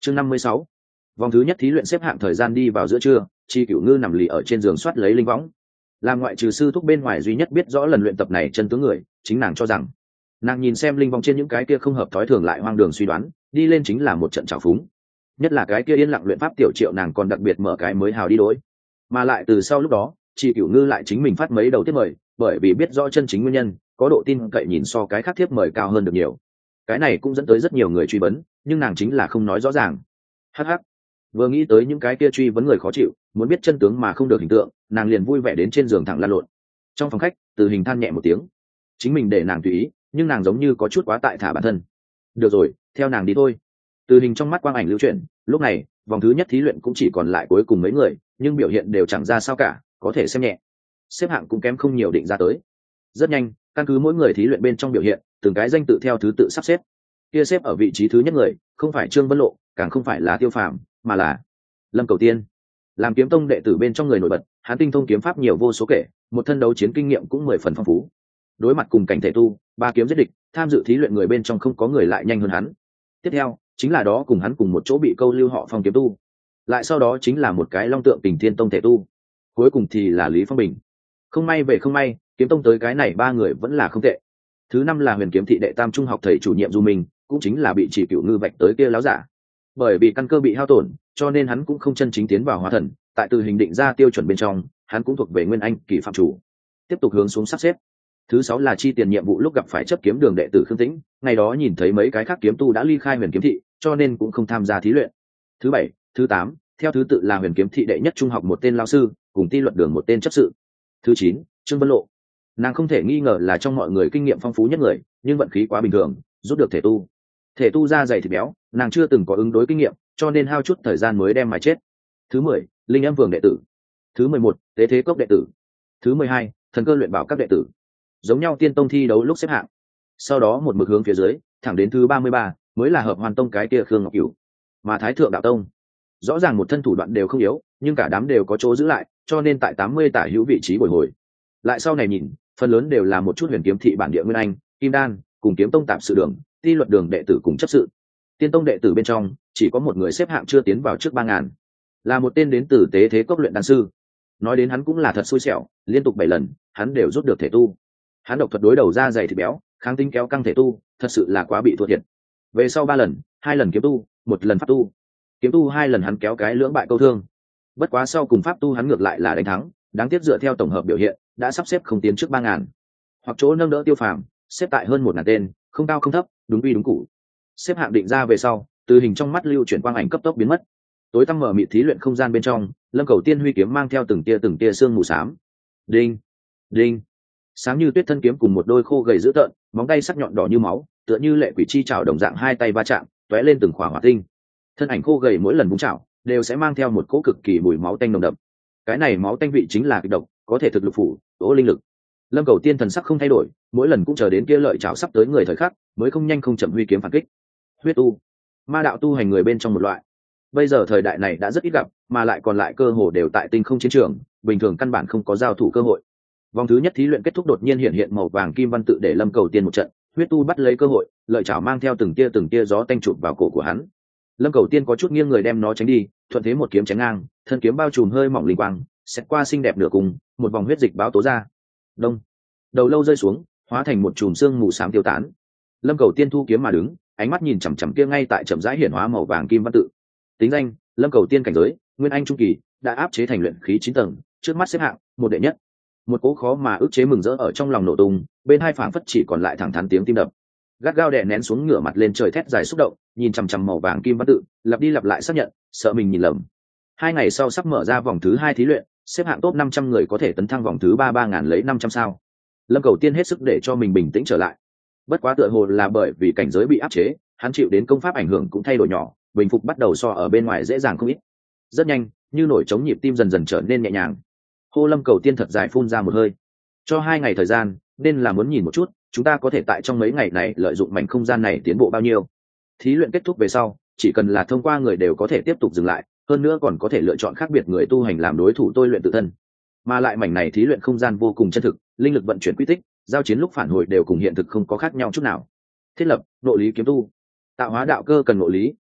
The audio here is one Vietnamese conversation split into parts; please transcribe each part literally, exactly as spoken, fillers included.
chương năm mươi sáu, vòng thứ nhất thí luyện xếp hạng thời gian đi vào giữa trưa. Chi Cửu Ngư nằm lì ở trên giường soát lấy linh võng, làm ngoại trừ sư thúc bên ngoài duy nhất biết rõ lần luyện tập này chân tướng người, chính nàng cho rằng nàng nhìn xem linh vong trên những cái kia không hợp thói thường lại hoang đường suy đoán đi lên chính là một trận trào phúng, nhất là cái kia yên lặng luyện pháp tiểu triệu nàng còn đặc biệt mở cái mới hào đi đối, mà lại từ sau lúc đó Chi Cửu Ngư lại chính mình phát mấy đầu tiếp mời, bởi vì biết rõ chân chính nguyên nhân, có độ tin cậy nhìn so cái khác tiếp mời cao hơn được nhiều. Cái này cũng dẫn tới rất nhiều người truy vấn, nhưng nàng chính là không nói rõ ràng. Hắc hắc, vừa nghĩ tới những cái kia truy vấn người khó chịu, muốn biết chân tướng mà không được hình tượng, nàng liền vui vẻ đến trên giường thẳng lăn lộn. Trong phòng khách, Từ Hình than nhẹ một tiếng, chính mình để nàng tùy ý, nhưng nàng giống như có chút quá tại thả bản thân. Được rồi, theo nàng đi thôi. Từ Hình trong mắt quang ảnh lưu chuyển, lúc này vòng thứ nhất thí luyện cũng chỉ còn lại cuối cùng mấy người, nhưng biểu hiện đều chẳng ra sao cả, có thể xem nhẹ, xếp hạng cũng kém không nhiều định ra tới. Rất nhanh, căn cứ mỗi người thí luyện bên trong biểu hiện, từng cái danh tự theo thứ tự sắp xếp. Kia xếp ở vị trí thứ nhất người, không phải Trương Vân Lộ, càng không phải là Tiêu Phàm, mà là Lâm Cầu Tiên. Làm kiếm tông đệ tử bên trong người nổi bật, hắn tinh thông kiếm pháp nhiều vô số kể, một thân đấu chiến kinh nghiệm cũng mười phần phong phú. Đối mặt cùng cảnh thể tu, ba kiếm giết địch, tham dự thí luyện người bên trong không có người lại nhanh hơn hắn. Tiếp theo, chính là đó cùng hắn cùng một chỗ bị câu lưu họ Phong kiếm tu. Lại sau đó chính là một cái Long Tượng Tình Thiên tông thể tu. Cuối cùng thì là Lý Phong Bình. Không may về không may, kiếm tông tới cái này ba người vẫn là không tệ. Thứ năm là Huyền Kiếm thị đệ tam trung học thầy chủ nhiệm Du Minh, cũng chính là bị Chỉ Cửu Ngư vạch tới kia láo giả. Bởi vì căn cơ bị hao tổn, cho nên hắn cũng không chân chính tiến vào hóa thần, tại từ hình định ra tiêu chuẩn bên trong, hắn cũng thuộc về Nguyên Anh kỳ phạm chủ. Tiếp tục hướng xuống sắp xếp. Thứ sáu là chi tiền nhiệm vụ lúc gặp phải chấp kiếm đường đệ tử Khương Tĩnh, ngày đó nhìn thấy mấy cái khác kiếm tu đã ly khai Huyền Kiếm thị, cho nên cũng không tham gia thí luyện. Thứ bảy, thứ tám, theo thứ tự là Huyền Kiếm thị đệ nhất trung học một tên lão sư, cùng Ti luật đường một tên chấp sự. Thứ chín, Trương Vân Lộ. Nàng không thể nghi ngờ là trong mọi người kinh nghiệm phong phú nhất người, nhưng vận khí quá bình thường, rút được thể tu. Thể tu da dày thịt béo, nàng chưa từng có ứng đối kinh nghiệm, cho nên hao chút thời gian mới đem mà chết. Thứ mười, Linh Âm Vương đệ tử. Thứ mười một, Tế Thế Cốc đệ tử. Thứ mười hai, Thần Cơ luyện bảo các đệ tử. Giống nhau tiên tông thi đấu lúc xếp hạng. Sau đó một mực hướng phía dưới, thẳng đến thứ ba mươi ba, mới là Hợp Hoàn tông cái kia Khương Ngọc Cửu. Mà Thái Thượng đạo tông, rõ ràng một thân thủ đoạn đều không yếu, nhưng cả đám đều có chỗ giữ lại, cho nên tại tám mươi tả hữu vị trí bồi hồi. Lại sau này nhìn, phần lớn đều là một chút Huyền Kiếm thị bản địa Nguyên Anh, Kim Đan, cùng kiếm tông tạp sự đường, Ti luật đường đệ tử cùng chấp sự. Tiên tông đệ tử bên trong, chỉ có một người xếp hạng chưa tiến vào trước ba ngàn, là một tên đến từ Tế Thế Cốc luyện đan sư. Nói đến hắn cũng là thật xui xẻo, liên tục bảy lần, hắn đều rút được thể tu. Hắn độc thuật đối đầu da dày thịt béo, kháng tính kéo căng thể tu, thật sự là quá bị thua thiệt. Về sau ba lần, hai lần kiếm tu, một lần pháp tu. Kiếm tu hai lần hắn kéo cái lưỡng bại câu thương. Bất quá sau cùng pháp tu hắn ngược lại là đánh thắng, đáng tiếc dựa theo tổng hợp biểu hiện, đã sắp xếp không tiến trước ba ngàn. Hoặc chỗ nâng đỡ Tiêu Phàm, xếp tại hơn một ngàn tên, không cao không thấp, đúng quy đúng cũ. Xếp hạng định ra về sau, từ hình trong mắt lưu chuyển quang ảnh cấp tốc biến mất. Tối tăm mở mịt thí luyện không gian bên trong, Lâm Cầu Tiên huy kiếm mang theo từng tia từng tia sương mù xám. Đinh, đinh. Sáng như tuyết thân kiếm cùng một đôi khô gầy dữ tợn, móng tay sắc nhọn đỏ như máu, tựa như lệ quỷ chi chảo đồng dạng hai tay va chạm, tóe lên từng khỏa hỏa tinh. Thân ảnh khô gầy mỗi lần vung chảo, đều sẽ mang theo một cỗ cực kỳ mùi máu tanh nồng đậm. Cái này máu tanh vị chính là kịch độc, có thể thực lực phủ, tố linh lực. Lâm Cầu Tiên thần sắc không thay đổi, mỗi lần cũng chờ đến kia lợi chảo sắp tới người thời khắc, mới không nhanh không chậm huy kiếm phản kích. Huyết tu, ma đạo tu hành người bên trong một loại. Bây giờ thời đại này đã rất ít gặp, mà lại còn lại cơ hồ đều tại tinh không chiến trường, bình thường căn bản không có giao thủ cơ hội. Vòng thứ nhất thí luyện kết thúc đột nhiên hiện hiện màu vàng kim văn tự để Lâm Cầu Tiên một trận, huyết tu bắt lấy cơ hội, lợi chảo mang theo từng tia từng tia gió tanh chụp vào cổ của hắn. Lâm Cầu Tiên có chút nghiêng người đem nó tránh đi, thuận thế một kiếm chém ngang, thân kiếm bao trùm hơi mỏng linh quang, xét qua xinh đẹp nửa cùng, một vòng huyết dịch báo tố ra. Đông, đầu lâu rơi xuống, hóa thành một chùm xương mù xám tiêu tán. Lâm Cầu Tiên thu kiếm mà đứng, ánh mắt nhìn chằm chằm kia ngay tại chậm rãi hiển hóa màu vàng kim văn tự. Tính danh: Lâm Cầu Tiên, cảnh giới Nguyên Anh trung kỳ, đã áp chế thành luyện khí chín tầng, trước mắt xếp hạng một đệ nhất. Một cố khó mà ức chế mừng rỡ ở trong lòng nổ tung, bên hai phảng phất chỉ còn lại thẳng thắn tiếng tim đập. Gắt gao đè nén xuống ngửa mặt lên trời thét dài xúc động, nhìn chằm chằm màu vàng kim văn tự, lặp đi lặp lại xác nhận, sợ mình nhìn lầm. Hai ngày sau sắp mở ra vòng thứ hai thí luyện, xếp hạng top năm trăm người có thể tấn thăng vòng thứ ba ba ngàn lấy năm trăm sao. Lâm Cầu Tiên hết sức để cho mình bình tĩnh trở lại. Bất quá tựa hồ là bởi vì cảnh giới bị áp chế, hắn chịu đến công pháp ảnh hưởng cũng thay đổi nhỏ, bình phục bắt đầu so ở bên ngoài dễ dàng không ít. Rất nhanh, như nổi trống nhịp tim dần dần trở nên nhẹ nhàng. Hô Lâm Cầu Tiên thật dài phun ra một hơi. Cho hai ngày thời gian, nên là muốn nhìn một chút, chúng ta có thể tại trong mấy ngày này lợi dụng mảnh không gian này tiến bộ bao nhiêu. Thí luyện kết thúc về sau, chỉ cần là thông qua người đều có thể tiếp tục dừng lại, hơn nữa còn có thể lựa chọn khác biệt người tu hành làm đối thủ tôi luyện tự thân. Mà lại mảnh này thí luyện không gian vô cùng chân thực, linh lực vận chuyển quy tích, giao chiến lúc phản hồi đều cùng hiện thực không có khác nhau chút nào. Thiết lập nội lý kiếm tu, tạo hóa đạo cơ cần nội lý,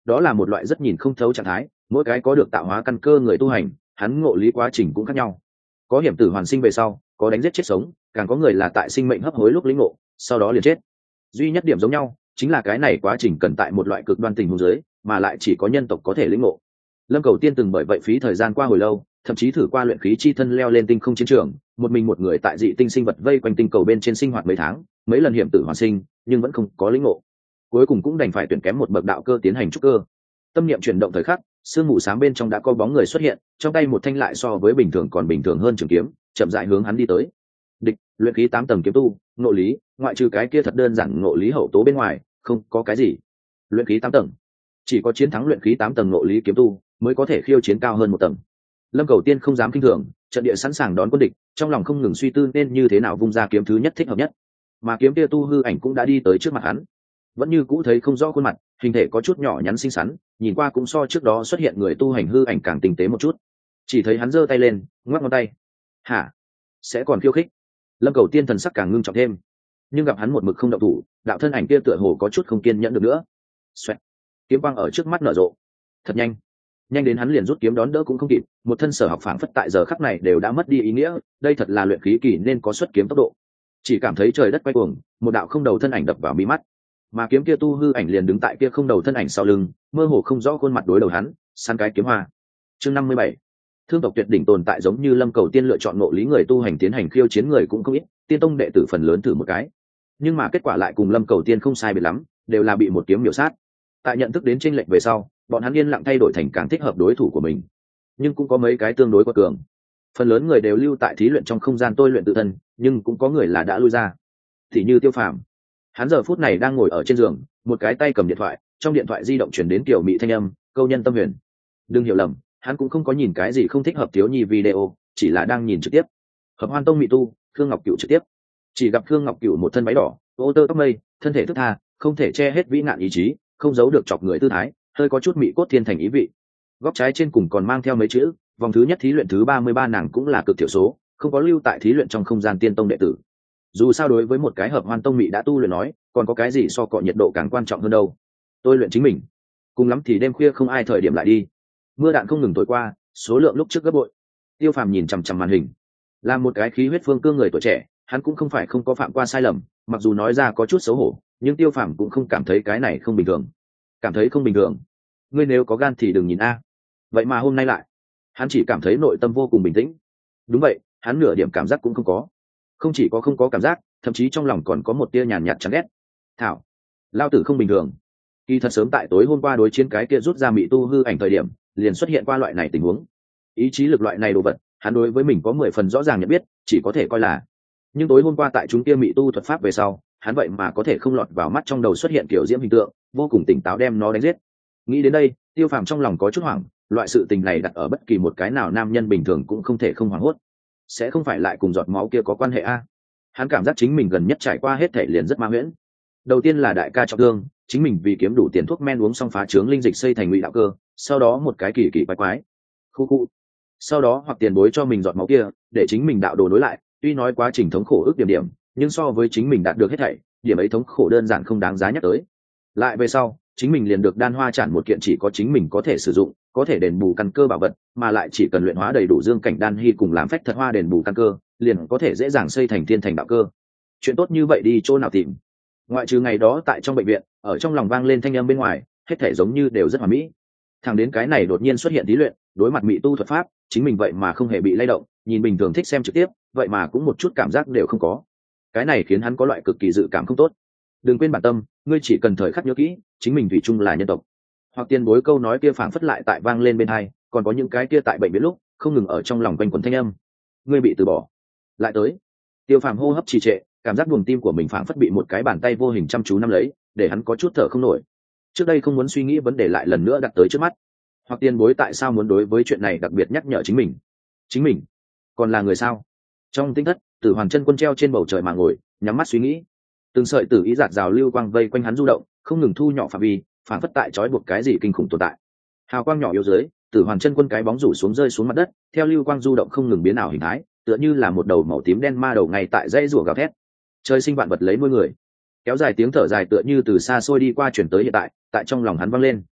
đó là một loại rất nhìn không thấu trạng thái, mỗi cái có được tạo hóa căn cơ người tu hành, hắn ngộ lý quá trình cũng khác nhau. Có hiểm tử hoàn sinh về sau, có đánh giết chết sống, càng có người là tại sinh mệnh hấp hối lúc lĩnh ngộ, sau đó liền chết. Duy nhất điểm giống nhau chính là cái này quá trình cần tại một loại cực đoan tình huống dưới, mà lại chỉ có nhân tộc có thể lĩnh ngộ. Lâm Cầu Tiên từng bởi vậy phí thời gian qua hồi lâu, thậm chí thử qua luyện khí chi thân leo lên tinh không chiến trường, một mình một người tại dị tinh sinh vật vây quanh tinh cầu bên trên sinh hoạt mấy tháng, mấy lần hiểm tử hoàn sinh, nhưng vẫn không có lĩnh ngộ. Cuối cùng cũng đành phải tuyển kém một bậc đạo cơ tiến hành trúc cơ. Tâm niệm chuyển động thời khắc, sương mù sáng bên trong đã có bóng người xuất hiện, trong tay một thanh lại so với bình thường còn bình thường hơn trường kiếm, chậm rãi hướng hắn đi tới. Địch, luyện khí tám tầng kiếm tu, ngộ lý, ngoại trừ cái kia thật đơn giản ngộ lý hậu tố bên ngoài, không có cái gì. Luyện khí tám tầng, chỉ có chiến thắng luyện khí tám tầng ngộ lý kiếm tu mới có thể khiêu chiến cao hơn một tầng. Lâm Cầu Tiên không dám kinh thường, trận địa sẵn sàng đón quân địch, trong lòng không ngừng suy tư nên như thế nào vung ra kiếm thứ nhất thích hợp nhất. Mà kiếm kia tu hư ảnh cũng đã đi tới trước mặt hắn, vẫn như cũ thấy không rõ khuôn mặt, hình thể có chút nhỏ nhắn xinh xắn, nhìn qua cũng so trước đó xuất hiện người tu hành hư ảnh càng tinh tế một chút. Chỉ thấy hắn giơ tay lên, ngoắc ngón tay. Hả? Sẽ còn khiêu khích? Lâm Cầu Tiên thần sắc càng ngưng trọng thêm, nhưng gặp hắn một mực không động thủ, đạo thân ảnh kia tựa hồ có chút không kiên nhẫn được nữa. Xoẹt. Kiếm quang ở trước mắt nở rộ, thật nhanh, nhanh đến hắn liền rút kiếm đón đỡ cũng không kịp, một thân sở học phảng phất tại giờ khắc này đều đã mất đi ý nghĩa, đây thật là luyện khí kỳ nên có xuất kiếm tốc độ. Chỉ cảm thấy trời đất quay cuồng, một đạo không đầu thân ảnh đập vào mi mắt, mà kiếm kia tu hư ảnh liền đứng tại kia không đầu thân ảnh sau lưng, mơ hồ không rõ khuôn mặt đối đầu hắn, săn cái kiếm hoa. Chương năm mươi bảy, thương tộc tuyệt đỉnh tồn tại giống như Lâm Cầu Tiên lựa chọn ngộ lý người tu hành tiến hành khiêu chiến người cũng không ít, tiên tông đệ tử phần lớn thử một cái, nhưng mà kết quả lại cùng Lâm Cầu Tiên không sai biệt lắm, đều là bị một kiếm miểu sát. Tại nhận thức đến chênh lệch về sau, bọn hắn yên lặng thay đổi thành càng thích hợp đối thủ của mình, nhưng cũng có mấy cái tương đối quá cường. Phần lớn người đều lưu tại thí luyện trong không gian tôi luyện tự thân, nhưng cũng có người là đã lui ra. Thì như Tiêu Phàm, hắn giờ phút này đang ngồi ở trên giường, một cái tay cầm điện thoại, trong điện thoại di động truyền đến kiểu mỹ thanh âm, câu nhân tâm huyền. Đừng hiểu lầm, hắn cũng không có nhìn cái gì không thích hợp thiếu nhi video, chỉ là đang nhìn trực tiếp. Hợp Hoan Tông mỹ tu, Khương Ngọc Cửu trực tiếp. Chỉ gặp Khương Ngọc Cửu một thân váy đỏ, ô tơ tóc mây, thân thể thức tha, không thể che hết vĩ nạn ý chí, không giấu được chọc người tư thái, hơi có chút mỹ cốt thiên thành ý vị. Góc trái trên cùng còn mang theo mấy chữ, vòng thứ nhất thí luyện thứ ba mươi ba nàng cũng là cực thiểu số, không có lưu tại thí luyện trong không gian tiên tông đệ tử. Dù sao đối với một cái Hợp Hoan Tông mỹ đã tu luyện nói, còn có cái gì so cọ nhiệt độ càng quan trọng hơn đâu. Tôi luyện chính mình, cùng lắm thì đêm khuya không ai thời điểm lại đi. Mưa đạn không ngừng thổi qua, số lượng lúc trước gấp bội. Tiêu Phàm nhìn chằm chằm màn hình, là một cái khí huyết phương cương người tuổi trẻ, hắn cũng không phải không có phạm qua sai lầm, mặc dù nói ra có chút xấu hổ, nhưng Tiêu Phàm cũng không cảm thấy cái này không bình thường. Cảm thấy không bình thường? Ngươi nếu có gan thì đừng nhìn a. Vậy mà hôm nay lại, hắn chỉ cảm thấy nội tâm vô cùng bình tĩnh. Đúng vậy, hắn nửa điểm cảm giác cũng không có. Không chỉ có không có cảm giác, thậm chí trong lòng còn có một tia nhàn nhạt chán ghét. Thảo, lao tử không bình thường. Kỳ thật sớm tại tối hôm qua đối chiến cái kia rút ra mị tu hư ảnh thời điểm, liền xuất hiện qua loại này tình huống. Ý chí lực loại này đồ vật, hắn đối với mình có mười phần rõ ràng nhận biết, chỉ có thể coi là. Nhưng tối hôm qua tại chúng kia mị tu thuật pháp về sau, hắn vậy mà có thể không lọt vào mắt trong đầu xuất hiện kiểu diễm hình tượng, vô cùng tỉnh táo đem nó đánh giết. Nghĩ đến đây, Tiêu Phàm trong lòng có chút hoảng, loại sự tình này đặt ở bất kỳ một cái nào nam nhân bình thường cũng không thể không hoảng hốt. Sẽ không phải lại cùng giọt máu kia có quan hệ a? Hắn cảm giác chính mình gần nhất trải qua hết thể liền rất ma huyễn. Đầu tiên là đại ca trọng thương, chính mình vì kiếm đủ tiền thuốc men uống xong phá trướng linh dịch xây thành ngụy đạo cơ, sau đó một cái kỳ kỳ quái quái, khu khu. Sau đó hoặc tiền bối cho mình giọt máu kia, để chính mình đạo đồ nối lại, tuy nói quá trình thống khổ ước điểm điểm, nhưng so với chính mình đạt được hết thảy, điểm ấy thống khổ đơn giản không đáng giá nhắc tới. Lại về sau, chính mình liền được đan hoa chản một kiện chỉ có chính mình có thể sử dụng, có thể đền bù căn cơ bảo vật, mà lại chỉ cần luyện hóa đầy đủ dương cảnh đan hy cùng làm phách thật hoa đền bù căn cơ, liền có thể dễ dàng xây thành thiên thành đạo cơ. Chuyện tốt như vậy đi chỗ nào tìm? Ngoại trừ ngày đó tại trong bệnh viện, ở trong lòng vang lên thanh âm bên ngoài, hết thể giống như đều rất hoàn mỹ. Thằng đến cái này đột nhiên xuất hiện thí luyện, đối mặt mỹ tu thuật pháp, chính mình vậy mà không hề bị lay động, nhìn bình thường thích xem trực tiếp, vậy mà cũng một chút cảm giác đều không có. Cái này khiến hắn có loại cực kỳ dự cảm không tốt. Đừng quên bản tâm, ngươi chỉ cần thời khắc nhớ kỹ, chính mình thủy chung là nhân tộc. Hoặc tiền bối câu nói kia phảng phất lại tại vang lên bên tai, còn có những cái kia tại bệnh viện lúc, không ngừng ở trong lòng quanh quẩn thanh âm. Ngươi bị từ bỏ. Lại tới. Tiêu Phàm hô hấp trì trệ, cảm giác buồng tim của mình phảng phất bị một cái bàn tay vô hình chăm chú nắm lấy, để hắn có chút thở không nổi. Trước đây không muốn suy nghĩ vấn đề lại lần nữa đặt tới trước mắt. Hoặc tiền bối tại sao muốn đối với chuyện này đặc biệt nhắc nhở chính mình? Chính mình còn là người sao? Trong tinh thất, Tử Hoàn Chân Quân treo trên bầu trời mà ngồi, nhắm mắt suy nghĩ. Từng sợi tử ý giạt rào lưu quang vây quanh hắn du động, không ngừng thu nhỏ phạm vi, phảng phất tại trói buộc cái gì kinh khủng tồn tại. Hào quang nhỏ yếu dưới, Tử Hoàn Chân Quân cái bóng rủ xuống rơi xuống mặt đất, theo lưu quang du động không ngừng biến ảo hình thái, tựa như là một đầu màu tím đen ma đầu ngay tại dãy rủa gào thét. Trời sinh vạn vật lấy nuôi người. Kéo dài tiếng thở dài tựa như từ xa xôi đi qua chuyển tới hiện tại, tại trong lòng hắn vang lên.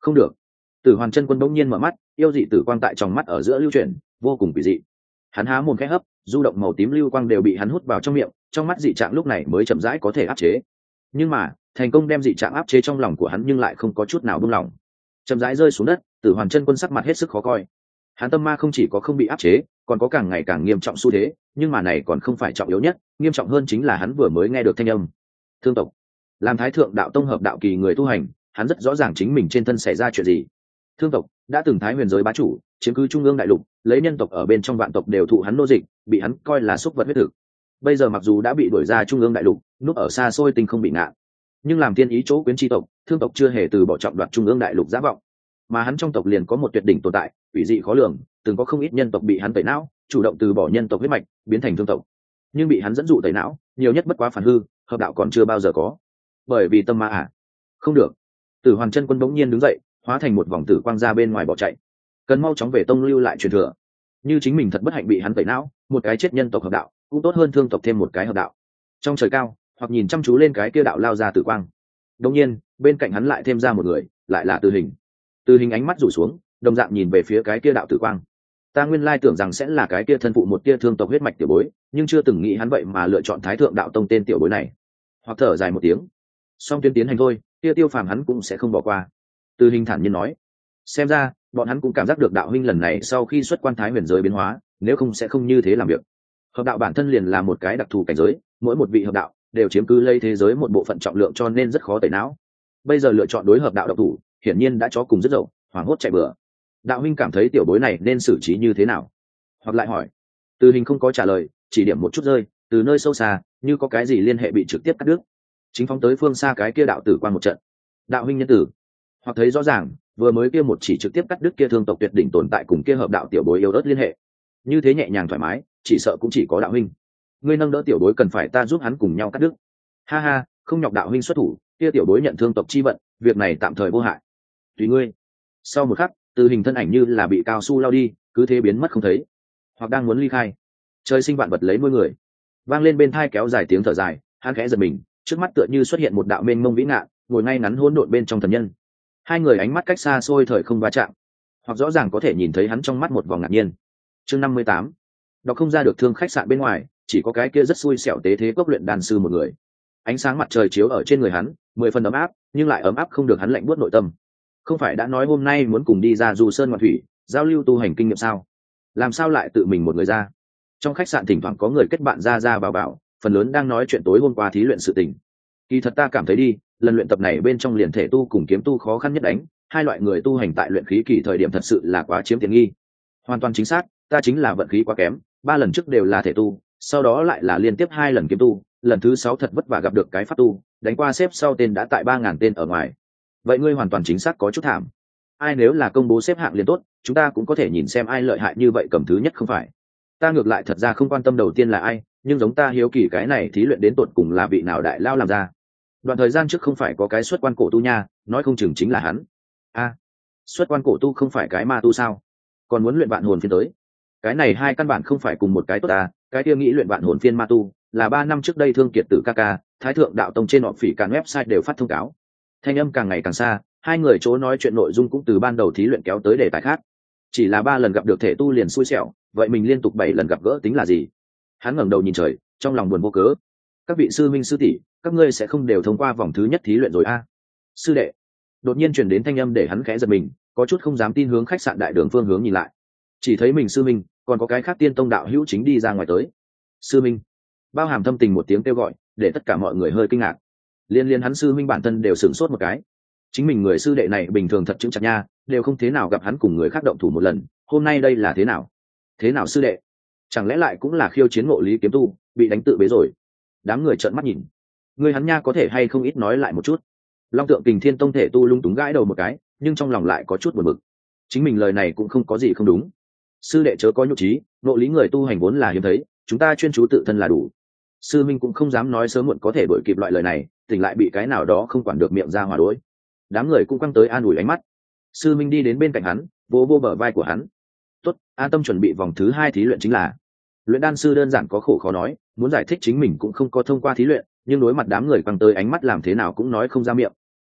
Không được. Tử Hoàn chân quân bỗng nhiên mở mắt, yêu dị tử quang tại trong mắt ở giữa lưu chuyển, vô cùng kỳ dị. Hắn há mồm khẽ hấp, du động màu tím lưu quang đều bị hắn hút vào trong miệng, trong mắt dị trạng lúc này mới chậm rãi có thể áp chế. Nhưng mà thành công đem dị trạng áp chế trong lòng của hắn, nhưng lại không có chút nào buông lỏng. Chậm rãi rơi xuống đất, Tử Hoàn chân quân sắc mặt hết sức khó coi. Hắn tâm ma không chỉ có không bị áp chế, còn có càng ngày càng nghiêm trọng xu thế, nhưng mà này còn không phải trọng yếu nhất, nghiêm trọng hơn chính là hắn vừa mới nghe được thanh âm. Thương tộc. Làm Thái Thượng đạo tông hợp đạo kỳ người tu hành, hắn rất rõ ràng chính mình trên thân xảy ra chuyện gì. Thương tộc đã từng Thái Huyền giới bá chủ, chiếm cứ trung ương đại lục, lấy nhân tộc ở bên trong vạn tộc đều thụ hắn nô dịch, bị hắn coi là súc vật huyết thực. Bây giờ mặc dù đã bị đuổi ra trung ương đại lục, núp ở xa xôi tinh không bị ngạ, nhưng làm thiên ý chỗ quyến tri tộc, Thương tộc chưa hề từ bỏ trọng đoạt trung ương đại lục giả vọng. Mà hắn trong tộc liền có một tuyệt đỉnh tồn tại, quỷ dị khó lường, từng có không ít nhân tộc bị hắn tẩy não, chủ động từ bỏ nhân tộc huyết mạch, biến thành thương tộc. Nhưng bị hắn dẫn dụ tẩy não, nhiều nhất bất quá phản hư, hợp đạo còn chưa bao giờ có. Bởi vì tâm ma à? Không được. Tử Hoàn chân quân bỗng nhiên đứng dậy, hóa thành một vòng tử quang ra bên ngoài bỏ chạy. Cần mau chóng về tông lưu lại truyền thừa. Như chính mình thật bất hạnh bị hắn tẩy não, một cái chết nhân tộc hợp đạo, cũng tốt hơn thương tộc thêm một cái hợp đạo. Trong trời cao, hoặc nhìn chăm chú lên cái kia đạo lao ra tử quang. Đột nhiên, bên cạnh hắn lại thêm ra một người, lại là Từ Hình. Từ Hình ánh mắt rủ xuống, đồng dạng nhìn về phía cái kia đạo tử quang. Ta nguyên lai tưởng rằng sẽ là cái kia thân phụ một tia thương tộc huyết mạch tiểu bối, nhưng chưa từng nghĩ hắn vậy mà lựa chọn Thái Thượng đạo tông tên tiểu bối này. Hoặc thở dài một tiếng, song tuyến tiến hành thôi, tia tiêu phàm hắn cũng sẽ không bỏ qua. Từ Hình thản nhiên nói, xem ra bọn hắn cũng cảm giác được đạo huynh lần này sau khi xuất quan Thái Huyền giới biến hóa, nếu không sẽ không như thế làm việc. Hợp đạo bản thân liền là một cái đặc thù cảnh giới, mỗi một vị hợp đạo đều chiếm cứ lấy thế giới một bộ phận trọng lượng, cho nên rất khó tẩy não. Bây giờ lựa chọn đối hợp đạo độc thủ, hiển nhiên đã chó cùng rất dậu, hoảng hốt chạy bừa. Đạo huynh cảm thấy tiểu bối này nên xử trí như thế nào? Hoặc lại hỏi. Từ Hình không có trả lời, chỉ điểm một chút rơi, từ nơi sâu xa như có cái gì liên hệ bị trực tiếp cắt đứt. Chính phóng tới phương xa cái kia đạo tử quan một trận. Đạo huynh nhân tử. Hoặc thấy rõ ràng, vừa mới kia một chỉ trực tiếp cắt đứt kia thương tộc tuyệt đỉnh tồn tại cùng kia hợp đạo tiểu bối yêu ớt liên hệ. Như thế nhẹ nhàng thoải mái, chỉ sợ cũng chỉ có đạo huynh. Ngươi nâng đỡ tiểu bối cần phải ta giúp hắn cùng nhau cắt đứt. Ha ha, không nhọc đạo huynh xuất thủ, kia tiểu bối nhận thương tộc chi vận, việc này tạm thời vô hại. Tùy ngươi. Sau một khắc, Từ Hình thân ảnh như là bị cao su lao đi, cứ thế biến mất không thấy. Hoặc đang muốn ly khai, trời sinh vạn vật lấy nuôi người, vang lên bên thai kéo dài tiếng thở dài, hắn khẽ giật mình, trước mắt tựa như xuất hiện một đạo mênh mông vĩ ngạn, ngồi ngay ngắn hỗn độn bên trong thần nhân. Hai người ánh mắt cách xa xôi thời không va chạm, hoặc rõ ràng có thể nhìn thấy hắn trong mắt một vòng ngạc nhiên. Chương năm mươi tám, đọc không ra được thương khách sạn bên ngoài, chỉ có cái kia rất xui xẻo tế thế cốc luyện đan sư một người. Ánh sáng mặt trời chiếu ở trên người hắn, mười phần ấm áp, nhưng lại ấm áp không được hắn lạnh buốt nội tâm. Không phải đã nói hôm nay muốn cùng đi ra du sơn ngoạn thủy, giao lưu tu hành kinh nghiệm sao? Làm sao lại tự mình một người ra? Trong khách sạn thỉnh thoảng có người kết bạn ra ra vào vào, phần lớn đang nói chuyện tối hôm qua thí luyện sự tình. Kỳ thật ta cảm thấy đi, lần luyện tập này bên trong liền thể tu cùng kiếm tu khó khăn nhất đánh, hai loại người tu hành tại luyện khí kỳ thời điểm thật sự là quá chiếm tiện nghi. Hoàn toàn chính xác, ta chính là vận khí quá kém, ba lần trước đều là thể tu, sau đó lại là liên tiếp hai lần kiếm tu, lần thứ sáu thật vất vả gặp được cái pháp tu, đánh qua xếp sau tên đã tại ba ngàn tên ở ngoài. Vậy ngươi hoàn toàn chính xác có chút thảm. Ai nếu là công bố xếp hạng liền tốt, chúng ta cũng có thể nhìn xem ai lợi hại như vậy cầm thứ nhất không phải? Ta ngược lại thật ra không quan tâm đầu tiên là ai, nhưng giống ta hiếu kỳ cái này thí luyện đến tột cùng là vị nào đại lao làm ra. Đoạn thời gian trước không phải có cái xuất quan cổ tu nha, nói không chừng chính là hắn. A, à, xuất quan cổ tu không phải cái ma tu sao? Còn muốn luyện vạn hồn phiên tới? Cái này hai căn bản không phải cùng một cái tốt à? Cái kia nghĩ luyện vạn hồn phiên ma tu là ba năm trước đây Thương Kiệt Tử ca ca, Thái Thượng đạo tông trên họ phỉ càn website đều phát thông cáo. Thanh âm càng ngày càng xa, hai người chỗ nói chuyện nội dung cũng từ ban đầu thí luyện kéo tới đề tài khác. Chỉ là ba lần gặp được thể tu liền xui xẻo, vậy mình liên tục bảy lần gặp gỡ tính là gì? Hắn ngẩng đầu nhìn trời, trong lòng buồn vô cớ. Các vị sư minh sư tỷ, các ngươi sẽ không đều thông qua vòng thứ nhất thí luyện rồi a? À? Sư đệ. Đột nhiên truyền đến thanh âm để hắn khẽ giật mình, có chút không dám tin hướng khách sạn đại đường phương hướng nhìn lại. Chỉ thấy mình sư minh, còn có cái khác tiên tông đạo hữu chính đi ra ngoài tới. Sư minh. Bao hàm thâm tình một tiếng kêu gọi, để tất cả mọi người hơi kinh ngạc. Liên liên hắn sư minh bản thân đều sửng sốt một cái. Chính mình người sư đệ này bình thường thật chững chặt nha, đều không thế nào gặp hắn cùng người khác động thủ một lần, hôm nay đây là thế nào? Thế nào sư đệ? Chẳng lẽ lại cũng là khiêu chiến ngộ lý kiếm tu, bị đánh tự bế rồi? Đám người trợn mắt nhìn. Người hắn nha có thể hay không ít nói lại một chút. Long Tượng Kình Thiên tông thể tu lung túng gãi đầu một cái, nhưng trong lòng lại có chút buồn bực. Chính mình lời này cũng không có gì không đúng. Sư đệ chớ có nhục trí, ngộ lý người tu hành vốn là hiếm thấy, chúng ta chuyên chú tự thân là đủ. Sư minh cũng không dám nói sớm muộn có thể đổi kịp loại lời này, tỉnh lại bị cái nào đó không quản được miệng ra hòa đối. Đám người cũng quăng tới an ủi ánh mắt. Sư minh đi đến bên cạnh hắn, vô vô bờ vai của hắn. Tốt, an tâm chuẩn bị vòng thứ hai thí luyện chính là. Luyện đan sư đơn giản có khổ khó nói, muốn giải thích chính mình cũng không có thông qua thí luyện, nhưng đối mặt đám người quăng tới ánh mắt làm thế nào cũng nói không ra miệng. O,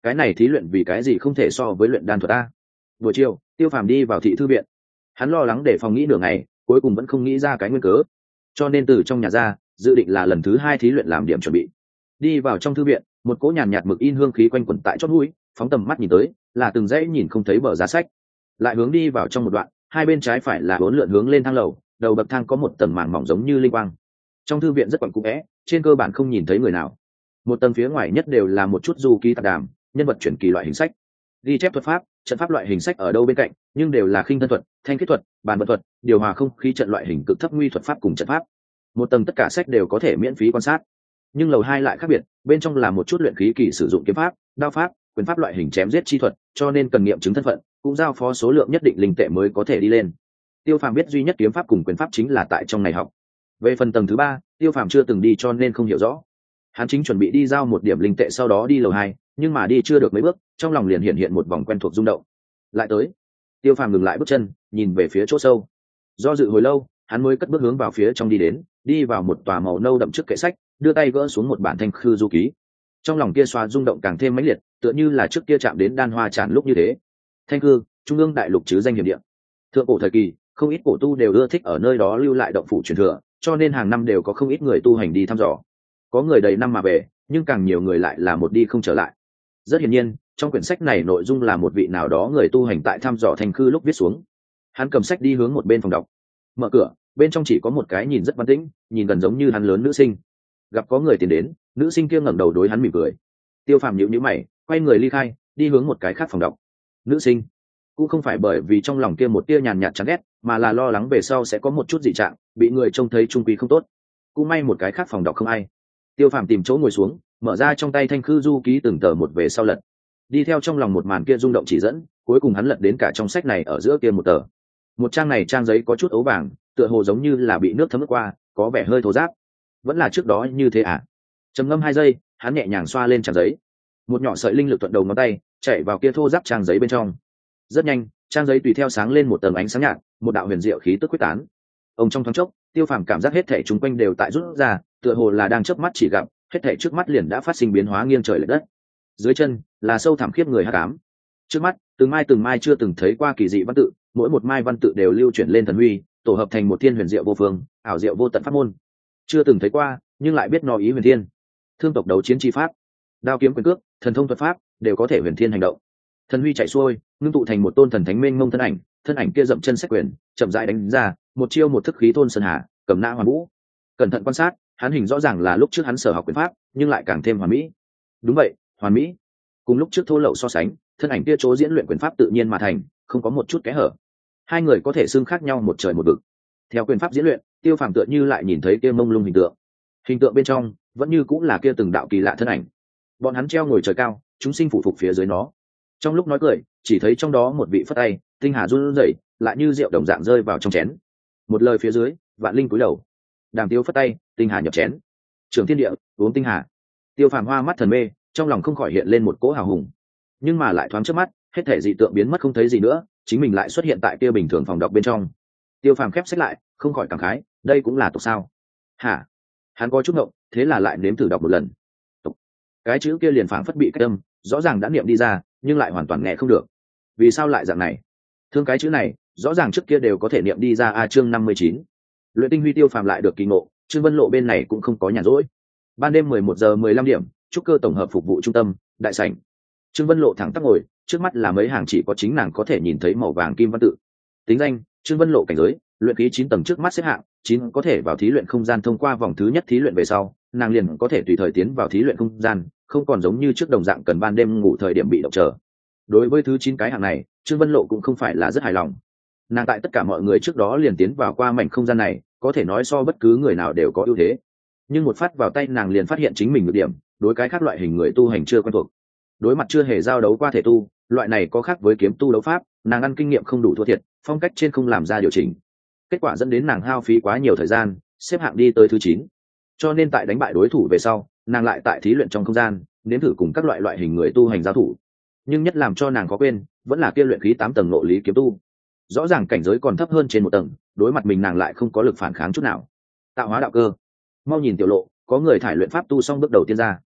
cái này thí luyện vì cái gì không thể so với luyện đan thuật ta? Buổi chiều Tiêu Phàm đi vào thị thư viện, hắn lo lắng để phòng nghĩ nửa ngày, cuối cùng vẫn không nghĩ ra cái nguyên cớ, cho nên từ trong nhà ra dự định là lần thứ hai thí luyện làm điểm chuẩn bị. Đi vào trong thư viện, một cỗ nhàn nhạt mực in hương khí quanh quẩn tại chót mũi, phóng tầm mắt nhìn tới là từng dãy nhìn không thấy bờ giá sách. Lại hướng đi vào trong một đoạn, hai bên trái phải là bốn lượn hướng lên thang lầu, đầu bậc thang có một tầng màn mỏng giống như linh quang. Trong thư viện rất quặn cũ vẽ, trên cơ bản không nhìn thấy người nào. Một tầng phía ngoài nhất đều là một chút du ký tạp đàm, nhân vật chuyển kỳ loại hình sách, ghi chép thuật pháp, trận pháp loại hình sách ở đâu bên cạnh, nhưng đều là khinh thân thuật, thanh kết thuật, bàn vận thuật, điều hòa không khí trận loại hình cực thấp nguy thuật pháp cùng trận pháp. Một tầng tất cả sách đều có thể miễn phí quan sát, nhưng lầu hai lại khác biệt, bên trong là một chút luyện khí kỳ sử dụng kiếm pháp, đao pháp, quyền pháp loại hình chém giết chi thuật, cho nên cần nghiệm chứng thân phận, cũng giao phó số lượng nhất định linh tệ mới có thể đi lên. Tiêu Phàm biết duy nhất kiếm pháp cùng quyền pháp chính là tại trong này học. Về phần tầng thứ ba, Tiêu Phàm chưa từng đi cho nên không hiểu rõ. Hắn chính chuẩn bị đi giao một điểm linh tệ sau đó đi lầu hai, nhưng mà đi chưa được mấy bước, trong lòng liền hiện hiện một vòng quen thuộc rung động. Lại tới. Tiêu Phàm ngừng lại bước chân, nhìn về phía chỗ sâu. Do dự hồi lâu, hắn mới cất bước hướng vào phía trong đi đến, đi vào một tòa màu nâu đậm trước kệ sách, đưa tay gỡ xuống một bản thanh khư du ký. Trong lòng kia xoa rung động càng thêm mãnh liệt, tựa như là trước kia chạm đến đan hoa tràn lúc như thế. Thanh khư, trung ương đại lục chứ danh hiểm địa. Thượng cổ thời kỳ, không ít cổ tu đều ưa thích ở nơi đó lưu lại động phủ truyền thừa, cho nên hàng năm đều có không ít người tu hành đi thăm dò. Có người đầy năm mà về, nhưng càng nhiều người lại là một đi không trở lại. Rất hiển nhiên, trong quyển sách này nội dung là một vị nào đó người tu hành tại thăm dò thanh khư lúc viết xuống. Hắn cầm sách đi hướng một bên phòng đọc, mở cửa, bên trong chỉ có một cái nhìn rất văn tĩnh, nhìn gần giống như hắn lớn nữ sinh. Gặp có người tiến đến, nữ sinh kia ngẩng đầu đối hắn mỉm cười. Tiêu Phàm nhíu nhíu mày, quay người ly khai, đi hướng một cái khác phòng đọc. Nữ sinh cũng không phải bởi vì trong lòng kia một tia nhàn nhạt chán ghét, mà là lo lắng về sau sẽ có một chút dị trạng, bị người trông thấy trung quy không tốt. Cũng may một cái khác phòng đọc không ai. Tiêu Phàm tìm chỗ ngồi xuống, mở ra trong tay thanh khư du ký từng tờ một về sau lật, đi theo trong lòng một màn kia rung động chỉ dẫn, cuối cùng hắn lật đến cả trong sách này ở giữa kia một tờ. Một trang này trang giấy có chút ấu vàng, tựa hồ giống như là bị nước thấm qua, có vẻ hơi thô ráp. Vẫn là trước đó như thế à? Trầm ngâm hai giây, hắn nhẹ nhàng xoa lên trang giấy, một nhỏ sợi linh lực thuận đầu ngón tay chạy vào kia thô ráp trang giấy bên trong. Rất nhanh, trang giấy tùy theo sáng lên một tầng ánh sáng nhạt, một đạo huyền diệu khí tức quyết tán. Ông trong thoáng chốc, Tiêu Phàm cảm giác hết thảy chúng quanh đều tại rút ra, tựa hồ là đang chớp mắt chỉ gặp, hết thảy trước mắt liền đã phát sinh biến hóa nghiêng trời lệch đất. Dưới chân là sâu thẳm khiếp người hắc ám. Trước mắt, từng mai từng mai chưa từng thấy qua kỳ dị văn tự, mỗi một mai văn tự đều lưu chuyển lên thần huy, tổ hợp thành một thiên huyền diệu vô phương, ảo diệu vô tận pháp môn. Chưa từng thấy qua, nhưng lại biết nó ý huyền thiên. Thương tộc đấu chiến chi pháp, đao kiếm quyền cước, thần thông thuật pháp, đều có thể huyền thiên hành động. Thần huy chạy xuôi, ngưng tụ thành một tôn thần thánh mênh mông thân ảnh, thân ảnh kia dậm chân sách quyền, chậm rãi đánh ra, một chiêu một thức khí thôn sơn hà, cầm nã hoàn vũ. Cẩn thận quan sát, hắn hình rõ ràng là lúc trước hắn sở học quyền pháp, nhưng lại càng thêm hoàn mỹ. Đúng vậy, hoàn mỹ. Cùng lúc trước thô lậu so sánh, thân ảnh kia chỗ diễn luyện quyền pháp tự nhiên mà thành, không có một chút kẽ hở. Hai người có thể xưng khác nhau một trời một vực. Theo quyền pháp diễn luyện, Tiêu Phàm tựa như lại nhìn thấy kia mông lung hình tượng. Hình tượng bên trong vẫn như cũng là kia từng đạo kỳ lạ thân ảnh. Bọn hắn treo ngồi trời cao, chúng sinh phụ phục phía dưới nó. Trong lúc nói cười, chỉ thấy trong đó một vị phất tay, tinh hà run rẩy, lại như rượu đồng dạng rơi vào trong chén. Một lời phía dưới, vạn linh cúi đầu. Đàm Tiêu phất tay, tinh hà nhập chén. Trường thiên địa, uống tinh hà. Tiêu Phàm hoa mắt thần mê, trong lòng không khỏi hiện lên một cỗ hào hùng. Nhưng mà lại thoáng trước mắt, hết thể dị tượng biến mất không thấy gì nữa, chính mình lại xuất hiện tại kia bình thường phòng đọc bên trong. Tiêu Phàm khép sách lại, không khỏi cảm khái, đây cũng là tục sao? Hả? Hắn có chút ngộng, thế là lại nếm thử đọc một lần. Tục. Cái chữ kia liền phảng phất bị cách âm, rõ ràng đã niệm đi ra, nhưng lại hoàn toàn nghe không được. Vì sao lại dạng này? Thương cái chữ này, rõ ràng trước kia đều có thể niệm đi ra. A chương năm mươi chín. Luyện tinh huy. Tiêu Phàm lại được kỳ ngộ, Trương Vân Lộ bên này cũng không có nhàn rỗi. Ban đêm mười một giờ mười lăm điểm, trúc cơ tổng hợp phục vụ trung tâm, đại sảnh. Trương Vân Lộ thẳng tắp ngồi, trước mắt là mấy hàng chỉ có chính nàng có thể nhìn thấy màu vàng kim văn tự. Tính danh: Trương Vân Lộ. Cảnh giới: luyện khí chín tầng. Trước mắt xếp hạng chín, có thể vào thí luyện không gian. Thông qua vòng thứ nhất thí luyện về sau, nàng liền có thể tùy thời tiến vào thí luyện không gian, không còn giống như trước đồng dạng cần ban đêm ngủ thời điểm bị động chờ. Đối với thứ chín cái hạng này, Trương Vân Lộ cũng không phải là rất hài lòng. Nàng tại tất cả mọi người trước đó liền tiến vào qua mảnh không gian này, có thể nói so bất cứ người nào đều có ưu thế. Nhưng một phát vào tay, nàng liền phát hiện chính mình nhược điểm, đối cái khác loại hình người tu hành chưa quen thuộc. Đối mặt chưa hề giao đấu qua thể tu, loại này có khác với kiếm tu đấu pháp, nàng ăn kinh nghiệm không đủ thua thiệt, phong cách trên không làm ra điều chỉnh. Kết quả dẫn đến nàng hao phí quá nhiều thời gian, xếp hạng đi tới thứ chín. Cho nên tại đánh bại đối thủ về sau, nàng lại tại thí luyện trong không gian, nếm thử cùng các loại loại hình người tu hành giao thủ. Nhưng nhất làm cho nàng có quên, vẫn là kia luyện khí tám tầng nội lý kiếm tu. Rõ ràng cảnh giới còn thấp hơn trên một tầng, đối mặt mình nàng lại không có lực phản kháng chút nào. Tạo hóa đạo cơ. Mau nhìn tiểu lộ, có người thải luyện pháp tu xong bước đầu tiên ra.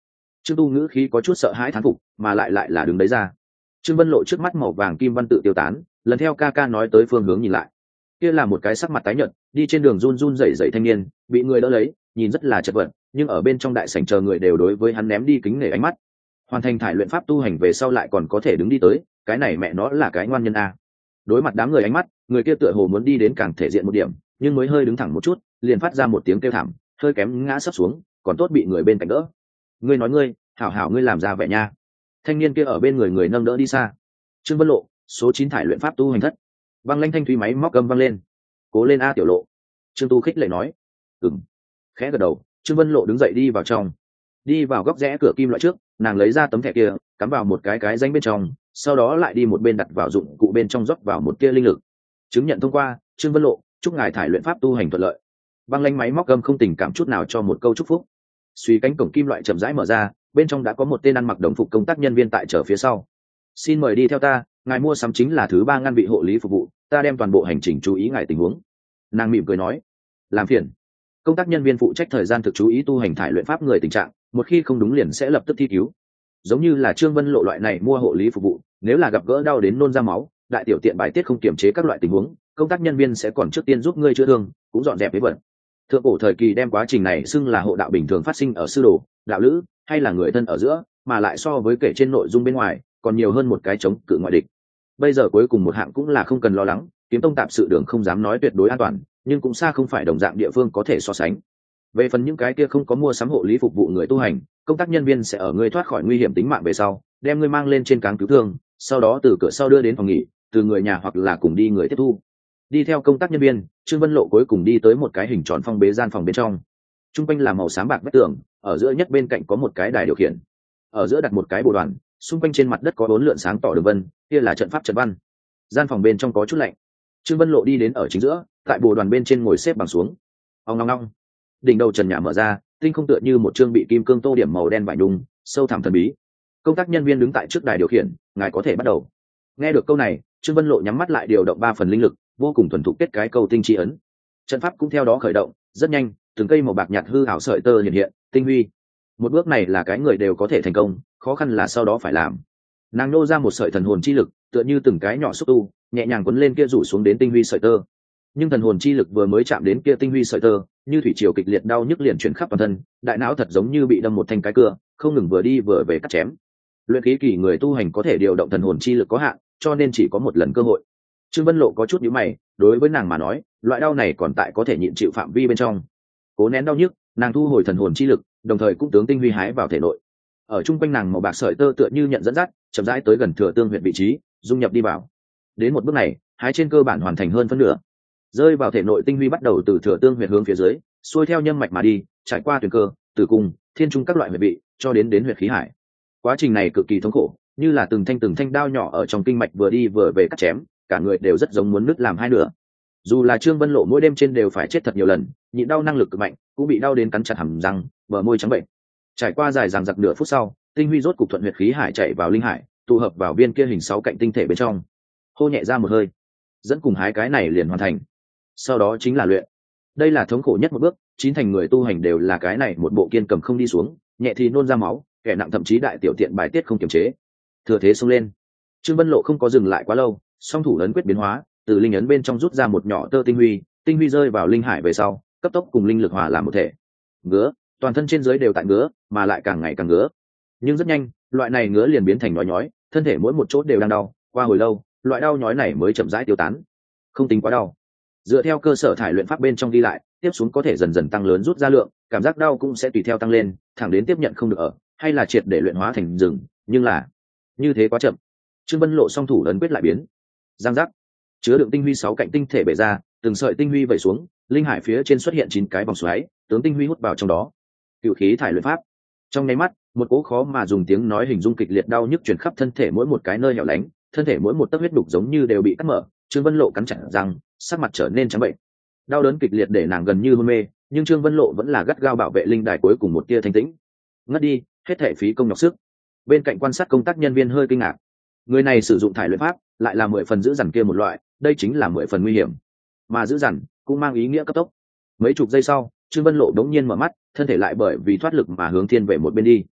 Trương Tu ngữ khí có chút sợ hãi thán phục, mà lại lại là đứng đấy ra. Trương Vân Lộ trước mắt màu vàng kim văn tự tiêu tán, lần theo ca ca nói tới phương hướng nhìn lại, kia là một cái sắc mặt tái nhợt, đi trên đường run run rẩy rẩy thanh niên, bị người đỡ lấy, nhìn rất là chật vật, nhưng ở bên trong đại sảnh chờ người đều đối với hắn ném đi kính nể ánh mắt. Hoàn thành thải luyện pháp tu hành về sau lại còn có thể đứng đi tới, cái này mẹ nó là cái ngoan nhân a. Đối mặt đám người ánh mắt, người kia tựa hồ muốn đi đến càng thể diện một điểm, nhưng mới hơi đứng thẳng một chút, liền phát ra một tiếng kêu thảm, hơi kém ngã sấp xuống, còn tốt bị người bên cạnh đỡ. Ngươi nói ngươi, hảo hảo ngươi làm ra vẻ nha. Thanh niên kia ở bên người người nâng đỡ đi xa. Trương Vân Lộ, số chín thải luyện pháp tu hành thất. Vang lanh thanh thúy máy móc gầm vang lên. Cố lên a tiểu lộ. Trương Tu khích lệ nói. Ừm. Khẽ gật đầu, Trương Vân Lộ đứng dậy đi vào trong. Đi vào góc rẽ cửa kim loại trước, nàng lấy ra tấm thẻ kia, cắm vào một cái cái danh bên trong, sau đó lại đi một bên đặt vào dụng cụ bên trong rót vào một tia linh lực. Chứng nhận thông qua, Trương Vân Lộ, chúc ngài thải luyện pháp tu hành thuận lợi. Băng lanh máy móc gầm không tình cảm chút nào cho một câu chúc phúc. Suy cánh cổng kim loại chậm rãi mở ra, bên trong đã có một tên ăn mặc đồng phục công tác nhân viên tại chờ phía sau. Xin mời đi theo ta, ngài mua sắm chính là thứ ba ngăn vị hộ lý phục vụ, ta đem toàn bộ hành trình chú ý ngài tình huống. Nàng mỉm cười nói. Làm phiền. Công tác nhân viên phụ trách thời gian thực chú ý tu hành thải luyện pháp người tình trạng, một khi không đúng liền sẽ lập tức thi cứu. Giống như là Trương Vân Lộ loại này mua hộ lý phục vụ, nếu là gặp gỡ đau đến nôn ra máu, đại tiểu tiện bài tiết không kiểm chế các loại tình huống, công tác nhân viên sẽ còn trước tiên giúp ngươi chữa thương, cũng dọn dẹp vết bẩn. Thượng cổ thời kỳ đem quá trình này xưng là hộ đạo bình thường phát sinh ở sư đồ, đạo lữ hay là người thân ở giữa, mà lại so với kể trên nội dung bên ngoài còn nhiều hơn một cái chống cự ngoại địch. Bây giờ cuối cùng một hạng cũng là không cần lo lắng, kiếm tông tạp sự đường không dám nói tuyệt đối an toàn, nhưng cũng xa không phải đồng dạng địa phương có thể so sánh. Về phần những cái kia không có mua sắm hộ lý phục vụ người tu hành, công tác nhân viên sẽ ở ngươi thoát khỏi nguy hiểm tính mạng về sau, đem ngươi mang lên trên cáng cứu thương, sau đó từ cửa sau đưa đến phòng nghỉ, từ người nhà hoặc là cùng đi người tiếp thu. Đi theo công tác nhân viên, Trương Vân Lộ cuối cùng đi tới một cái hình tròn phong bế gian phòng bên trong. Trung quanh là màu xám bạc vách tường, ở giữa nhất bên cạnh có một cái đài điều khiển. Ở giữa đặt một cái bồ đoàn, xung quanh trên mặt đất có bốn lượn sáng tỏ đường vân, kia là trận pháp trận văn. Gian phòng bên trong có chút lạnh. Trương Vân Lộ đi đến ở chính giữa, tại bồ đoàn bên trên ngồi xếp bằng xuống. Ong ong ong. Đỉnh đầu trần nhà mở ra, tinh không tựa như một chương bị kim cương tô điểm màu đen vải nhung, sâu thẳm thần bí. Công tác nhân viên đứng tại trước đài điều khiển, ngài có thể bắt đầu. Nghe được câu này, Trương Vân Lộ nhắm mắt lại điều động ba phần linh lực, vô cùng thuần thục kết cái câu tinh chi ấn. Trận pháp cũng theo đó khởi động, rất nhanh, từng cây màu bạc nhạt hư ảo sợi tơ hiện hiện, tinh huy. Một bước này là cái người đều có thể thành công, khó khăn là sau đó phải làm. Nàng nô ra một sợi thần hồn chi lực, tựa như từng cái nhỏ xúc tu, nhẹ nhàng quấn lên kia rủ xuống đến tinh huy sợi tơ. Nhưng thần hồn chi lực vừa mới chạm đến kia tinh huy sợi tơ, như thủy triều kịch liệt đau nhức liền chuyển khắp toàn thân, đại não thật giống như bị đâm một thanh cái cưa, không ngừng vừa đi vừa về cắt chém. Luyện khí kỳ người tu hành có thể điều động thần hồn chi lực có hạn, cho nên chỉ có một lần cơ hội. Trương Vân Lộ có chút nhíu mày, đối với nàng mà nói, loại đau này còn tại có thể nhịn chịu phạm vi bên trong. Cố nén đau nhức, nàng thu hồi thần hồn chi lực, đồng thời cũng tướng tinh huy hái vào thể nội. Ở trung quanh nàng màu bạc sợi tơ tựa như nhận dẫn dắt, chậm rãi tới gần thừa tương huyệt vị trí, dung nhập đi vào. Đến một bước này, hái trên cơ bản hoàn thành hơn phân nửa. Rơi vào thể nội tinh huy bắt đầu từ thừa tương huyệt hướng phía dưới, xuôi theo nhân mạch mà đi, trải qua tuyển cơ, tử cung, thiên trung các loại huyệt vị, cho đến đến huyệt khí hải. Quá trình này cực kỳ thống khổ, như là từng thanh từng thanh đao nhỏ ở trong kinh mạch vừa đi vừa về cắt chém, cả người đều rất giống muốn nứt làm hai nửa. Dù là Trương Vân Lộ mỗi đêm trên đều phải chết thật nhiều lần, nhịn đau năng lực cực mạnh, cũng bị đau đến cắn chặt hàm răng, bờ môi trắng bệnh. Trải qua dài dằng dặc nửa phút sau, tinh huy rốt cục thuận huyệt khí hải chạy vào linh hải, tụ hợp vào viên kia hình sáu cạnh tinh thể bên trong. Hô nhẹ ra một hơi, dẫn cùng hái cái này liền hoàn thành. Sau đó chính là luyện. Đây là thống khổ nhất một bước, chín thành người tu hành đều là cái này một bộ kiên cầm không đi xuống, nhẹ thì nôn ra máu, kẻ nặng thậm chí đại tiểu tiện bài tiết không kiềm chế. Thừa thế xông lên. Trương Vân Lộ không có dừng lại quá lâu, song thủ ấn quyết biến hóa, từ linh ấn bên trong rút ra một nhỏ tơ tinh huy, tinh huy rơi vào linh hải về sau, cấp tốc cùng linh lực hòa làm một thể. Ngứa, toàn thân trên dưới đều tại ngứa, mà lại càng ngày càng ngứa. Nhưng rất nhanh, loại này ngứa liền biến thành nhói nhói, thân thể mỗi một chỗ đều đang đau, qua hồi lâu, loại đau nhói này mới chậm rãi tiêu tán. Không tính quá đau. Dựa theo cơ sở thải luyện pháp bên trong ghi lại, tiếp xuống có thể dần dần tăng lớn rút ra lượng, cảm giác đau cũng sẽ tùy theo tăng lên, thẳng đến tiếp nhận không được ở, hay là triệt để luyện hóa thành rừng, nhưng là như thế quá chậm. Trương Vân Lộ song thủ ấn quyết lại biến. Giang giác, chứa đựng tinh huy sáu cạnh tinh thể bể ra, từng sợi tinh huy vẩy xuống, linh hải phía trên xuất hiện chín cái vòng xoáy, tướng tinh huy hút vào trong đó. Cựu khí thải luyện pháp. Trong nháy mắt, một cỗ khó mà dùng tiếng nói hình dung kịch liệt đau nhức truyền khắp thân thể mỗi một cái nơi hẻo lánh, thân thể mỗi một tấc huyết đục giống như đều bị cắt mở. Trương Vân Lộ cắn chặt răng, sắc mặt trở nên trắng bệnh. Đau đớn kịch liệt để nàng gần như hôn mê, nhưng Trương Vân Lộ vẫn là gắt gao bảo vệ linh đài cuối cùng một tia thanh tĩnh. Ngất đi, hết thể phí công nhọc sức. Bên cạnh quan sát công tác nhân viên hơi kinh ngạc. Người này sử dụng thải luyện pháp, lại là mười phần giữ dằn kia một loại, đây chính là mười phần nguy hiểm. Mà giữ dằn cũng mang ý nghĩa cấp tốc. Mấy chục giây sau, Trương Vân Lộ đống nhiên mở mắt, thân thể lại bởi vì thoát lực mà hướng thiên về một bên đi.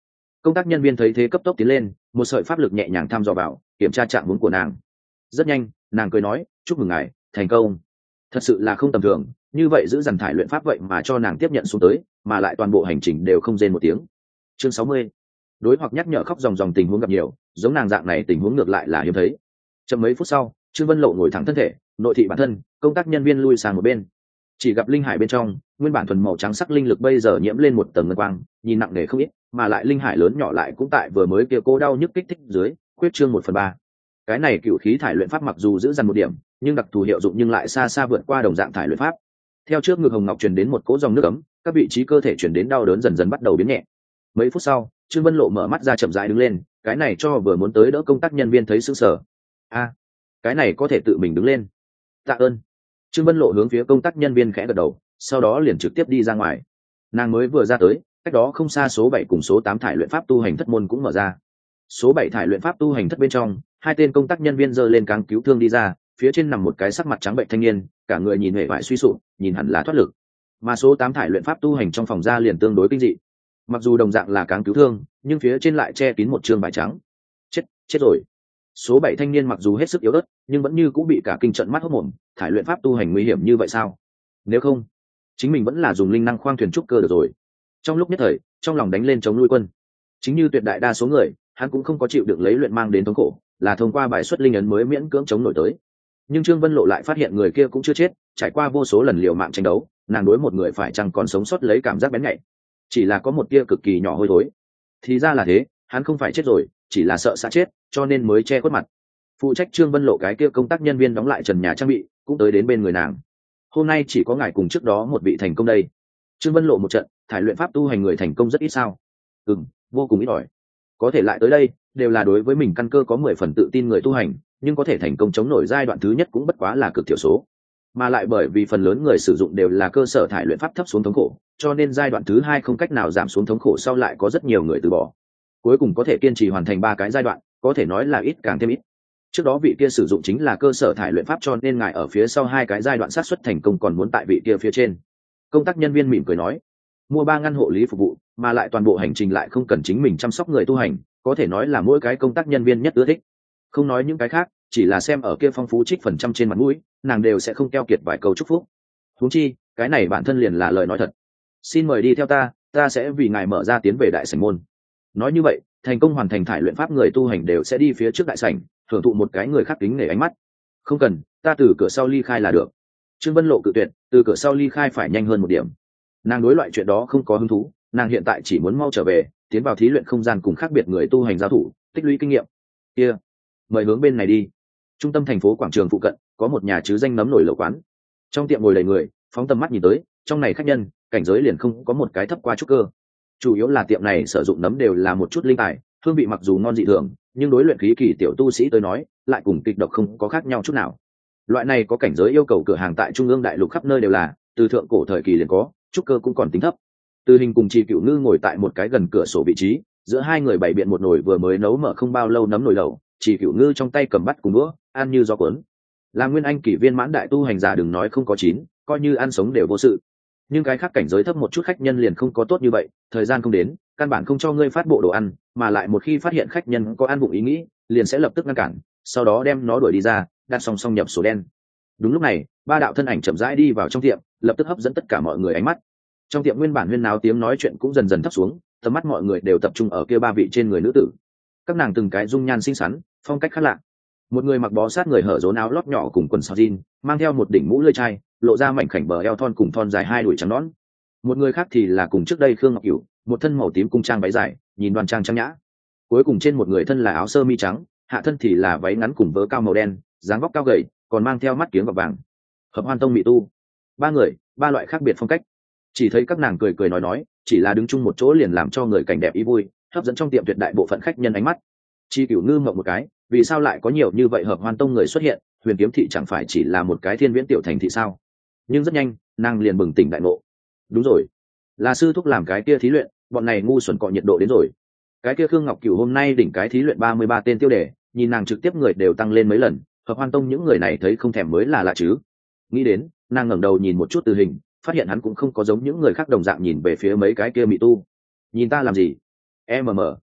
Công tác nhân viên thấy thế cấp tốc tiến lên, một sợi pháp lực nhẹ nhàng thăm dò vào kiểm tra trạng huống của nàng. Rất nhanh nàng cười nói, chúc mừng ngài thành công. Thật sự là không tầm thường, như vậy giữ dằn thải luyện pháp vậy mà cho nàng tiếp nhận xuống tới, mà lại toàn bộ hành trình đều không rên một tiếng. Chương sáu mươi. Đối hoặc nhắc nhở khóc dòng dòng tình huống gặp nhiều, giống nàng dạng này tình huống ngược lại là hiếm thấy. Chậm mấy phút sau, Trương Vân Lộ ngồi thẳng thân thể, nội thị bản thân, công tác nhân viên lui sang một bên. Chỉ gặp linh hải bên trong, nguyên bản thuần màu trắng sắc linh lực bây giờ nhiễm lên một tầng ngân quang, nhìn nặng nề không ít, mà lại linh hải lớn nhỏ lại cũng tại vừa mới kia cố đau nhức kích thích dưới, khuyết trương một phần ba. Cái này cựu khí thải luyện pháp mặc dù giữ dằn một điểm, nhưng đặc thù hiệu dụng nhưng lại xa xa vượt qua đồng dạng thải luyện pháp. Theo trước ngực hồng ngọc truyền đến một cỗ dòng nước ấm, các vị trí cơ thể truyền đến đau đớn dần dần bắt đầu biến nhẹ. Mấy phút sau, Trương Vân Lộ mở mắt ra chậm rãi đứng lên, cái này cho vừa muốn tới đỡ công tác nhân viên thấy sững sờ. A, cái này có thể tự mình đứng lên. Tạ ơn. Trương Vân Lộ hướng phía công tác nhân viên khẽ gật đầu, sau đó liền trực tiếp đi ra ngoài. Nàng mới vừa ra tới, cách đó không xa số bảy cùng số tám thải luyện pháp tu hành thất môn cũng mở ra. Số bảy thải luyện pháp tu hành thất bên trong, hai tên công tác nhân viên giơ lên cáng cứu thương đi ra, phía trên nằm một cái sắc mặt trắng bệnh thanh niên, cả người nhìn hệ vải suy sụp, nhìn hẳn là thoát lực. Mà số tám thải luyện pháp tu hành trong phòng ra liền tương đối kinh dị. Mặc dù đồng dạng là cáng cứu thương, nhưng phía trên lại che kín một trương vải trắng. Chết, chết rồi. Số bảy thanh niên mặc dù hết sức yếu ớt, nhưng vẫn như cũng bị cả kinh trận mắt hốt mồm, thải luyện pháp tu hành nguy hiểm như vậy sao? Nếu không, chính mình vẫn là dùng linh năng khoang thuyền trúc cơ được rồi. Trong lúc nhất thời, trong lòng đánh lên chống nuôi quân. Chính như tuyệt đại đa số người, hắn cũng không có chịu được lấy luyện mang đến thống khổ, là thông qua bài xuất linh ấn mới miễn cưỡng chống nổi tới. Nhưng Trương Vân Lộ lại phát hiện người kia cũng chưa chết, trải qua vô số lần liều mạng tranh đấu, nàng đối một người phải chăng còn sống sót lấy cảm giác bén nhạy, chỉ là có một tia cực kỳ nhỏ hôi thối. Thì ra là thế, hắn không phải chết rồi, chỉ là sợ xã chết, cho nên mới che khuất mặt. Phụ trách Trương Vân Lộ cái kia công tác nhân viên đóng lại trần nhà trang bị, cũng tới đến bên người nàng. Hôm nay chỉ có ngài cùng trước đó một vị thành công đây. Trương Vân Lộ một trận, thải luyện pháp tu hành người thành công rất ít sao? Ừm, vô cùng ít ỏi. Có thể lại tới đây, đều là đối với mình căn cơ có mười phần tự tin người tu hành, nhưng có thể thành công chống nổi giai đoạn thứ nhất cũng bất quá là cực thiểu số. Mà lại bởi vì phần lớn người sử dụng đều là cơ sở thải luyện pháp thấp xuống thống khổ, cho nên giai đoạn thứ hai không cách nào giảm xuống thống khổ, sau lại có rất nhiều người từ bỏ. Cuối cùng có thể kiên trì hoàn thành ba cái giai đoạn, có thể nói là ít càng thêm ít. Trước đó vị kia sử dụng chính là cơ sở thải luyện pháp, cho nên ngài ở phía sau hai cái giai đoạn xác suất thành công còn muốn tại vị kia phía trên. Công tác nhân viên mỉm cười nói, mua ba ngăn hộ lý phục vụ, mà lại toàn bộ hành trình lại không cần chính mình chăm sóc người tu hành, có thể nói là mỗi cái công tác nhân viên nhất ưa thích. Không nói những cái khác, chỉ là xem ở kia phong phú trích phần trăm trên mặt mũi, nàng đều sẽ không keo kiệt vài câu chúc phúc. Huống chi, cái này bản thân liền là lời nói thật. Xin mời đi theo ta, ta sẽ vì ngài mở ra tiến về đại sảnh môn. Nói như vậy, thành công hoàn thành thải luyện pháp người tu hành đều sẽ đi phía trước đại sảnh, hưởng thụ một cái người khác kính nể ánh mắt. Không cần, ta từ cửa sau ly khai là được. Trương Vân Lộ cự tuyệt, từ cửa sau ly khai phải nhanh hơn một điểm. Nàng đối loại chuyện đó không có hứng thú, nàng hiện tại chỉ muốn mau trở về, tiến vào thí luyện không gian cùng khác biệt người tu hành giao thủ, tích lũy kinh nghiệm. Kia, mời hướng bên này đi. Trung tâm thành phố quảng trường phụ cận có một nhà chứ danh nấm nổi lẩu quán. Trong tiệm ngồi đầy người, phóng tầm mắt nhìn tới, trong này khách nhân cảnh giới liền không có một cái thấp qua trúc cơ. Chủ yếu là tiệm này sử dụng nấm đều là một chút linh tài, hương vị mặc dù ngon dị thường, nhưng đối luyện khí kỳ tiểu tu sĩ tới nói, lại cùng kịch độc không có khác nhau chút nào. Loại này có cảnh giới yêu cầu cửa hàng tại trung ương đại lục khắp nơi đều là, từ thượng cổ thời kỳ liền có, trúc cơ cũng còn tính thấp. Từ Hình cùng Trì Cửu Ngư ngồi tại một cái gần cửa sổ vị trí, giữa hai người bày biện một nồi vừa mới nấu mở không bao lâu nấm nồi lẩu, Trì Cửu Ngư trong tay cầm bắt cùng đũa, ăn như gió cuốn. Là nguyên anh kỷ viên mãn đại tu hành giả đừng nói không có chín, coi như ăn sống đều vô sự. Nhưng cái khác cảnh giới thấp một chút khách nhân liền không có tốt như vậy, thời gian không đến, căn bản không cho ngươi phát bộ đồ ăn, mà lại một khi phát hiện khách nhân có ăn bụng ý nghĩ, liền sẽ lập tức ngăn cản, sau đó đem nó đuổi đi ra, đặt song song nhập sổ đen. Đúng lúc này, ba đạo thân ảnh chậm rãi đi vào trong tiệm, lập tức hấp dẫn tất cả mọi người ánh mắt. Trong tiệm nguyên bản huyên náo tiếng nói chuyện cũng dần dần thấp xuống, tầm mắt mọi người đều tập trung ở kia ba vị trên người nữ tử. Các nàng từng cái dung nhan xinh xắn, phong cách khác lạ. Một người mặc bó sát người hở rốn áo lót nhỏ cùng quần sọc jean, mang theo một đỉnh mũ lưỡi chai, lộ ra mảnh khảnh bờ eo thon cùng thon dài hai đùi trắng nõn. Một người khác thì là cùng trước đây Khương Ngọc Cửu, một thân màu tím cung trang váy dài, nhìn đoan trang trang nhã. Cuối cùng trên một người thân là áo sơ mi trắng, hạ thân thì là váy ngắn cùng vớ cao màu đen, dáng vóc cao gầy, còn mang theo mắt kiếng gọt vàng. Hợp Hoan Tông mỹ tu. Ba người, ba loại khác biệt phong cách. Chỉ thấy các nàng cười cười nói nói, chỉ là đứng chung một chỗ liền làm cho người cảnh đẹp ý vui, hấp dẫn trong tiệm tuyệt đại bộ phận khách nhân ánh mắt. Chi Cửu Ngư ngậm một cái, vì sao lại có nhiều như vậy Hợp Hoan Tông người xuất hiện, Huyền Kiếm thị chẳng phải chỉ là một cái thiên viễn tiểu thành thị sao? Nhưng rất nhanh, nàng liền bừng tỉnh đại ngộ. Đúng rồi, là sư thúc làm cái kia thí luyện, bọn này ngu xuẩn cọ nhiệt độ đến rồi. Cái kia Khương Ngọc Cửu hôm nay đỉnh cái thí luyện ba mươi ba tên tiêu đề, nhìn nàng trực tiếp người đều tăng lên mấy lần, Hợp Hoan Tông những người này thấy không thèm mới là lạ chứ. Nghĩ đến, nàng ngẩng đầu nhìn một chút Từ Hình, phát hiện hắn cũng không có giống những người khác đồng dạng nhìn về phía mấy cái kia mỹ tu. Nhìn ta làm gì? Em mờ mờ,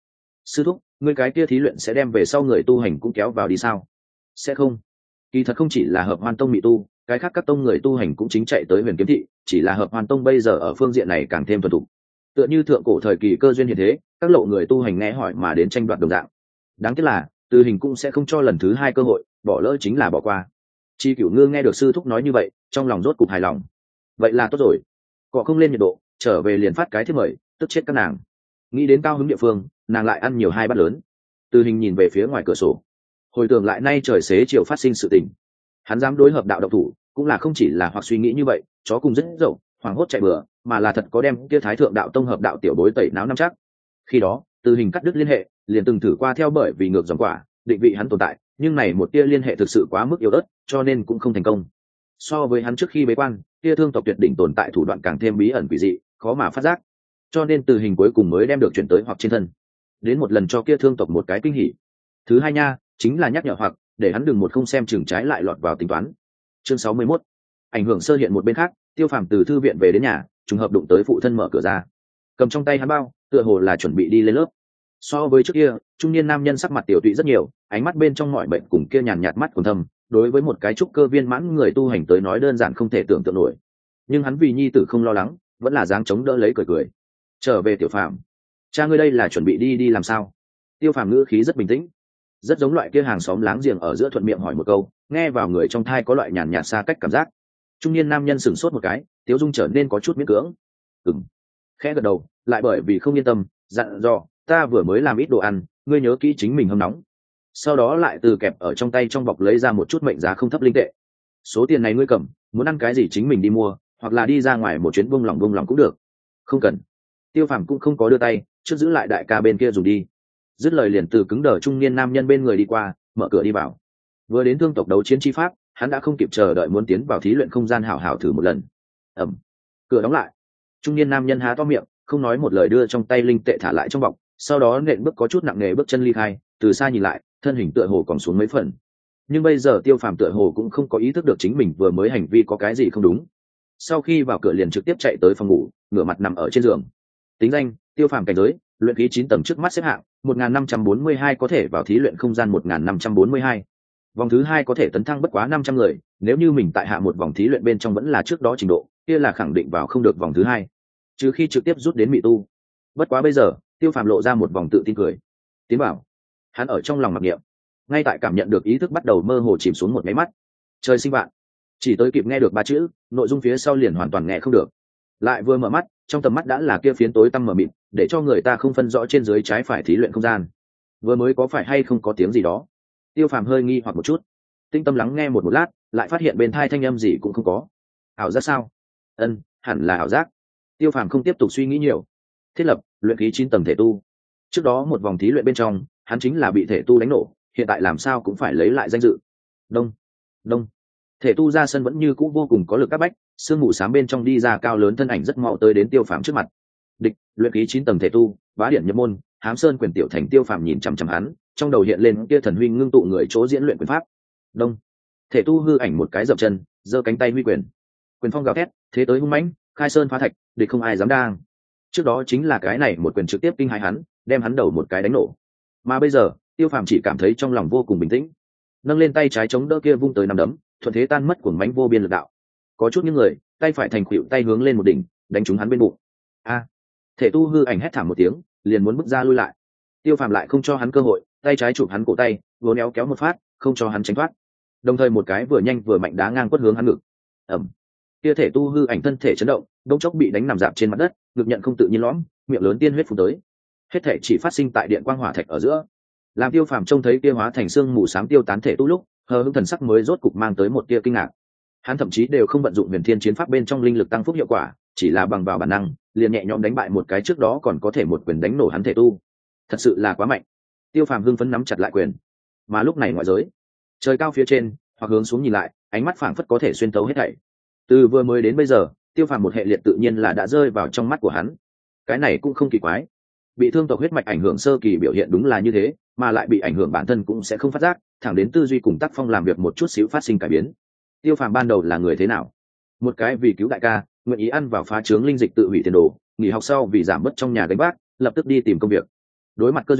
sư thúc, ngươi cái kia thí luyện sẽ đem về sau người tu hành cũng kéo vào đi sao? Sẽ không. Kỳ thật không chỉ là hợp hoan tông bị tu, cái khác các tông người tu hành cũng chính chạy tới huyền kiếm thị, chỉ là hợp hoan tông bây giờ ở phương diện này càng thêm thuần thục. Tựa như thượng cổ thời kỳ cơ duyên hiện thế, các lộ người tu hành nghe hỏi mà đến tranh đoạt đồng dạng. Đáng tiếc là Từ Hình cũng sẽ không cho lần thứ hai cơ hội, bỏ lỡ chính là bỏ qua. Chi Cửu Ngư nghe được sư thúc nói như vậy, trong lòng rốt cục hài lòng. Vậy là tốt rồi. Cọ không lên nhiệt độ, trở về liền phát cái thiết mời, tức chết các nàng. Nghĩ đến cao hứng địa phương, nàng lại ăn nhiều hai bát lớn. Từ Hình nhìn về phía ngoài cửa sổ, hồi tưởng lại nay trời xế chiều phát sinh sự tình. Hắn dám đối hợp đạo độc thủ, cũng là không chỉ là hoặc suy nghĩ như vậy, chó cùng rất dậu, hoảng hốt chạy bừa, mà là thật có đem kia Thái Thượng đạo tông hợp đạo tiểu bối tẩy não năm chắc. Khi đó, Từ Hình cắt đứt liên hệ, liền từng thử qua theo bởi vì ngược dòng quả, định vị hắn tồn tại, nhưng này một tia liên hệ thực sự quá mức yếu ớt, cho nên cũng không thành công. So với hắn trước khi bế quan, tia thương tộc tuyệt đỉnh tồn tại thủ đoạn càng thêm bí ẩn quỷ dị, khó mà phát giác. Cho nên Từ Hình cuối cùng mới đem được chuyển tới hoặc trên thân. Đến một lần cho kia thương tộc một cái kinh hỉ. Thứ hai nha, chính là nhắc nhở hoặc để hắn đừng một không xem chừng trái lại lọt vào tính toán. Chương sáu mươi mốt. Ảnh hưởng sơ hiện một bên khác, Tiêu Phàm từ thư viện về đến nhà, trùng hợp đụng tới phụ thân mở cửa ra. Cầm trong tay hắn bao, tựa hồ là chuẩn bị đi lên lớp. So với trước kia, trung niên nam nhân sắc mặt tiểu tụy rất nhiều, ánh mắt bên trong mọi bệnh cùng kia nhàn nhạt mắt còn thâm, đối với một cái trúc cơ viên mãn người tu hành tới nói đơn giản không thể tưởng tượng nổi. Nhưng hắn vì nhi tử không lo lắng, vẫn là dáng chống đỡ lấy cười cười. Trở về Tiểu Phàm, cha ngươi đây là chuẩn bị đi đi làm sao? Tiêu Phàm ngữ khí rất bình tĩnh, rất giống loại kia hàng xóm láng giềng ở giữa thuận miệng hỏi một câu, nghe vào người trong thai có loại nhàn nhạt xa cách cảm giác. Trung niên nam nhân sửng sốt một cái, tiếu dung trở nên có chút miễn cưỡng. Ừm. Khẽ gật đầu, lại bởi vì không yên tâm, dặn dò, ta vừa mới làm ít đồ ăn, ngươi nhớ kỹ chính mình hâm nóng. Sau đó lại từ kẹp ở trong tay trong bọc lấy ra một chút mệnh giá không thấp linh tệ. Số tiền này ngươi cầm, muốn ăn cái gì chính mình đi mua, hoặc là đi ra ngoài một chuyến buông lòng buông lòng cũng được. Không cần. Tiêu Phàm cũng không có đưa tay, trước giữ lại đại ca bên kia dùng đi. Dứt lời liền từ cứng đờ trung niên nam nhân bên người đi qua, mở cửa đi vào. Vừa đến thương tộc đấu chiến chi pháp, hắn đã không kịp chờ đợi muốn tiến vào thí luyện không gian hảo hảo thử một lần. Ẩm. Cửa đóng lại. Trung niên nam nhân há to miệng, không nói một lời đưa trong tay linh tệ thả lại trong bọc, sau đó nện bước có chút nặng nề bước chân ly khai. Từ xa nhìn lại, thân hình tựa hồ còn xuống mấy phần. Nhưng bây giờ Tiêu Phàm tựa hồ cũng không có ý thức được chính mình vừa mới hành vi có cái gì không đúng. Sau khi vào cửa liền trực tiếp chạy tới phòng ngủ, ngửa mặt nằm ở trên giường. Tính danh: Tiêu Phàm cảnh giới, luyện khí chín tầng, trước mắt xếp hạng một nghìn năm trăm bốn mươi hai, có thể vào thí luyện không gian một nghìn năm trăm bốn mươi hai. Vòng thứ hai có thể tấn thăng bất quá năm trăm người, nếu như mình tại hạ một vòng thí luyện bên trong vẫn là trước đó trình độ, kia là khẳng định vào không được vòng thứ hai, trừ khi trực tiếp rút đến mị tu. Bất quá bây giờ, Tiêu Phàm lộ ra một vòng tự tin cười. Tiến bảo. Hắn ở trong lòng mặc niệm, ngay tại cảm nhận được ý thức bắt đầu mơ hồ chìm xuống một máy mắt. Trời sinh bạn. Chỉ tới kịp nghe được ba chữ, nội dung phía sau liền hoàn toàn nghe không được. Lại vừa mở mắt, trong tầm mắt đã là kia phiến tối tăm mờ mịt, để cho người ta không phân rõ trên dưới trái phải thí luyện không gian. Vừa mới có phải hay không có tiếng gì đó? Tiêu Phàm hơi nghi hoặc một chút, tinh tâm lắng nghe một một lát, lại phát hiện bên tai thanh âm gì cũng không có. Ảo giác sao? Ân, hẳn là ảo giác. Tiêu Phàm không tiếp tục suy nghĩ nhiều. Thiết lập luyện khí chín tầng thể tu. Trước đó một vòng thí luyện bên trong, hắn chính là bị thể tu đánh nổ, hiện tại làm sao cũng phải lấy lại danh dự. Đông, đông. Thể tu ra sân vẫn như cũ vô cùng có lực các bách, sương mù xám bên trong đi ra cao lớn thân ảnh rất mau tới đến Tiêu Phàm trước mặt. Địch, luyện khí chín tầng thể tu, bá điện nhập môn, Hám Sơn quyền tiểu thành. Tiêu Phàm nhìn chằm chằm hắn, trong đầu hiện lên kia thần huy ngưng tụ người chỗ diễn luyện quyền pháp. Đông. Thể tu hư ảnh một cái dậm chân, giơ cánh tay huy quyền. Quyền phong gào thét, thế tới hung mãnh, khai sơn phá thạch, địch không ai dám đang. Trước đó chính là cái này một quyền trực tiếp kinh hãi hắn, đem hắn đầu một cái đánh nổ. Mà bây giờ, Tiêu Phàm chỉ cảm thấy trong lòng vô cùng bình tĩnh, nâng lên tay trái chống đỡ kia vung tới năm đấm, thuận thế tan mất cuồng mãnh vô biên lực đạo. Có chút những người, tay phải thành khuỷu tay hướng lên một đỉnh, đánh trúng hắn bên bụng. A! Thể tu hư ảnh hét thảm một tiếng, liền muốn bước ra lui lại. Tiêu Phàm lại không cho hắn cơ hội, tay trái chụp hắn cổ tay, vốn éo kéo một phát, không cho hắn tránh thoát. Đồng thời một cái vừa nhanh vừa mạnh đá ngang quất hướng hắn ngực. Ầm! Kia thể tu hư ảnh thân thể chấn động, đống chốc bị đánh nằm dạp trên mặt đất, ngực nhận không tự nhiên lõm, miệng lớn tiên huyết phun tới. Hết thể chỉ phát sinh tại điện quang hỏa thạch ở giữa. Làm Tiêu Phàm trông thấy kia hóa thành xương mù xám tiêu tán thể tu lúc, hờ hững thần sắc mới rốt cục mang tới một tia kinh ngạc. Hắn thậm chí đều không vận dụng huyền thiên chiến pháp bên trong linh lực tăng phúc hiệu quả, chỉ là bằng vào bản năng, liền nhẹ nhõm đánh bại một cái trước đó còn có thể một quyền đánh nổ hắn thể tu. Thật sự là quá mạnh. Tiêu Phàm hưng phấn nắm chặt lại quyền. Mà lúc này ngoại giới, trời cao phía trên, hoặc hướng xuống nhìn lại, ánh mắt phảng phất có thể xuyên tấu hết thảy. Từ vừa mới đến bây giờ, Tiêu Phàm một hệ liệt tự nhiên là đã rơi vào trong mắt của hắn. Cái này cũng không kỳ quái. Bị thương tộc huyết mạch ảnh hưởng sơ kỳ biểu hiện đúng là như thế, mà lại bị ảnh hưởng bản thân cũng sẽ không phát giác, thẳng đến tư duy cùng tác phong làm việc một chút xíu phát sinh cải biến. Tiêu Phàm ban đầu là người thế nào? Một cái vì cứu đại ca, nguyện ý ăn vào phá trướng linh dịch tự hủy tiền đồ, nghỉ học sau vì giảm bớt trong nhà gánh vác, lập tức đi tìm công việc. Đối mặt cơ duyên,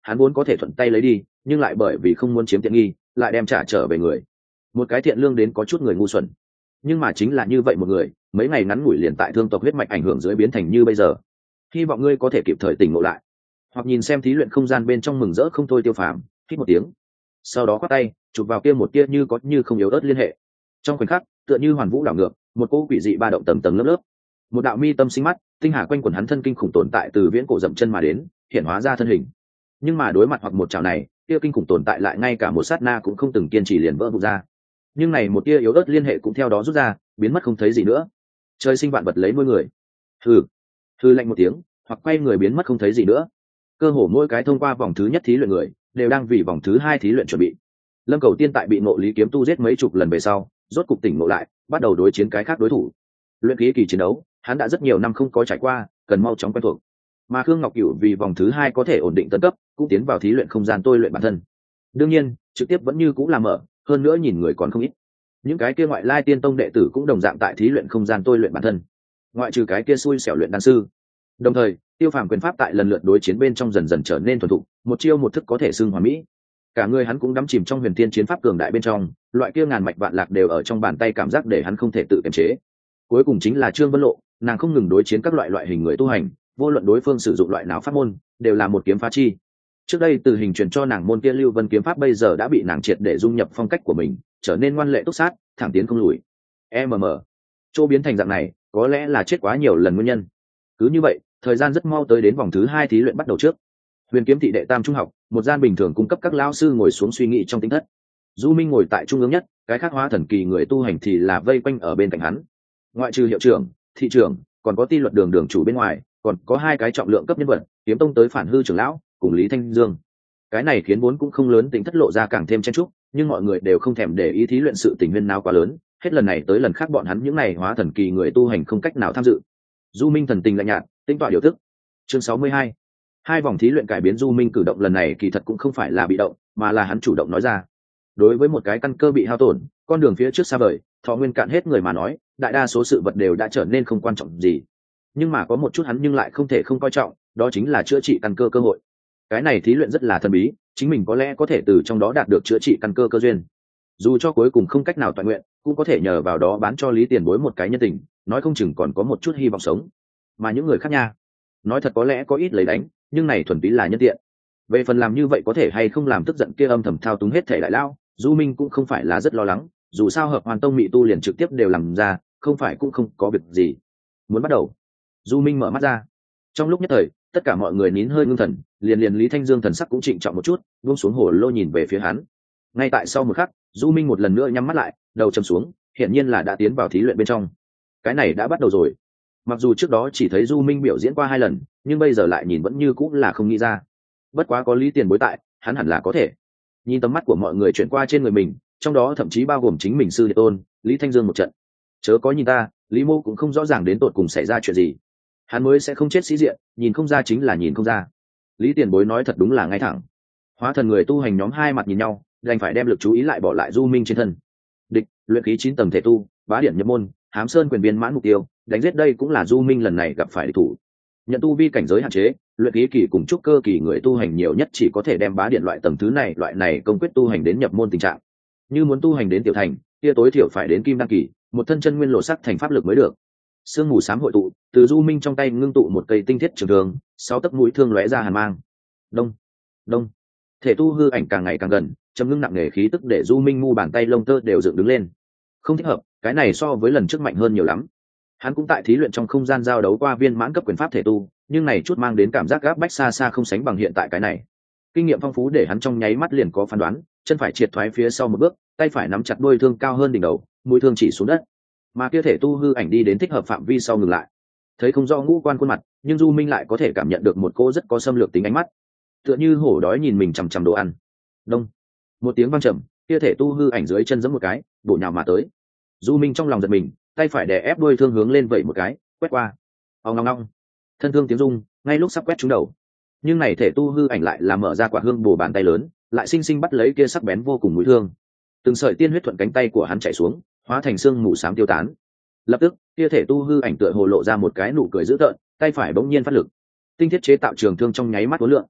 hắn vốn có thể thuận tay lấy đi, nhưng lại bởi vì không muốn chiếm tiện nghi, lại đem trả trở về người. Một cái thiện lương đến có chút người ngu xuẩn. Nhưng mà chính là như vậy một người, mấy ngày ngắn ngủi liền tại thương tộc huyết mạch ảnh hưởng dưới biến thành như bây giờ. Hy vọng ngươi có thể kịp thời tỉnh ngộ lại. Hoặc nhìn xem thí luyện không gian bên trong mừng rỡ không thôi Tiêu Phàm, hít một tiếng. Sau đó quát tay, chụp vào kia một tia như có như không yếu ớt liên hệ. Trong khoảnh khắc, tựa như hoàn vũ đảo ngược, một cỗ quỷ dị ba động tầng tầng lớp lớp. Một đạo mi tâm sinh mắt, tinh hà quanh quần hắn thân kinh khủng tồn tại từ viễn cổ dậm chân mà đến, hiện hóa ra thân hình. Nhưng mà đối mặt hoặc một chảo này, kia kinh khủng tồn tại lại ngay cả một sát na cũng không từng kiên trì liền vỡ vụn ra. Nhưng này một tia yếu ớt liên hệ cũng theo đó rút ra, biến mất không thấy gì nữa. Trời sinh vạn vật lấy nuôi người. Hừ, hừ lạnh một tiếng, hoặc quay người biến mất không thấy gì nữa. Cơ hồ mỗi cái thông qua vòng thứ nhất thí luyện người, đều đang vì vòng thứ hai thí luyện chuẩn bị. Lâm Cầu Tiên tại bị Ngộ Lý Kiếm Tu giết mấy chục lần về sau, rốt cục tỉnh ngộ lại, bắt đầu đối chiến cái khác đối thủ. Luyện khí kỳ chiến đấu, hắn đã rất nhiều năm không có trải qua, cần mau chóng quen thuộc. Mà Khương Ngọc Cửu vì vòng thứ hai có thể ổn định tấn cấp, cũng tiến vào thí luyện không gian tôi luyện bản thân. Đương nhiên, trực tiếp vẫn như cũng là mở, hơn nữa nhìn người còn không ít. Những cái kia ngoại lai tiên tông đệ tử cũng đồng dạng tại thí luyện không gian tôi luyện bản thân. Ngoại trừ cái kia xui xẻo luyện đan sư. Đồng thời, Tiêu Phàm quyền pháp tại lần lượt đối chiến bên trong dần dần trở nên thuần thục, một chiêu một thức có thể xưng hoàn mỹ. Cả người hắn cũng đắm chìm trong huyền thiên chiến pháp cường đại bên trong, loại kia ngàn mạch vạn lạc đều ở trong bàn tay, cảm giác để hắn không thể tự kiềm chế. Cuối cùng chính là Trương Vân Lộ, nàng không ngừng đối chiến các loại loại hình người tu hành, vô luận đối phương sử dụng loại nào pháp môn, đều là một kiếm phá chi. Trước đây từ hình truyền cho nàng môn kia Lưu Vân kiếm pháp bây giờ đã bị nàng triệt để dung nhập phong cách của mình, trở nên ngoan lệ túc sát, thẳng tiến không lùi. mm chỗ biến thành dạng này, có lẽ là chết quá nhiều lần nguyên nhân. Cứ như vậy, thời gian rất mau tới đến vòng thứ hai thí luyện bắt đầu trước. Huyền Kiếm thị đệ tam trung học, một gian bình thường cung cấp các lão sư ngồi xuống suy nghĩ trong tính thất. Du Minh ngồi tại trung ương nhất, cái khác hóa thần kỳ người tu hành thì là vây quanh ở bên cạnh hắn. Ngoại trừ hiệu trưởng, thị trưởng, còn có ti luật đường đường chủ bên ngoài, còn có hai cái trọng lượng cấp nhân vật, Kiếm Tông tới Phản Hư trưởng lão cùng Lý Thanh Dương. Cái này khiến vốn cũng không lớn tính thất lộ ra càng thêm chen chúc, nhưng mọi người đều không thèm để ý thí luyện sự tình huyên nào quá lớn, hết lần này tới lần khác bọn hắn những này hóa thần kỳ người tu hành không cách nào tham dự. Du Minh thần tình lạnh nhạt, tinh tọa điều tức. Chương sáu mươi hai. Hai vòng thí luyện cải biến Du Minh cử động lần này kỳ thật cũng không phải là bị động, mà là hắn chủ động nói ra. Đối với một cái căn cơ bị hao tổn, con đường phía trước xa vời, thọ nguyên cạn hết người mà nói, đại đa số sự vật đều đã trở nên không quan trọng gì. Nhưng mà có một chút hắn nhưng lại không thể không coi trọng, đó chính là chữa trị căn cơ cơ hội. Cái này thí luyện rất là thần bí, chính mình có lẽ có thể từ trong đó đạt được chữa trị căn cơ cơ duyên. Dù cho cuối cùng không cách nào toàn nguyện, cũng có thể nhờ vào đó bán cho Lý Tiền Bối một cái nhân tình, nói không chừng còn có một chút hy vọng sống. Mà những người khác nha, nói thật có lẽ có ít lấy đánh, nhưng này thuần túy là nhân tiện. Về phần làm như vậy có thể hay không làm tức giận kia âm thầm thao túng hết thể đại lao, Du Minh cũng không phải là rất lo lắng, dù sao Hợp Hoàn Tông Mị tu liền trực tiếp đều làm ra, không phải cũng không có việc gì. Muốn bắt đầu, Du Minh mở mắt ra. Trong lúc nhất thời, tất cả mọi người nín hơi ngưng thần, liền liền Lý Thanh Dương thần sắc cũng trịnh trọng một chút, buông xuống hồ lô nhìn về phía hắn. Ngay tại sau một khắc, Du Minh một lần nữa nhắm mắt lại, đầu trầm xuống, hiển nhiên là đã tiến vào thí luyện bên trong. Cái này đã bắt đầu rồi. Mặc dù trước đó chỉ thấy Du Minh biểu diễn qua hai lần, nhưng bây giờ lại nhìn vẫn như cũng là không nghĩ ra. Bất quá có Lý Tiền Bối tại, hắn hẳn là có thể. Nhìn tầm mắt của mọi người chuyển qua trên người mình, trong đó thậm chí bao gồm chính mình sư đệ tôn Lý Thanh Dương một trận. Chớ có nhìn ta, Lý Mô cũng không rõ ràng đến tột cùng xảy ra chuyện gì. Hắn mới sẽ không chết sĩ diện, nhìn không ra chính là nhìn không ra. Lý Tiền Bối nói thật đúng là ngay thẳng. Hóa thần người tu hành nhóm hai mặt nhìn nhau, đành phải đem lực chú ý lại bỏ lại Du Minh trên thân. Địch, luyện khí chín tầng thể tu, bá điển nhập môn, hám sơn quyền viên mãn mục tiêu, đánh giết đây cũng là Du Minh lần này gặp phải địch thủ. Nhận tu vi cảnh giới hạn chế, luyện khí kỳ cùng trúc cơ kỳ người tu hành nhiều nhất chỉ có thể đem bá điện loại tầng thứ này loại này công quyết tu hành đến nhập môn tình trạng. Như muốn tu hành đến tiểu thành, kia tối thiểu phải đến kim đăng kỳ, một thân chân nguyên lộ sắc thành pháp lực mới được. Sương mù xám hội tụ, từ Du Minh trong tay ngưng tụ một cây tinh thiết trường thương, sáu tấc mũi thương lóe ra hàn mang. Đông, đông. Thể tu hư ảnh càng ngày càng gần, trầm ngưng nặng nề khí tức để Du Minh mu bàn tay lông tơ đều dựng đứng lên. Không thích hợp, cái này so với lần trước mạnh hơn nhiều lắm. Hắn cũng tại thí luyện trong không gian giao đấu qua viên mãn cấp quyền pháp thể tu, nhưng này chút mang đến cảm giác gáp bách xa xa không sánh bằng hiện tại cái này. Kinh nghiệm phong phú để hắn trong nháy mắt liền có phán đoán, chân phải triệt thoái phía sau một bước, tay phải nắm chặt đuôi thương cao hơn đỉnh đầu, mũi thương chỉ xuống đất. Mà kia thể tu hư ảnh đi đến thích hợp phạm vi sau ngừng lại. Thấy không rõ ngũ quan khuôn mặt, nhưng Du Minh lại có thể cảm nhận được một cô rất có xâm lược tính ánh mắt, tựa như hổ đói nhìn mình chằm chằm đồ ăn. Đông, một tiếng vang trầm, kia thể tu hư ảnh dưới chân giẫm một cái, bổ nhào mà tới. Du Minh trong lòng giật mình, tay phải đè ép đuôi thương hướng lên vẩy một cái, quét qua. Ong ong ong, thân thương tiếng rung, ngay lúc sắp quét trúng đầu, nhưng này thể tu hư ảnh lại là mở ra quả hương bổ bàn tay lớn, lại sinh sinh bắt lấy kia sắc bén vô cùng mũi thương. Từng sợi tiên huyết thuận cánh tay của hắn chảy xuống, hóa thành xương mù xám tiêu tán. Lập tức, kia thể tu hư ảnh tựa hồ lộ ra một cái nụ cười dữ tợn, tay phải bỗng nhiên phát lực, tinh thiết chế tạo trường thương trong nháy mắt uốn lượn.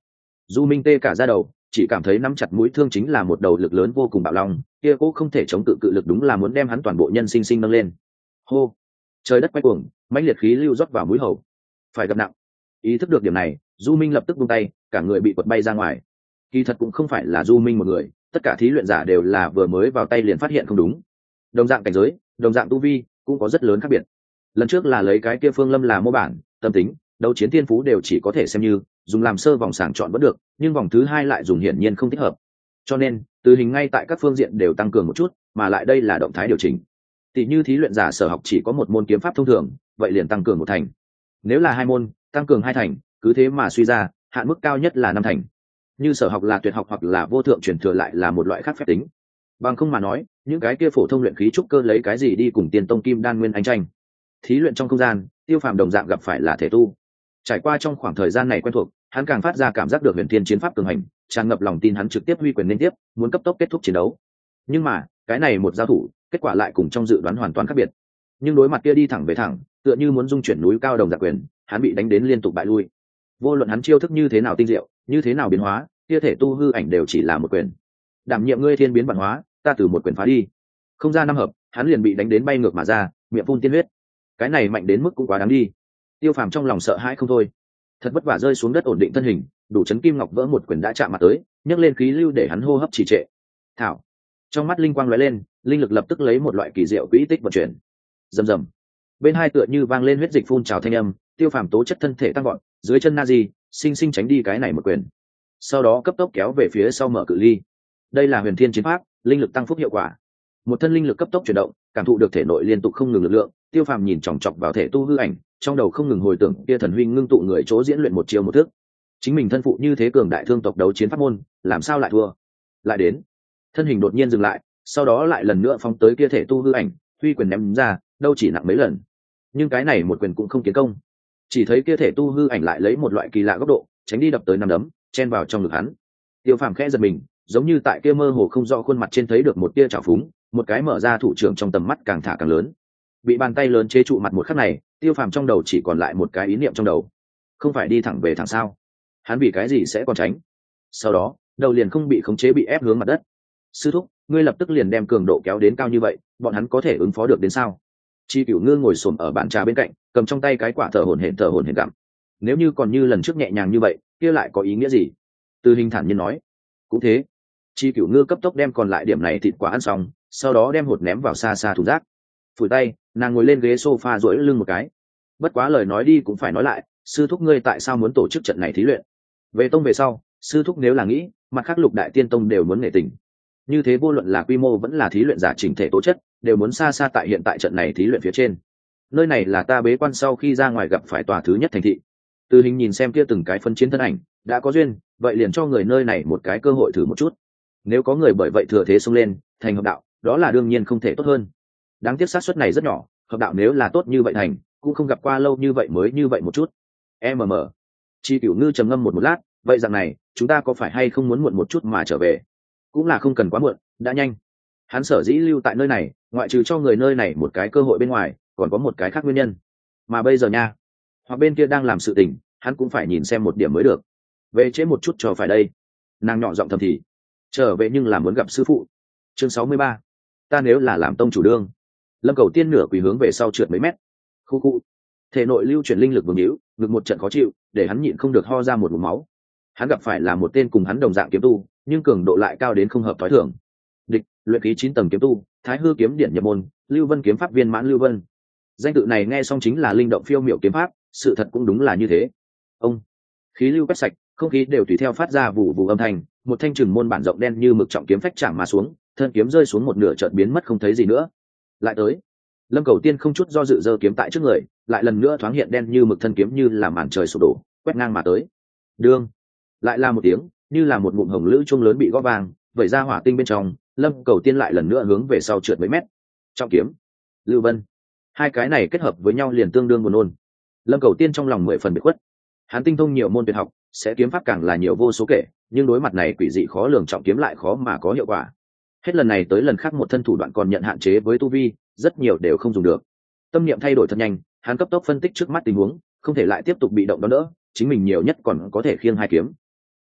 Du Minh tê cả da đầu, chỉ cảm thấy nắm chặt mũi thương chính là một đầu lực lớn vô cùng bạo long, kia cố không thể chống cự cự lực đúng là muốn đem hắn toàn bộ nhân sinh sinh nâng lên. Hô, trời đất quay cuồng, mãnh liệt khí lưu rót vào mũi hầu, phải gặp nặng. Ý thức được điểm này, Du Minh lập tức buông tay, cả người bị quật bay ra ngoài. Kỳ thật cũng không phải là Du Minh một người, tất cả thí luyện giả đều là vừa mới vào tay liền phát hiện không đúng. Đồng dạng cảnh giới, đồng dạng tu vi, cũng có rất lớn khác biệt. Lần trước là lấy cái kia Phương Lâm là mô bản, tâm tính, đấu chiến thiên phú đều chỉ có thể xem như dùng làm sơ vòng sàng chọn vẫn được, nhưng vòng thứ hai lại dùng hiển nhiên không thích hợp. Cho nên, từ hình ngay tại các phương diện đều tăng cường một chút, mà lại đây là động thái điều chỉnh. Tỷ như thí luyện giả sở học chỉ có một môn kiếm pháp thông thường, vậy liền tăng cường một thành. Nếu là hai môn, tăng cường hai thành, cứ thế mà suy ra, hạn mức cao nhất là năm thành. Như sở học là tuyệt học hoặc là vô thượng truyền thừa lại là một loại khác phép tính. Bằng không mà nói, những cái kia phổ thông luyện khí trúc cơ lấy cái gì đi cùng tiên tông kim đan nguyên anh tranh. Thí luyện trong không gian, Tiêu Phàm đồng dạng gặp phải là thể tu. Trải qua trong khoảng thời gian này quen thuộc, hắn càng phát ra cảm giác được huyền thiên chiến pháp cường hành, tràn ngập lòng tin hắn trực tiếp huy quyền liên tiếp, muốn cấp tốc kết thúc chiến đấu. Nhưng mà, cái này một giao thủ, kết quả lại cùng trong dự đoán hoàn toàn khác biệt. Nhưng đối mặt kia đi thẳng về thẳng, tựa như muốn dung chuyển núi cao đồng dạng quyền, hắn bị đánh đến liên tục bại lui. Vô luận hắn chiêu thức như thế nào tinh diệu, như thế nào biến hóa, kia thể tu hư ảnh đều chỉ là một quyền. Đảm nhiệm ngươi thiên biến vạn hóa, ta từ một quyền phá đi. Không ra năm hợp, hắn liền bị đánh đến bay ngược mà ra, miệng phun tiên huyết. Cái này mạnh đến mức cũng quá đáng đi. Tiêu Phàm trong lòng sợ hãi không thôi, thật vất vả rơi xuống đất ổn định thân hình, đủ chấn kim ngọc vỡ một quyền đã chạm mặt tới, nhấc lên khí lưu để hắn hô hấp trì trệ. Thảo, trong mắt linh quang lóe lên, linh lực lập tức lấy một loại kỳ diệu quỹ tích vận chuyển. Rầm rầm, bên hai tựa như vang lên huyết dịch phun trào thanh âm, Tiêu Phàm tố chất thân thể tăng vọt, dưới chân Nazi, sinh sinh tránh đi cái này một quyền. Sau đó cấp tốc kéo về phía sau mở cự ly. Đây là huyền thiên chiến pháp, linh lực tăng phúc hiệu quả. Một thân linh lực cấp tốc chuyển động, cảm thụ được thể nội liên tục không ngừng lực lượng, Tiêu Phàm nhìn chòng chọc vào thể tu hư ảnh, trong đầu không ngừng hồi tưởng kia thần huy ngưng tụ người chỗ diễn luyện một chiêu một thức. Chính mình thân phụ như thế cường đại thương tộc đấu chiến pháp môn, làm sao lại thua? Lại đến, thân hình đột nhiên dừng lại, sau đó lại lần nữa phóng tới kia thể tu hư ảnh, huy quyền ném ra, đâu chỉ nặng mấy lần. Nhưng cái này một quyền cũng không kiến công. Chỉ thấy kia thể tu hư ảnh lại lấy một loại kỳ lạ góc độ, tránh đi đập tới năm đấm, chen vào trong ngực hắn. Tiêu Phàm khẽ giật mình, giống như tại kia mơ hồ không rõ khuôn mặt trên thấy được một tia trào phúng, một cái mở ra thủ trưởng trong tầm mắt càng thả càng lớn. Bị bàn tay lớn chế trụ mặt một khắc này, Tiêu Phàm trong đầu chỉ còn lại một cái ý niệm trong đầu, không phải đi thẳng về thẳng sao? Hắn vì cái gì sẽ còn tránh? Sau đó, đầu liền không bị khống chế bị ép hướng mặt đất. Sư thúc, ngươi lập tức liền đem cường độ kéo đến cao như vậy, bọn hắn có thể ứng phó được đến sao? Chi Cửu Ngư ngồi xổm ở bàn trà bên cạnh, cầm trong tay cái quả thở hổn hển thở hổn hển gặm. Nếu như còn như lần trước nhẹ nhàng như vậy, kia lại có ý nghĩa gì? Từ Hình thản nhiên nói, cũng thế. Chi Cửu Ngư cấp tốc đem còn lại điểm này thịt quả ăn xong, sau đó đem hột ném vào xa xa thùng rác. Phủi tay, nàng ngồi lên ghế sofa duỗi lưng một cái. Bất quá lời nói đi cũng phải nói lại, sư thúc ngươi tại sao muốn tổ chức trận này thí luyện? Về tông về sau, sư thúc nếu là nghĩ, mặt khác lục đại tiên tông đều muốn nghệ tình. Như thế vô luận là quy mô vẫn là thí luyện giả chỉnh thể tố chất, đều muốn xa xa tại hiện tại trận này thí luyện phía trên. Nơi này là ta bế quan sau khi ra ngoài gặp phải tòa thứ nhất thành thị. Từ Hình nhìn xem kia từng cái phân chiến thân ảnh, đã có duyên, vậy liền cho người nơi này một cái cơ hội thử một chút. Nếu có người bởi vậy thừa thế xông lên, thành hợp đạo, đó là đương nhiên không thể tốt hơn. Đáng tiếc xác suất này rất nhỏ, hợp đạo nếu là tốt như vậy thành, cũng không gặp qua lâu như vậy mới như vậy một chút. mm Chi Cửu Ngư trầm ngâm một một lát, vậy rằng này, chúng ta có phải hay không muốn muộn một chút mà trở về? Cũng là không cần quá muộn, đã nhanh. Hắn sở dĩ lưu tại nơi này, ngoại trừ cho người nơi này một cái cơ hội bên ngoài, còn có một cái khác nguyên nhân. Mà bây giờ nha, hoặc bên kia đang làm sự tình, hắn cũng phải nhìn xem một điểm mới được. Về trễ một chút cho phải đây. Nàng nhỏ giọng thầm thì, trở về nhưng là muốn gặp sư phụ. Chương sáu mươi ba, ta nếu là làm tông chủ đương. Lâm Cầu Tiên nửa quỳ hướng về sau trượt mấy mét. Khu khu. Thể nội lưu chuyển linh lực vương hữu, ngực một trận khó chịu, để hắn nhịn không được ho ra một ngụm máu. Hắn gặp phải là một tên cùng hắn đồng dạng kiếm tu, nhưng cường độ lại cao đến không hợp tối thường. Địch, luyện khí chín tầng kiếm tu, Thái Hư kiếm điện nhập môn, Lưu Vân kiếm pháp viên mãn Lưu Vân. Danh tự này nghe xong chính là linh động phiêu miểu kiếm pháp, sự thật cũng đúng là như thế. Ông, khí lưu quét sạch, không khí đều tùy theo phát ra vụ vụ âm thanh, một thanh trừng môn bản rộng đen như mực trọng kiếm phách chạm mà xuống, thân kiếm rơi xuống một nửa chợt biến mất không thấy gì nữa. Lại tới, Lâm Cầu Tiên không chút do dự giơ kiếm tại trước người, lại lần nữa thoáng hiện đen như mực thân kiếm như là màn trời sụp đổ, quét ngang mà tới. Đương, lại là một tiếng, như là một ngụm hồng lữ chuông lớn bị gõ vang, vẩy ra hỏa tinh bên trong, Lâm Cầu Tiên lại lần nữa hướng về sau trượt mấy mét. Trọng kiếm, Lưu Vân, hai cái này kết hợp với nhau liền tương đương buồn nôn. Lâm Cầu Tiên trong lòng mười phần bị khuất. Hắn tinh thông nhiều môn tuyệt học, sẽ kiếm pháp càng là nhiều vô số kể, nhưng đối mặt này quỷ dị khó lường trọng kiếm lại khó mà có hiệu quả. Hết lần này tới lần khác một thân thủ đoạn còn nhận hạn chế với tu vi, rất nhiều đều không dùng được. Tâm niệm thay đổi thật nhanh, hắn cấp tốc phân tích trước mắt tình huống, không thể lại tiếp tục bị động đó nữa, chính mình nhiều nhất còn có thể khiêng hai kiếm.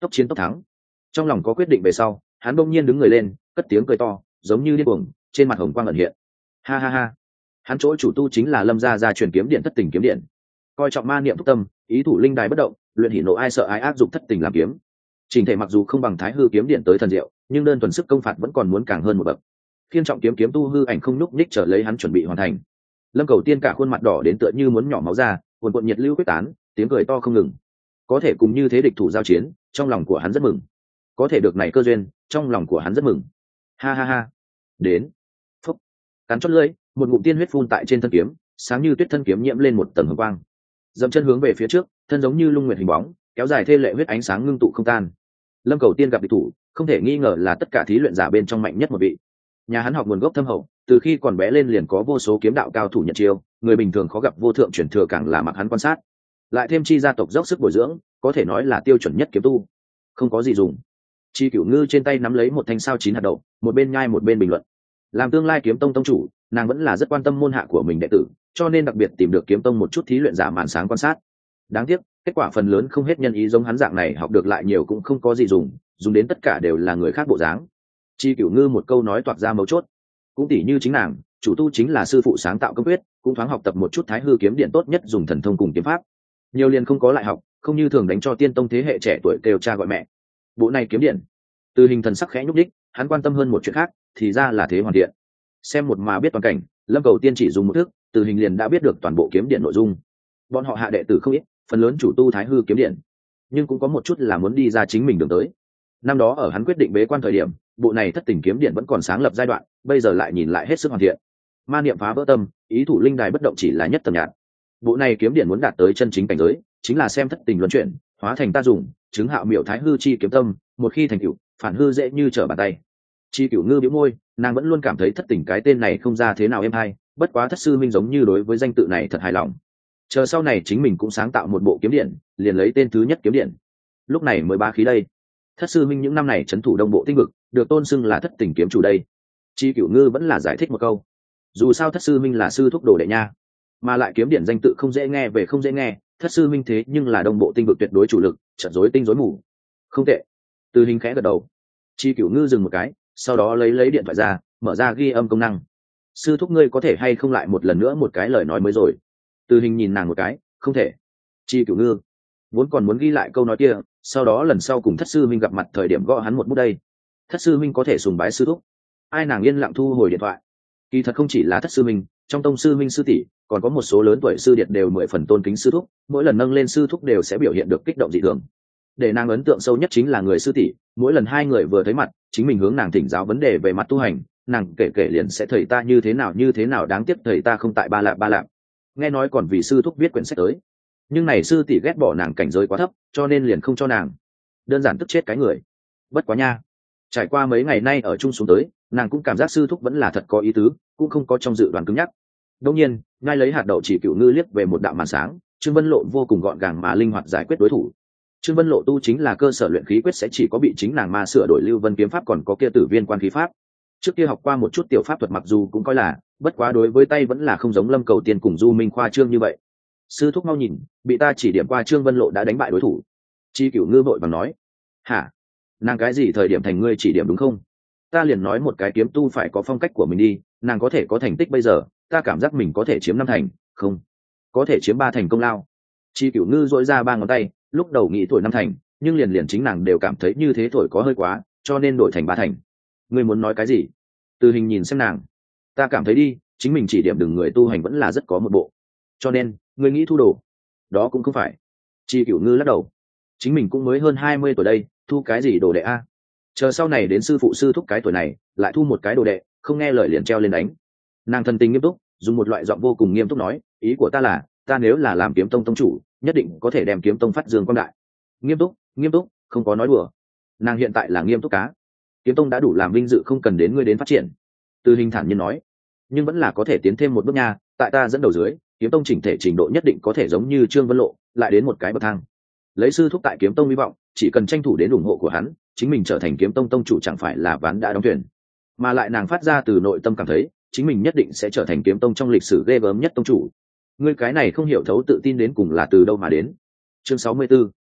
tốc chiến tốc thắng. Trong lòng có quyết định về sau, hắn bỗng nhiên đứng người lên, cất tiếng cười to, giống như điên cuồng, trên mặt hồng quang ẩn hiện. Ha ha ha. Hắn chỗ chủ tu chính là Lâm gia gia truyền kiếm điện thất tình kiếm điện, coi trọng ma niệm thúc tâm, ý thủ linh đài bất động, luyện hỉ nộ ai sợ ai áp dụng thất tình làm kiếm. Trình thể mặc dù không bằng Thái Hư kiếm điện tới thần diệu, nhưng đơn thuần sức công phạt vẫn còn muốn càng hơn một bậc. Phiên trọng kiếm kiếm tu hư ảnh không nhúc nhích trở lấy hắn chuẩn bị hoàn thành. Lâm Cầu Tiên cả khuôn mặt đỏ đến tựa như muốn nhỏ máu ra, cuồn cuộn nhiệt lưu quyết tán, tiếng cười to không ngừng. Có thể cùng như thế địch thủ giao chiến, trong lòng của hắn rất mừng. Có thể được này cơ duyên, trong lòng của hắn rất mừng. Ha ha ha. Đến. Phúc. Cắn chót lưỡi, một ngụm tiên huyết phun tại trên thân kiếm, sáng như tuyết thân kiếm nhiễm lên một tầng hồng quang. Dậm chân hướng về phía trước, thân giống như lung nguyệt hình bóng, kéo dài thê lệ huyết ánh sáng ngưng tụ không tan. Lâm Cầu Tiên gặp địch thủ, không thể nghi ngờ là tất cả thí luyện giả bên trong mạnh nhất một vị. Nhà hắn học nguồn gốc thâm hậu, từ khi còn bé lên liền có vô số kiếm đạo cao thủ nhận chiêu, người bình thường khó gặp vô thượng truyền thừa càng là mặc hắn quan sát. Lại thêm chi gia tộc dốc sức bồi dưỡng, có thể nói là tiêu chuẩn nhất kiếm tu. Không có gì dùng. Chi Cửu Ngư trên tay nắm lấy một thanh sao chín hạt đậu, một bên nhai một bên bình luận. Làm tương lai kiếm tông tông chủ, nàng vẫn là rất quan tâm môn hạ của mình đệ tử, cho nên đặc biệt tìm được kiếm tông một chút thí luyện giả màn sáng quan sát. Đáng tiếc, kết quả phần lớn không hết nhân ý, giống hắn dạng này học được lại nhiều cũng không có gì dùng, dùng đến tất cả đều là người khác bộ dáng. Chi Cửu Ngư một câu nói toạc ra mấu chốt. Cũng tỷ như chính nàng, chủ tu chính là sư phụ sáng tạo công quyết, cũng thoáng học tập một chút Thái Hư kiếm điện tốt nhất dùng thần thông cùng kiếm pháp. Nhiều liền không có lại học, không như thường đánh cho tiên tông thế hệ trẻ tuổi kêu cha gọi mẹ. Bộ này kiếm điện. Từ Hình thần sắc khẽ nhúc đích, hắn quan tâm hơn một chuyện khác, thì ra là thế hoàn thiện. Xem một mà biết toàn cảnh, Lâm Cầu Tiên chỉ dùng một thức, Từ Hình liền đã biết được toàn bộ kiếm điện nội dung. Bọn họ hạ đệ tử không ít, phần lớn chủ tu Thái Hư kiếm điện, nhưng cũng có một chút là muốn đi ra chính mình đường tới. Năm đó ở hắn quyết định bế quan thời điểm, bộ này thất tình kiếm điện vẫn còn sáng lập giai đoạn, bây giờ lại nhìn lại hết sức hoàn thiện. Ma niệm phá vỡ tâm, ý thủ linh đài bất động chỉ là nhất tầm nhạt. Bộ này kiếm điện muốn đạt tới chân chính cảnh giới, chính là xem thất tình luân chuyển, hóa thành ta dùng, chứng hạo miểu Thái Hư chi kiếm tâm, một khi thành tựu, phản hư dễ như trở bàn tay. Chi Cửu Ngư bĩu môi, nàng vẫn luôn cảm thấy thất tình cái tên này không ra thế nào êm hay, bất quá Thất sư minh giống như đối với danh tự này thật hài lòng. Chờ sau này chính mình cũng sáng tạo một bộ kiếm điện, liền lấy tên thứ nhất kiếm điện. Lúc này mới ba khí đây. Thất sư minh những năm này trấn thủ đông bộ tinh vực, được tôn xưng là thất tình kiếm chủ đây. Chi Cửu Ngư vẫn là giải thích một câu. Dù sao Thất sư minh là sư thúc đồ đệ nha, mà lại kiếm điện danh tự không dễ nghe về không dễ nghe, Thất sư minh thế nhưng là đông bộ tinh vực tuyệt đối chủ lực, trận rối tinh rối mù. Không tệ. Từ Hình khẽ gật đầu. Chi Cửu Ngư dừng một cái, sau đó lấy lấy điện thoại ra, mở ra ghi âm công năng. Sư thúc ngươi có thể hay không lại một lần nữa một cái lời nói mới rồi. Từ Hình nhìn nàng một cái, không thể. Chi Cửu Ngư vốn còn muốn ghi lại câu nói kia, sau đó lần sau cùng Thất sư minh gặp mặt thời điểm gõ hắn một bút đây. Thất sư minh có thể sùng bái sư thúc. Ai nàng yên lặng thu hồi điện thoại. Kỳ thật không chỉ là Thất sư minh, trong tông sư minh sư tỷ còn có một số lớn tuổi sư điệt đều mười phần tôn kính sư thúc, mỗi lần nâng lên sư thúc đều sẽ biểu hiện được kích động dị thường. Để nàng ấn tượng sâu nhất chính là người sư tỷ, mỗi lần hai người vừa thấy mặt, chính mình hướng nàng thỉnh giáo vấn đề về mặt tu hành, nàng kể kể liền sẽ thầy ta như thế nào như thế nào, đáng tiếc thầy ta không tại Ba Lạp Ba Lạp. Nghe nói còn vì sư thúc viết quyển sách tới, nhưng này sư tỷ ghét bỏ nàng cảnh giới quá thấp, cho nên liền không cho nàng. Đơn giản tức chết cái người. Bất quá nha, trải qua mấy ngày nay ở chung xuống tới, nàng cũng cảm giác sư thúc vẫn là thật có ý tứ, cũng không có trong dự đoán cứng nhắc. Đương nhiên, ngay lấy hạt đậu Chỉ Cửu Ngư liếc về một đạo màn sáng, Trương Vân Lộ vô cùng gọn gàng mà linh hoạt giải quyết đối thủ. Trương Vân Lộ tu chính là cơ sở luyện khí quyết, sẽ chỉ có bị chính nàng ma sửa đổi lưu vân kiếm pháp, còn có kia tử viên quan khí pháp. Trước kia học qua một chút tiểu pháp thuật, mặc dù cũng coi là, bất quá đối với tay vẫn là không giống Lâm Cầu Tiên cùng Du Minh khoa trương như vậy. Sư thúc mau nhìn, bị ta chỉ điểm qua Trương Vân Lộ đã đánh bại đối thủ. Chi Cửu Ngư vội vàng nói. Hả? Nàng cái gì thời điểm thành ngươi chỉ điểm đúng không? Ta liền nói một cái kiếm tu phải có phong cách của mình đi, nàng có thể có thành tích bây giờ, ta cảm giác mình có thể chiếm năm thành, không, có thể chiếm ba thành công lao. Chi Cửu Ngư dỗi ra ba ngón tay, lúc đầu nghĩ thổi năm thành, nhưng liền liền chính nàng đều cảm thấy như thế thổi có hơi quá, cho nên đổi thành ba thành. Ngươi muốn nói cái gì? Từ Hình nhìn xem nàng. Ta cảm thấy đi, chính mình chỉ điểm đừng người tu hành vẫn là rất có một bộ, cho nên ngươi nghĩ thu đồ, đó cũng không phải. Chi Cửu Ngư lắc đầu. Chính mình cũng mới hơn hai mươi tuổi đây, thu cái gì đồ đệ a? Chờ sau này đến sư phụ sư thúc cái tuổi này, lại thu một cái đồ đệ, không nghe lời liền treo lên đánh. Nàng thân tình nghiêm túc, dùng một loại giọng vô cùng nghiêm túc nói, ý của ta là, ta nếu là làm kiếm tông tông chủ, nhất định có thể đem kiếm tông phát dương quang đại. Nghiêm túc, nghiêm túc, không có nói đùa. Nàng hiện tại là nghiêm túc cá. Kiếm tông đã đủ làm vinh dự, không cần đến ngươi đến phát triển. Từ Hình thản nhiên nói, nhưng vẫn là có thể tiến thêm một bước nha, tại ta dẫn đầu dưới, kiếm tông chỉnh thể trình độ nhất định có thể giống như Trương Vân Lộ, lại đến một cái bậc thang. Lấy sư thúc tại kiếm tông hy vọng, chỉ cần tranh thủ đến ủng hộ của hắn, chính mình trở thành kiếm tông tông chủ chẳng phải là ván đã đóng thuyền. Mà lại nàng phát ra từ nội tâm cảm thấy, chính mình nhất định sẽ trở thành kiếm tông trong lịch sử ghê gớm nhất tông chủ. Ngươi cái này không hiểu thấu tự tin đến cùng là từ đâu mà đến. Chương sáu mươi 64.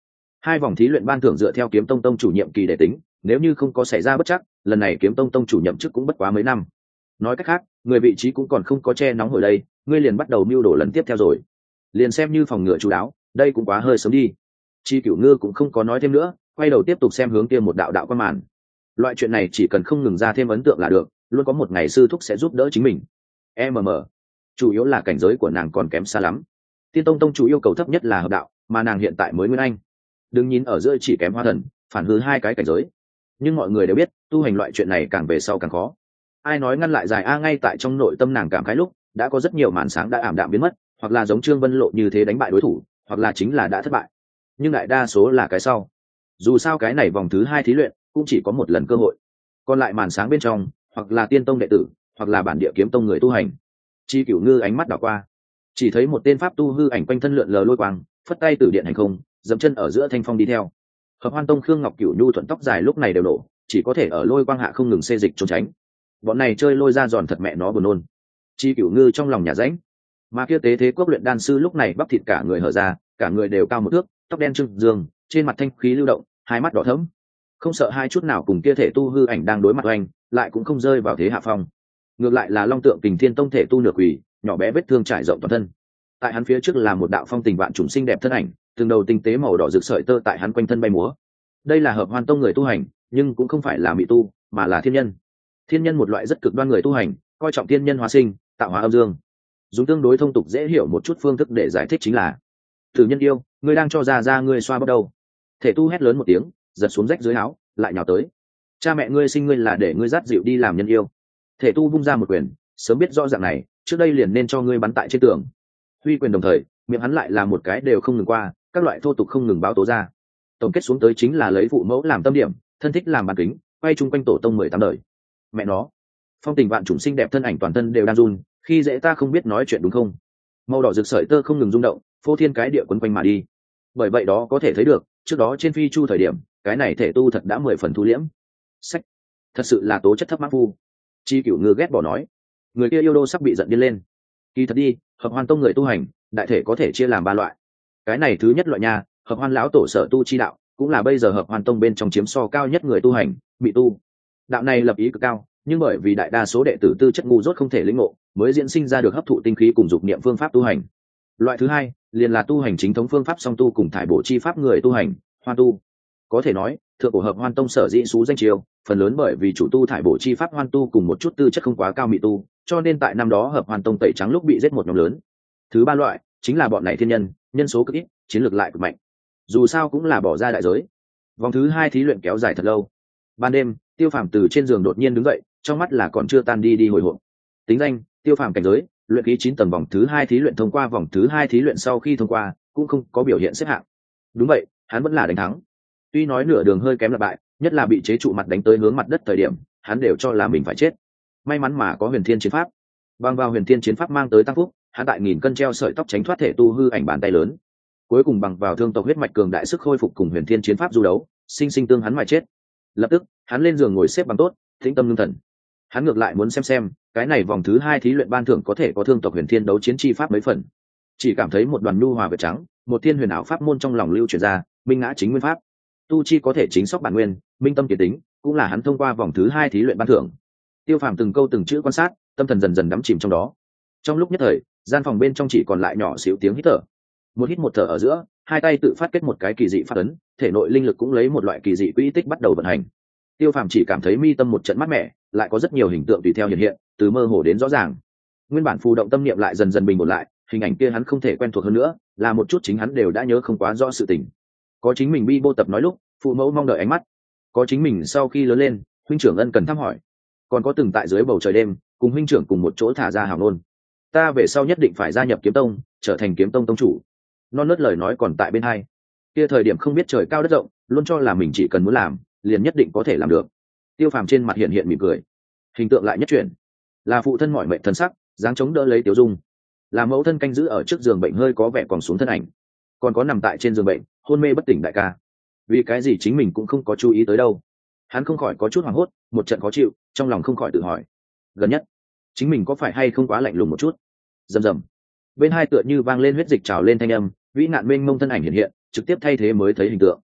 Hai vòng thí luyện ban thưởng dựa theo kiếm tông tông chủ nhiệm kỳ để tính, nếu như không có xảy ra bất chắc, lần này kiếm tông tông chủ nhậm chức cũng bất quá mấy năm. Nói cách khác, người vị trí cũng còn không có che nóng hồi đây, ngươi liền bắt đầu mưu đồ lần tiếp theo rồi. Liền xem như phòng ngừa chú đáo, đây cũng quá hơi sớm đi. Chi Cửu Ngư cũng không có nói thêm nữa, quay đầu tiếp tục xem hướng kia một đạo đạo quan màn. Loại chuyện này chỉ cần không ngừng ra thêm ấn tượng là được, luôn có một ngày sư thúc sẽ giúp đỡ chính mình. mm chủ yếu là cảnh giới của nàng còn kém xa lắm. Tiên tông tông chủ yêu cầu thấp nhất là hợp đạo, mà nàng hiện tại mới nguyên anh. Đừng nhìn ở giữa chỉ kém hoa thần, phản hư hai cái cảnh giới, nhưng mọi người đều biết tu hành loại chuyện này càng về sau càng khó. Ai nói ngăn lại dài a, ngay tại trong nội tâm nàng cảm khái lúc đã có rất nhiều màn sáng đã ảm đạm biến mất, hoặc là giống Trương Vân Lộ như thế đánh bại đối thủ, hoặc là chính là đã thất bại, nhưng đại đa số là cái sau. Dù sao cái này vòng thứ hai thí luyện cũng chỉ có một lần cơ hội, còn lại màn sáng bên trong hoặc là tiên tông đệ tử, hoặc là bản địa kiếm tông người tu hành. Chi Cửu Ngư ánh mắt đảo qua, chỉ thấy một tên pháp tu hư ảnh quanh thân lượn lờ lôi quang, phất tay từ điện hành không, dẫm chân ở giữa thanh phong đi theo. Hợp Hoan Tông Khương Ngọc Cửu nhu thuận tóc dài lúc này đều nổ, chỉ có thể ở lôi quang hạ không ngừng xê dịch trốn tránh. Bọn này chơi lôi ra giòn thật mẹ nó buồn nôn. Chi Cửu Ngư trong lòng nhà rãnh. Mà kia tế thế quốc luyện đan sư lúc này bắp thịt cả người hở ra, cả người đều cao một thước, tóc đen trưng dương, trên mặt thanh khí lưu động, hai mắt đỏ thẫm, không sợ hai chút nào cùng kia thể tu hư ảnh đang đối mặt oanh, lại cũng không rơi vào thế hạ phong. Ngược lại là Long Tượng Kình Thiên Tông thể tu nửa quỷ, nhỏ bé vết thương trải rộng toàn thân. Tại hắn phía trước là một đạo phong tình vạn trùng xinh đẹp thân ảnh, từng đầu tinh tế màu đỏ rực sợi tơ tại hắn quanh thân bay múa. Đây là Hợp Hoan Tông người tu hành, nhưng cũng không phải là mỹ tu, mà là thiên nhân. Thiên nhân một loại rất cực đoan người tu hành, coi trọng thiên nhân hóa sinh, tạo hóa âm dương. Dùng tương đối thông tục dễ hiểu một chút phương thức để giải thích chính là: Tử nhân yêu, ngươi đang cho ra ra ngươi xoa bóp đâu? Thể tu hét lớn một tiếng, giật xuống rách dưới áo, lại nhào tới. Cha mẹ ngươi sinh ngươi là để ngươi dắt dịu đi làm nhân yêu. Thể tu vung ra một quyền, sớm biết rõ dạng này, trước đây liền nên cho ngươi bắn tại trên tường. Huy quyền đồng thời, miệng hắn lại là một cái đều không ngừng qua, các loại thô tục không ngừng báo tố ra. Tổng kết xuống tới chính là lấy phụ mẫu làm tâm điểm, thân thích làm bàn kính, quay chung quanh tổ tông mười tám đời. Mẹ nó, phong tình vạn chủng xinh đẹp thân ảnh toàn thân đều đang run, khi dễ ta không biết nói chuyện đúng không? Màu đỏ rực sợi tơ không ngừng rung động, phô thiên cái địa quấn quanh mà đi. Bởi vậy đó có thể thấy được, trước đó trên phi chu thời điểm, cái này thể tu thật đã mười phần thu liễm. Sách, thật sự là tố chất thấp mắc phu. Chi Cửu Ngư ghét bỏ nói, người kia yêu đô sắp bị giận điên lên. Kỳ thật đi, Hợp Hoan Tông người tu hành, đại thể có thể chia làm ba loại. Cái này thứ nhất loại nha, Hợp Hoan lão tổ sở tu chi đạo, cũng là bây giờ Hợp Hoan Tông bên trong chiếm so cao nhất người tu hành, bị tu. Đạo này lập ý cực cao, nhưng bởi vì đại đa số đệ tử tư chất ngu dốt không thể lĩnh ngộ, mới diễn sinh ra được hấp thụ tinh khí cùng dục niệm phương pháp tu hành. Loại thứ hai, liền là tu hành chính thống phương pháp song tu cùng thải bổ chi pháp người tu hành, Hoan tu. Có thể nói, thượng cổ Hợp Hoan Tông sở dĩ xú danh chiêu, phần lớn bởi vì chủ tu thải bổ chi pháp Hoan tu cùng một chút tư chất không quá cao mị tu, cho nên tại năm đó Hợp Hoan Tông tẩy trắng lúc bị giết một nhóm lớn. Thứ ba loại, chính là bọn này thiên nhân, nhân số cực ít, chiến lược lại cực mạnh. Dù sao cũng là bỏ ra đại giới. Vòng thứ hai thí luyện kéo dài thật lâu. Ban đêm, Tiêu Phàm từ trên giường đột nhiên đứng dậy, trong mắt là còn chưa tan đi đi hồi hộp. Tính danh: Tiêu Phàm, cảnh giới luyện khí chín tầng. Vòng thứ hai thí luyện thông qua. Vòng thứ hai thí luyện sau khi thông qua, cũng không có biểu hiện xếp hạng. Đúng vậy, hắn vẫn là đánh thắng. Tuy nói nửa đường hơi kém là bại, nhất là bị chế trụ mặt đánh tới hướng mặt đất thời điểm, hắn đều cho là mình phải chết. May mắn mà có Huyền Thiên Chiến Pháp. Bằng vào Huyền Thiên Chiến Pháp mang tới tăng phúc, hắn tại nghìn cân treo sợi tóc tránh thoát thể tu hư ảnh bàn tay lớn. Cuối cùng bằng vào thương tộc huyết mạch cường đại sức khôi phục cùng Huyền Thiên Chiến Pháp du đấu, sinh sinh tương hắn mà chết. Lập tức, hắn lên giường ngồi xếp bằng tốt, tĩnh tâm ngưng thần. Hắn ngược lại muốn xem xem, cái này vòng thứ hai thí luyện ban thưởng có thể có thương tộc Huyền Thiên đấu chiến chi pháp mấy phần. Chỉ cảm thấy một đoàn nhu hòa vệt trắng, một thiên huyền ảo pháp môn trong lòng lưu truyền ra, minh ngã chính nguyên pháp. Tu chi có thể chính sóc bản nguyên, minh tâm kiệt tính, cũng là hắn thông qua vòng thứ hai thí luyện ban thưởng. Tiêu Phàm từng câu từng chữ quan sát, tâm thần dần dần đắm chìm trong đó. Trong lúc nhất thời, gian phòng bên trong chỉ còn lại nhỏ xíu tiếng hít thở. Một hít một thở ở giữa, hai tay tự phát kết một cái kỳ dị pháp ấn, thể nội linh lực cũng lấy một loại kỳ dị quỹ tích bắt đầu vận hành. Tiêu Phàm chỉ cảm thấy mi tâm một trận mát mẻ, lại có rất nhiều hình tượng tùy theo hiện hiện, từ mơ hồ đến rõ ràng. Nguyên bản phù động tâm niệm lại dần dần bình ổn lại, hình ảnh kia hắn không thể quen thuộc hơn nữa, là một chút chính hắn đều đã nhớ không quá rõ sự tình. Có chính mình bi bô tập nói lúc, phụ mẫu mong đợi ánh mắt, có chính mình sau khi lớn lên, huynh trưởng ân cần thăm hỏi, còn có từng tại dưới bầu trời đêm cùng huynh trưởng cùng một chỗ thả ra hào nôn. Ta về sau nhất định phải gia nhập kiếm tông, trở thành kiếm tông tông chủ. Non nớt lời nói còn tại bên hai. Kia thời điểm không biết trời cao đất rộng, luôn cho là mình chỉ cần muốn làm, liền nhất định có thể làm được. Tiêu Phàm trên mặt hiện hiện mỉm cười, hình tượng lại nhất chuyển, là phụ thân mỏi mệt thân sắc, dáng chống đỡ lấy Tiểu Dung, là mẫu thân canh giữ ở trước giường bệnh hơi có vẻ còn xuống thân ảnh, còn có nằm tại trên giường bệnh hôn mê bất tỉnh đại ca. Vì cái gì chính mình cũng không có chú ý tới đâu. Hắn không khỏi có chút hoảng hốt, một trận khó chịu, trong lòng không khỏi tự hỏi, gần nhất chính mình có phải hay không quá lạnh lùng một chút. Rầm rầm, bên hai tựa như vang lên huyết dịch trào lên thanh âm, vĩ nạn mênh mông thân ảnh hiện hiện, trực tiếp thay thế mới thấy hình tượng.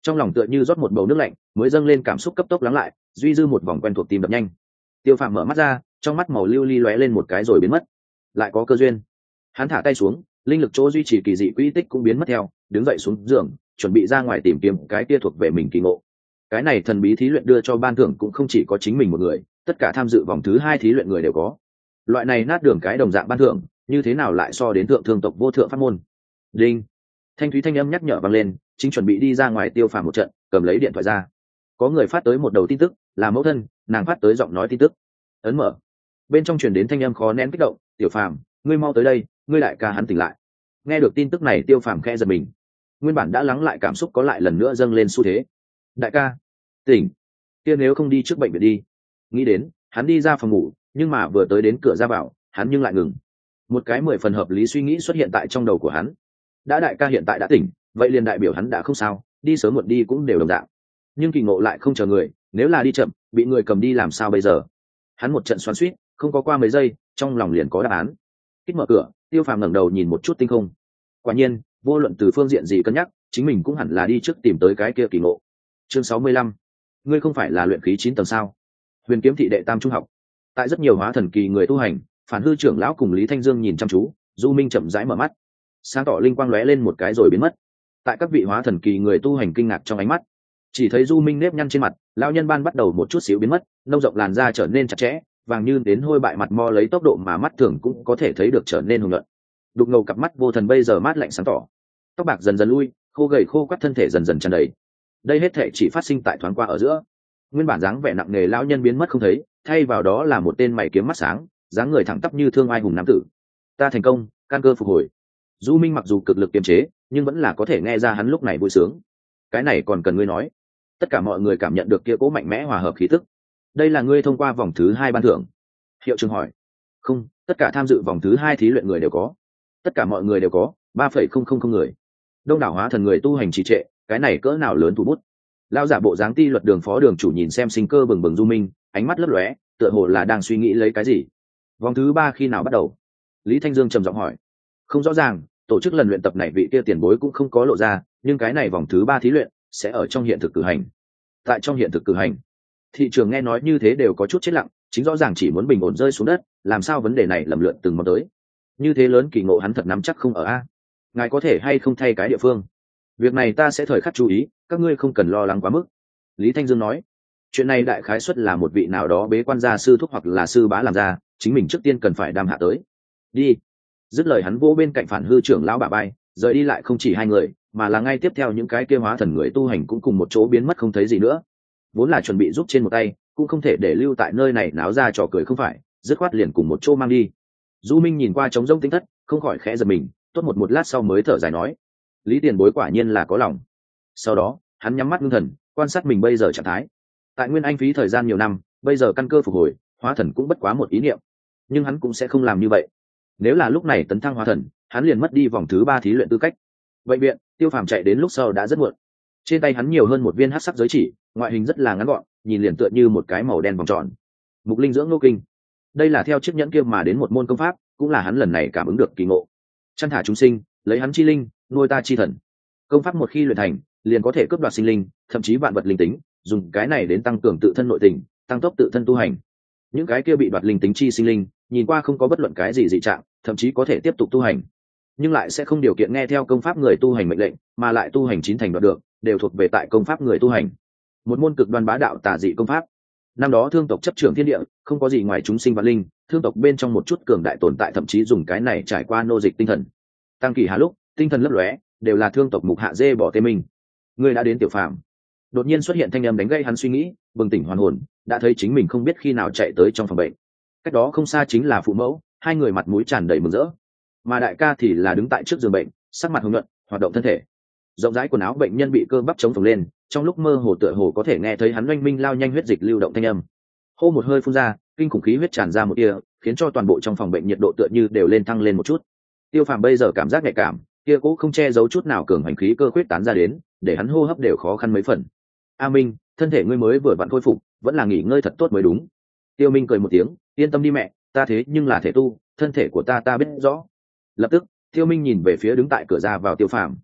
trong lòng tựa như rót một bầu nước lạnh mới dâng lên, cảm xúc cấp tốc lắng lại, duy dư một vòng quen thuộc tim đập nhanh. Tiêu Phàm mở mắt ra, trong mắt màu lưu ly lóe lên một cái rồi biến mất. Lại có cơ duyên. Hắn thả tay xuống, linh lực chỗ duy trì kỳ dị quỹ tích cũng biến mất theo, đứng dậy xuống giường, chuẩn bị ra ngoài tìm kiếm cái kia thuộc về mình kỳ ngộ. Cái này thần bí thí luyện đưa cho ban thưởng cũng không chỉ có chính mình một người, tất cả tham dự vòng thứ hai thí luyện người đều có. Loại này nát đường cái đồng dạng ban thưởng, như thế nào lại so đến thượng thương tộc vô thượng pháp môn. Đinh. Thanh thúy thanh âm nhắc nhở vang lên, chính chuẩn bị đi ra ngoài Tiêu Phàm một trận, cầm lấy điện thoại ra. Có người phát tới một đầu tin tức, là mẫu thân, nàng phát tới giọng nói tin tức. Ấn mở. Bên trong truyền đến thanh âm khó nén kích động, "Tiểu Phàm, ngươi mau tới đây, ngươi đại ca hắn tỉnh lại." Nghe được tin tức này, Tiêu Phàm khẽ giật mình. Nguyên bản đã lắng lại cảm xúc có lại lần nữa dâng lên xu thế. "Đại ca, tỉnh. Kia nếu không đi trước bệnh viện đi." Nghĩ đến, hắn đi ra phòng ngủ, nhưng mà vừa tới đến cửa ra vào, hắn nhưng lại ngừng. Một cái mười phần hợp lý suy nghĩ xuất hiện tại trong đầu của hắn. Đã đại ca hiện tại đã tỉnh, vậy liền đại biểu hắn đã không sao, đi sớm muộn đi cũng đều đồng dạng. Nhưng kỳ ngộ lại không chờ người, nếu là đi chậm, bị người cầm đi làm sao bây giờ? Hắn một trận xoắn xuýt, không có qua mấy giây, trong lòng liền có đáp án. Kích mở cửa, Tiêu Phàm ngẩng đầu nhìn một chút tinh không. Quả nhiên, vô luận từ phương diện gì cân nhắc, chính mình cũng hẳn là đi trước tìm tới cái kia kỳ ngộ. Chương sáu mươi lăm. Ngươi không phải là luyện khí chín tầng sao? Huyền Kiếm thị đệ tam trung học. Tại rất nhiều hóa thần kỳ người tu hành, Phản Hư trưởng lão cùng Lý Thanh Dương nhìn chăm chú, Du Minh chậm rãi mở mắt. Sáng tỏ linh quang lóe lên một cái rồi biến mất. Tại các vị hóa thần kỳ người tu hành kinh ngạc trong ánh mắt, chỉ thấy Du Minh nếp nhăn trên mặt, lão nhân ban bắt đầu một chút xíu biến mất, nông rộng làn da trở nên chặt chẽ, vàng như đến hôi bại mặt mo lấy tốc độ mà mắt thường cũng có thể thấy được trở nên hùng luận. Đục ngầu cặp mắt vô thần bây giờ mát lạnh sáng tỏ, tóc bạc dần dần lui, khô gầy khô quắt thân thể dần dần tràn đầy. Đây hết thể chỉ phát sinh tại thoáng qua ở giữa. Nguyên bản dáng vẻ nặng nề lão nhân biến mất không thấy, thay vào đó là một tên mày kiếm mắt sáng, dáng người thẳng tắp như thương ai hùng nam tử. Ta thành công, căn cơ phục hồi. Du Minh mặc dù cực lực kiềm chế, nhưng vẫn là có thể nghe ra hắn lúc này vui sướng. Cái này còn cần ngươi nói. Tất cả mọi người cảm nhận được kia cố mạnh mẽ hòa hợp khí tức. Đây là ngươi thông qua vòng thứ hai ban thưởng. Hiệu trưởng hỏi. Không, tất cả tham dự vòng thứ hai thí luyện người đều có. Tất cả mọi người đều có, ba phẩy không không không người. Đông đảo hóa thần người tu hành trì trệ, cái này cỡ nào lớn thủ bút. Lão giả bộ dáng ti luật đường phó đường chủ nhìn xem sinh cơ bừng bừng Du Minh, ánh mắt lấp lóe, tựa hồ là đang suy nghĩ lấy cái gì. Vòng thứ ba khi nào bắt đầu? Lý Thanh Dương trầm giọng hỏi. Không rõ ràng, tổ chức lần luyện tập này vị kia tiền bối cũng không có lộ ra, nhưng cái này vòng thứ ba thí luyện sẽ ở trong hiện thực cử hành. Tại trong hiện thực cử hành, thị trường nghe nói như thế đều có chút chết lặng, chính rõ ràng chỉ muốn bình ổn rơi xuống đất, làm sao vấn đề này lầm lượn từng món tới. Như thế lớn kỳ ngộ hắn thật nắm chắc không ở a. Ngài có thể hay không thay cái địa phương? Việc này ta sẽ thời khắc chú ý, các ngươi không cần lo lắng quá mức. Lý Thanh Dương nói. Chuyện này đại khái suất là một vị nào đó bế quan gia sư thúc hoặc là sư bá làm ra, chính mình trước tiên cần phải đàm hạ tới. Đi. Dứt lời hắn vỗ bên cạnh Phản Hư trưởng lão bả vai, rời đi lại không chỉ hai người, mà là ngay tiếp theo những cái kia hóa thần người tu hành cũng cùng một chỗ biến mất không thấy gì nữa. Vốn là chuẩn bị giúp trên một tay, cũng không thể để lưu tại nơi này náo ra trò cười không phải, dứt khoát liền cùng một chỗ mang đi. Du Minh nhìn qua trống rỗng tinh thất, không khỏi khẽ giật mình, tốt một một lát sau mới thở dài nói: Lý tiền bối quả nhiên là có lòng. Sau đó, hắn nhắm mắt ngưng thần, quan sát mình bây giờ trạng thái. Tại Nguyên Anh phí thời gian nhiều năm, bây giờ căn cơ phục hồi, hóa thần cũng bất quá một ý niệm. Nhưng hắn cũng sẽ không làm như vậy. Nếu là lúc này tấn thăng hóa thần, hắn liền mất đi vòng thứ ba thí luyện tư cách. Bệnh viện, Tiêu Phàm chạy đến lúc sau đã rất muộn. Trên tay hắn nhiều hơn một viên hắc sắc giới chỉ, ngoại hình rất là ngắn gọn, nhìn liền tựa như một cái màu đen vòng tròn. Mục linh dưỡng nô kinh. Đây là theo chiếc nhẫn kia mà đến một môn công pháp, cũng là hắn lần này cảm ứng được kỳ ngộ. Chăn thả chúng sinh, lấy hắn chi linh, nuôi ta chi thần. Công pháp một khi luyện thành, liền có thể cướp đoạt sinh linh, thậm chí vạn vật linh tính, dùng cái này đến tăng cường tự thân nội tình, tăng tốc tự thân tu hành. Những cái kia bị đoạt linh tính chi sinh linh, nhìn qua không có bất luận cái gì dị trạng, thậm chí có thể tiếp tục tu hành, nhưng lại sẽ không điều kiện nghe theo công pháp người tu hành mệnh lệnh, mà lại tu hành chín thành đoạt được, đều thuộc về tại công pháp người tu hành. Một môn cực đoan bá đạo tà dị công pháp. Năm đó thương tộc chấp trưởng thiên địa, không có gì ngoài chúng sinh và linh, thương tộc bên trong một chút cường đại tồn tại thậm chí dùng cái này trải qua nô dịch tinh thần. Tăng kỳ hà lúc, tinh thần lấp lóe, đều là thương tộc mục hạ dê bỏ tê mình. Người đã đến Tiểu Phàm. Đột nhiên xuất hiện thanh âm đánh gây hắn suy nghĩ, bừng tỉnh hoàn hồn, đã thấy chính mình không biết khi nào chạy tới trong phòng bệnh. Cách đó không xa chính là phụ mẫu, hai người mặt mũi tràn đầy mừng rỡ, mà đại ca thì là đứng tại trước giường bệnh, sắc mặt hồng nhuận, hoạt động thân thể. Rộng rãi quần áo bệnh nhân bị cơ bắp chống phồng lên, trong lúc mơ hồ tựa hồ có thể nghe thấy hắn oanh minh lao nhanh huyết dịch lưu động thanh âm. Hô một hơi phun ra, kinh khủng khí huyết tràn ra một tia, khiến cho toàn bộ trong phòng bệnh nhiệt độ tựa như đều lên thăng lên một chút. Tiêu Phàm bây giờ cảm giác nhạy cảm, kia cố không che giấu chút nào cường hành khí cơ khuyết tán ra đến, để hắn hô hấp đều khó khăn mấy phần. A Minh, thân thể ngươi mới vừa vặn khôi phục, vẫn là nghỉ ngơi thật tốt mới đúng. Tiêu Minh cười một tiếng, yên tâm đi mẹ, ta thế nhưng là thể tu, thân thể của ta ta biết rõ. Lập tức, Tiêu Minh nhìn về phía đứng tại cửa ra vào Tiêu Phàm.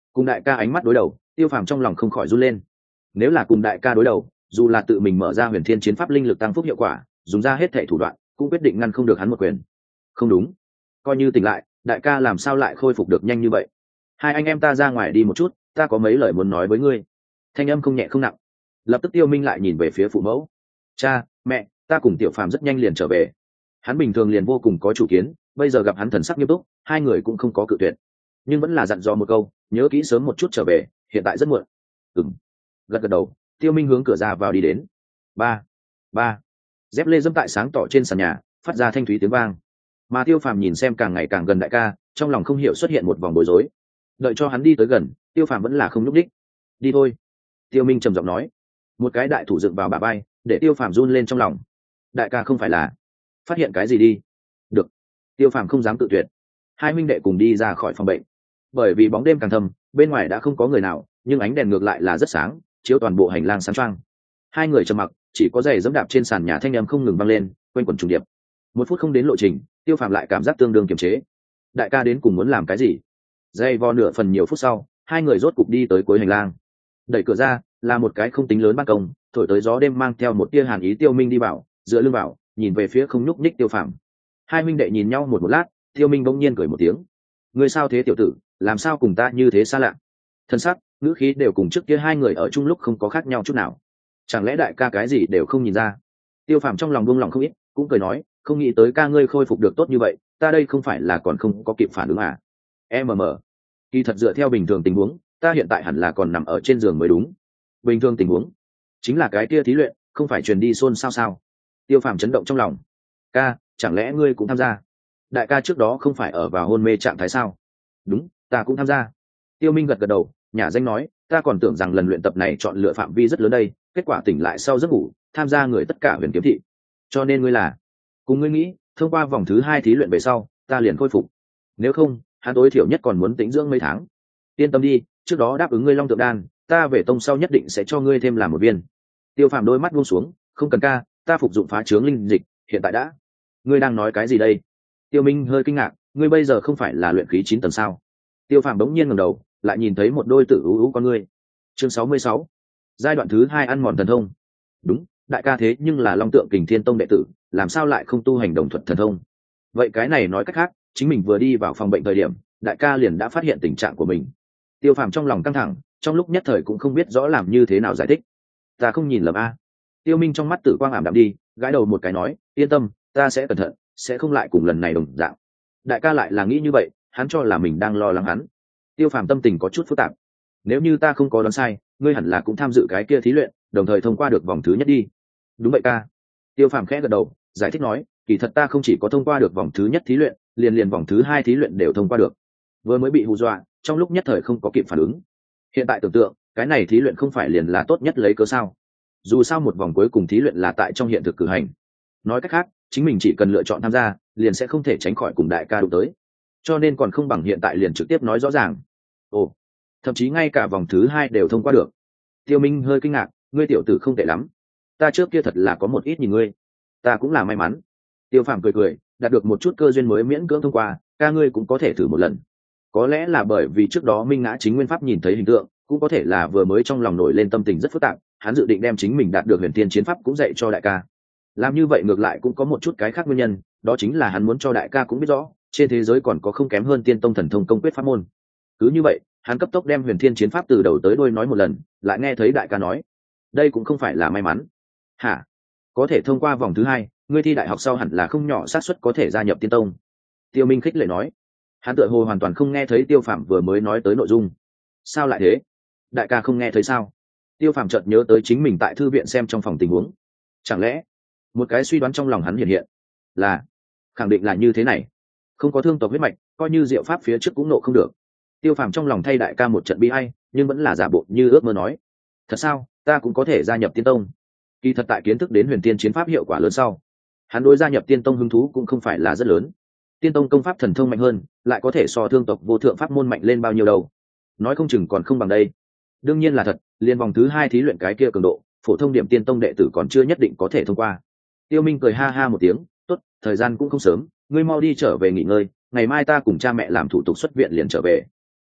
Cùng đại ca ánh mắt đối đầu, Tiêu Phàm trong lòng không khỏi run lên. Nếu là cùng đại ca đối đầu, dù là tự mình mở ra huyền thiên chiến pháp linh lực tăng phúc hiệu quả, dùng ra hết thảy thủ đoạn, cũng quyết định ngăn không được hắn một quyền. Không đúng, coi như tỉnh lại, đại ca làm sao lại khôi phục được nhanh như vậy? Hai anh em ta ra ngoài đi một chút, ta có mấy lời muốn nói với ngươi. Thanh âm không nhẹ không nặng. Lập tức Tiêu Minh lại nhìn về phía phụ mẫu. Cha, mẹ, ta cùng Tiểu Phàm rất nhanh liền trở về. Hắn bình thường liền vô cùng có chủ kiến, bây giờ gặp hắn thần sắc nghiêm túc, hai người cũng không có cự tuyệt, nhưng vẫn là dặn dò một câu, nhớ kỹ sớm một chút trở về, hiện tại rất muộn. Ừm. Gật gật đầu, Tiêu Minh hướng cửa ra vào đi đến. Ba, ba. Dép lê dẫm tại sáng tỏ trên sàn nhà, phát ra thanh thúy tiếng vang. Mà Tiêu Phàm nhìn xem càng ngày càng gần đại ca, trong lòng không hiểu xuất hiện một vòng bối rối. Đợi cho hắn đi tới gần, Tiêu Phàm vẫn là không nhúc đích. Đi thôi. Tiêu Minh trầm giọng nói. Một cái đại thủ dựng vào bả vai, để Tiêu Phàm run lên trong lòng. Đại ca không phải là phát hiện cái gì đi? Được. Tiêu Phàm không dám tự tuyệt. Hai minh đệ cùng đi ra khỏi phòng bệnh. Bởi vì bóng đêm càng thâm, bên ngoài đã không có người nào, nhưng ánh đèn ngược lại là rất sáng, chiếu toàn bộ hành lang sáng choang. Hai người trầm mặc, chỉ có giày giẫm đạp trên sàn nhà thanh âm không ngừng vang lên, quanh quẩn trùng điệp. Một phút không đến lộ trình, Tiêu Phàm lại cảm giác tương đương kiềm chế. Đại ca đến cùng muốn làm cái gì? Dây vo nửa phần nhiều phút sau, hai người rốt cục đi tới cuối hành lang. Đẩy cửa ra, là một cái không tính lớn ban công, thổi tới gió đêm mang theo một tia hàn ý. Tiêu Minh đi vào, dựa lưng vào, nhìn về phía không nhúc nhích Tiêu Phàm. Hai minh đệ nhìn nhau một một lát, Tiêu Minh bỗng nhiên cười một tiếng. Ngươi sao thế tiểu tử, làm sao cùng ta như thế xa lạ? Thân sắc, ngữ khí đều cùng trước kia hai người ở chung lúc không có khác nhau chút nào. Chẳng lẽ đại ca cái gì đều không nhìn ra? Tiêu Phàm trong lòng buông lòng không ít, cũng cười nói, không nghĩ tới ca ngươi khôi phục được tốt như vậy, ta đây không phải là còn không có kịp phản ứng à? Em mờ, kỳ thật dựa theo bình thường tình huống, ta hiện tại hẳn là còn nằm ở trên giường mới đúng. Bình thường tình huống, chính là cái kia thí luyện, không phải truyền đi xôn xao sao? Tiêu Phàm chấn động trong lòng. Ca, chẳng lẽ ngươi cũng tham gia? Đại ca trước đó không phải ở vào hôn mê trạng thái sao? Đúng, ta cũng tham gia. Tiêu Minh gật gật đầu, nhà danh nói, ta còn tưởng rằng lần luyện tập này chọn lựa phạm vi rất lớn đây, kết quả tỉnh lại sau giấc ngủ, tham gia người tất cả huyền kiếm thị. Cho nên ngươi là, cùng ngươi nghĩ, thông qua vòng thứ hai thí luyện về sau, ta liền khôi phục. Nếu không, hắn tối thiểu nhất còn muốn tĩnh dưỡng mấy tháng. Yên tâm đi, trước đó đáp ứng ngươi long tượng đan, ta về tông sau nhất định sẽ cho ngươi thêm làm một viên. Tiêu Phàm đôi mắt buông xuống, không cần ca, ta phục dụng phá trướng linh dịch, hiện tại đã. Ngươi đang nói cái gì đây? Tiêu Minh hơi kinh ngạc, ngươi bây giờ không phải là luyện khí chín tầng sao? Tiêu Phàm đống nhiên ngẩng đầu, lại nhìn thấy một đôi tử ú ú con ngươi. Chương sáu mươi sáu, giai đoạn thứ hai ăn mòn thần thông. Đúng, đại ca thế nhưng là Long Tượng Kình Thiên Tông đệ tử, làm sao lại không tu hành đồng thuật thần thông? Vậy cái này nói cách khác, chính mình vừa đi vào phòng bệnh thời điểm, đại ca liền đã phát hiện tình trạng của mình. Tiêu Phàm trong lòng căng thẳng, trong lúc nhất thời cũng không biết rõ làm như thế nào giải thích. Ta không nhìn lầm a? Tiêu Minh trong mắt tử quang ảm đạm đi, gãi đầu một cái nói, yên tâm, ta sẽ cẩn thận, sẽ không lại cùng lần này đồng dạng. Đại ca lại là nghĩ như vậy, hắn cho là mình đang lo lắng hắn. Tiêu Phàm tâm tình có chút phức tạp. Nếu như ta không có đoán sai, ngươi hẳn là cũng tham dự cái kia thí luyện, đồng thời thông qua được vòng thứ nhất đi. Đúng vậy ca. Tiêu Phàm khẽ gật đầu, giải thích nói, kỳ thật ta không chỉ có thông qua được vòng thứ nhất thí luyện, liền liền vòng thứ hai thí luyện đều thông qua được. Vừa mới bị hù dọa, trong lúc nhất thời không có kịp phản ứng. Hiện tại tưởng tượng, cái này thí luyện không phải liền là tốt nhất lấy cớ sao? Dù sao một vòng cuối cùng thí luyện là tại trong hiện thực cử hành. Nói cách khác, chính mình chỉ cần lựa chọn tham gia, liền sẽ không thể tránh khỏi cùng đại ca đụng tới. Cho nên còn không bằng hiện tại liền trực tiếp nói rõ ràng. Ồ, thậm chí ngay cả vòng thứ hai đều thông qua được. Tiêu Minh hơi kinh ngạc, ngươi tiểu tử không tệ lắm. Ta trước kia thật là có một ít nhìn ngươi, ta cũng là may mắn. Tiêu Phàm cười cười, đạt được một chút cơ duyên mới miễn cưỡng thông qua, ca ngươi cũng có thể thử một lần. Có lẽ là bởi vì trước đó Minh Ngã Chính Nguyên Pháp nhìn thấy hình tượng, cũng có thể là vừa mới trong lòng nổi lên tâm tình rất phức tạp, hắn dự định đem chính mình đạt được huyền tiên chiến pháp cũng dạy cho đại ca. Làm như vậy ngược lại cũng có một chút cái khác nguyên nhân, đó chính là hắn muốn cho đại ca cũng biết rõ, trên thế giới còn có không kém hơn Tiên Tông thần thông công quyết pháp môn. Cứ như vậy, hắn cấp tốc đem huyền thiên chiến pháp từ đầu tới đuôi nói một lần, lại nghe thấy đại ca nói, đây cũng không phải là may mắn. Hả? Có thể thông qua vòng thứ hai, ngươi thi đại học sau hẳn là không nhỏ xác suất có thể gia nhập Tiên Tông. Tiêu Minh khích lệ nói. Hắn tựa hồ hoàn toàn không nghe thấy Tiêu Phàm vừa mới nói tới nội dung. Sao lại thế? Đại ca không nghe thấy sao? Tiêu Phàm chợt nhớ tới chính mình tại thư viện xem trong phòng tình huống. Chẳng lẽ một cái suy đoán trong lòng hắn hiện hiện là khẳng định là như thế này, không có thương tộc huyết mạch, coi như diệu pháp phía trước cũng nộ không được. Tiêu Phàm trong lòng thay đại ca một trận bi ai, nhưng vẫn là giả bộ như ước mơ nói, thật sao, ta cũng có thể gia nhập Tiên Tông. Kỳ thật tại kiến thức đến huyền tiên chiến pháp hiệu quả lớn sau, hắn đối gia nhập Tiên Tông hứng thú cũng không phải là rất lớn. Tiên Tông công pháp thần thông mạnh hơn, lại có thể so thương tộc vô thượng pháp môn mạnh lên bao nhiêu đâu, nói không chừng còn không bằng đây. Đương nhiên là thật, liên vòng thứ hai thí luyện cái kia cường độ, phổ thông điểm Tiên Tông đệ tử còn chưa nhất định có thể thông qua. Tiêu Minh cười ha ha một tiếng, tốt, thời gian cũng không sớm, ngươi mau đi trở về nghỉ ngơi, ngày mai ta cùng cha mẹ làm thủ tục xuất viện liền trở về. Ừm,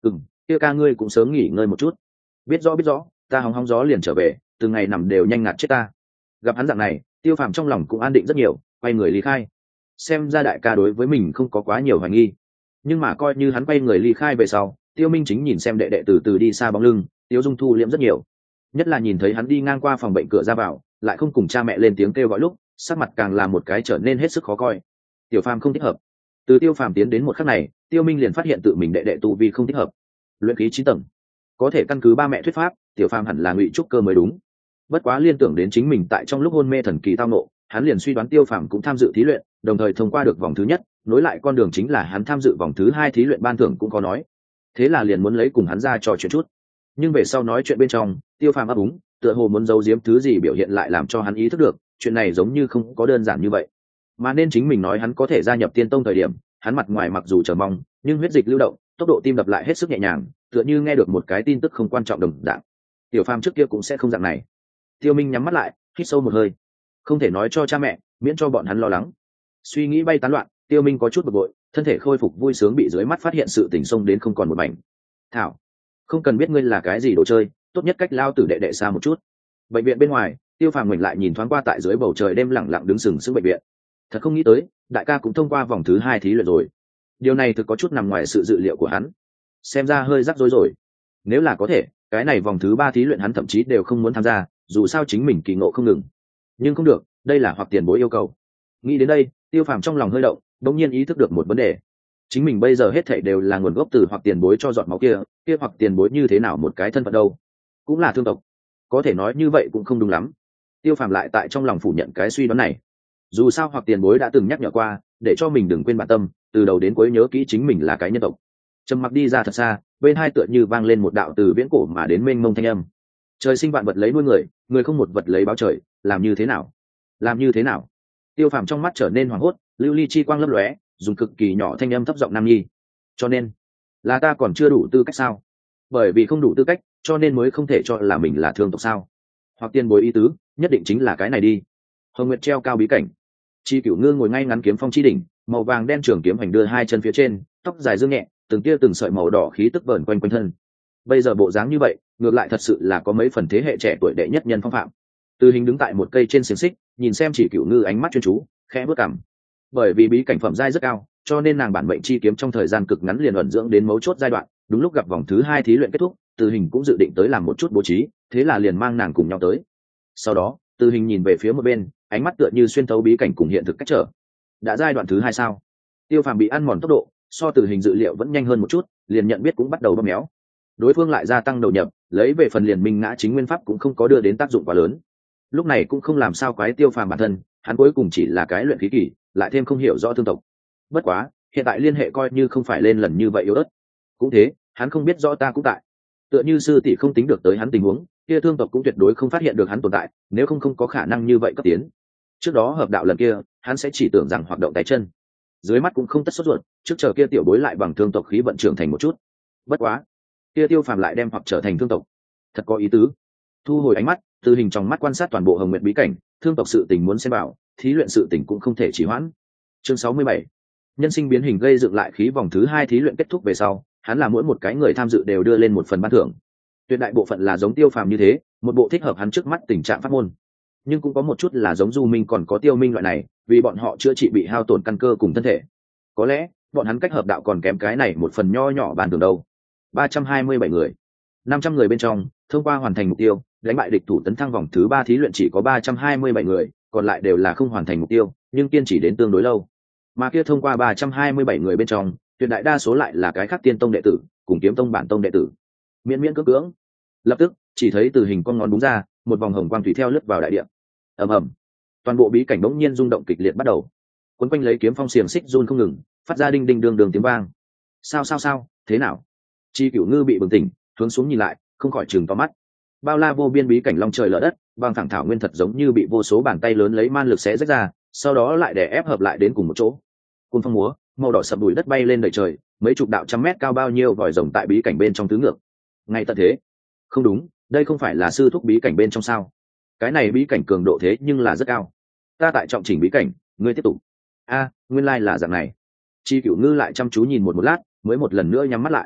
kia ca ngươi cũng sớm nghỉ ngơi một chút. Biết rõ biết rõ, ta hóng hóng gió liền trở về, từ ngày nằm đều nhanh ngạt chết ta. Gặp hắn dạng này, Tiêu Phàm trong lòng cũng an định rất nhiều, quay người ly khai. Xem ra đại ca đối với mình không có quá nhiều hoài nghi, nhưng mà coi như hắn quay người ly khai về sau, Tiêu Minh chính nhìn xem đệ đệ từ từ đi xa bóng lưng, Tiêu Dung thu liễm rất nhiều. Nhất là nhìn thấy hắn đi ngang qua phòng bệnh cửa ra vào, lại không cùng cha mẹ lên tiếng kêu gọi lúc, sắc mặt càng là một cái trở nên hết sức khó coi. Tiểu Phàm không thích hợp. Từ Tiêu Phàm tiến đến một khắc này, Tiêu Minh liền phát hiện tự mình đệ đệ tu vi không thích hợp. Luyện khí chín tầng, có thể căn cứ ba mẹ thuyết pháp, Tiểu Phàm hẳn là ngụy trúc cơ mới đúng. Bất quá liên tưởng đến chính mình tại trong lúc hôn mê thần kỳ tao nộ, hắn liền suy đoán Tiêu Phàm cũng tham dự thí luyện, đồng thời thông qua được vòng thứ nhất, nối lại con đường chính là hắn tham dự vòng thứ hai thí luyện ban thưởng cũng có nói. Thế là liền muốn lấy cùng hắn ra trò chuyện chút. Nhưng về sau nói chuyện bên trong, Tiêu Phàm ấp úng, tựa hồ muốn giấu giếm thứ gì biểu hiện lại làm cho hắn ý thức được, chuyện này giống như không có đơn giản như vậy. Mà nên chính mình nói hắn có thể gia nhập Tiên Tông thời điểm, hắn mặt ngoài mặc dù chờ mong, nhưng huyết dịch lưu động, tốc độ tim đập lại hết sức nhẹ nhàng, tựa như nghe được một cái tin tức không quan trọng đồng dạng. Tiểu Phàm trước kia cũng sẽ không dạng này. Tiêu Minh nhắm mắt lại, hít sâu một hơi. Không thể nói cho cha mẹ, miễn cho bọn hắn lo lắng. Suy nghĩ bay tán loạn, Tiêu Minh có chút bực bội, thân thể khôi phục vui sướng bị dưới mắt phát hiện sự tình xông đến không còn một mảnh. Thảo, không cần biết ngươi là cái gì đồ chơi, tốt nhất cách lao tử đệ đệ xa một chút. Bệnh viện bên ngoài, Tiêu Phàm ngoảnh lại nhìn thoáng qua tại dưới bầu trời đêm lặng lặng đứng sừng sững bệnh viện. Thật không nghĩ tới, đại ca cũng thông qua vòng thứ hai thí luyện rồi. Điều này thực có chút nằm ngoài sự dự liệu của hắn. Xem ra hơi rắc rối rồi. Nếu là có thể, cái này vòng thứ ba thí luyện hắn thậm chí đều không muốn tham gia, dù sao chính mình kỳ ngộ không ngừng. Nhưng không được, đây là Hoặc Tiền Bối yêu cầu. Nghĩ đến đây, Tiêu Phàm trong lòng hơi động, đống nhiên ý thức được một vấn đề. Chính mình bây giờ hết thảy đều là nguồn gốc từ Hoặc Tiền Bối cho giọt máu kia, kia Hoặc Tiền Bối như thế nào một cái thân phận đâu? Cũng là thương tộc. Có thể nói như vậy cũng không đúng lắm. Tiêu Phàm lại tại trong lòng phủ nhận cái suy đoán này. Dù sao Hoặc Tiền Bối đã từng nhắc nhở qua, để cho mình đừng quên bản tâm, từ đầu đến cuối nhớ kỹ chính mình là cái nhân tộc. Trầm mặc đi ra thật xa, bên hai tựa như vang lên một đạo từ viễn cổ mà đến mênh mông thanh âm. Trời sinh vạn vật lấy nuôi người, người không một vật lấy báo trời, làm như thế nào? Làm như thế nào? Tiêu Phàm trong mắt trở nên hoảng hốt, lưu ly chi quang lấp lóe, dùng cực kỳ nhỏ thanh âm thấp giọng nam nhi. Cho nên, là ta còn chưa đủ tư cách sao? Bởi vì không đủ tư cách, cho nên mới không thể cho là mình là thương tộc sao? Hoặc Tiền Bối ý tứ, nhất định chính là cái này đi. Hồng Nguyệt treo cao bí cảnh. Chi Cửu Ngư ngồi ngay ngắn kiếm phong chi đỉnh, màu vàng đen trường kiếm hành đưa hai chân phía trên, tóc dài dương nhẹ, từng tia từng sợi màu đỏ khí tức vờn quanh quanh thân. Bây giờ bộ dáng như vậy, ngược lại thật sự là có mấy phần thế hệ trẻ tuổi đệ nhất nhân phong phạm. Từ Hình đứng tại một cây trên xiềng xích, nhìn xem Chỉ Cửu Ngư ánh mắt chuyên chú, khẽ bước cằm. Bởi vì bí cảnh phẩm giai rất cao, cho nên nàng bản mệnh chi kiếm trong thời gian cực ngắn liền ẩn dưỡng đến mấu chốt giai đoạn, đúng lúc gặp vòng thứ hai thí luyện kết thúc, Từ Hình cũng dự định tới làm một chút bố trí, thế là liền mang nàng cùng nhau tới. Sau đó, Từ Hình nhìn về phía một bên, ánh mắt tựa như xuyên thấu bí cảnh cùng hiện thực cách trở. Đã giai đoạn thứ hai sao? Tiêu Phàm bị ăn mòn tốc độ, so Từ Hình dự liệu vẫn nhanh hơn một chút, liền nhận biết cũng bắt đầu bóp méo. Đối phương lại gia tăng đầu nhập, lấy về phần liền minh ngã chính nguyên pháp cũng không có đưa đến tác dụng quá lớn. Lúc này cũng không làm sao quái Tiêu Phàm bản thân, hắn cuối cùng chỉ là cái luyện khí kỳ, lại thêm không hiểu rõ thương tộc. Bất quá, hiện tại liên hệ coi như không phải lên lần như vậy yếu ớt. Cũng thế, hắn không biết rõ ta cũng tại. Tựa như sư tỷ không tính được tới hắn tình huống, kia thương tộc cũng tuyệt đối không phát hiện được hắn tồn tại, nếu không không có khả năng như vậy cấp tiến. Trước đó hợp đạo lần kia, hắn sẽ chỉ tưởng rằng hoạt động tay chân. Dưới mắt cũng không tất sốt ruột, trước chờ kia tiểu bối lại bằng thương tộc khí vận trưởng thành một chút. Bất quá, kia Tiêu Phàm lại đem hoặc trở thành thương tộc, thật có ý tứ. Thu hồi ánh mắt, Từ Hình trong mắt quan sát toàn bộ Hồng Nguyệt bí cảnh, thương tộc sự tình muốn xem bảo, thí luyện sự tình cũng không thể trì hoãn. Chương sáu mươi bảy, nhân sinh biến hình gây dựng lại khí vòng thứ hai thí luyện kết thúc về sau, hắn là mỗi một cái người tham dự đều đưa lên một phần ban thưởng. Tuyệt đại bộ phận là giống Tiêu Phàm như thế, một bộ thích hợp hắn trước mắt tình trạng pháp môn. Nhưng cũng có một chút là giống Du Minh còn có Tiêu Minh loại này, vì bọn họ chữa trị bị hao tổn căn cơ cùng thân thể. Có lẽ, bọn hắn cách hợp đạo còn kém cái này một phần nho nhỏ bàn thưởng đâu. ba trăm hai mươi bảy người, năm trăm người bên trong, thông qua hoàn thành mục tiêu, đánh bại địch thủ tấn thăng vòng thứ ba thí luyện chỉ có ba trăm hai mươi bảy người, còn lại đều là không hoàn thành mục tiêu, nhưng kiên trì đến tương đối lâu. Mà kia thông qua ba trăm hai mươi bảy người bên trong, tuyệt đại đa số lại là cái khác Tiên Tông đệ tử, cùng Kiếm Tông bản tông đệ tử. Miễn miễn cưỡng cưỡng. Lập tức, chỉ thấy Từ Hình con ngón đúng ra, một vòng hồng quang tùy theo lướt vào đại địa. Ầm ầm. Toàn bộ bí cảnh bỗng nhiên rung động kịch liệt bắt đầu. Quấn quanh lấy kiếm phong xiềng xích run không ngừng, phát ra đinh đinh đường đường tiếng vang. Sao sao sao, thế nào? Chi Cửu Ngư bị bừng tỉnh, hướng xuống nhìn lại, không khỏi trừng to mắt. Bao la vô biên bí cảnh long trời lở đất, băng thẳng thảo nguyên thật giống như bị vô số bàn tay lớn lấy man lực xé rách ra, sau đó lại đè ép hợp lại đến cùng một chỗ. Côn phong múa, màu đỏ sậm bụi đất bay lên đầy trời, mấy chục đạo trăm mét cao bao nhiêu vòi rồng tại bí cảnh bên trong tứ ngược. Ngay tận thế. Không đúng, đây không phải là sư thúc bí cảnh bên trong sao? Cái này bí cảnh cường độ thế nhưng là rất cao. Ta tại trọng chỉnh bí cảnh, ngươi tiếp tục. A, nguyên lai là dạng này. Chi Cửu Ngư lại chăm chú nhìn một một lát, mới một lần nữa nhắm mắt lại.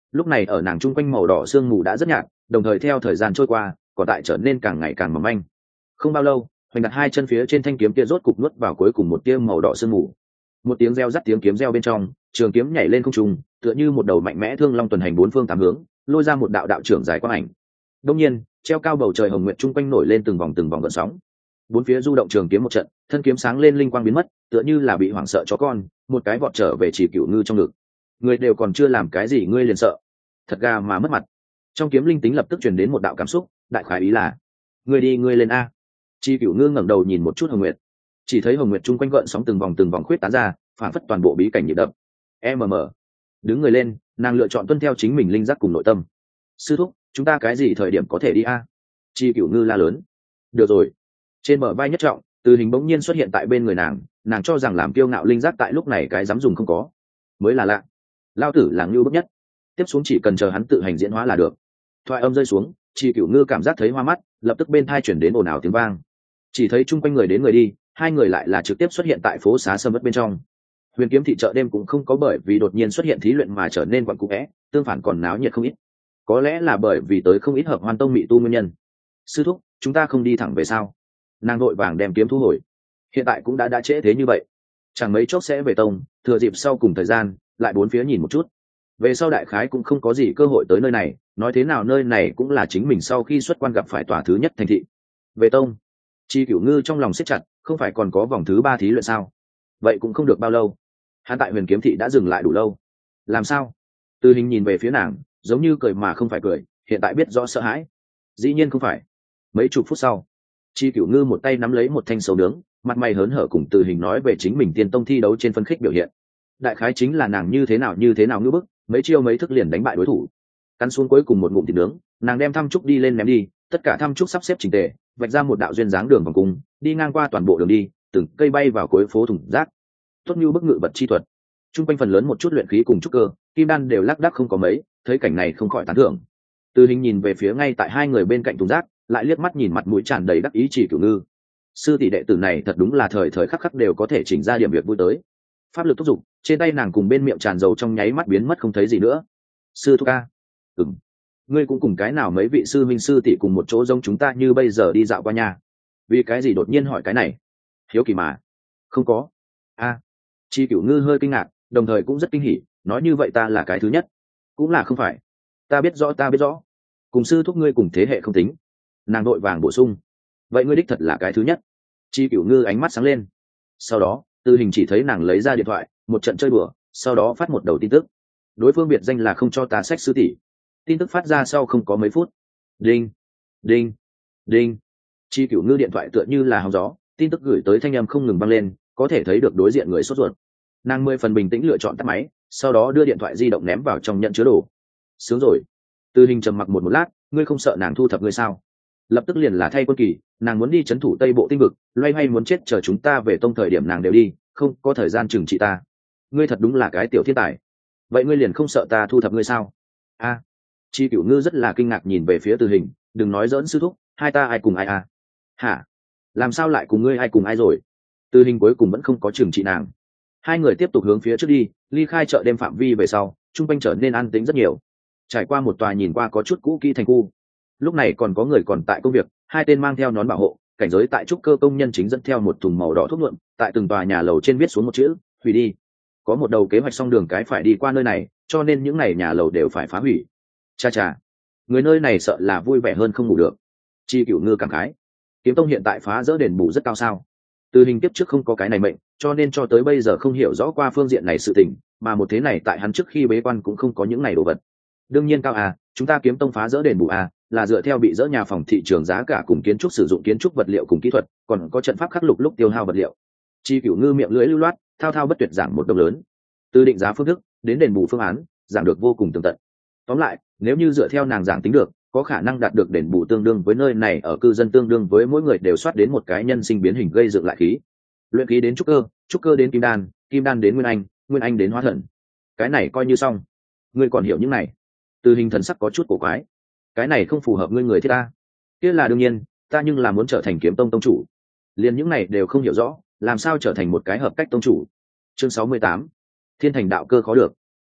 lúc này ở nàng chung quanh màu đỏ sương mù đã rất nhạt, đồng thời theo thời gian trôi qua còn tại trở nên càng ngày càng mỏng manh. Không bao lâu, Hoành đặt hai chân phía trên thanh kiếm kia rốt cục nuốt vào cuối cùng một tia màu đỏ sương mù. Một tiếng reo rắt tiếng kiếm reo bên trong, trường kiếm nhảy lên không trung, tựa như một đầu mạnh mẽ thương long tuần hành bốn phương tám hướng, lôi ra một đạo đạo trưởng dài quang ảnh. Đông nhiên, treo cao bầu trời hồng nguyệt chung quanh nổi lên từng vòng từng vòng gợn sóng. Bốn phía du động trường kiếm một trận, thân kiếm sáng lên linh quang biến mất, tựa như là bị hoảng sợ chó con, một cái vọt trở về Chỉ Cửu Ngư trong ngực. Người đều còn chưa làm cái gì ngươi liền sợ, thật ga mà mất mặt. Trong kiếm linh tính lập tức truyền đến một đạo cảm xúc, đại khái ý là: ngươi đi ngươi lên a. Chỉ Cửu Ngư ngẩng đầu nhìn một chút hồng nguyệt, chỉ thấy hồng nguyệt chung quanh gợn sóng từng vòng từng vòng khuyết tán ra, phản phất toàn bộ bí cảnh nhịp đập. mm Đứng người lên, nàng lựa chọn tuân theo chính mình linh giác cùng nội tâm. Sư thúc, chúng ta cái gì thời điểm có thể đi a? Chi Cửu Ngư la lớn. Được rồi. Trên bờ vai nhất trọng, Từ Hình bỗng nhiên xuất hiện tại bên người nàng, nàng cho rằng làm kiêu ngạo linh giác tại lúc này cái dám dùng không có, mới là lạ. Lao tử là ngưu bức nhất, tiếp xuống chỉ cần chờ hắn tự hành diễn hóa là được. Thoại âm rơi xuống, Chi Cửu Ngư cảm giác thấy hoa mắt, lập tức bên tai chuyển đến ồn ào tiếng vang. Chỉ thấy chung quanh người đến người đi, hai người lại là trực tiếp xuất hiện tại phố xá sâm uất bên trong. Huyền Kiếm thị chợ đêm cũng không có bởi vì đột nhiên xuất hiện thí luyện mà trở nên quặn cũ vẽ, tương phản còn náo nhiệt không ít. Có lẽ là bởi vì tới không ít hợp hoan tông mị tu nguyên nhân. Sư thúc, chúng ta không đi thẳng về sao? Nàng vội vàng đem kiếm thu hồi. Hiện tại cũng đã đã trễ thế như vậy, chẳng mấy chốc sẽ về tông, thừa dịp sau cùng thời gian lại bốn phía nhìn một chút. Về sau đại khái cũng không có gì cơ hội tới nơi này, nói thế nào nơi này cũng là chính mình sau khi xuất quan gặp phải tòa thứ nhất thành thị. Về tông, Chi Cửu Ngư trong lòng siết chặt, không phải còn có vòng thứ ba thí luyện sao? Vậy cũng không được bao lâu. Hắn tại Huyền Kiếm thị đã dừng lại đủ lâu. Làm sao? Từ Hình nhìn về phía nàng, giống như cười mà không phải cười, hiện tại biết rõ sợ hãi. Dĩ nhiên không phải. Mấy chục phút sau, Chi Cửu Ngư một tay nắm lấy một thanh sầu nướng, mặt mày hớn hở cùng Từ Hình nói về chính mình tiên tông thi đấu trên phân khích biểu hiện. Đại khái chính là nàng như thế nào như thế nào ngưỡng bức, mấy chiêu mấy thức liền đánh bại đối thủ. Cắn xuống cuối cùng một ngụm thịt nướng, nàng đem thăm trúc đi lên ném đi, tất cả thăm trúc sắp xếp chỉnh tề, vạch ra một đạo duyên dáng đường vòng cung, đi ngang qua toàn bộ đường đi, từng cây bay vào cuối phố thùng rác. Tốt như bức ngự bật chi thuật. Trung quanh phần lớn một chút luyện khí cùng trúc cơ, kim đan đều lác đác không có mấy, thấy cảnh này không khỏi tán thưởng. Từ Hình nhìn về phía ngay tại hai người bên cạnh thùng rác, lại liếc mắt nhìn mặt mũi tràn đầy đắc ý Chỉ Cửu Ngư. Sư tỷ đệ tử này thật đúng là thời thời khắc khắc đều có thể chỉnh ra điểm việc vui tới. Pháp lực thúc giục, trên tay nàng cùng bên miệng tràn dầu trong nháy mắt biến mất không thấy gì nữa. Sư thúc ca, ừm, ngươi cũng cùng cái nào mấy vị sư minh sư tỷ cùng một chỗ giống chúng ta như bây giờ đi dạo qua nhà? Vì cái gì đột nhiên hỏi cái này? Hiếu kỳ mà. Không có. A. À. Chi Cửu Ngư hơi kinh ngạc, đồng thời cũng rất kinh hỉ, nói như vậy ta là cái thứ nhất. Cũng là không phải. Ta biết rõ ta biết rõ. Cùng sư thúc ngươi cùng thế hệ không tính. Nàng đội vàng bổ sung. Vậy ngươi đích thật là cái thứ nhất. Chi Cửu Ngư ánh mắt sáng lên. Sau đó, Từ Hình chỉ thấy nàng lấy ra điện thoại, một trận chơi bừa, sau đó phát một đầu tin tức. Đối phương biệt danh là không cho ta sách sư tỷ. Tin tức phát ra sau không có mấy phút. Đinh, đinh, đinh. Chi Cửu Ngư điện thoại tựa như là hóng gió, tin tức gửi tới thanh âm không ngừng vang lên, có thể thấy được đối diện người sốt ruột. Nàng mười phần bình tĩnh lựa chọn tắt máy, sau đó đưa điện thoại di động ném vào trong nhận chứa đồ. Sướng rồi. Từ Hình trầm mặc một một lát, ngươi không sợ nàng thu thập ngươi sao? Lập tức liền là thay quân kỳ, nàng muốn đi trấn thủ Tây Bộ Tinh vực, loay hoay muốn chết chờ chúng ta về tông thời điểm nàng đều đi, không có thời gian trừng trị ta. Ngươi thật đúng là cái tiểu thiên tài. Vậy ngươi liền không sợ ta thu thập ngươi sao? A. À. Chi Cửu Ngư rất là kinh ngạc nhìn về phía Từ Hình, đừng nói giỡn sư thúc, hai ta ai cùng ai à? Hả? Làm sao lại cùng ngươi ai cùng ai rồi? Từ Hình cuối cùng vẫn không có trừng trị nàng. Hai người tiếp tục hướng phía trước đi, ly khai chợ đêm phạm vi về sau, trung quanh trở nên an tĩnh rất nhiều. Trải qua một tòa nhìn qua có chút cũ kỹ thành khu. Lúc này còn có người còn tại công việc, hai tên mang theo nón bảo hộ, cảnh giới tại trúc cơ công nhân chính dẫn theo một thùng màu đỏ thuốc nhuộm, tại từng tòa nhà lầu trên viết xuống một chữ, hủy đi. Có một đầu kế hoạch xong đường cái phải đi qua nơi này, cho nên những này nhà lầu đều phải phá hủy. Cha cha, người nơi này sợ là vui vẻ hơn không ngủ được. Chi Cửu Ngư cảm khái. Kiếm tông hiện tại phá rỡ đền bù rất cao sao? Từ Hình tiếp trước không có cái này mệnh, cho nên cho tới bây giờ không hiểu rõ qua phương diện này sự tình, mà một thế này tại hắn trước khi bế quan cũng không có những này đồ vật. Đương nhiên cao à, chúng ta Kiếm tông phá rỡ đền bù à, là dựa theo bị dỡ nhà phòng thị trường giá cả cùng kiến trúc sử dụng kiến trúc vật liệu cùng kỹ thuật, còn có trận pháp khắc lục lúc tiêu hao vật liệu. Chi Cửu Ngư miệng lưỡi lưu loát, thao thao bất tuyệt giảng một đồng lớn. Từ định giá phương thức đến đền bù phương án, giảng được vô cùng tường tận. Tóm lại, nếu như dựa theo nàng giảng tính được, có khả năng đạt được đền bù tương đương với nơi này ở cư dân tương đương với mỗi người đều soát đến một cái nhân sinh biến hình gây dựng lại khí. Luyện khí đến trúc cơ, trúc cơ đến kim đan, kim đan đến nguyên anh, nguyên anh đến hóa thần. Cái này coi như xong. Ngươi còn hiểu những này? Từ Hình thần sắc có chút cổ quái. Cái này không phù hợp ngươi người thiết ta. Kia là đương nhiên, ta nhưng là muốn trở thành Kiếm tông tông chủ. Liên những này đều không hiểu rõ, làm sao trở thành một cái hợp cách tông chủ. Chương sáu mươi tám, Thiên thành đạo cơ khó được.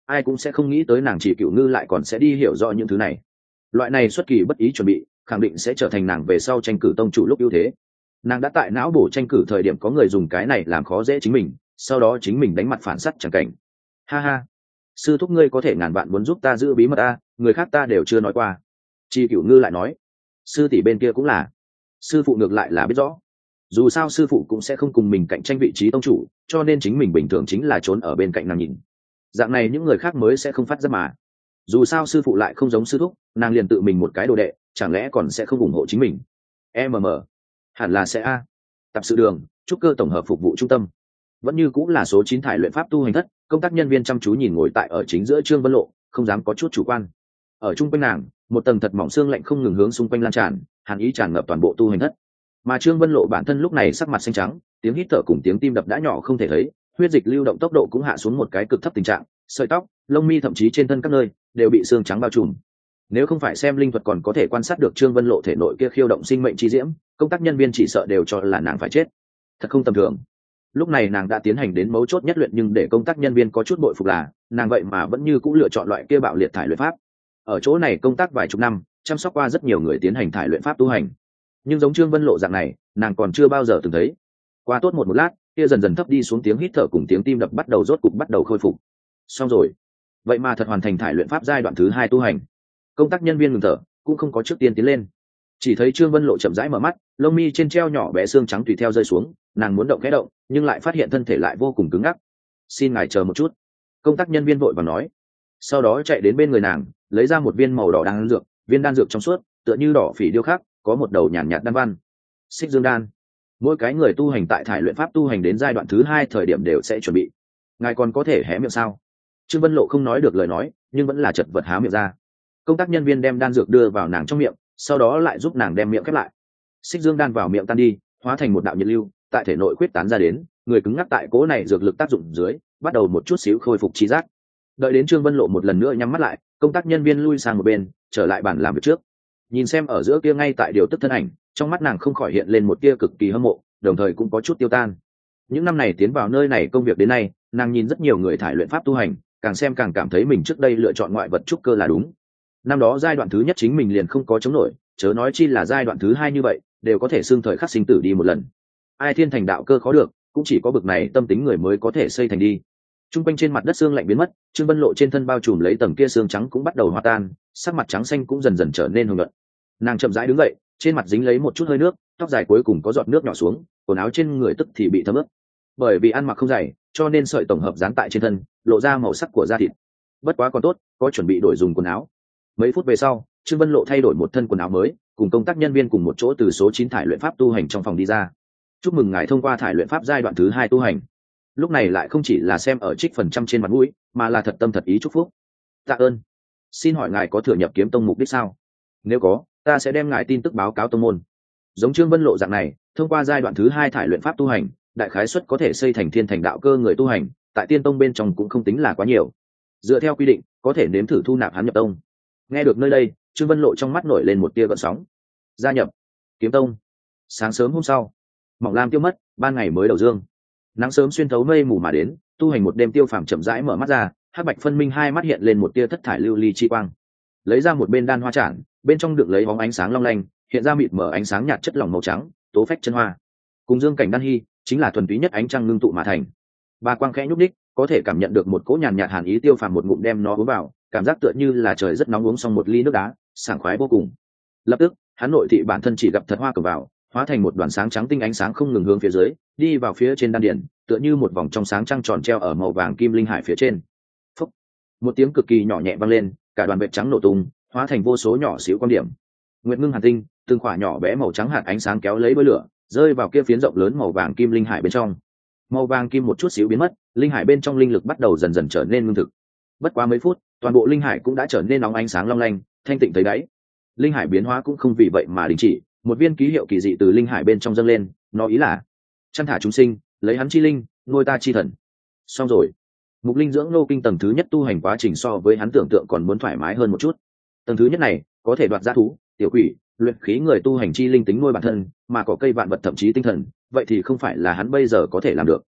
ai cũng sẽ không nghĩ tới nàng Chỉ Cửu Ngư lại còn sẽ đi hiểu rõ những thứ này. Loại này xuất kỳ bất ý chuẩn bị khẳng định sẽ trở thành nàng về sau tranh cử tông chủ lúc ưu thế. Nàng đã tại não bổ tranh cử thời điểm có người dùng cái này làm khó dễ chính mình, sau đó chính mình đánh mặt phản sắt chẳng cảnh. Ha ha, sư thúc ngươi có thể ngàn vạn muốn giúp ta giữ bí mật a, người khác ta đều chưa nói qua. Chi Cửu Ngư lại nói, sư tỷ bên kia cũng là, sư phụ ngược lại là biết rõ, dù sao sư phụ cũng sẽ không cùng mình cạnh tranh vị trí tông chủ, cho nên chính mình bình thường chính là trốn ở bên cạnh nàng nhìn, dạng này những người khác mới sẽ không phát ra mà. Dù sao sư phụ lại không giống sư thúc, nàng liền tự mình một cái đồ đệ, chẳng lẽ còn sẽ không ủng hộ chính mình? mm hẳn là sẽ a. Tập sự đường, trúc cơ tổng hợp phục vụ trung tâm, vẫn như cũng là số chín thải luyện pháp tu hành thất. Công tác nhân viên chăm chú nhìn ngồi tại ở chính giữa Trương Vân Lộ, không dám có chút chủ quan. Ở trung quanh nàng, một tầng thật mỏng xương lạnh không ngừng hướng xung quanh lan tràn, hàn ý tràn ngập toàn bộ tu hành thất. Mà Trương Vân Lộ bản thân lúc này sắc mặt xanh trắng, tiếng hít thở cùng tiếng tim đập đã nhỏ không thể thấy, huyết dịch lưu động tốc độ cũng hạ xuống một cái cực thấp tình trạng, sợi tóc, lông mi thậm chí trên thân các nơi đều bị xương trắng bao trùm. Nếu không phải xem linh thuật còn có thể quan sát được Trương Vân Lộ thể nội kia khiêu động sinh mệnh chi diễm, công tác nhân viên chỉ sợ đều cho là nàng phải chết. Thật không tầm thường. Lúc này nàng đã tiến hành đến mấu chốt nhất luyện, nhưng để công tác nhân viên có chút bội phục là nàng vậy mà vẫn như cũ lựa chọn loại kia bạo liệt thải luyện pháp. Ở chỗ này công tác vài chục năm, chăm sóc qua rất nhiều người tiến hành thải luyện pháp tu hành, nhưng giống Trương Vân Lộ dạng này nàng còn chưa bao giờ từng thấy. Qua tốt một một lát, kia dần dần thấp đi xuống tiếng hít thở cùng tiếng tim đập bắt đầu rốt cục bắt đầu khôi phục. Xong rồi, vậy mà thật hoàn thành thải luyện pháp giai đoạn thứ hai tu hành. Công tác nhân viên ngừng thở, cũng không có trước tiên tiến lên, chỉ thấy Trương Vân Lộ chậm rãi mở mắt, lông mi trên treo nhỏ bé xương trắng tùy theo rơi xuống, nàng muốn động khẽ động nhưng lại phát hiện thân thể lại vô cùng cứng ngắc. Xin ngài chờ một chút, công tác nhân viên vội vàng nói, sau đó chạy đến bên người nàng lấy ra một viên màu đỏ đan dược. Viên đan dược trong suốt tựa như đỏ phỉ điêu khắc, có một đầu nhàn nhạt, nhạt đan văn, xích dương đan. Mỗi cái người tu hành tại thải luyện pháp tu hành đến giai đoạn thứ hai thời điểm đều sẽ chuẩn bị. Ngài còn có thể hé miệng sao? Trương Vân Lộ không nói được lời nói, nhưng vẫn là chật vật há miệng ra. Công tác nhân viên đem đan dược đưa vào nàng trong miệng, sau đó lại giúp nàng đem miệng khép lại. Xích dương đan vào miệng tan đi, hóa thành một đạo nhiệt lưu, tại thể nội quyết tán ra đến, người cứng ngắc tại cố này dược lực tác dụng dưới, bắt đầu một chút xíu khôi phục trí giác. Đợi đến Trương Vân Lộ một lần nữa nhắm mắt lại, công tác nhân viên lui sang một bên, trở lại bàn làm việc trước. Nhìn xem ở giữa kia ngay tại điều tức thân ảnh, trong mắt nàng không khỏi hiện lên một tia cực kỳ hâm mộ, đồng thời cũng có chút tiêu tan. Những năm này tiến vào nơi này công việc đến nay, nàng nhìn rất nhiều người thải luyện pháp tu hành, càng xem càng cảm thấy mình trước đây lựa chọn ngoại vật trúc cơ là đúng. Năm đó giai đoạn thứ nhất chính mình liền không có chống nổi, chớ nói chi là giai đoạn thứ hai như vậy, đều có thể xương thời khắc sinh tử đi một lần. Ai thiên thành đạo cơ khó được, cũng chỉ có bực này tâm tính người mới có thể xây thành đi. Trung quanh trên mặt đất xương lạnh biến mất, Trương Vân Lộ trên thân bao trùm lấy tầng kia xương trắng cũng bắt đầu hòa tan, sắc mặt trắng xanh cũng dần dần trở nên hồng nhuận. Nàng chậm rãi đứng dậy, trên mặt dính lấy một chút hơi nước, tóc dài cuối cùng có giọt nước nhỏ xuống, quần áo trên người tức thì bị thấm ướt. Bởi vì ăn mặc không dày, cho nên sợi tổng hợp dán tại trên thân, lộ ra màu sắc của da thịt. Bất quá còn tốt, có chuẩn bị đổi dùng quần áo. Mấy phút về sau, Trương Vân Lộ thay đổi một thân quần áo mới, cùng công tác nhân viên cùng một chỗ từ số chín thải luyện pháp tu hành trong phòng đi ra. Chúc mừng ngài thông qua thải luyện pháp giai đoạn thứ hai tu hành. Lúc này lại không chỉ là xem ở trích phần trăm trên mặt mũi, mà là thật tâm thật ý chúc phúc. Tạ ơn. Xin hỏi ngài có thừa nhập kiếm tông mục đích sao? Nếu có, ta sẽ đem ngài tin tức báo cáo tông môn. Giống Trương Vân Lộ dạng này, thông qua giai đoạn thứ hai thải luyện pháp tu hành, đại khái suất có thể xây thành thiên thành đạo cơ người tu hành, tại tiên tông bên trong cũng không tính là quá nhiều. Dựa theo quy định, có thể nếm thử thu nạp hắn nhập tông. Nghe được nơi đây, Trương Vân Lộ trong mắt nổi lên một tia gợn sóng. Gia nhập kiếm tông. Sáng sớm hôm sau, mỏng lam tiêu mất, ban ngày mới đầu dương. Nắng sớm xuyên thấu mây mù mà đến, tu hành một đêm Tiêu Phàm chậm rãi mở mắt ra, hắc bạch phân minh hai mắt hiện lên một tia thất thải lưu ly chi quang. Lấy ra một bên đan hoa trản, bên trong được lấy bóng ánh sáng long lanh, hiện ra mịt mở ánh sáng nhạt chất lỏng màu trắng, tố phách chân hoa. Cùng dương cảnh đan hy, chính là thuần túy nhất ánh trăng ngưng tụ mà thành. Ba quang khẽ nhúc đích, có thể cảm nhận được một cỗ nhàn nhạt hàn ý. Tiêu Phàm một ngụm đem nó uống vào, cảm giác tựa như là trời rất nóng uống xong một ly nước đá, sảng khoái vô cùng. Lập tức, hắn nội thị bản thân chỉ gặp thật hoa cầm vào, hóa thành một đoàn sáng trắng tinh ánh sáng không ngừng hướng phía dưới, đi vào phía trên đan điển, tựa như một vòng trong sáng trăng tròn treo ở màu vàng kim linh hải phía trên. Phúc. Một tiếng cực kỳ nhỏ nhẹ vang lên, cả đoàn vệt trắng nổ tung, hóa thành vô số nhỏ xíu quan điểm. Nguyệt ngưng hàn tinh, từng khỏa nhỏ bé màu trắng hạt ánh sáng kéo lấy bơi lửa, rơi vào kia phiến rộng lớn màu vàng kim linh hải bên trong. Màu vàng kim một chút xíu biến mất, linh hải bên trong linh lực bắt đầu dần dần trở nên ngưng thực. Bất quá mấy phút, toàn bộ linh hải cũng đã trở nên nóng ánh sáng long lanh, thanh tịnh thấy đáy. Linh hải biến hóa cũng không vì vậy mà đình chỉ, một viên ký hiệu kỳ dị từ linh hải bên trong dâng lên, nó ý là chăn thả chúng sinh, lấy hắn chi linh, nuôi ta chi thần. Xong rồi, mục linh dưỡng nô kinh tầng thứ nhất tu hành quá trình so với hắn tưởng tượng còn muốn thoải mái hơn một chút. Tầng thứ nhất này có thể đoạt giá thú, tiểu quỷ, luyện khí người tu hành chi linh tính nuôi bản thân, mà có cây vạn vật thậm chí tinh thần, vậy thì không phải là hắn bây giờ có thể làm được.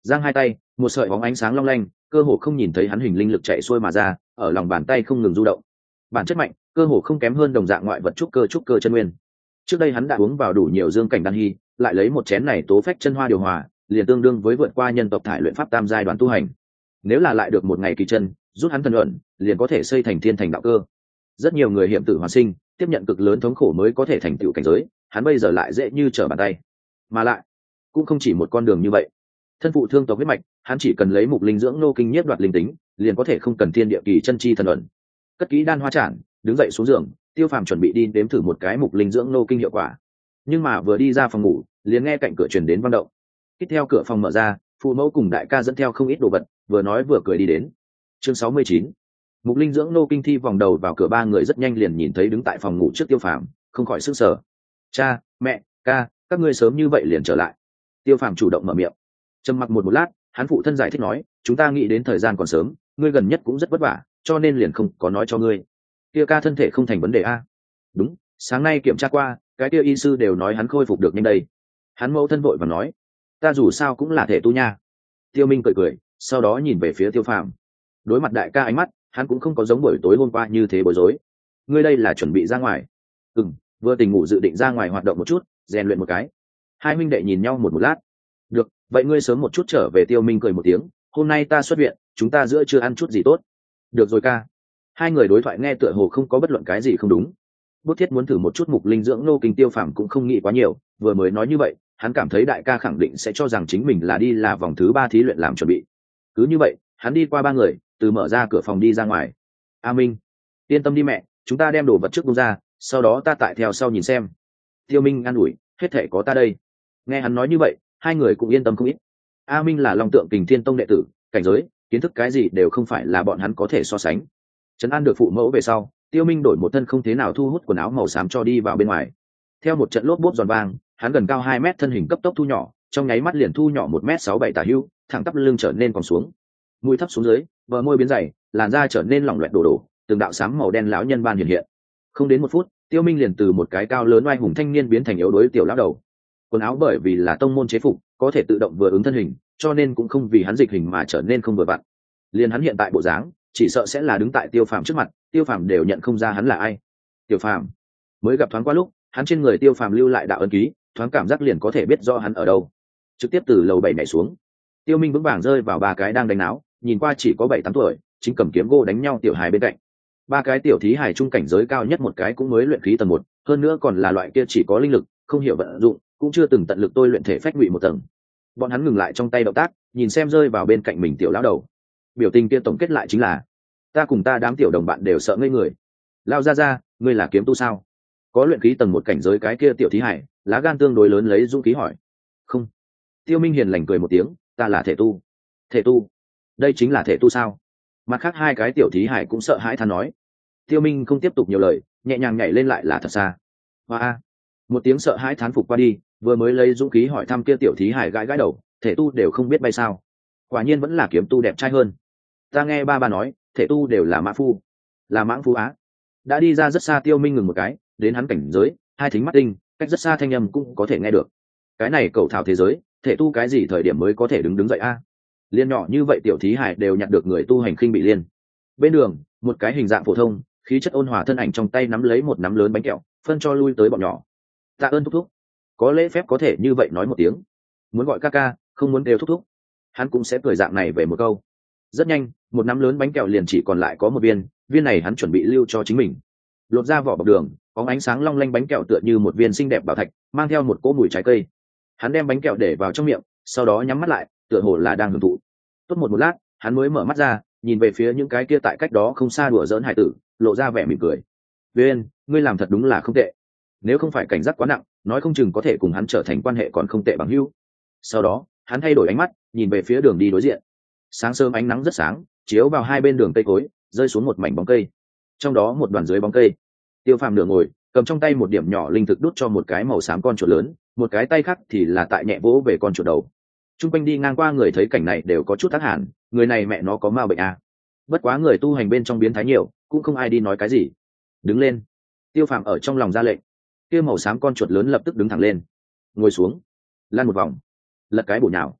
giang hai tay, một sợi bóng ánh sáng long lanh, cơ hồ không nhìn thấy hắn hình linh lực chạy xuôi mà ra, ở lòng bàn tay không ngừng du động. Bản chất mạnh, cơ hồ không kém hơn đồng dạng ngoại vật trúc cơ trúc cơ chân nguyên. Trước đây hắn đã uống vào đủ nhiều dương cảnh đan hy, lại lấy một chén này tố phách chân hoa điều hòa, liền tương đương với vượt qua nhân tộc thải luyện pháp tam giai đoạn tu hành. Nếu là lại được một ngày kỳ chân, rút hắn thần luận, liền có thể xây thành thiên thành đạo cơ. Rất nhiều người hiểm tử hoàn sinh, tiếp nhận cực lớn thống khổ mới có thể thành tựu cảnh giới, hắn bây giờ lại dễ như trở bàn tay. Mà lại, cũng không chỉ một con đường như vậy. Thân phụ thương tộc huyết mạch, hắn chỉ cần lấy mục linh dưỡng nô kinh nhiếp đoạt linh tính, liền có thể không cần thiên địa kỳ chân chi thần luận. Cất kỹ đan hoa trản, đứng dậy xuống giường, Tiêu Phàm chuẩn bị đi đếm thử một cái mục linh dưỡng nô kinh hiệu quả. Nhưng mà vừa đi ra phòng ngủ, liền nghe cạnh cửa truyền đến vang động. Tiếp theo cửa phòng mở ra, phụ mẫu cùng đại ca dẫn theo không ít đồ vật, vừa nói vừa cười đi đến. Chương sáu mươi chín, mục linh dưỡng nô kinh thi vòng đầu vào cửa, ba người rất nhanh liền nhìn thấy đứng tại phòng ngủ trước Tiêu Phàm, không khỏi sửng sở. Cha, mẹ, ca, các ngươi sớm như vậy liền trở lại. Tiêu Phàm chủ động mở miệng. Trầm mặc một một lát, hắn phụ thân giải thích nói, chúng ta nghĩ đến thời gian còn sớm, ngươi gần nhất cũng rất vất vả, cho nên liền không có nói cho ngươi. Kia ca thân thể không thành vấn đề a? Đúng, sáng nay kiểm tra qua, cái kia y sư đều nói hắn khôi phục được nhanh đây. Hắn mẫu thân vội và nói, ta dù sao cũng là thể tu nha. Tiêu Minh cười cười, sau đó nhìn về phía Tiêu Phàm. Đối mặt đại ca ánh mắt, hắn cũng không có giống buổi tối hôm qua như thế bối rối. Ngươi đây là chuẩn bị ra ngoài? Ừm, vừa tỉnh ngủ dự định ra ngoài hoạt động một chút, rèn luyện một cái. Hai huynh đệ nhìn nhau một một lát. Được, vậy ngươi sớm một chút trở về. Tiêu Minh cười một tiếng, hôm nay ta xuất viện, chúng ta giữa chưa ăn chút gì tốt. Được rồi ca. Hai người đối thoại nghe tựa hồ không có bất luận cái gì không đúng. Bút Thiết muốn thử một chút mục linh dưỡng nô kinh, Tiêu Phàm cũng không nghĩ quá nhiều, vừa mới nói như vậy, hắn cảm thấy đại ca khẳng định sẽ cho rằng chính mình là đi là vòng thứ ba thí luyện làm chuẩn bị. Cứ như vậy, hắn đi qua ba người, từ mở ra cửa phòng đi ra ngoài. A Minh, yên tâm đi mẹ, chúng ta đem đồ vật trước bung ra, sau đó ta tại theo sau nhìn xem. Tiêu Minh an ủi, hết thể có ta đây. Nghe hắn nói như vậy, hai người cũng yên tâm không ít. A Minh là Long Tượng Kình Thiên Tông đệ tử, cảnh giới, kiến thức cái gì đều không phải là bọn hắn có thể so sánh. Trấn an được phụ mẫu về sau, Tiêu Minh đổi một thân không thế nào thu hút quần áo màu xám cho đi vào bên ngoài. Theo một trận lốp bốp giòn vang, hắn gần cao hai mét thân hình cấp tốc thu nhỏ, trong nháy mắt liền thu nhỏ một mét sáu bảy tả hữu, thẳng tắp lưng trở nên còn xuống. Mũi thấp xuống dưới, bờ môi biến dày, làn da trở nên lỏng loẹt đổ đổ, từng đạo xám màu đen lão nhân ban hiện hiện. Không đến một phút, Tiêu Minh liền từ một cái cao lớn oai hùng thanh niên biến thành yếu đuối tiểu lão đầu. Quần áo bởi vì là tông môn chế phục, có thể tự động vừa ứng thân hình, cho nên cũng không vì hắn dịch hình mà trở nên không vừa vặn. Liền hắn hiện tại bộ dáng, chỉ sợ sẽ là đứng tại Tiêu Phàm trước mặt, Tiêu Phàm đều nhận không ra hắn là ai. Tiêu Phàm mới gặp thoáng qua lúc, hắn trên người Tiêu Phàm lưu lại đạo ấn ký, thoáng cảm giác liền có thể biết rõ hắn ở đâu. Trực tiếp từ lầu bảy nhảy xuống. Tiêu Minh vững vàng rơi vào ba cái đang đánh náo, nhìn qua chỉ có bảy tám tuổi, chính cầm kiếm gỗ đánh nhau tiểu hài bên cạnh. Ba cái tiểu thí hài trung cảnh giới cao nhất một cái cũng mới luyện khí tầng một, hơn nữa còn là loại kia chỉ có linh lực, không hiểu vận dụng, cũng chưa từng tận lực tôi luyện thể phách ngụy một tầng. Bọn hắn ngừng lại trong tay động tác, nhìn xem rơi vào bên cạnh mình tiểu lão đầu. Biểu tình kia tổng kết lại chính là, ta cùng ta đám tiểu đồng bạn đều sợ ngây người. Lao ra ra, ngươi là kiếm tu sao? Có luyện khí tầng một cảnh giới cái kia tiểu thí hải, lá gan tương đối lớn lấy dũng khí hỏi. Không. Tiêu Minh hiền lành cười một tiếng, ta là thể tu. Thể tu? Đây chính là thể tu sao? Mặt khác hai cái tiểu thí hải cũng sợ hãi than nói. Tiêu Minh không tiếp tục nhiều lời, nhẹ nhàng nhảy lên lại là thật xa. Hoa. Một tiếng sợ hãi thán phục qua đi, vừa mới lấy dũng khí hỏi thăm kia tiểu thí hải gãi gãi đầu, thể tu đều không biết bay sao? Quả nhiên vẫn là kiếm tu đẹp trai hơn. Ta nghe ba ba nói, thể tu đều là mã phu, là mãng phu á. Đã đi ra rất xa. Tiêu Minh ngừng một cái, đến hắn cảnh giới, hai thính mắt tinh, cách rất xa thanh âm cũng có thể nghe được. Cái này cầu thảo thế giới, thể tu cái gì thời điểm mới có thể đứng đứng dậy a? Liên nhỏ như vậy tiểu thí hải đều nhặt được người tu hành khinh bị liên. Bên đường, một cái hình dạng phổ thông, khí chất ôn hòa thân ảnh trong tay nắm lấy một nắm lớn bánh kẹo, phân cho lui tới bọn nhỏ. Tạ ơn thúc thúc. Có lễ phép có thể như vậy nói một tiếng. Muốn gọi ca ca, không muốn đều thúc thúc, hắn cũng sẽ cười dạng này về một câu. Rất nhanh, một nắm lớn bánh kẹo liền chỉ còn lại có một viên, viên này hắn chuẩn bị lưu cho chính mình. Lột ra vỏ bọc đường, có ánh sáng long lanh bánh kẹo tựa như một viên xinh đẹp bảo thạch, mang theo một cỗ mùi trái cây. Hắn đem bánh kẹo để vào trong miệng, sau đó nhắm mắt lại, tựa hồ là đang hưởng thụ. Tốt một một lát, hắn mới mở mắt ra, nhìn về phía những cái kia tại cách đó không xa đùa giỡn hải tử, lộ ra vẻ mỉm cười. Viên, ngươi làm thật đúng là không tệ. Nếu không phải cảnh giác quá nặng, nói không chừng có thể cùng hắn trở thành quan hệ còn không tệ bằng hữu. Sau đó, hắn thay đổi ánh mắt, nhìn về phía đường đi đối diện. Sáng sớm ánh nắng rất sáng, chiếu vào hai bên đường cây cối, rơi xuống một mảnh bóng cây. Trong đó một đoàn dưới bóng cây, Tiêu Phàm nửa ngồi, cầm trong tay một điểm nhỏ linh thực đút cho một cái màu xám con chuột lớn, một cái tay khác thì là tại nhẹ vỗ về con chuột đầu. Trung quanh đi ngang qua người thấy cảnh này đều có chút ác hẳn, người này mẹ nó có ma bệnh à? Bất quá người tu hành bên trong biến thái nhiều, cũng không ai đi nói cái gì. Đứng lên. Tiêu Phàm ở trong lòng ra lệnh. Kia màu xám con chuột lớn lập tức đứng thẳng lên, ngồi xuống, lăn một vòng, lật cái bổ nhào.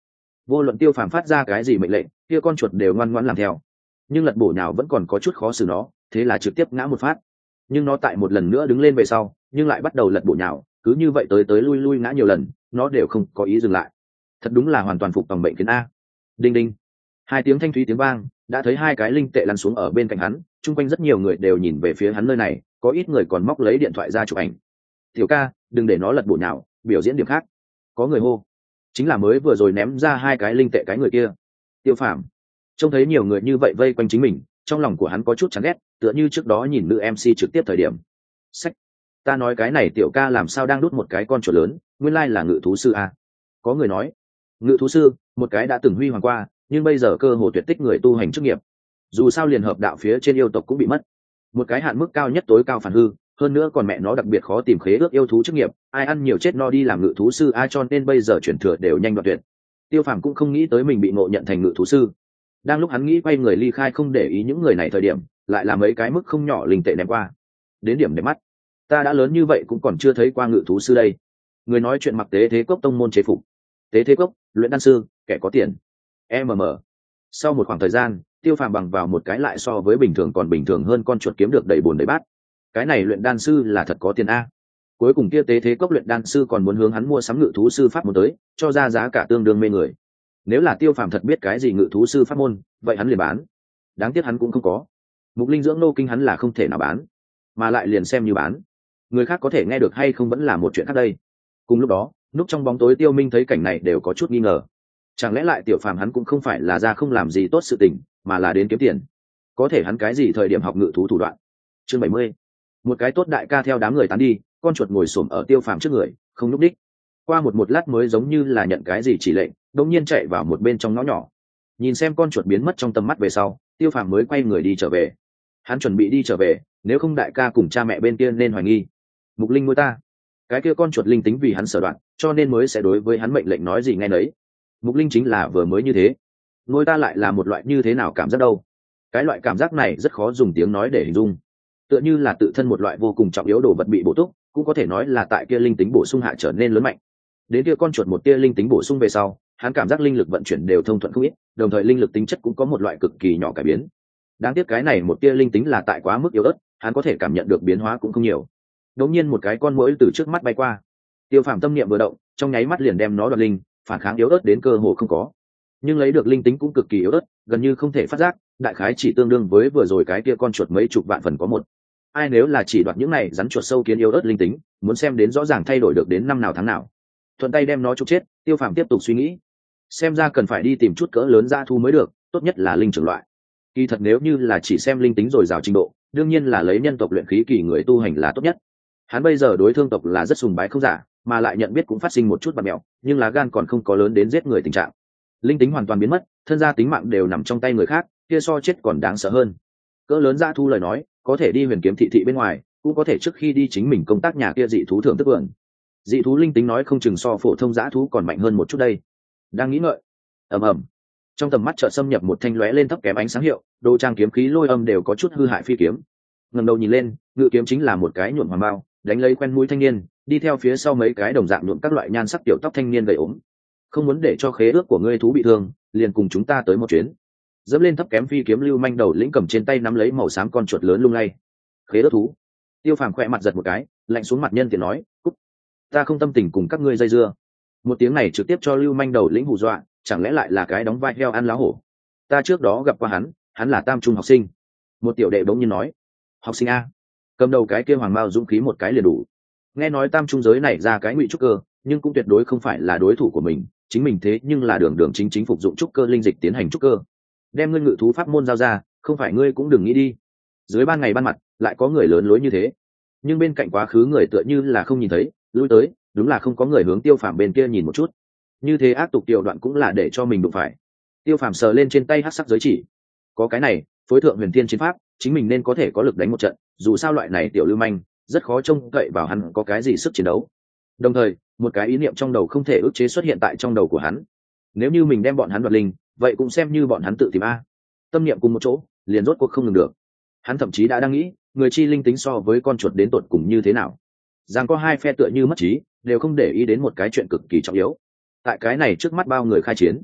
vô luận Tiêu Phàm phát ra cái gì mệnh lệnh, kia con chuột đều ngoan ngoãn làm theo. Nhưng lật bổ nhào vẫn còn có chút khó xử nó, thế là trực tiếp ngã một phát. Nhưng nó tại một lần nữa đứng lên về sau, nhưng lại bắt đầu lật bổ nhào, cứ như vậy tới tới lui lui ngã nhiều lần, nó đều không có ý dừng lại. Thật đúng là hoàn toàn phục tòng bệnh kiến a. Đinh đinh, hai tiếng thanh thúy tiếng vang, đã thấy hai cái linh tệ lăn xuống ở bên cạnh hắn, chung quanh rất nhiều người đều nhìn về phía hắn nơi này, có ít người còn móc lấy điện thoại ra chụp ảnh. Tiểu ca, đừng để nó lật bổ nhào, biểu diễn điểm khác. Có người hô, chính là mới vừa rồi ném ra hai cái linh tệ cái người kia. Tiêu Phàm trông thấy nhiều người như vậy vây quanh chính mình, trong lòng của hắn có chút chán ghét, tựa như trước đó nhìn nữ em xê trực tiếp thời điểm. Sách, ta nói cái này tiểu ca làm sao đang đút một cái con chuột lớn, nguyên lai là ngự thú sư a. Có người nói, ngự thú sư, một cái đã từng huy hoàng qua, nhưng bây giờ cơ hồ tuyệt tích người tu hành chức nghiệp. Dù sao liền hợp đạo phía trên yêu tộc cũng bị mất, một cái hạn mức cao nhất tối cao phản hư, hơn nữa còn mẹ nó đặc biệt khó tìm khế ước yêu thú chức nghiệp, ai ăn nhiều chết no đi làm ngự thú sư ai, cho nên bây giờ chuyển thừa đều nhanh đoạt tuyệt. Tiêu Phàm cũng không nghĩ tới mình bị ngộ nhận thành ngự thú sư. Đang lúc hắn nghĩ quay người ly khai không để ý những người này thời điểm, lại là mấy cái mức không nhỏ linh tệ ném qua. Đến điểm để mắt, ta đã lớn như vậy cũng còn chưa thấy qua ngự thú sư đây. Người nói chuyện mặc Tế Thế Cốc tông môn chế phục. Tế Thế Cốc, luyện đan sư, kẻ có tiền. em em. Sau một khoảng thời gian, Tiêu Phàm bằng vào một cái lại so với bình thường còn bình thường hơn con chuột kiếm được đầy bồn đầy bát. Cái này luyện đan sư là thật có tiền a. Cuối cùng kia Tế Thế Cốc luyện đan sư còn muốn hướng hắn mua sắm ngự thú sư pháp môn tới, cho ra giá cả tương đương mê người. Nếu là Tiêu Phàm thật biết cái gì ngự thú sư pháp môn, vậy hắn liền bán. Đáng tiếc hắn cũng không có. Mục linh dưỡng nô kinh hắn là không thể nào bán, mà lại liền xem như bán, người khác có thể nghe được hay không vẫn là một chuyện khác đây. Cùng lúc đó, núp trong bóng tối Tiêu Minh thấy cảnh này đều có chút nghi ngờ. Chẳng lẽ lại Tiểu Phàm hắn cũng không phải là ra không làm gì tốt sự tình, mà là đến kiếm tiền? Có thể hắn cái gì thời điểm học ngự thú thủ đoạn? Chương bảy mươi. Một cái tốt đại ca theo đám người tán đi, con chuột ngồi xổm ở Tiêu Phàm trước người, không nhúc đích. Qua một một lát mới giống như là nhận cái gì chỉ lệnh, đột nhiên chạy vào một bên trong ngõ nhỏ. Nhìn xem con chuột biến mất trong tầm mắt về sau, Tiêu Phàm mới quay người đi trở về. Hắn chuẩn bị đi trở về, nếu không đại ca cùng cha mẹ bên kia nên hoài nghi. Mục linh nuôi ta, cái kia con chuột linh tính vì hắn sở đoạn, cho nên mới sẽ đối với hắn mệnh lệnh nói gì nghe nấy. Mục linh chính là vừa mới như thế. Nuôi ta lại là một loại như thế nào cảm giác đâu? Cái loại cảm giác này rất khó dùng tiếng nói để hình dung, tựa như là tự thân một loại vô cùng trọng yếu đồ vật bị bổ túc, cũng có thể nói là tại kia linh tính bổ sung hạ trở nên lớn mạnh. Đến kia con chuột một tia linh tính bổ sung về sau, hắn cảm giác linh lực vận chuyển đều thông thuận không ít, đồng thời linh lực tính chất cũng có một loại cực kỳ nhỏ cải biến. Đáng tiếc cái này một tia linh tính là tại quá mức yếu ớt, hắn có thể cảm nhận được biến hóa cũng không nhiều. Đột nhiên một cái con muỗi từ trước mắt bay qua, Tiêu Phàm tâm niệm vừa động, trong nháy mắt liền đem nó đoạt linh, phản kháng yếu ớt đến cơ hồ không có, nhưng lấy được linh tính cũng cực kỳ yếu ớt, gần như không thể phát giác, đại khái chỉ tương đương với vừa rồi cái kia con chuột mấy chục vạn phần có một. Ai nếu là chỉ đoạt những này rắn chuột sâu kiến yếu ớt linh tính, muốn xem đến rõ ràng thay đổi được đến năm nào tháng nào. Thuận tay đem nó trục chết, Tiêu Phàm tiếp tục suy nghĩ, xem ra cần phải đi tìm chút cỡ lớn dã thu mới được, tốt nhất là linh trưởng loại. Kỳ thật nếu như là chỉ xem linh tính rồi rào trình độ, đương nhiên là lấy nhân tộc luyện khí kỳ người tu hành là tốt nhất. Hắn bây giờ đối thương tộc là rất sùng bái không giả, mà lại nhận biết cũng phát sinh một chút bạt mèo, nhưng lá gan còn không có lớn đến giết người tình trạng. Linh tính hoàn toàn biến mất, thân gia tính mạng đều nằm trong tay người khác, kia so chết còn đáng sợ hơn. Cỡ lớn dã thu lời nói, có thể đi Huyền Kiếm thị thị bên ngoài, cũng có thể trước khi đi chính mình công tác nhà kia dị thú thưởng thức vườn. Dị thú linh tính nói không chừng so phổ thông dã thú còn mạnh hơn một chút đây. Đang nghĩ ngợi, ầm ầm, trong tầm mắt chợt xâm nhập một thanh lóe lên thấp kém ánh sáng hiệu, đồ trang kiếm khí lôi âm đều có chút hư hại phi kiếm. Ngẩng đầu nhìn lên, ngự kiếm chính là một cái nhuộm hoàng bao, đánh lấy quen mũi thanh niên, đi theo phía sau mấy cái đồng dạng nhuộm các loại nhan sắc tiểu tóc thanh niên gầy ốm. Không muốn để cho khế ước của ngươi thú bị thương, liền cùng chúng ta tới một chuyến. Dẫm lên thấp kém phi kiếm lưu manh đầu lĩnh cầm trên tay nắm lấy màu xám con chuột lớn lung lay. Khế ước thú. Tiêu Phàm khẽ mặt giật một cái, lạnh xuống mặt nhân tiện nói, cút, ta không tâm tình cùng các ngươi dây dưa. Một tiếng này trực tiếp cho lưu manh đầu lĩnh hù dọa, chẳng lẽ lại là cái đóng vai heo ăn lá hổ? Ta trước đó gặp qua hắn, hắn là tam trung học sinh. Một tiểu đệ bỗng nhiên nói, học sinh a? Cầm đầu cái kia hoàng mao dũng khí một cái liền đủ. Nghe nói tam trung giới này ra cái ngụy trúc cơ, nhưng cũng tuyệt đối không phải là đối thủ của mình, chính mình thế nhưng là đường đường chính chính phục dụng trúc cơ linh dịch tiến hành trúc cơ. Đem ngươi ngự thú pháp môn giao ra, không phải ngươi cũng đừng nghĩ đi. Dưới ban ngày ban mặt, lại có người lớn lối như thế, nhưng bên cạnh quá khứ người tựa như là không nhìn thấy, lui tới, đúng là không có người hướng Tiêu Phàm bên kia nhìn một chút. Như thế ác tục tiểu đoạn cũng là để cho mình đụng phải. Tiêu Phàm sờ lên trên tay hắc sắc giới chỉ, có cái này, phối thượng huyền thiên chiến pháp, chính mình nên có thể có lực đánh một trận, dù sao loại này tiểu lưu manh, rất khó trông cậy vào hắn có cái gì sức chiến đấu. Đồng thời, một cái ý niệm trong đầu không thể ức chế xuất hiện tại trong đầu của hắn. Nếu như mình đem bọn hắn đoạt linh, vậy cũng xem như bọn hắn tự tìm a. Tâm niệm cùng một chỗ, liền rốt cuộc không ngừng được. Hắn thậm chí đã đang nghĩ, người chi linh tính so với con chuột đến tột cùng như thế nào. Rằng có hai phe tựa như mất trí, đều không để ý đến một cái chuyện cực kỳ trọng yếu. Tại cái này trước mắt bao người khai chiến,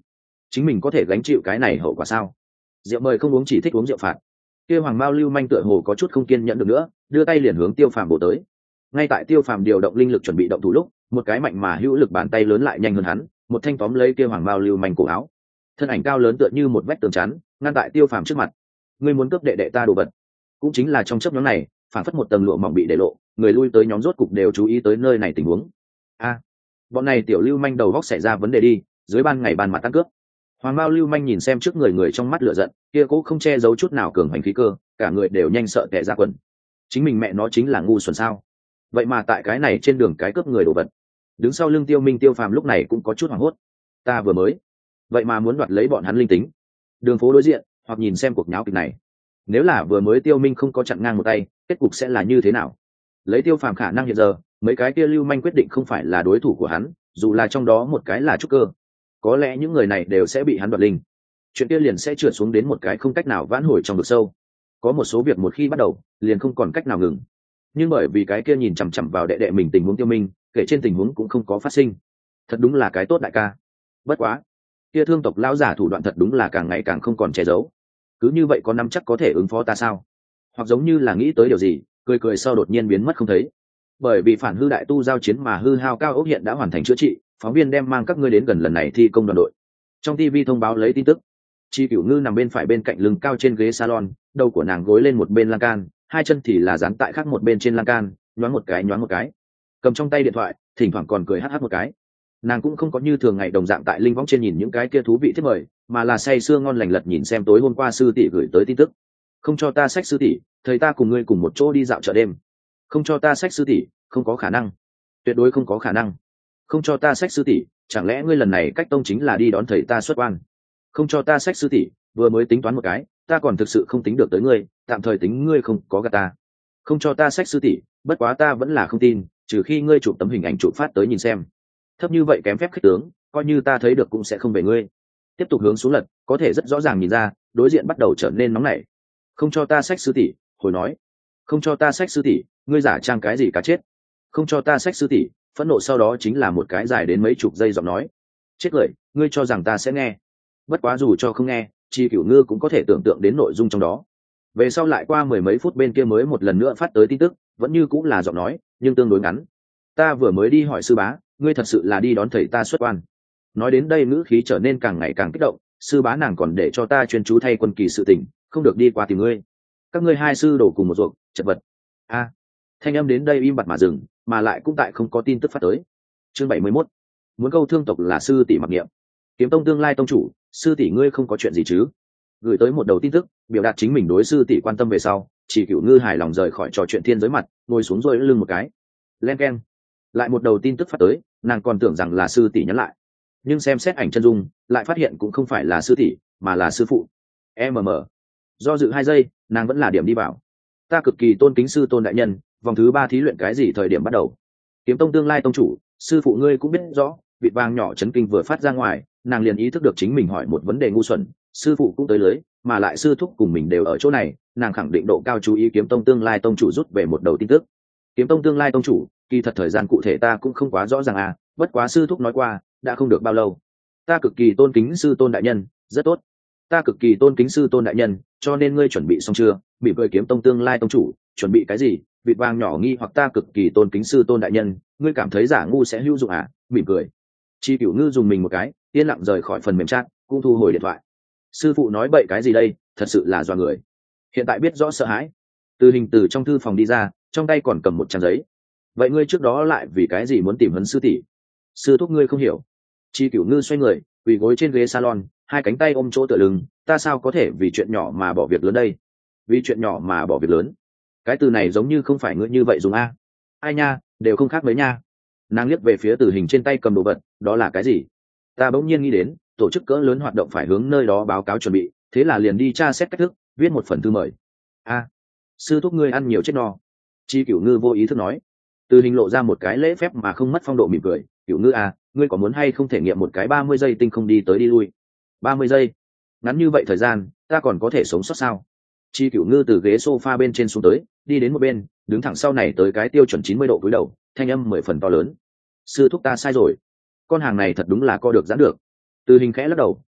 chính mình có thể gánh chịu cái này hậu quả sao? Rượu mời không uống, chỉ thích uống rượu phạt. Kia hoàng mao lưu manh tựa hồ có chút không kiên nhẫn được nữa, đưa tay liền hướng Tiêu Phàm bổ tới. Ngay tại Tiêu Phàm điều động linh lực chuẩn bị động thủ lúc, một cái mạnh mà hữu lực bàn tay lớn lại nhanh hơn hắn, một thanh tóm lấy kia hoàng mao lưu manh cổ áo. Thân ảnh cao lớn tựa như một vách tường chắn, ngăn tại Tiêu Phàm trước mặt. Ngươi muốn cướp đệ đệ ta đồ vật? Cũng chính là trong chớp nhoáng này, phản phất một tầng lụa mỏng bị để lộ, người lui tới nhóm rốt cục đều chú ý tới nơi này tình huống. A, bọn này tiểu lưu manh đầu góc xảy ra vấn đề đi, dưới ban ngày ban mặt tăng cướp. Hoàng Mao lưu manh nhìn xem trước người người trong mắt lửa giận, kia cố không che giấu chút nào cường hành khí cơ, cả người đều nhanh sợ tè ra quần. Chính mình mẹ nó chính là ngu xuẩn sao? Vậy mà tại cái này trên đường cái cướp người đồ vật. Đứng sau lưng Tiêu Minh Tiêu Phàm lúc này cũng có chút hoảng hốt. Ta vừa mới, vậy mà muốn đoạt lấy bọn hắn linh tính. Đường phố đối diện, hoặc nhìn xem cuộc nháo kịch này. Nếu là vừa mới Tiêu Minh không có chặn ngang một tay, kết cục sẽ là như thế nào? Lấy Tiêu Phàm khả năng hiện giờ, mấy cái kia lưu manh quyết định không phải là đối thủ của hắn, dù là trong đó một cái là trúc cơ, có lẽ những người này đều sẽ bị hắn đoạt linh, chuyện kia liền sẽ trượt xuống đến một cái không cách nào vãn hồi trong vực sâu. Có một số việc một khi bắt đầu liền không còn cách nào ngừng, nhưng bởi vì cái kia nhìn chằm chằm vào đệ đệ mình tình huống Tiêu Minh, kể trên tình huống cũng không có phát sinh. Thật đúng là cái tốt đại ca. Bất quá kia thương tộc lão giả thủ đoạn thật đúng là càng ngày càng không còn che giấu. Cứ như vậy có nắm chắc có thể ứng phó ta sao? Hoặc giống như là nghĩ tới điều gì, cười cười sau đột nhiên biến mất không thấy. Bởi vì phản hư đại tu giao chiến mà hư hao cao ốc hiện đã hoàn thành chữa trị, phóng viên đem mang các ngươi đến gần lần này thi công đoàn đội. Trong ti vi thông báo lấy tin tức, Chi Cửu Ngư nằm bên phải bên cạnh lưng cao trên ghế salon, đầu của nàng gối lên một bên lan can, hai chân thì là dán tại khác một bên trên lan can, nhoáng một cái nhoáng một cái, cầm trong tay điện thoại, thỉnh thoảng còn cười hắt hắt một cái. Nàng cũng không có như thường ngày đồng dạng tại linh võng trên nhìn những cái kia thú vị thiết mời, mà là say sưa ngon lành lật nhìn xem tối hôm qua sư tỷ gửi tới tin tức. Không cho ta sách sư tỷ, thầy ta cùng ngươi cùng một chỗ đi dạo chợ đêm. Không cho ta sách sư tỷ, không có khả năng, tuyệt đối không có khả năng. Không cho ta sách sư tỷ, chẳng lẽ ngươi lần này cách tông chính là đi đón thầy ta xuất quan? Không cho ta sách sư tỷ, vừa mới tính toán một cái, ta còn thực sự không tính được tới ngươi, tạm thời tính ngươi không có gạt ta. Không cho ta sách sư tỷ, bất quá ta vẫn là không tin, trừ khi ngươi chụp tấm hình ảnh chụp phát tới nhìn xem. Thấp như vậy kém phép khích tướng, coi như ta thấy được cũng sẽ không về ngươi. Tiếp tục hướng xuống lật, có thể rất rõ ràng nhìn ra, đối diện bắt đầu trở nên nóng nảy. Không cho ta sách sư tỷ, hồi nói. Không cho ta sách sư tỷ, ngươi giả trang cái gì cả chết. Không cho ta sách sư tỷ, phẫn nộ sau đó chính là một cái dài đến mấy chục giây giọng nói. Chết lời, ngươi cho rằng ta sẽ nghe? Bất quá dù cho không nghe, Chi Cửu Ngư cũng có thể tưởng tượng đến nội dung trong đó. Về sau lại qua mười mấy phút bên kia mới một lần nữa phát tới tin tức, vẫn như cũng là giọng nói, nhưng tương đối ngắn. Ta vừa mới đi hỏi sư bá, ngươi thật sự là đi đón thầy ta xuất quan? Nói đến đây ngữ khí trở nên càng ngày càng kích động, sư bá nàng còn để cho ta chuyên chú thay quân kỳ sự tình, không được đi qua tìm ngươi. Các ngươi hai sư đổ cùng một ruột, chật vật. A, à, thanh âm đến đây im bặt mà dừng, mà lại cũng tại không có tin tức phát tới. Chương bảy mươi mốt, muốn câu thương tộc là sư tỷ mặc niệm. Kiếm tông tương lai tông chủ, sư tỷ ngươi không có chuyện gì chứ? Gửi tới một đầu tin tức, biểu đạt chính mình đối sư tỷ quan tâm về sau, Chỉ Cửu Ngư hài lòng rời khỏi trò chuyện thiên giới mặt, ngồi xuống rồi lưng một cái. Len keng. Lại một đầu tin tức phát tới, nàng còn tưởng rằng là sư tỷ nhắn lại, nhưng xem xét ảnh chân dung, lại phát hiện cũng không phải là sư tỷ, mà là sư phụ. mm Do dự hai giây, nàng vẫn là điểm đi vào. Ta cực kỳ tôn kính sư tôn đại nhân, vòng thứ ba thí luyện cái gì thời điểm bắt đầu? Kiếm tông tương lai tông chủ, sư phụ ngươi cũng biết rõ, vịt vàng nhỏ chấn kinh vừa phát ra ngoài, nàng liền ý thức được chính mình hỏi một vấn đề ngu xuẩn, sư phụ cũng tới lưới, mà lại sư thúc cùng mình đều ở chỗ này, nàng khẳng định độ cao chú ý kiếm tông tương lai tông chủ rút về một đầu tin tức. Kiếm tông tương lai tông chủ, kỳ thật thời gian cụ thể ta cũng không quá rõ ràng à, bất quá sư thúc nói qua, đã không được bao lâu. Ta cực kỳ tôn kính sư tôn đại nhân, rất tốt. Ta cực kỳ tôn kính sư tôn đại nhân, cho nên ngươi chuẩn bị xong chưa? Mỉm cười kiếm tông tương lai tông chủ, chuẩn bị cái gì? Vịt vàng nhỏ nghi hoặc ta cực kỳ tôn kính sư tôn đại nhân, ngươi cảm thấy giả ngu sẽ hữu dụng à? Mỉm cười. Chi Cửu Ngư dùng mình một cái, yên lặng rời khỏi phần mềm chat, cũng thu hồi điện thoại. Sư phụ nói bậy cái gì đây, thật sự là doa người. Hiện tại biết rõ sợ hãi. Từ hình từ trong thư phòng đi ra, trong tay còn cầm một trang giấy. Vậy ngươi trước đó lại vì cái gì muốn tìm huấn sư tỷ? Sư thúc ngươi không hiểu. Chi Cửu Ngư xoay người, quỳ gối trên ghế salon, hai cánh tay ôm chỗ tựa lưng, ta sao có thể vì chuyện nhỏ mà bỏ việc lớn đây? Vì chuyện nhỏ mà bỏ việc lớn? Cái từ này giống như không phải ngươi như vậy dùng a. Ai nha, đều không khác mấy nha. Nàng liếc về phía Từ Hình trên tay cầm đồ vật, đó là cái gì? Ta bỗng nhiên nghĩ đến, tổ chức cỡ lớn hoạt động phải hướng nơi đó báo cáo chuẩn bị, thế là liền đi tra xét cách thức, viết một phần thư mời. A, sư thúc ngươi ăn nhiều chết no. Chi Cửu Ngư vô ý thức nói. Từ Hình lộ ra một cái lễ phép mà không mất phong độ mỉm cười, Cửu Ngư à, ngươi có muốn hay không thể nghiệm một cái ba mươi giây tinh không đi tới đi lui? Ba mươi giây? Ngắn như vậy thời gian, ta còn có thể sống sót sao? Chi Cửu Ngư từ ghế sofa bên trên xuống tới, đi đến một bên, đứng thẳng sau này tới cái tiêu chuẩn chín mươi độ cúi đầu, thanh âm mười phần to lớn. Sư thúc ta sai rồi. Con hàng này thật đúng là co được giãn được. Từ Hình khẽ lắc đầu,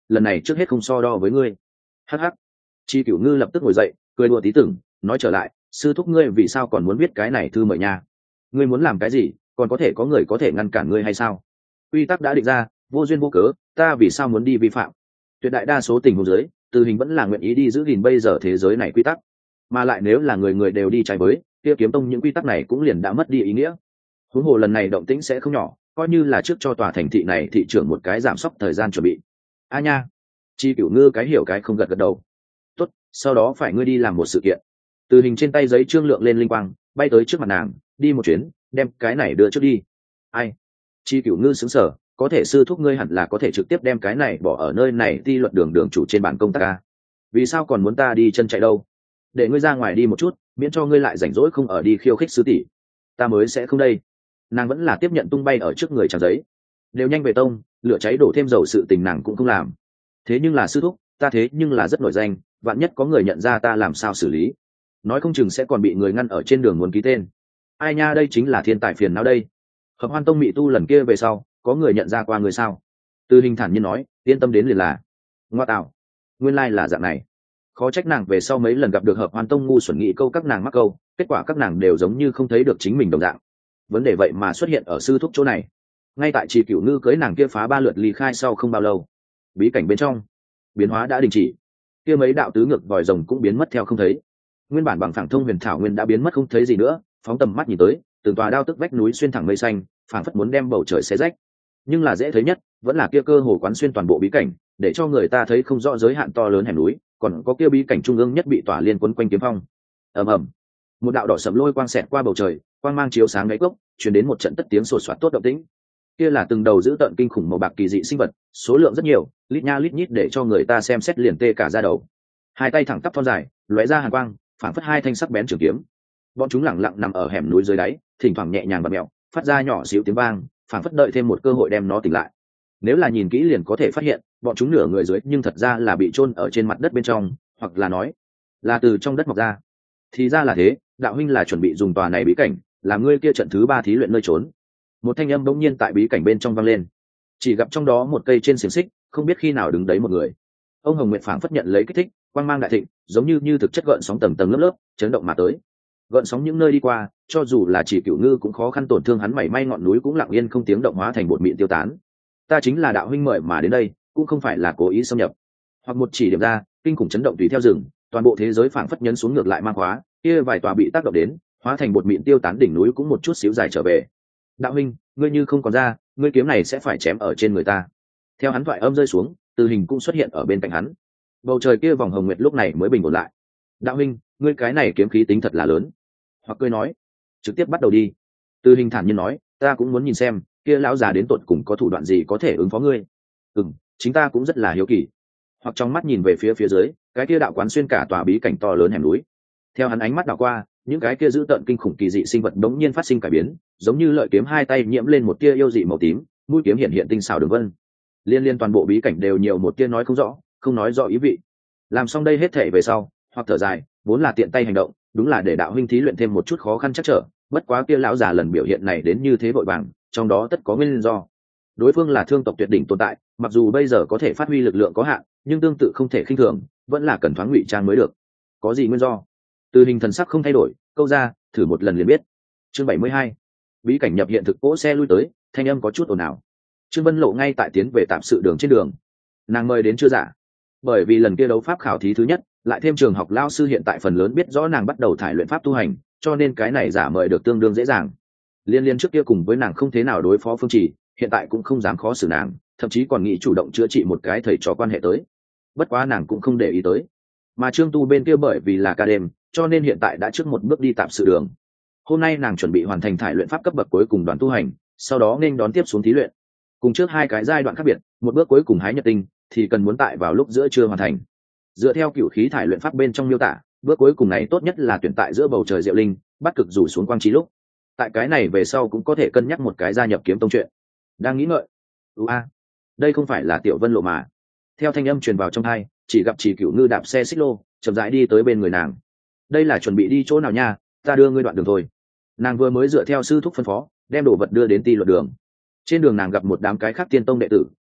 lần này trước hết không so đo với ngươi. Hắc hắc. Chi Cửu Ngư lập tức ngồi dậy, cười đùa tí tưởng, nói trở lại, sư thúc ngươi vì sao còn muốn viết cái này thư mời nha? Ngươi muốn làm cái gì, còn có thể có người có thể ngăn cản ngươi hay sao? Quy tắc đã định ra, vô duyên vô cớ, ta vì sao muốn đi vi phạm? Tuyệt đại đa số tình huống dưới, Từ Hình vẫn là nguyện ý đi giữ gìn bây giờ thế giới này quy tắc, mà lại nếu là người người đều đi trái với, kia kiếm tông những quy tắc này cũng liền đã mất đi ý nghĩa. Huống hồ lần này động tĩnh sẽ không nhỏ, coi như là trước cho tòa thành thị này thị trưởng một cái giảm sốc thời gian chuẩn bị. A nha. Chi Cửu Ngư cái hiểu cái không gật gật đầu. Tốt, sau đó phải ngươi đi làm một sự kiện. Từ Hình trên tay giấy trương lượng lên linh quang, bay tới trước mặt nàng, đi một chuyến, đem cái này đưa trước đi. Ai? Chi Cửu Ngư sững sờ, có thể sư thúc ngươi hẳn là có thể trực tiếp đem cái này bỏ ở nơi này ti luật đường đường chủ trên bản công tác ca. Vì sao còn muốn ta đi chân chạy đâu? Để ngươi ra ngoài đi một chút, miễn cho ngươi lại rảnh rỗi không ở đi khiêu khích sứ tỷ. Ta mới sẽ không đây. Nàng vẫn là tiếp nhận tung bay ở trước người trang giấy. Đều nhanh về tông, lửa cháy đổ thêm dầu sự tình nàng cũng không làm. Thế nhưng là sư thúc, ta thế nhưng là rất nổi danh, vạn nhất có người nhận ra ta làm sao xử lý? Nói không chừng sẽ còn bị người ngăn ở trên đường muốn ký tên. Ai nha, đây chính là thiên tài phiền não đây. Hợp Hoan Tông mị tu lần kia về sau, có người nhận ra qua người sao? Từ Hình thản nhiên nói, yên tâm đến liền là. Ngoa tạo, nguyên lai là dạng này. Khó trách nàng về sau mấy lần gặp được Hợp Hoan Tông ngu xuẩn nghĩ câu các nàng mắc câu, kết quả các nàng đều giống như không thấy được chính mình đồng dạng. Vấn đề vậy mà xuất hiện ở sư thúc chỗ này. Ngay tại Trì Cửu Ngư cưới nàng kia phá ba lượt ly khai sau không bao lâu, bí cảnh bên trong biến hóa đã đình chỉ, kia mấy đạo tứ ngược vòi rồng cũng biến mất theo không thấy. Nguyên bản bằng phẳng thông huyền thảo nguyên đã biến mất không thấy gì nữa, phóng tầm mắt nhìn tới, từng tòa đao tức vách núi xuyên thẳng mây xanh, phảng phất muốn đem bầu trời xé rách. Nhưng là dễ thấy nhất vẫn là kia cơ hồ quán xuyên toàn bộ bí cảnh, để cho người ta thấy không rõ giới hạn to lớn hẻm núi, còn có kia bí cảnh trung ương nhất bị tỏa liên quấn quanh kiếm phong. Ầm ầm, một đạo đỏ sẫm lôi quang xẹt qua bầu trời, quang mang chiếu sáng gáy cốc, truyền đến một trận tất tiếng sột soạt tốt động tĩnh. Kia là từng đầu giữ tận kinh khủng màu bạc kỳ dị sinh vật, số lượng rất nhiều, lít nha lít nhít để cho người ta xem xét liền tê cả da đầu. Hai tay thẳng tắp thon dài, lóe ra hàn quang, phảng phất hai thanh sắc bén trường kiếm. Bọn chúng lẳng lặng nằm ở hẻm núi dưới đáy, thỉnh thoảng nhẹ nhàng bật mèo, phát ra nhỏ xíu tiếng vang, phảng phất đợi thêm một cơ hội đem nó tỉnh lại. Nếu là nhìn kỹ liền có thể phát hiện, bọn chúng nửa người dưới nhưng thật ra là bị chôn ở trên mặt đất bên trong, hoặc là nói là từ trong đất mọc ra. Thì ra là thế, đạo huynh là chuẩn bị dùng tòa này bí cảnh làm ngươi kia trận thứ ba thí luyện nơi trốn. Một thanh âm bỗng nhiên tại bí cảnh bên trong vang lên. Chỉ gặp trong đó một cây trên xiềng xích, không biết khi nào đứng đấy một người. Ông Hồng Nguyệt phảng phất nhận lấy kích thích, quang mang đại thịnh, giống như như thực chất gợn sóng tầng tầng lớp lớp, chấn động mà tới. Gợn sóng những nơi đi qua, cho dù là Chỉ Cửu Ngư cũng khó khăn tổn thương hắn, mảy may ngọn núi cũng lặng yên không tiếng động hóa thành bột mịn tiêu tán. Ta chính là đạo huynh mời mà đến đây, cũng không phải là cố ý xâm nhập. Hoặc một chỉ điểm ra, kinh khủng chấn động tùy theo rừng, toàn bộ thế giới phảng phất nhấn xuống ngược lại mang khóa, kia vài tòa bị tác động đến, hóa thành bột mịn tiêu tán đỉnh núi cũng một chút xíu dài trở về. Đạo huynh, ngươi như không còn ra, ngươi kiếm này sẽ phải chém ở trên người ta. Theo hắn thoại âm rơi xuống, Từ Hình cũng xuất hiện ở bên cạnh hắn. Bầu trời kia vòng hồng nguyệt lúc này mới bình ổn lại. Đạo huynh, ngươi cái này kiếm khí tính thật là lớn. Hoặc cười nói, trực tiếp bắt đầu đi. Từ Hình thản nhiên nói, ta cũng muốn nhìn xem kia lão già đến tột cùng có thủ đoạn gì có thể ứng phó ngươi. Ừm, chính ta cũng rất là hiếu kỳ. Hoặc trong mắt nhìn về phía phía dưới, cái kia đạo quán xuyên cả tòa bí cảnh to lớn hẻm núi. Theo hắn ánh mắt đảo qua, những cái kia giữ tợn kinh khủng kỳ dị sinh vật đống nhiên phát sinh cải biến, giống như lợi kiếm hai tay nhiễm lên một tia yêu dị màu tím, mũi kiếm hiện hiện tinh xảo đường vân. Liên liên toàn bộ bí cảnh đều nhiều một tia nói không rõ, không nói rõ ý vị. Làm xong đây hết thể về sau, hoặc thở dài, vốn là tiện tay hành động, đúng là để đạo huynh thí luyện thêm một chút khó khăn chắc trở, bất quá kia lão già lần biểu hiện này đến như thế vội vàng, trong đó tất có nguyên do. Đối phương là thương tộc tuyệt đỉnh tồn tại, mặc dù bây giờ có thể phát huy lực lượng có hạn, nhưng tương tự không thể khinh thường, vẫn là cần thoáng ngụy trang mới được. Có gì nguyên do? Từ Hình thần sắc không thay đổi, câu ra, thử một lần liền biết. Chương bảy mươi hai, bí cảnh nhập hiện thực, cỗ xe lui tới, thanh âm có chút ồn ào. Trương Vân Lộ ngay tại tiến về tạm sự đường trên đường. Nàng mời đến chưa giả, bởi vì lần kia đấu pháp khảo thí thứ nhất, lại thêm trường học lao sư hiện tại phần lớn biết rõ nàng bắt đầu thải luyện pháp tu hành, cho nên cái này giả mời được tương đương dễ dàng. Liên liên trước kia cùng với nàng không thế nào đối phó Phương Chỉ, hiện tại cũng không dám khó xử nàng, thậm chí còn nghĩ chủ động chữa trị một cái thầy trò quan hệ tới. Bất quá nàng cũng không để ý tới. Mà Trương Tu bên kia bởi vì là ca đêm, cho nên hiện tại đã trước một bước đi tạm sự đường. Hôm nay nàng chuẩn bị hoàn thành thải luyện pháp cấp bậc cuối cùng đoàn tu hành, sau đó nên đón tiếp xuống thí luyện. Cùng trước hai cái giai đoạn khác biệt, một bước cuối cùng hái nhật tinh thì cần muốn tại vào lúc giữa trưa hoàn thành. Dựa theo cửu khí thải luyện pháp bên trong miêu tả, bước cuối cùng này tốt nhất là tuyển tại giữa bầu trời diệu linh, bắt cực rủ xuống quang trí lúc. Tại cái này về sau cũng có thể cân nhắc một cái gia nhập kiếm tông chuyện. Đang nghĩ ngợi, ua, a, đây không phải là Tiểu Vân Lộ mà. Theo thanh âm truyền vào trong tai, chỉ gặp Chỉ Cửu Ngư đạp xe xích lô, chậm rãi đi tới bên người nàng. Đây là chuẩn bị đi chỗ nào nha? Ta đưa ngươi đoạn đường thôi. Nàng vừa mới dựa theo sư thúc phân phó, đem đồ vật đưa đến ti luật đường. Trên đường nàng gặp một đám cái khác tiên tông đệ tử,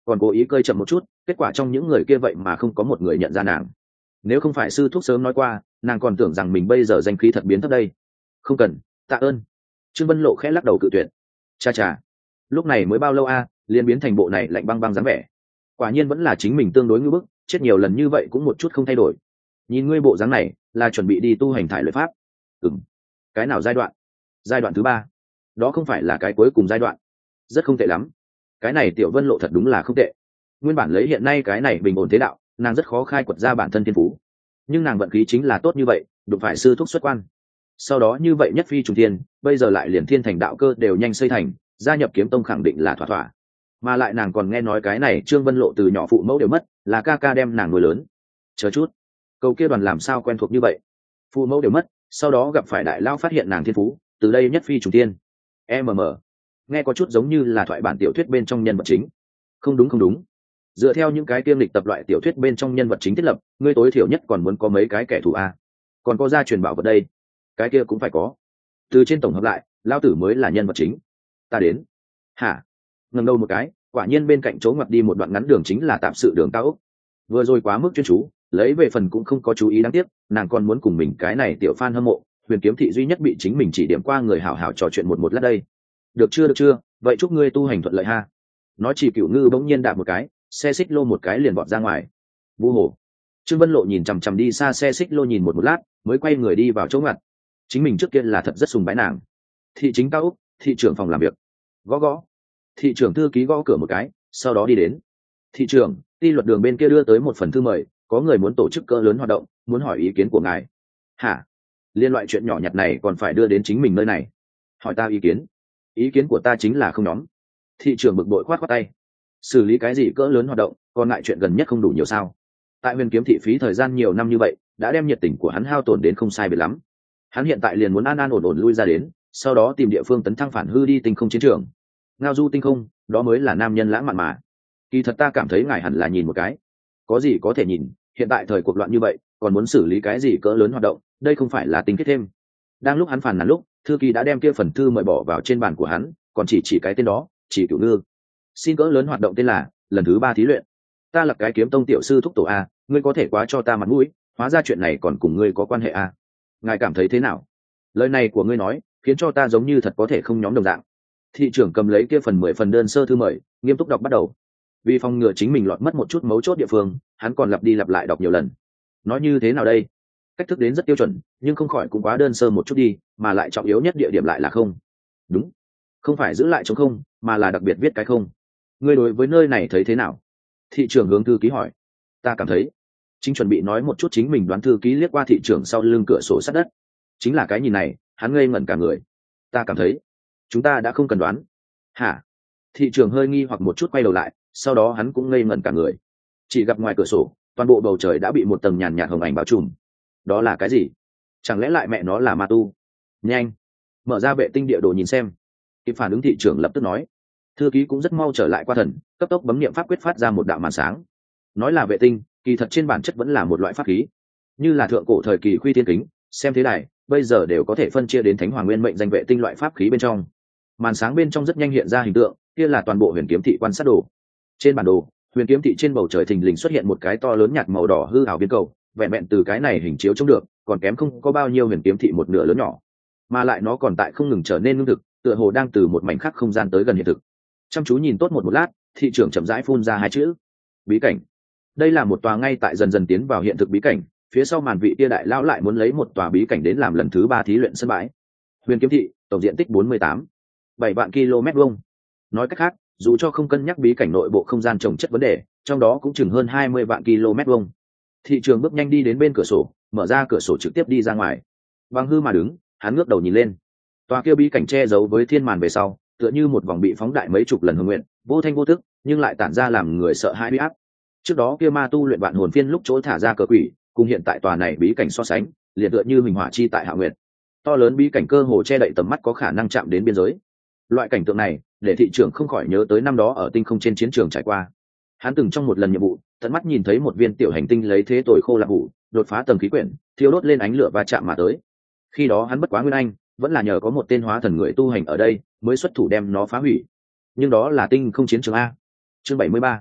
còn cố ý cơi chậm một chút, kết quả trong những người kia vậy mà không có một người nhận ra nàng. Nếu không phải sư thúc sớm nói qua, nàng còn tưởng rằng mình bây giờ danh khí thật biến thấp đây. Không cần, tạ ơn. Trương Vân Lộ khẽ lắc đầu cự tuyệt. Cha cha, lúc này mới bao lâu a, liền biến thành bộ này lạnh băng băng dáng vẻ. Quả nhiên vẫn là chính mình tương đối ngưỡng bức, chết nhiều lần như vậy cũng một chút không thay đổi. Nhìn ngươi bộ dáng này, là chuẩn bị đi tu hành thải luyện pháp. Ừm. Cái nào giai đoạn? Giai đoạn thứ ba. Đó không phải là cái cuối cùng giai đoạn. Rất không tệ lắm. Cái này Tiểu Vân Lộ thật đúng là không tệ. Nguyên bản lấy hiện nay cái này bình ổn thế đạo, nàng rất khó khai quật ra bản thân thiên phú. Nhưng nàng vận khí chính là tốt như vậy, đụng phải sư thúc xuất quan. Sau đó như vậy nhất phi trùng thiên, bây giờ lại liền thiên thành đạo cơ đều nhanh xây thành, gia nhập kiếm tông khẳng định là thỏa thỏa. Mà lại nàng còn nghe nói cái này Trương Vân Lộ từ nhỏ phụ mẫu đều mất, là ca ca đem nàng nuôi lớn. Chờ chút, câu kia đoàn làm sao quen thuộc như vậy? Phụ mẫu đều mất, sau đó gặp phải đại lao phát hiện nàng thiên phú, từ đây nhất phi trùng thiên. mm nghe có chút giống như là thoại bản tiểu thuyết bên trong nhân vật chính. Không đúng không đúng, dựa theo những cái tiêm lịch tập loại tiểu thuyết bên trong nhân vật chính thiết lập, ngươi tối thiểu nhất còn muốn có mấy cái kẻ thù a, còn có gia truyền bảo vật đây, cái kia cũng phải có. Từ trên tổng hợp lại, lao tử mới là nhân vật chính. Ta đến. Hả? Ngẩng đầu một cái, quả nhiên bên cạnh chỗ ngoặt đi một đoạn ngắn đường chính là tạm sự đường cao ốc. Vừa rồi quá mức chuyên chú, lấy về phần cũng không có chú ý đáng tiếc, nàng còn muốn cùng mình cái này tiểu fan hâm mộ, Huyền Kiếm Thị duy nhất bị chính mình chỉ điểm qua người hảo hảo trò chuyện một một lát đây. Được chưa được chưa, vậy chúc ngươi tu hành thuận lợi ha. Nói chỉ Cửu Ngư bỗng nhiên đạp một cái, xe xích lô một cái liền vọt ra ngoài. Vu hồ. Trương Vân Lộ nhìn chằm chằm đi xa xe xích lô nhìn một một lát, mới quay người đi vào chỗ ngặt. Chính mình trước kia là thật rất sùng bái nàng. Thị chính cao ốc, thị trưởng phòng làm việc. Gõ gõ. Thị trưởng thư ký gõ cửa một cái, sau đó đi đến. Thị trưởng, ti luật đường bên kia đưa tới một phần thư mời, có người muốn tổ chức cỡ lớn hoạt động, muốn hỏi ý kiến của ngài. Hả? Liên loại chuyện nhỏ nhặt này còn phải đưa đến chính mình nơi này. Hỏi ta ý kiến? Ý kiến của ta chính là không nhóm. Thị trưởng bực bội khoát khoát tay. Xử lý cái gì cỡ lớn hoạt động, còn ngại chuyện gần nhất không đủ nhiều sao? Tại Huyền Kiếm Thị phí thời gian nhiều năm như vậy, đã đem nhiệt tình của hắn hao tổn đến không sai biệt lắm. Hắn hiện tại liền muốn an an ổn ổn lui ra đến, sau đó tìm địa phương tấn thăng phản hư đi tinh không chiến trường. Ngao du tinh không, đó mới là nam nhân lãng mạn mà. Kỳ thật ta cảm thấy ngài hẳn là nhìn một cái. Có gì có thể nhìn, hiện tại thời cuộc loạn như vậy, còn muốn xử lý cái gì cỡ lớn hoạt động, đây không phải là tính kết thêm. Đang lúc hắn phàn nàn lúc, thư ký đã đem kia phần thư mời bỏ vào trên bàn của hắn, còn chỉ chỉ cái tên đó, chỉ Cửu Ngư. Xin cỡ lớn hoạt động tên là lần thứ ba thí luyện. Ta là cái kiếm tông tiểu sư thúc tổ a, ngươi có thể quá cho ta mặt mũi, hóa ra chuyện này còn cùng ngươi có quan hệ a. Ngài cảm thấy thế nào? Lời này của ngươi nói khiến cho ta giống như thật có thể không nhóm đồng dạng. Thị trưởng cầm lấy kia phần mười phần đơn sơ thư mời, nghiêm túc đọc bắt đầu. Vì phòng ngừa chính mình lọt mất một chút mấu chốt địa phương, hắn còn lặp đi lặp lại đọc nhiều lần. Nói như thế nào đây? Cách thức đến rất tiêu chuẩn, nhưng không khỏi cũng quá đơn sơ một chút đi, mà lại trọng yếu nhất địa điểm lại là không. Đúng, không phải giữ lại chống không, mà là đặc biệt viết cái không. Ngươi đối với nơi này thấy thế nào? Thị trưởng hướng thư ký hỏi. Ta cảm thấy, chính chuẩn bị nói một chút chính mình đoán, thư ký liếc qua thị trưởng sau lưng cửa sổ sát đất. Chính là cái nhìn này, hắn ngây ngẩn cả người. Ta cảm thấy, chúng ta đã không cần đoán. Hả? Thị trưởng hơi nghi hoặc một chút quay đầu lại, sau đó hắn cũng ngây ngẩn cả người. Chỉ gặp ngoài cửa sổ, toàn bộ bầu trời đã bị một tầng nhàn nhạt hồng ảnh bao trùm. Đó là cái gì? Chẳng lẽ lại mẹ nó là ma tu? Nhanh, mở ra vệ tinh địa đồ nhìn xem. Kịp phản ứng thị trưởng lập tức nói. Thư ký cũng rất mau trở lại qua thần, cấp tốc bấm niệm pháp quyết phát ra một đạo màn sáng. Nói là vệ tinh, kỳ thật trên bản chất vẫn là một loại pháp khí, như là thượng cổ thời kỳ Khuy Thiên Kính, xem thế đài, bây giờ đều có thể phân chia đến Thánh Hoàng Nguyên mệnh danh vệ tinh loại pháp khí bên trong. Màn sáng bên trong rất nhanh hiện ra hình tượng, kia là toàn bộ Huyền Kiếm Thị quan sát đồ. Trên bản đồ, Huyền Kiếm Thị trên bầu trời thình lình xuất hiện một cái to lớn nhạt màu đỏ hư ảo viên cầu, vẹn vẹn từ cái này hình chiếu trông được, còn kém không có bao nhiêu Huyền Kiếm Thị một nửa lớn nhỏ, mà lại nó còn tại không ngừng trở nên ngưng thực, tựa hồ đang từ một mảnh khác không gian tới gần hiện thực. Chăm chú nhìn tốt một một lát, thị trưởng chậm rãi phun ra hai chữ: bí cảnh. Đây là một tòa ngay tại dần dần tiến vào hiện thực bí cảnh, phía sau màn vị tia đại lão lại muốn lấy một tòa bí cảnh đến làm lần thứ ba thí luyện sân bãi. Huyền Kiếm Thị, tổng diện tích bốn mươi tám bảy vạn km vuông. Nói cách khác, dù cho không cân nhắc bí cảnh nội bộ không gian trồng chất vấn đề, trong đó cũng chừng hơn hai mươi vạn km vuông. Thị trường bước nhanh đi đến bên cửa sổ, mở ra cửa sổ trực tiếp đi ra ngoài. Bằng hư mà đứng, hắn ngước đầu nhìn lên. Tòa kia bí cảnh che giấu với thiên màn về sau, tựa như một vòng bị phóng đại mấy chục lần hưng nguyện, vô thanh vô tức, nhưng lại tản ra làm người sợ hãi uy áp. Trước đó kia ma tu luyện vạn hồn phiên lúc chỗ thả ra cờ quỷ, cùng hiện tại tòa này bí cảnh so sánh, liền tựa như mình hỏa chi tại Hạ Nguyệt. To lớn bí cảnh cơ hồ che đậy tầm mắt có khả năng chạm đến biên giới. Loại cảnh tượng này, để thị trưởng không khỏi nhớ tới năm đó ở tinh không trên chiến trường trải qua. Hắn từng trong một lần nhiệm vụ, tận mắt nhìn thấy một viên tiểu hành tinh lấy thế tồi khô là hủ, đột phá tầng khí quyển, thiêu đốt lên ánh lửa và chạm mà tới. Khi đó hắn bất quá nguyên anh, vẫn là nhờ có một tên hóa thần người tu hành ở đây, mới xuất thủ đem nó phá hủy. Nhưng đó là tinh không chiến trường a. Chương bảy mươi ba.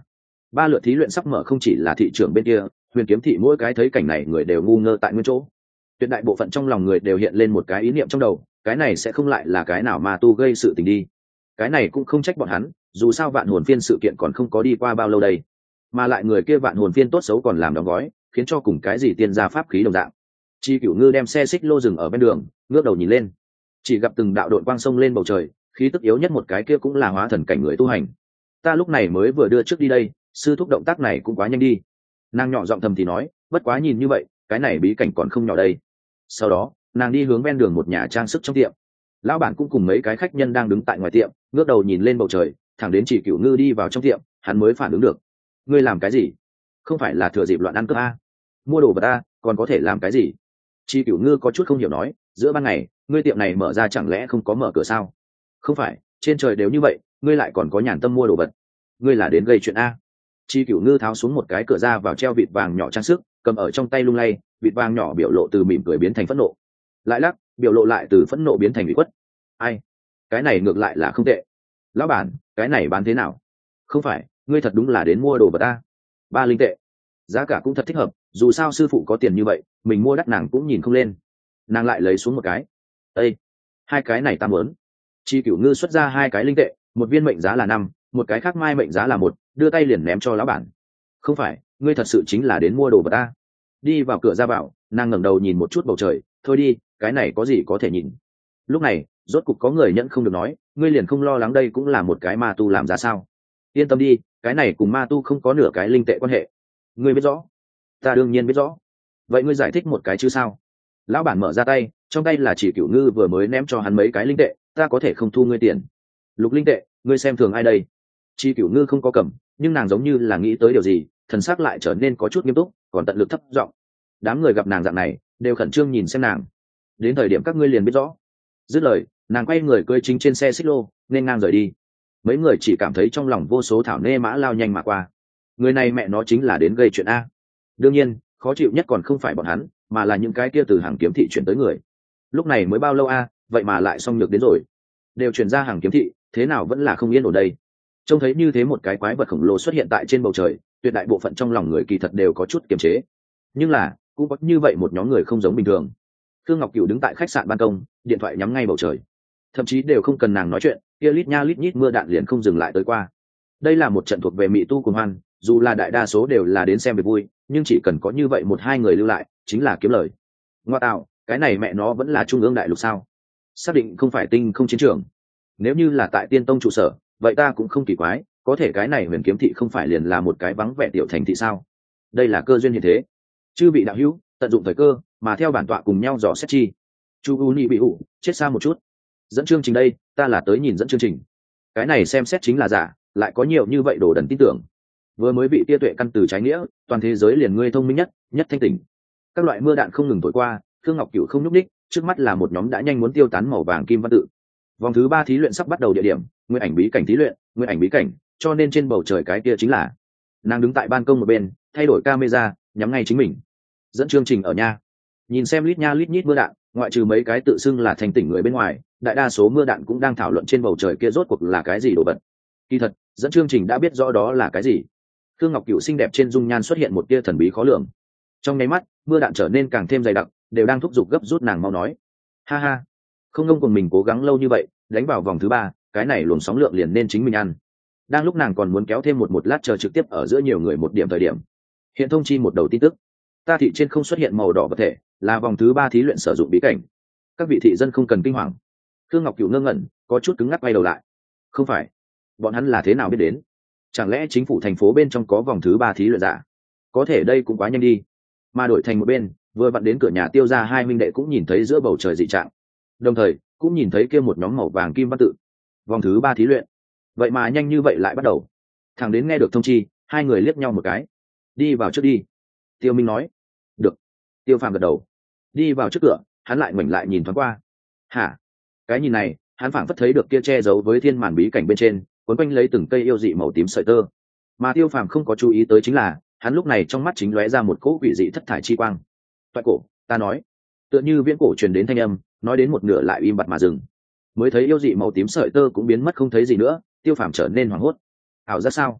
Ba lượt thí luyện sắp mở, không chỉ là thị trường bên kia, Huyền Kiếm thị mỗi cái thấy cảnh này người đều ngu ngơ tại nguyên chỗ. Tuyệt đại bộ phận trong lòng người đều hiện lên một cái ý niệm trong đầu, cái này sẽ không lại là cái nào mà tu gây sự tình đi. Cái này cũng không trách bọn hắn, dù sao vạn hồn phiên sự kiện còn không có đi qua bao lâu đây, mà lại người kia vạn hồn phiên tốt xấu còn làm đóng gói, khiến cho cùng cái gì tiên gia pháp khí đồng dạng. Chi Cửu Ngư đem xe xích lô dừng ở bên đường, ngước đầu nhìn lên, chỉ gặp từng đạo đội quang sông lên bầu trời, khí tức yếu nhất một cái kia cũng là hóa thần cảnh người tu hành. Ta lúc này mới vừa đưa trước đi đây, sư thúc động tác này cũng quá nhanh đi. Nàng nhỏ giọng thầm thì nói, bất quá nhìn như vậy, cái này bí cảnh còn không nhỏ đây. Sau đó, nàng đi hướng ven đường một nhà trang sức trong tiệm. Lão bản cũng cùng mấy cái khách nhân đang đứng tại ngoài tiệm, ngước đầu nhìn lên bầu trời, thẳng đến Chỉ Cửu Ngư đi vào trong tiệm, hắn mới phản ứng được. Ngươi làm cái gì? Không phải là thừa dịp loạn ăn cướp a? Mua đồ vật a, còn có thể làm cái gì? Chi Cửu Ngư có chút không hiểu nói, giữa ban ngày, ngươi tiệm này mở ra chẳng lẽ không có mở cửa sao? Không phải, trên trời đều như vậy, ngươi lại còn có nhàn tâm mua đồ vật. Ngươi là đến gây chuyện a? Chi Cửu Ngư tháo xuống một cái cửa ra vào treo vịt vàng nhỏ trang sức, cầm ở trong tay lung lay, vịt vàng nhỏ biểu lộ từ mỉm cười biến thành phẫn nộ. Lại lắc, biểu lộ lại từ phẫn nộ biến thành ủy khuất. Ai? Cái này ngược lại là không tệ. Lão bản, cái này bán thế nào? Không phải, ngươi thật đúng là đến mua đồ vật a. Ba linh tệ. Giá cả cũng thật thích hợp, dù sao sư phụ có tiền như vậy, mình mua đắt nàng cũng nhìn không lên. Nàng lại lấy xuống một cái. Ê, hai cái này ta muốn. Chi Cửu Ngư xuất ra hai cái linh tệ, một viên mệnh giá là năm, một cái khác mai mệnh giá là một, đưa tay liền ném cho lão bản. Không phải, ngươi thật sự chính là đến mua đồ vật ta. Đi vào cửa ra vào, nàng ngẩng đầu nhìn một chút bầu trời, thôi đi, cái này có gì có thể nhìn. Lúc này, rốt cục có người nhẫn không được nói, ngươi liền không lo lắng đây cũng là một cái ma tu làm ra sao? Yên tâm đi, cái này cùng ma tu không có nửa cái linh tệ quan hệ. Ngươi biết rõ? Ta đương nhiên biết rõ. Vậy ngươi giải thích một cái chứ sao? Lão bản mở ra tay, trong tay là Chỉ Cửu Ngư vừa mới ném cho hắn mấy cái linh tệ, ta có thể không thu ngươi tiền. Lục linh tệ, ngươi xem thường ai đây? Chi Cửu Ngư không có cầm, nhưng nàng giống như là nghĩ tới điều gì, thần sắc lại trở nên có chút nghiêm túc, còn tận lực thấp giọng. Đám người gặp nàng dạng này, đều khẩn trương nhìn xem nàng. Đến thời điểm các ngươi liền biết rõ. Dứt lời, nàng quay người cưỡi chính trên xe xích lô, nên ngang rời đi. Mấy người chỉ cảm thấy trong lòng vô số thảo nê mã lao nhanh mà qua. Người này mẹ nó chính là đến gây chuyện a. Đương nhiên, khó chịu nhất còn không phải bọn hắn, mà là những cái kia từ hàng kiếm thị chuyển tới người. Lúc này mới bao lâu a, vậy mà lại xong nhược đến rồi. Đều chuyển ra hàng kiếm thị, thế nào vẫn là không yên ổn đây. Trông thấy như thế một cái quái vật khổng lồ xuất hiện tại trên bầu trời, tuyệt đại bộ phận trong lòng người kỳ thật đều có chút kiềm chế. Nhưng là, cũng có như vậy một nhóm người không giống bình thường. Khương Ngọc Cửu đứng tại khách sạn ban công, điện thoại nhắm ngay bầu trời. Thậm chí đều không cần nàng nói chuyện, kia lít nha lít nhít mưa đạn liền không dừng lại tới qua. Đây là một trận thuộc về mỹ tu cuồng hoan, dù là đại đa số đều là đến xem việc vui, nhưng chỉ cần có như vậy một hai người lưu lại, chính là kiếm lời. Ngoa tạo, cái này mẹ nó vẫn là trung ương đại lục sao? Xác định không phải tinh không chiến trường. Nếu như là tại Tiên Tông trụ sở, vậy ta cũng không kỳ quái, có thể cái này Huyền Kiếm thị không phải liền là một cái vắng vẻ tiểu thành thị sao? Đây là cơ duyên hiện thế. Chư vị đạo hữu, tận dụng thời cơ, mà theo bản tọa cùng nhau dò xét chi. Chu U Ni bị ủ, chết xa một chút. Dẫn chương trình đây, ta là tới nhìn dẫn chương trình. Cái này xem xét chính là giả, lại có nhiều như vậy đồ đần tin tưởng. Vừa mới bị tia tuệ căn từ trái nghĩa, toàn thế giới liền ngươi thông minh nhất, nhất thanh tỉnh. Các loại mưa đạn không ngừng thổi qua, Khương Ngọc Cửu không nhúc nhích, trước mắt là một nhóm đã nhanh muốn tiêu tán màu vàng kim văn tự. Vòng thứ ba thí luyện sắp bắt đầu, địa điểm nguyên ảnh bí cảnh thí luyện, nguyên ảnh bí cảnh, cho nên trên bầu trời cái kia chính là. Nàng đứng tại ban công một bên, thay đổi camera, nhắm ngay chính mình. Dẫn chương trình ở nha. Nhìn xem lít nha lít nhít mưa đạn, ngoại trừ mấy cái tự xưng là thành tỉnh người bên ngoài, đại đa số mưa đạn cũng đang thảo luận trên bầu trời kia rốt cuộc là cái gì đồ vật. Kỳ thật, dẫn chương trình đã biết rõ đó là cái gì. Khương Ngọc Cửu xinh đẹp trên dung nhan xuất hiện một tia thần bí khó lường. Trong nháy mắt, mưa đạn trở nên càng thêm dày đặc, đều đang thúc giục gấp rút nàng mau nói. Ha ha, không ngông cùng mình cố gắng lâu như vậy, đánh vào vòng thứ ba, cái này luồng sóng lượng liền nên chính mình ăn. Đang lúc nàng còn muốn kéo thêm một một lát chờ trực tiếp ở giữa nhiều người một điểm thời điểm, hiện thông chi một đầu tin tức. Ta thị trên không xuất hiện màu đỏ vật thể, là vòng thứ ba thí luyện sử dụng bí cảnh. Các vị thị dân không cần kinh hoàng. Khương Ngọc Cửu ngơ ngẩn, có chút cứng ngắc quay đầu lại. Không phải, bọn hắn là thế nào biết đến? Chẳng lẽ chính phủ thành phố bên trong có vòng thứ ba thí luyện giả? Có thể đây cũng quá nhanh đi. Mà đổi thành một bên, vừa vặn đến cửa nhà Tiêu gia hai minh đệ cũng nhìn thấy giữa bầu trời dị trạng, đồng thời cũng nhìn thấy kia một nhóm màu vàng kim văn tự. Vòng thứ ba thí luyện, vậy mà nhanh như vậy lại bắt đầu. Thằng đến nghe được thông chi, hai người liếc nhau một cái. Đi vào trước đi. Tiêu Minh nói. Được. Tiêu Phàm gật đầu. Đi vào trước cửa, hắn lại ngoảnh lại nhìn thoáng qua. Hả? Cái nhìn này, hắn phảng phất thấy được kia che giấu với thiên màn bí cảnh bên trên, cuốn quanh lấy từng cây yêu dị màu tím sợi tơ. Mà Tiêu Phàm không có chú ý tới chính là, hắn lúc này trong mắt chính lóe ra một cỗ quỷ dị thất thải chi quang. Toại cổ, ta nói. Tựa như viễn cổ truyền đến thanh âm, nói đến một nửa lại im bặt mà dừng. Mới thấy yêu dị màu tím sợi tơ cũng biến mất không thấy gì nữa, Tiêu Phàm trở nên hoảng hốt. Ảo giác sao?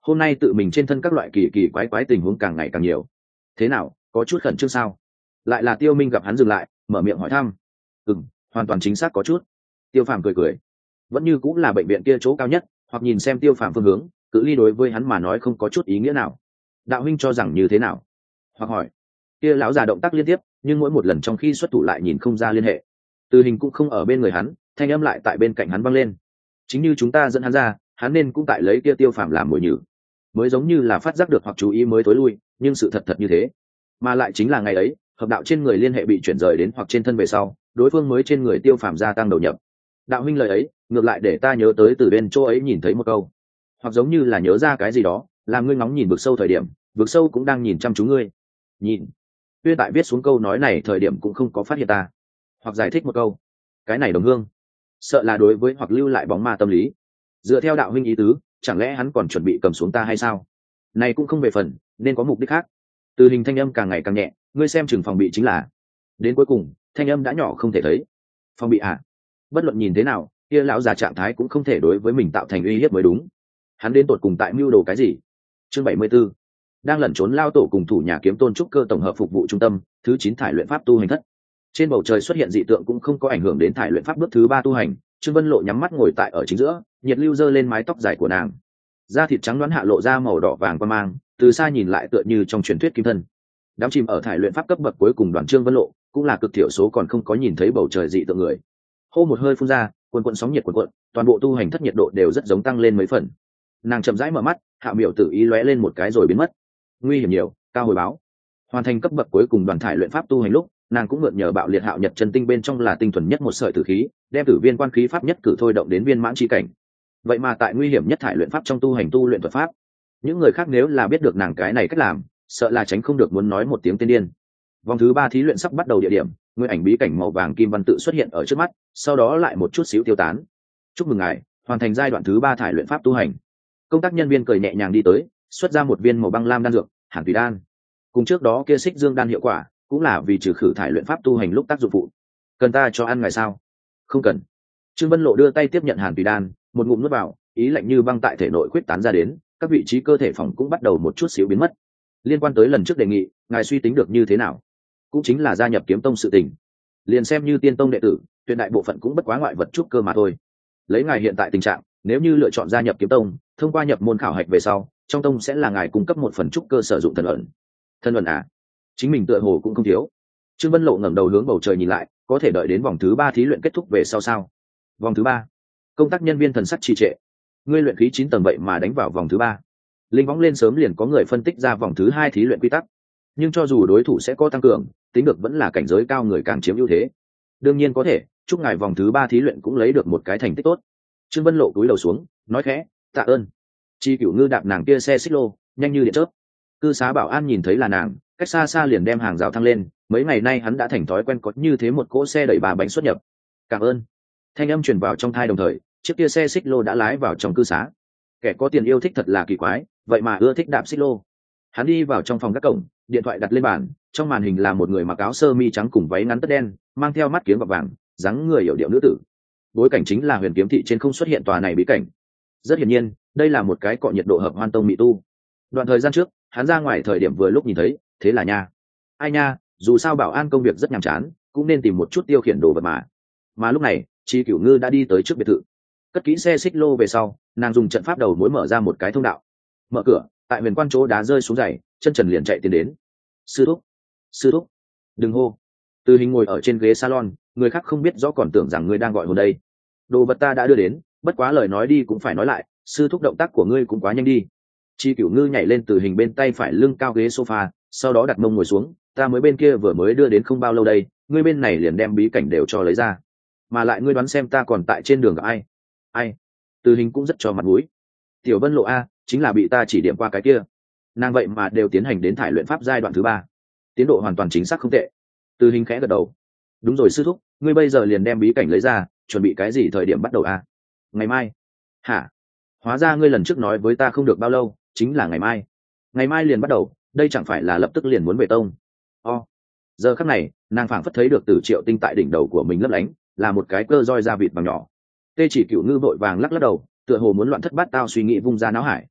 hôm nay tự mình trên thân các loại kỳ kỳ quái quái tình huống càng ngày càng nhiều. Thế nào, có chút khẩn trương sao? Lại là Tiêu Minh gặp hắn dừng lại, mở miệng hỏi thăm. Ừm, hoàn toàn chính xác có chút. Tiêu Phàm cười cười, vẫn như cũng là bệnh viện kia chỗ cao nhất, hoặc nhìn xem Tiêu Phàm phương hướng, cự ly đối với hắn mà nói không có chút ý nghĩa nào. Đạo huynh cho rằng như thế nào? Hoặc hỏi. Kia lão già động tác liên tiếp, nhưng mỗi một lần trong khi xuất thủ lại nhìn không ra liên hệ. Từ hình cũng không ở bên người hắn, thanh âm lại tại bên cạnh hắn vang lên. Chính như chúng ta dẫn hắn ra, hắn nên cũng tại lấy kia Tiêu Phàm làm mồi nhử, mới giống như là phát giác được hoặc chú ý mới tối lui, nhưng sự thật thật như thế, mà lại chính là ngày ấy, hợp đạo trên người liên hệ bị chuyển rời đến hoặc trên thân về sau, đối phương mới trên người Tiêu Phàm gia tăng đầu nhập. Đạo huynh lời ấy, ngược lại để ta nhớ tới từ bên chỗ ấy nhìn thấy một câu, hoặc giống như là nhớ ra cái gì đó, làm ngươi ngóng nhìn vực sâu thời điểm, vực sâu cũng đang nhìn chăm chú ngươi. Nhìn. Tuyên tại viết xuống câu nói này thời điểm cũng không có phát hiện ta, hoặc giải thích một câu, cái này đồng hương, sợ là đối với hoặc lưu lại bóng ma tâm lý. Dựa theo đạo huynh ý tứ, chẳng lẽ hắn còn chuẩn bị cầm xuống ta hay sao? Này cũng không về phần, nên có mục đích khác. Từ hình thanh âm càng ngày càng nhẹ, ngươi xem chừng phòng bị chính là. Đến cuối cùng, thanh âm đã nhỏ không thể thấy. Phòng bị à? Bất luận nhìn thế nào, kia lão già trạng thái cũng không thể đối với mình tạo thành uy hiếp mới đúng. Hắn đến tột cùng tại mưu đồ cái gì? Chương bảy mươi 74. Đang lẩn trốn lao tổ cùng thủ nhà kiếm tôn trúc cơ tổng hợp phục vụ trung tâm, thứ chín thải luyện pháp tu hành thất. Trên bầu trời xuất hiện dị tượng cũng không có ảnh hưởng đến thải luyện pháp bước thứ ba tu hành. Trương Vân Lộ nhắm mắt ngồi tại ở chính giữa, nhiệt lưu dơ lên mái tóc dài của nàng, da thịt trắng đoán hạ lộ ra màu đỏ vàng qua mang, từ xa nhìn lại tựa như trong truyền thuyết kim thân. Đám chìm ở thải luyện pháp cấp bậc cuối cùng đoàn Trương Vân Lộ cũng là cực thiểu số còn không có nhìn thấy bầu trời dị tượng người. Hô một hơi phun ra, quần quần sóng nhiệt quần quận, toàn bộ tu hành thất nhiệt độ đều rất giống tăng lên mấy phần. Nàng chậm rãi mở mắt, hạ miểu tự ý lóe lên một cái rồi biến mất. Nguy hiểm nhiều, cao hồi báo. Hoàn thành cấp bậc cuối cùng đoàn thải luyện pháp tu hành lúc, nàng cũng mượn nhờ bạo liệt hạo nhật chân tinh bên trong là tinh thuần nhất một sợi tử khí, đem tử viên quan khí pháp nhất cử thôi động đến viên mãn chi cảnh. Vậy mà tại nguy hiểm nhất thải luyện pháp trong tu hành tu luyện thuật pháp, những người khác nếu là biết được nàng cái này cách làm, sợ là tránh không được muốn nói một tiếng tên điên. Vòng thứ ba thí luyện sắp bắt đầu, địa điểm nguyên ảnh bí cảnh màu vàng kim văn tự xuất hiện ở trước mắt, sau đó lại một chút xíu tiêu tán. Chúc mừng ngài hoàn thành giai đoạn thứ ba thải luyện pháp tu hành. Công tác nhân viên cười nhẹ nhàng đi tới, xuất ra một viên màu băng lam đan dược, Hàn Tùy đan. Cùng trước đó kia xích dương đan hiệu quả, cũng là vì trừ khử thải luyện pháp tu hành lúc tác dụng phụ. Cần ta cho ăn ngài sao? Không cần. Trương Vân Lộ đưa tay tiếp nhận Hàn Tùy đan, một ngụm nuốt vào, ý lạnh như băng tại thể nội quyết tán ra đến, các vị trí cơ thể phòng cũng bắt đầu một chút xíu biến mất. Liên quan tới lần trước đề nghị, ngài suy tính được như thế nào? Cũng chính là gia nhập kiếm tông sự tình. Liền xem như tiên tông đệ tử, tuyệt đại bộ phận cũng bất quá ngoại vật trúc cơ mà thôi. Lấy ngài hiện tại tình trạng, nếu như lựa chọn gia nhập kiếm tông, thông qua nhập môn khảo hạch về sau, trong tông sẽ là ngài cung cấp một phần trúc cơ sử dụng thần ẩn. Thần ẩn à? Chính mình tựa hồ cũng không thiếu. Trương Vân Lộ ngẩng đầu hướng bầu trời nhìn lại, có thể đợi đến vòng thứ ba thí luyện kết thúc về sau sao? Vòng thứ ba? Công tác nhân viên thần sắc trì trệ. Ngươi luyện khí chín tầng vậy mà đánh vào vòng thứ ba. Linh võng lên sớm liền có người phân tích ra vòng thứ hai thí luyện quy tắc, nhưng cho dù đối thủ sẽ có tăng cường, tính được vẫn là cảnh giới cao người càng chiếm ưu thế. Đương nhiên có thể, chúc ngài vòng thứ ba thí luyện cũng lấy được một cái thành tích tốt. Trương Vân Lộ cúi đầu xuống, nói khẽ, tạ ơn. Chi Cửu Ngư đạp nàng kia xe xích lô, nhanh như điện chớp. Cư xá bảo an nhìn thấy là nàng, cách xa xa liền đem hàng rào thăng lên. Mấy ngày nay hắn đã thành thói quen có như thế một cỗ xe đẩy bà bánh xuất nhập. Cảm ơn. Thanh âm truyền vào trong thai đồng thời, chiếc kia xe xích lô đã lái vào trong cư xá. Kẻ có tiền yêu thích thật là kỳ quái, vậy mà ưa thích đạp xích lô. Hắn đi vào trong phòng các cổng, điện thoại đặt lên bàn, trong màn hình là một người mặc áo sơ mi trắng cùng váy ngắn tất đen, mang theo mắt kiếng gọt vàng, dáng người hiểu điệu nữ tử. Bối cảnh chính là Huyền Kiếm thị trên không xuất hiện tòa này bí cảnh. Rất hiển nhiên, đây là một cái cọ nhiệt độ hợp hoan tông mỹ tu. Đoạn thời gian trước, hắn ra ngoài thời điểm vừa lúc nhìn thấy, thế là nha. Ai nha, dù sao bảo an công việc rất nhàm chán, cũng nên tìm một chút tiêu khiển đồ vật mà. Mà lúc này, Chi Cửu Ngư đã đi tới trước biệt thự. Cất kỹ xe xích lô về sau, nàng dùng trận pháp đầu mối mở ra một cái thông đạo. Mở cửa, tại huyền quan chỗ đá rơi xuống giày, chân trần liền chạy tiến đến. Sư thúc, sư thúc, đừng hô. Từ Hình ngồi ở trên ghế salon, người khác không biết rõ còn tưởng rằng ngươi đang gọi hồn đây. Đồ vật ta đã đưa đến, bất quá lời nói đi cũng phải nói lại, sư thúc động tác của ngươi cũng quá nhanh đi. Chi Cửu Ngư nhảy lên Từ Hình bên tay phải lưng cao ghế sofa, sau đó đặt mông ngồi xuống. Ta mới bên kia vừa mới đưa đến không bao lâu đây, ngươi bên này liền đem bí cảnh đều cho lấy ra. Mà lại ngươi đoán xem ta còn tại trên đường gặp ai? Ai? Từ Hình cũng rất cho mặt mũi. Tiểu Vân Lộ a, chính là bị ta chỉ điểm qua cái kia. Nàng vậy mà đều tiến hành đến thải luyện pháp giai đoạn thứ ba, tiến độ hoàn toàn chính xác không tệ. Từ Hình khẽ gật đầu. Đúng rồi sư thúc, ngươi bây giờ liền đem bí cảnh lấy ra, chuẩn bị cái gì thời điểm bắt đầu a? Ngày mai. Hả? Hóa ra ngươi lần trước nói với ta không được bao lâu, chính là ngày mai. Ngày mai liền bắt đầu, đây chẳng phải là lập tức liền muốn về tông. O. Giờ khắc này, nàng phảng phất thấy được Từ Triệu Tinh tại đỉnh đầu của mình lấp lánh, là một cái cơ roi da vịt bằng nhỏ. Tê Chỉ Cửu Ngư vội vàng lắc lắc đầu, tựa hồ muốn loạn thất bát tao suy nghĩ vung ra não hải.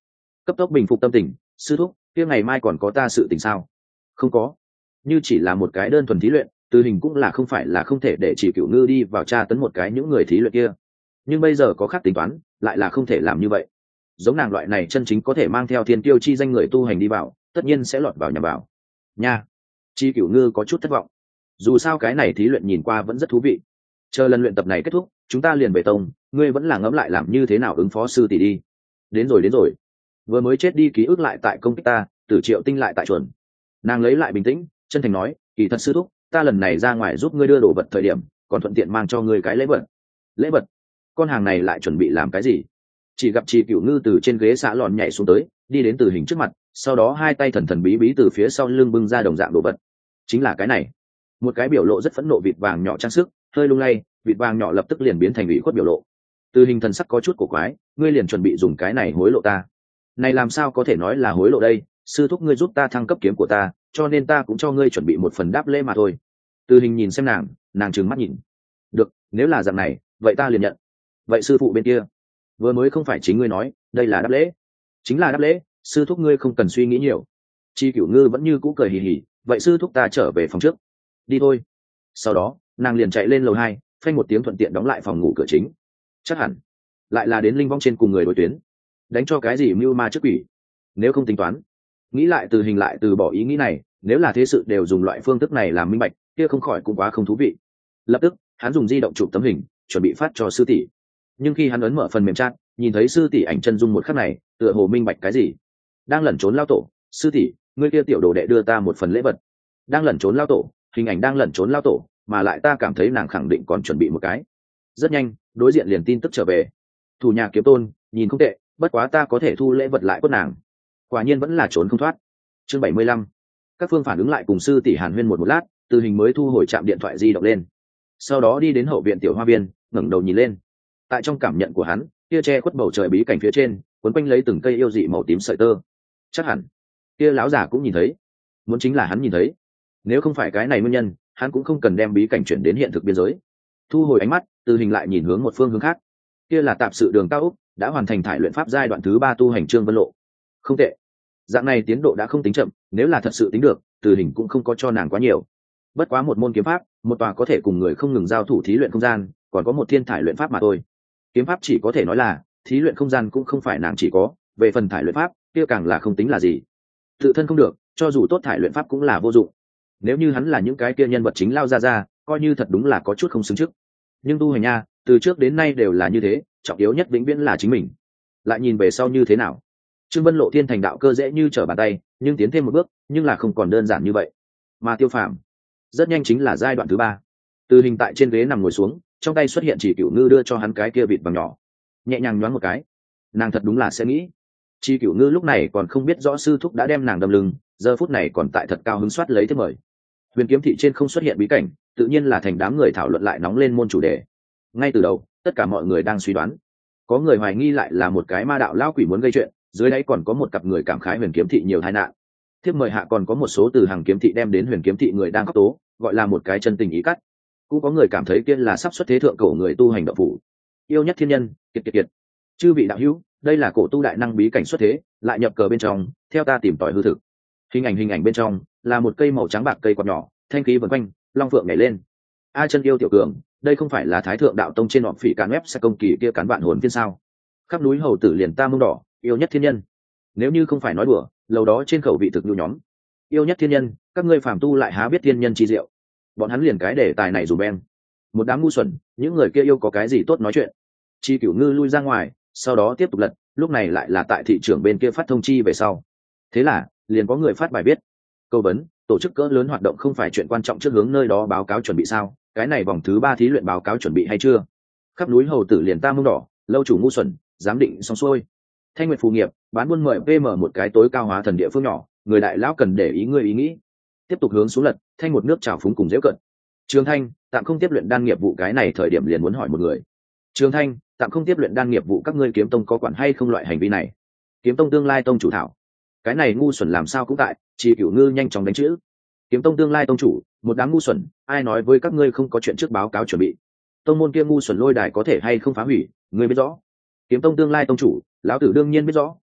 cấp tốc bình phục tâm tình. Sư thúc, kia ngày mai còn có ta sự tình sao? Không có, như chỉ là một cái đơn thuần thí luyện, Từ Hình cũng là không phải là không thể để chỉ Cửu Ngư đi vào tra tấn một cái những người thí luyện kia, nhưng bây giờ có khác tính toán, lại là không thể làm như vậy. Giống nàng loại này chân chính có thể mang theo thiên tiêu chi danh người tu hành đi vào, tất nhiên sẽ lọt vào nhà bảo nha. Chi Cửu Ngư có chút thất vọng, dù sao cái này thí luyện nhìn qua vẫn rất thú vị. Chờ lần luyện tập này kết thúc, chúng ta liền về tông, ngươi vẫn là ngẫm lại làm như thế nào ứng phó sư tỷ đi. Đến rồi đến rồi, vừa mới chết đi ký ức lại tại công kích ta, Tử Triệu Tinh lại tại chuẩn. Nàng lấy lại bình tĩnh, chân thành nói, kỳ thật sư thúc, ta lần này ra ngoài giúp ngươi đưa đồ vật thời điểm, còn thuận tiện mang cho ngươi cái lễ vật. Lễ vật? Con hàng này lại chuẩn bị làm cái gì? Chỉ gặp Chị Cửu Ngư từ trên ghế xạ lòn nhảy xuống tới, đi đến Từ Hình trước mặt, sau đó hai tay thần thần bí bí từ phía sau lưng bưng ra đồng dạng đồ vật. Chính là cái này. Một cái biểu lộ rất phẫn nộ vịt vàng nhỏ trang sức, hơi lung lay, vịt vàng nhỏ lập tức liền biến thành ủy khuất biểu lộ. Từ Hình thần sắc có chút cổ quái, ngươi liền chuẩn bị dùng cái này hối lộ ta? Này làm sao có thể nói là hối lộ đây, sư thúc ngươi giúp ta thăng cấp kiếm của ta, cho nên ta cũng cho ngươi chuẩn bị một phần đáp lễ mà thôi. Từ Hình nhìn xem nàng, nàng trừng mắt nhìn. Được, nếu là dạng này, vậy ta liền nhận. Vậy sư phụ bên kia, vừa mới không phải chính ngươi nói, đây là đáp lễ? Chính là đáp lễ, sư thúc ngươi không cần suy nghĩ nhiều. Chi Cửu Ngư vẫn như cũ cười hì hì, vậy sư thúc ta trở về phòng trước. Đi thôi. Sau đó, nàng liền chạy lên lầu hai, phanh một tiếng thuận tiện đóng lại phòng ngủ cửa chính. Chắc hẳn lại là đến linh vong trên cùng người đối tuyến, đánh cho cái gì mưu ma trước quỷ. Nếu không tính toán, nghĩ lại Từ Hình lại từ bỏ ý nghĩ này, nếu là thế sự đều dùng loại phương thức này làm minh bạch, kia không khỏi cũng quá không thú vị. Lập tức, hắn dùng di động chụp tấm hình, chuẩn bị phát cho sư tỷ. Nhưng khi hắn ấn mở phần mềm chat, nhìn thấy sư tỷ ảnh chân dung một khắc này, tựa hồ minh bạch cái gì. Đang lẩn trốn lao tổ, sư tỷ, ngươi kia tiểu đồ đệ đưa ta một phần lễ vật. Đang lẩn trốn lao tổ, hình ảnh đang lẩn trốn lao tổ, mà lại ta cảm thấy nàng khẳng định còn chuẩn bị một cái. Rất nhanh, đối diện liền tin tức trở về. Thủ nhà Kiếm Tôn, nhìn không tệ, bất quá ta có thể thu lễ vật lại quất nàng. Quả nhiên vẫn là trốn không thoát. Chương bảy mươi lăm. Các phương phản ứng lại cùng sư tỷ Hàn Huyên một một lát, Từ Hình mới thu hồi chạm điện thoại di động lên. Sau đó đi đến hậu viện tiểu hoa viên, ngẩng đầu nhìn lên. Tại trong cảm nhận của hắn, kia che khuất bầu trời bí cảnh phía trên, quấn quanh lấy từng cây yêu dị màu tím sợi tơ. Chắc hẳn, kia lão giả cũng nhìn thấy. Muốn chính là hắn nhìn thấy. Nếu không phải cái này nguyên nhân, hắn cũng không cần đem bí cảnh chuyển đến hiện thực biên giới. Thu hồi ánh mắt, Từ Hình lại nhìn hướng một phương hướng khác. Kia là tạp sự đường cao úc, đã hoàn thành thải luyện pháp giai đoạn thứ ba tu hành Trương Vân Lộ. Không tệ, dạng này tiến độ đã không tính chậm, nếu là thật sự tính được, Từ Hình cũng không có cho nàng quá nhiều. Bất quá một môn kiếm pháp, một tòa có thể cùng người không ngừng giao thủ thí luyện không gian, còn có một thiên thải luyện pháp mà thôi. Kiếm pháp chỉ có thể nói là thí luyện không gian cũng không phải nàng chỉ có, về phần thải luyện pháp kia càng là không tính là gì. Tự thân không được, cho dù tốt thải luyện pháp cũng là vô dụng. Nếu như hắn là những cái kia nhân vật chính lao ra ra, coi như thật đúng là có chút không xứng trước. Nhưng tu hành nha, từ trước đến nay đều là như thế, trọng yếu nhất vĩnh viễn là chính mình. Lại nhìn về sau như thế nào, Trương Vân Lộ thiên thành đạo cơ dễ như trở bàn tay, nhưng tiến thêm một bước, nhưng là không còn đơn giản như vậy. Mà Tiêu Phàm, rất nhanh chính là giai đoạn thứ ba. Từ Hình tại trên ghế nằm ngồi xuống, trong tay xuất hiện Chỉ Cửu Ngư đưa cho hắn cái kia vịt bằng nhỏ, nhẹ nhàng nhoáng một cái. Nàng thật đúng là sẽ nghĩ. Chi Cửu Ngư lúc này còn không biết rõ sư thúc đã đem nàng đâm lưng, giờ phút này còn tại thật cao hứng soát lấy thế mời. Huyền Kiếm thị trên không xuất hiện bí cảnh, tự nhiên là thành đám người thảo luận lại nóng lên môn chủ đề. Ngay từ đầu, tất cả mọi người đang suy đoán, có người hoài nghi lại là một cái ma đạo lao quỷ muốn gây chuyện, dưới đáy còn có một cặp người cảm khái Huyền Kiếm thị nhiều tai nạn. Thiếp mời hạ còn có một số từ hàng kiếm thị đem đến Huyền Kiếm thị người đang khóc tố, gọi là một cái chân tình ý cắt. Cũng có người cảm thấy kia là sắp xuất thế thượng cổ người tu hành đạo phủ. Yêu nhất thiên nhân, kiệt kiệt kiệt. Chư vị đạo hữu, đây là cổ tu đại năng bí cảnh xuất thế, lại nhập cờ bên trong, theo ta tìm tòi hư thực. Hình ảnh hình ảnh bên trong là một cây màu trắng bạc cây quạt nhỏ, thanh khí vần quanh, long phượng nhảy lên. A chân yêu tiểu cường, đây không phải là Thái Thượng đạo tông trên họp phỉ cán web sẽ công kỳ kia cán vạn hồn phiên sao? Khắp núi hầu tử liền ta mông đỏ, yêu nhất thiên nhân. Nếu như không phải nói đùa, lâu đó trên khẩu vị thực nhu nhóm. Yêu nhất thiên nhân, các ngươi phàm tu lại há biết thiên nhân chi diệu. Bọn hắn liền cái đề tài này dù beng. Một đám ngu xuẩn, những người kia yêu có cái gì tốt nói chuyện. Chi Cửu Ngư lui ra ngoài, sau đó tiếp tục lật, lúc này lại là tại thị trường bên kia phát thông chi về sau. Thế là, liền có người phát bài viết. Câu vấn, tổ chức cỡ lớn hoạt động không phải chuyện quan trọng trước hướng nơi đó báo cáo chuẩn bị sao? Cái này vòng thứ ba thí luyện báo cáo chuẩn bị hay chưa? Khắp núi hầu tử liền ta mông đỏ, lâu chủ ngu xuẩn, giám định xong xuôi. Thanh Nguyệt phù nghiệp, bán buôn mời pê em một cái tối cao hóa thần địa phương nhỏ, người đại lão cần để ý ngươi ý nghĩ. Tiếp tục hướng xuống lật, thanh một nước trào phúng cùng dễu cận. Trường Thanh, tạm không tiếp luyện đan nghiệp vụ, cái này thời điểm liền muốn hỏi một người. Trường Thanh, tạm không tiếp luyện đan nghiệp vụ, các ngươi kiếm tông có quản hay không loại hành vi này? Kiếm tông tương lai tông chủ thảo. Cái này ngu xuẩn làm sao cũng tại, Chỉ Cửu Ngư nhanh chóng đánh chữ. Kiếm tông tương lai tông chủ, một đám ngu xuẩn, ai nói với các ngươi không có chuyện trước báo cáo chuẩn bị? Tông môn kia ngu xuẩn lôi đài có thể hay không phá hủy, ngươi biết rõ. Kiếm tông tương lai tông chủ, lão tử đương nhiên biết rõ,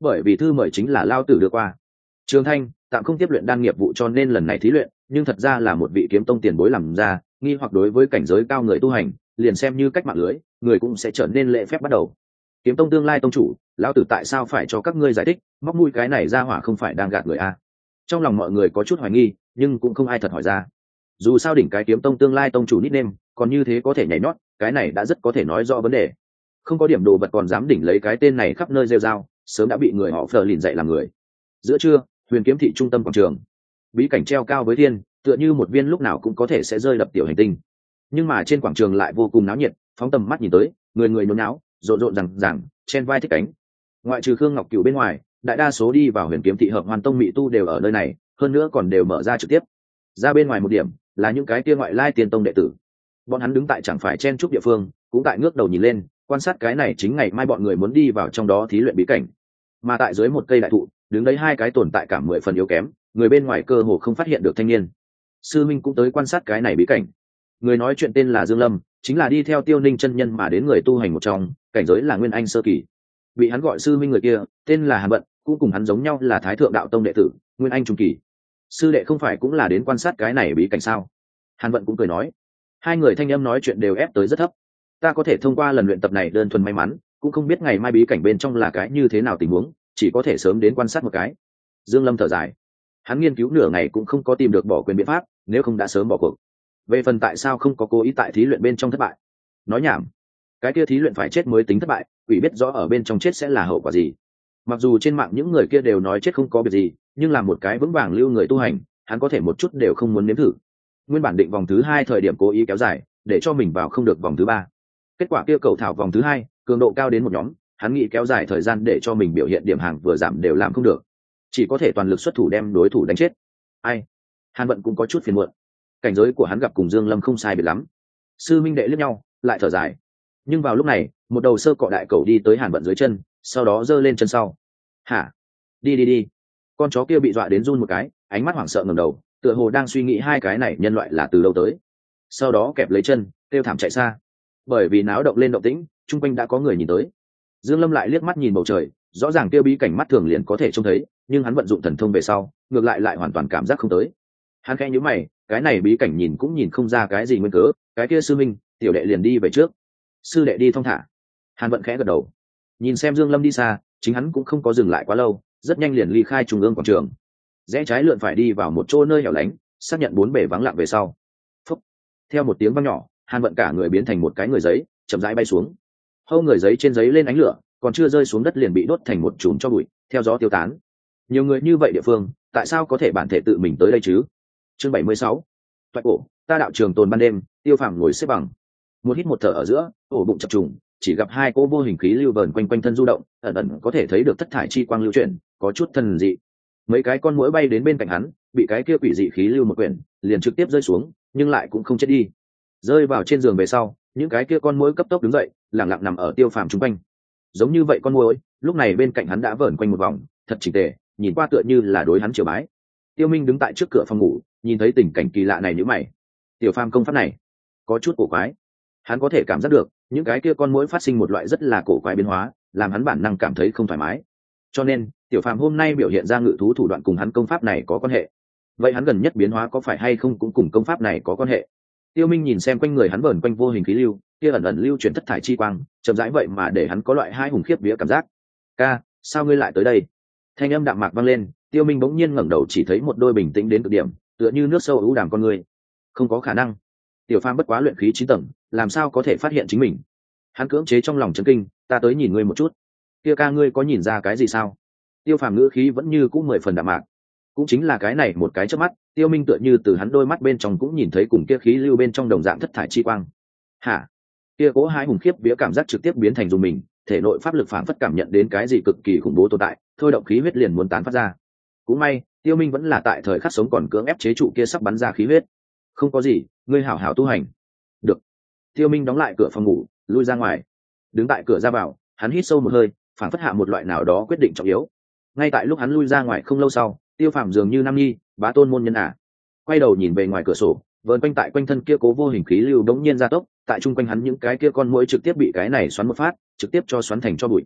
bởi vì thư mời chính là lao tử đưa qua. Trường Thanh tạm không tiếp luyện đan nghiệp vụ cho nên lần này thí luyện nhưng thật ra là một vị kiếm tông tiền bối làm ra, nghi hoặc đối với cảnh giới cao người tu hành liền xem như cách mạng lưới người cũng sẽ trở nên lễ phép bắt đầu. Kiếm tông tương lai tông chủ, lão tử tại sao phải cho các ngươi giải thích, móc mũi cái này ra hỏa không phải đang gạt người a? Trong lòng mọi người có chút hoài nghi nhưng cũng không ai thật hỏi ra. Dù sao đỉnh cái kiếm tông tương lai tông chủ nickname còn như thế có thể nhảy nhót, cái này đã rất có thể nói rõ vấn đề. Không có điểm đồ vật còn dám đỉnh lấy cái tên này khắp nơi rêu rao, sớm đã bị người họ phờ lìn dạy làm người. Giữa trưa, Huyền Kiếm thị trung tâm quảng trường, bí cảnh treo cao với thiên, tựa như một viên lúc nào cũng có thể sẽ rơi đập tiểu hành tinh. Nhưng mà trên quảng trường lại vô cùng náo nhiệt, phóng tầm mắt nhìn tới, người người nhốn nháo, rộn rộn rằng rằng, chen vai thích cánh. Ngoại trừ Khương Ngọc Cửu bên ngoài, đại đa số đi vào Huyền Kiếm thị hợp hoàn tông mỹ tu đều ở nơi này, hơn nữa còn đều mở ra trực tiếp. Ra bên ngoài một điểm, là những cái kia ngoại lai tiền tông đệ tử. Bọn hắn đứng tại chẳng phải chen chúc địa phương, cũng tại ngước đầu nhìn lên, quan sát cái này chính ngày mai bọn người muốn đi vào trong đó thí luyện bí cảnh. Mà tại dưới một cây đại thụ, đứng đấy hai cái tồn tại cảm mười phần yếu kém, người bên ngoài cơ hồ không phát hiện được thanh niên. Sư Minh cũng tới quan sát cái này bí cảnh. Người nói chuyện tên là Dương Lâm, chính là đi theo Tiêu Ninh chân nhân mà đến người tu hành một trong, cảnh giới là Nguyên Anh sơ kỳ. Bị hắn gọi sư minh người kia, tên là Hàn Vận, cũng cùng hắn giống nhau là Thái Thượng Đạo Tông đệ tử, Nguyên Anh trung kỳ. Sư đệ không phải cũng là đến quan sát cái này bí cảnh sao? Hàn Vận cũng cười nói. Hai người thanh âm nói chuyện đều ép tới rất thấp. Ta có thể thông qua lần luyện tập này đơn thuần may mắn, cũng không biết ngày mai bí cảnh bên trong là cái như thế nào tình huống, chỉ có thể sớm đến quan sát một cái. Dương Lâm thở dài. Hắn nghiên cứu nửa ngày cũng không có tìm được bỏ quyền biện pháp, nếu không đã sớm bỏ cuộc. Về phần tại sao không có cố ý tại thí luyện bên trong thất bại, nói nhảm. Cái kia thí luyện phải chết mới tính thất bại, quỷ biết rõ ở bên trong chết sẽ là hậu quả gì. Mặc dù trên mạng những người kia đều nói chết không có việc gì, nhưng là một cái vững vàng lưu người tu hành, hắn có thể một chút đều không muốn nếm thử. Nguyên bản định vòng thứ hai thời điểm cố ý kéo dài, để cho mình vào không được vòng thứ ba. Kết quả kia cầu thảo vòng thứ hai, cường độ cao đến một nhóm, hắn nghĩ kéo dài thời gian để cho mình biểu hiện điểm hàng vừa giảm đều làm không được, chỉ có thể toàn lực xuất thủ đem đối thủ đánh chết. Ai? Hàn Vận cũng có chút phiền muộn. Cảnh giới của hắn gặp cùng Dương Lâm không sai biệt lắm. Sư minh đệ liếc nhau, lại thở dài. Nhưng vào lúc này, một đầu sơ cọ đại cầu đi tới Hàn Vận dưới chân, sau đó giơ lên chân sau. Hả? Đi đi đi. Con chó kia bị dọa đến run một cái, ánh mắt hoảng sợ ngẩng đầu, tựa hồ đang suy nghĩ hai cái này nhân loại là từ đâu tới. Sau đó kẹp lấy chân, kêu thảm chạy xa. Bởi vì náo động lên động tĩnh, chung quanh đã có người nhìn tới. Dương Lâm lại liếc mắt nhìn bầu trời, rõ ràng tiêu bí cảnh mắt thường liền có thể trông thấy, nhưng hắn vận dụng thần thông về sau, ngược lại lại hoàn toàn cảm giác không tới. Hắn khẽ nhíu mày, cái này bí cảnh nhìn cũng nhìn không ra cái gì nguyên cớ, cái kia sư minh, tiểu đệ liền đi về trước. Sư đệ đi thong thả. Hàn Vận khẽ gật đầu. Nhìn xem Dương Lâm đi xa, chính hắn cũng không có dừng lại quá lâu, rất nhanh liền ly khai trung ương quảng trường. Rẽ trái lượn phải đi vào một chỗ nơi hẻo lánh, xác nhận bốn bề vắng lặng về sau. Phúc. Theo một tiếng vang nhỏ, Hàn Vận cả người biến thành một cái người giấy, chậm rãi bay xuống. Hâu người giấy trên giấy lên ánh lửa, còn chưa rơi xuống đất liền bị đốt thành một chùm cho bụi, theo gió tiêu tán. Nhiều người như vậy địa phương, tại sao có thể bản thể tự mình tới đây chứ? Chương bảy mươi sáu. Toại cổ, ta đạo trường tồn ban đêm, Tiêu Phàm ngồi xếp bằng. Một hít một thở ở giữa, ổ bụng chập trùng, chỉ gặp hai cỗ vô hình khí lưu vờn quanh quanh thân du động, ẩn ẩn có thể thấy được thất thải chi quang lưu chuyển, có chút thần dị. Mấy cái con muỗi bay đến bên cạnh hắn, bị cái kia quỷ dị khí lưu một quyển, liền trực tiếp rơi xuống, nhưng lại cũng không chết đi. Rơi vào trên giường về sau, những cái kia con muỗi cấp tốc đứng dậy, lặng lặng nằm ở Tiêu Phàm trung quanh. Giống như vậy con muỗi, lúc này bên cạnh hắn đã vờn quanh một vòng, thật chỉnh tề, nhìn qua tựa như là đối hắn triều bái. Tiêu Minh đứng tại trước cửa phòng ngủ, nhìn thấy tình cảnh kỳ lạ này nhíu mày. Tiểu Phàm công pháp này có chút cổ quái. Hắn có thể cảm giác được, những cái kia con muỗi phát sinh một loại rất là cổ quái biến hóa, làm hắn bản năng cảm thấy không thoải mái. Cho nên, Tiểu Phàm hôm nay biểu hiện ra ngự thú thủ đoạn cùng hắn công pháp này có quan hệ. Vậy hắn gần nhất biến hóa có phải hay không cũng cùng công pháp này có quan hệ? Tiêu Minh nhìn xem quanh người hắn vờn quanh vô hình khí lưu, kia ẩn ẩn lưu chuyển thất thải chi quang, chậm rãi vậy mà để hắn có loại hai hùng khiếp vía cảm giác. "Ca, sao ngươi lại tới đây?" Thanh âm đạm mạc vang lên, Tiêu Minh bỗng nhiên ngẩng đầu chỉ thấy một đôi bình tĩnh đến cực điểm, tựa như nước sâu ưu đàm con người. Không có khả năng. Tiểu Phàm bất quá luyện khí chín tầng, làm sao có thể phát hiện chính mình? Hắn cưỡng chế trong lòng chấn kinh, "Ta tới nhìn ngươi một chút." "Kia ca, ngươi có nhìn ra cái gì sao?" Tiêu Phàm ngữ khí vẫn như cũ mười phần đạm mạc. Cũng chính là cái này một cái chớp mắt, Tiêu Minh tựa như từ hắn đôi mắt bên trong cũng nhìn thấy cùng kia khí lưu bên trong đồng dạng thất thải chi quang. Hả? Kia cố hai hùng khiếp vía cảm giác trực tiếp biến thành dùng mình, thể nội pháp lực phản phất cảm nhận đến cái gì cực kỳ khủng bố tồn tại, thôi động khí huyết liền muốn tán phát ra. Cũng may, Tiêu Minh vẫn là tại thời khắc sống còn cưỡng ép chế trụ kia sắp bắn ra khí huyết. "Không có gì, ngươi hảo hảo tu hành." "Được." Tiêu Minh đóng lại cửa phòng ngủ, lui ra ngoài. Đứng tại cửa ra vào, hắn hít sâu một hơi, phản phất hạ một loại nào đó quyết định trọng yếu. Ngay tại lúc hắn lui ra ngoài không lâu sau, Tiêu Phàm dường như nam nhi, bá tôn môn nhân à. Quay đầu nhìn về ngoài cửa sổ, vờn quanh tại quanh thân kia cố vô hình khí lưu đống nhiên gia tốc, tại trung quanh hắn những cái kia con muỗi trực tiếp bị cái này xoắn một phát, trực tiếp cho xoắn thành cho bụi.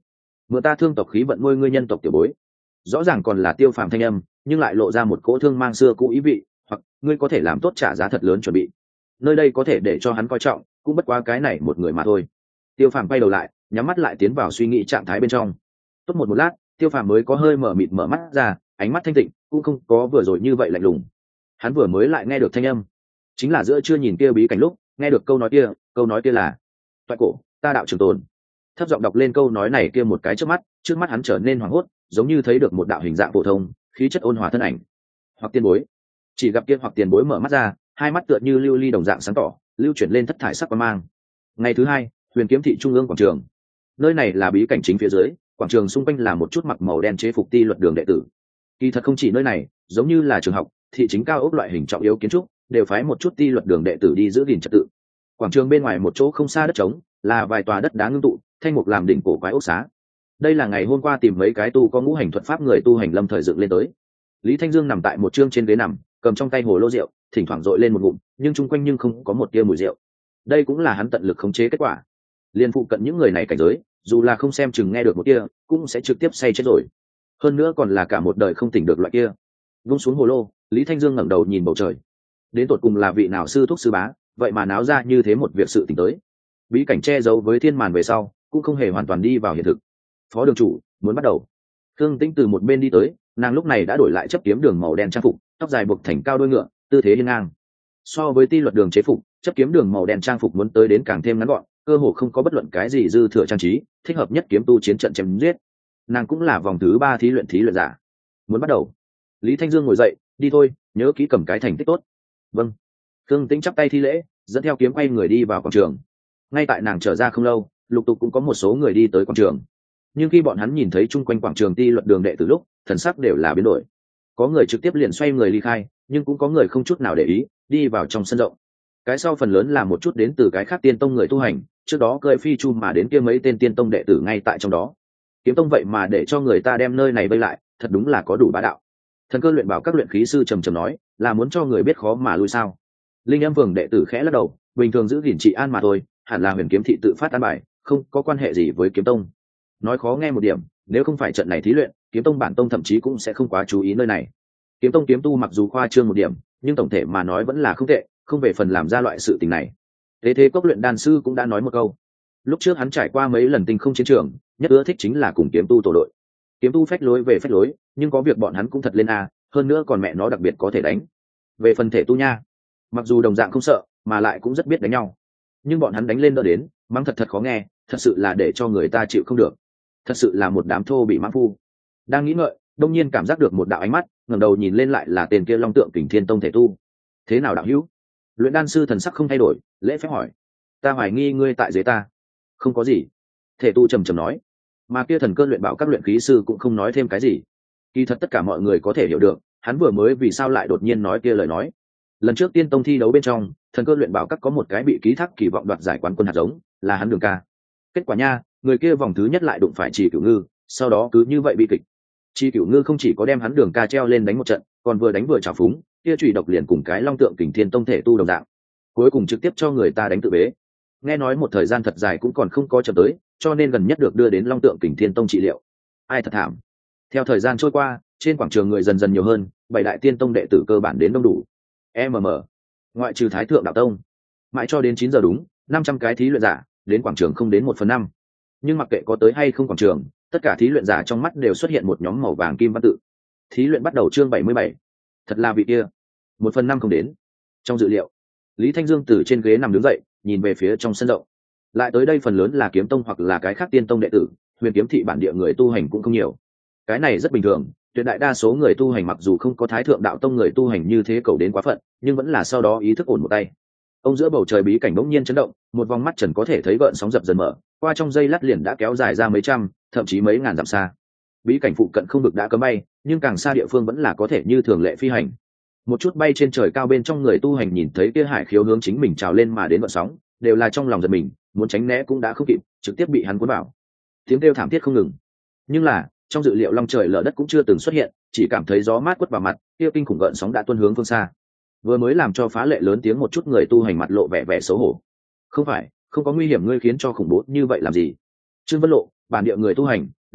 mượn ta thương tộc khí vận nuôi ngươi nhân tộc tiểu bối. Rõ ràng còn là Tiêu Phàm thanh âm, nhưng lại lộ ra một cỗ thương mang xưa cũ ý vị, hoặc ngươi có thể làm tốt trả giá thật lớn chuẩn bị. Nơi đây có thể để cho hắn coi trọng, cũng bất quá cái này một người mà thôi. Tiêu Phàm quay đầu lại, nhắm mắt lại tiến vào suy nghĩ trạng thái bên trong. Tốt một một lát, Tiêu Phàm mới có hơi mở mịt mở mắt ra, ánh mắt thanh tịnh, cũng không có vừa rồi như vậy lạnh lùng. Hắn vừa mới lại nghe được thanh âm, chính là giữa chưa nhìn kia bí cảnh lúc nghe được câu nói kia, câu nói kia là toại cổ, ta đạo trường tồn. Thấp giọng đọc lên câu nói này kia một cái trước mắt, trước mắt hắn trở nên hoảng hốt, giống như thấy được một đạo hình dạng phổ thông, khí chất ôn hòa thân ảnh. Hoặc Tiền Bối. Chỉ gặp kia Hoặc Tiền Bối mở mắt ra, hai mắt tựa như lưu ly đồng dạng sáng tỏ, lưu chuyển lên thất thải sắc quang mang. Ngày thứ hai, Huyền Kiếm thị trung ương quảng trường. Nơi này là bí cảnh chính phía dưới, quảng trường xung quanh là một chút mặc màu đen chế phục ti luật đường đệ tử. Kỳ thật không chỉ nơi này, giống như là trường học, thị chính cao ốc loại hình trọng yếu kiến trúc, đều phái một chút ti luật đường đệ tử đi giữ gìn trật tự. Quảng trường bên ngoài một chỗ không xa đất trống, là vài tòa đất đá ngưng tụ, thanh mục làm đỉnh cổ quái ốc xá. Đây là ngày hôm qua tìm mấy cái tu có ngũ hành thuật pháp người tu hành lâm thời dựng lên tới. Lý Thanh Dương nằm tại một trương trên ghế nằm, cầm trong tay hồ lô rượu, thỉnh thoảng dội lên một ngụm, nhưng chung quanh nhưng không có một tia mùi rượu. Đây cũng là hắn tận lực khống chế kết quả. Liên phụ cận những người này cảnh giới, dù là không xem chừng nghe được một tia, cũng sẽ trực tiếp say chết rồi. Hơn nữa còn là cả một đời không tỉnh được loại kia. Vung xuống hồ lô, Lý Thanh Dương ngẩng đầu nhìn bầu trời. Đến tột cùng là vị nào sư thúc sư bá, vậy mà náo ra như thế một việc sự tình tới. Bí cảnh che giấu với thiên màn về sau, cũng không hề hoàn toàn đi vào hiện thực. Phó đường chủ muốn bắt đầu. Khương Tĩnh từ một bên đi tới, nàng lúc này đã đổi lại chấp kiếm đường màu đen trang phục, tóc dài buộc thành cao đuôi ngựa, tư thế hiên ngang. So với ti luật đường chế phục, chấp kiếm đường màu đen trang phục muốn tới đến càng thêm ngắn gọn, cơ hồ không có bất luận cái gì dư thừa trang trí, thích hợp nhất kiếm tu chiến trận chém giết. Nàng cũng là vòng thứ ba thí luyện thí luyện giả. Muốn bắt đầu. Lý Thanh Dương ngồi dậy, đi thôi, nhớ kỹ cầm cái thành tích tốt. Vâng. Khương Tĩnh chắp tay thi lễ, dẫn theo kiếm quay người đi vào quảng trường. Ngay tại nàng trở ra không lâu, lục tục cũng có một số người đi tới quảng trường. Nhưng khi bọn hắn nhìn thấy chung quanh quảng trường ti luật đường đệ từ lúc, thần sắc đều là biến đổi. Có người trực tiếp liền xoay người ly khai, nhưng cũng có người không chút nào để ý, đi vào trong sân rộng. Cái sau phần lớn là một chút đến từ cái khác tiên tông người tu hành, trước đó cơi phi chu mà đến kia mấy tên tiên tông đệ tử ngay tại trong đó. Kiếm tông vậy mà để cho người ta đem nơi này vây lại, thật đúng là có đủ bá đạo. Thần Cơ luyện bảo các luyện khí sư trầm trầm nói, là muốn cho người biết khó mà lui sao. Linh Âm Phường đệ tử khẽ lắc đầu, bình thường giữ gìn trị an mà thôi, hẳn là Huyền Kiếm thị tự phát an bài, không có quan hệ gì với Kiếm tông. Nói khó nghe một điểm, nếu không phải trận này thí luyện, Kiếm tông bản tông thậm chí cũng sẽ không quá chú ý nơi này. Kiếm tông kiếm tu mặc dù khoa trương một điểm, nhưng tổng thể mà nói vẫn là không tệ, không về phần làm ra loại sự tình này. Thế thế Cốc luyện đan sư cũng đã nói một câu. Lúc trước hắn trải qua mấy lần tinh không chiến trường, nhất ưa thích chính là cùng kiếm tu tổ đội. Kiếm tu phách lối về phách lối, nhưng có việc bọn hắn cũng thật lên a, hơn nữa còn mẹ nó đặc biệt có thể đánh. Về phần thể tu nha, mặc dù đồng dạng không sợ, mà lại cũng rất biết đánh nhau, nhưng bọn hắn đánh lên đỡ đến, mắng thật thật khó nghe, thật sự là để cho người ta chịu không được. Thật sự là một đám thô bị mãng phu. Đang nghĩ ngợi, đông nhiên cảm giác được một đạo ánh mắt, ngẩng đầu nhìn lên lại là tên kia Long Tượng Kình Thiên Tông thể tu. Thế nào đạo hữu? Luyện đan sư thần sắc không thay đổi, lễ phép hỏi. Ta hoài nghi ngươi tại dưới ta. Không có gì. Thể tu trầm trầm nói. Mà kia Thần Cơ luyện bảo các luyện khí sư cũng không nói thêm cái gì. Kỳ thật tất cả mọi người có thể hiểu được, hắn vừa mới vì sao lại đột nhiên nói kia lời nói. Lần trước tiên tông thi đấu bên trong, Thần Cơ luyện bảo các có một cái bị ký thác kỳ vọng đoạt giải quán quân hạt giống, là hắn Đường Ca. Kết quả nha, người kia vòng thứ nhất lại đụng phải Trì Cửu Ngư, sau đó cứ như vậy bị kịch. Trì Cửu Ngư không chỉ có đem hắn Đường Ca treo lên đánh một trận, còn vừa đánh vừa trào phúng, kia chủy độc liền cùng cái Long Tượng Kình Thiên Tông thể tu đồng dạng, cuối cùng trực tiếp cho người ta đánh tự bế. Nghe nói một thời gian thật dài cũng còn không có chậm tới, cho nên gần nhất được đưa đến Long Tượng Kình Thiên Tông trị liệu. Ai thật thảm. Theo thời gian trôi qua, trên quảng trường người dần dần nhiều hơn, bảy đại tiên tông đệ tử cơ bản đến đông đủ. mm ngoại trừ Thái Thượng đạo tông, mãi cho đến chín giờ đúng, năm trăm cái thí luyện giả đến quảng trường không đến một phần năm. Nhưng mặc kệ có tới hay không quảng trường, tất cả thí luyện giả trong mắt đều xuất hiện một nhóm màu vàng kim văn tự. Thí luyện bắt đầu chương bảy mươi bảy. Thật là vị kia, một phần năm không đến. Trong dự liệu, Lý Thanh Dương từ trên ghế nằm đứng dậy, nhìn về phía trong sân rộng. Lại tới đây phần lớn là kiếm tông hoặc là cái khác tiên tông đệ tử, Huyền Kiếm thị bản địa người tu hành cũng không nhiều. Cái này rất bình thường, tuyệt đại đa số người tu hành mặc dù không có Thái Thượng đạo tông người tu hành như thế cầu đến quá phận, nhưng vẫn là sau đó ý thức ổn một tay. Ông giữa bầu trời bí cảnh bỗng nhiên chấn động, một vòng mắt trần có thể thấy gợn sóng dập dần mở, qua trong giây lát liền đã kéo dài ra mấy trăm, thậm chí mấy ngàn dặm xa. Bí cảnh phụ cận không vực đã cấm bay, nhưng càng xa địa phương vẫn là có thể như thường lệ phi hành. Một chút bay trên trời cao bên trong người tu hành nhìn thấy kia hải khiếu hướng chính mình trào lên mà đến gợn sóng, đều là trong lòng giật mình, muốn tránh né cũng đã không kịp, trực tiếp bị hắn cuốn vào. Tiếng kêu thảm thiết không ngừng. Nhưng là, trong dự liệu long trời lở đất cũng chưa từng xuất hiện, chỉ cảm thấy gió mát quất vào mặt, kia kinh khủng gợn sóng đã tuôn hướng phương xa. Vừa mới làm cho phá lệ lớn tiếng một chút người tu hành mặt lộ vẻ vẻ xấu hổ. Không phải, không có nguy hiểm ngươi khiến cho khủng bố như vậy làm gì? Trương Vân Lộ, bản địa người tu hành,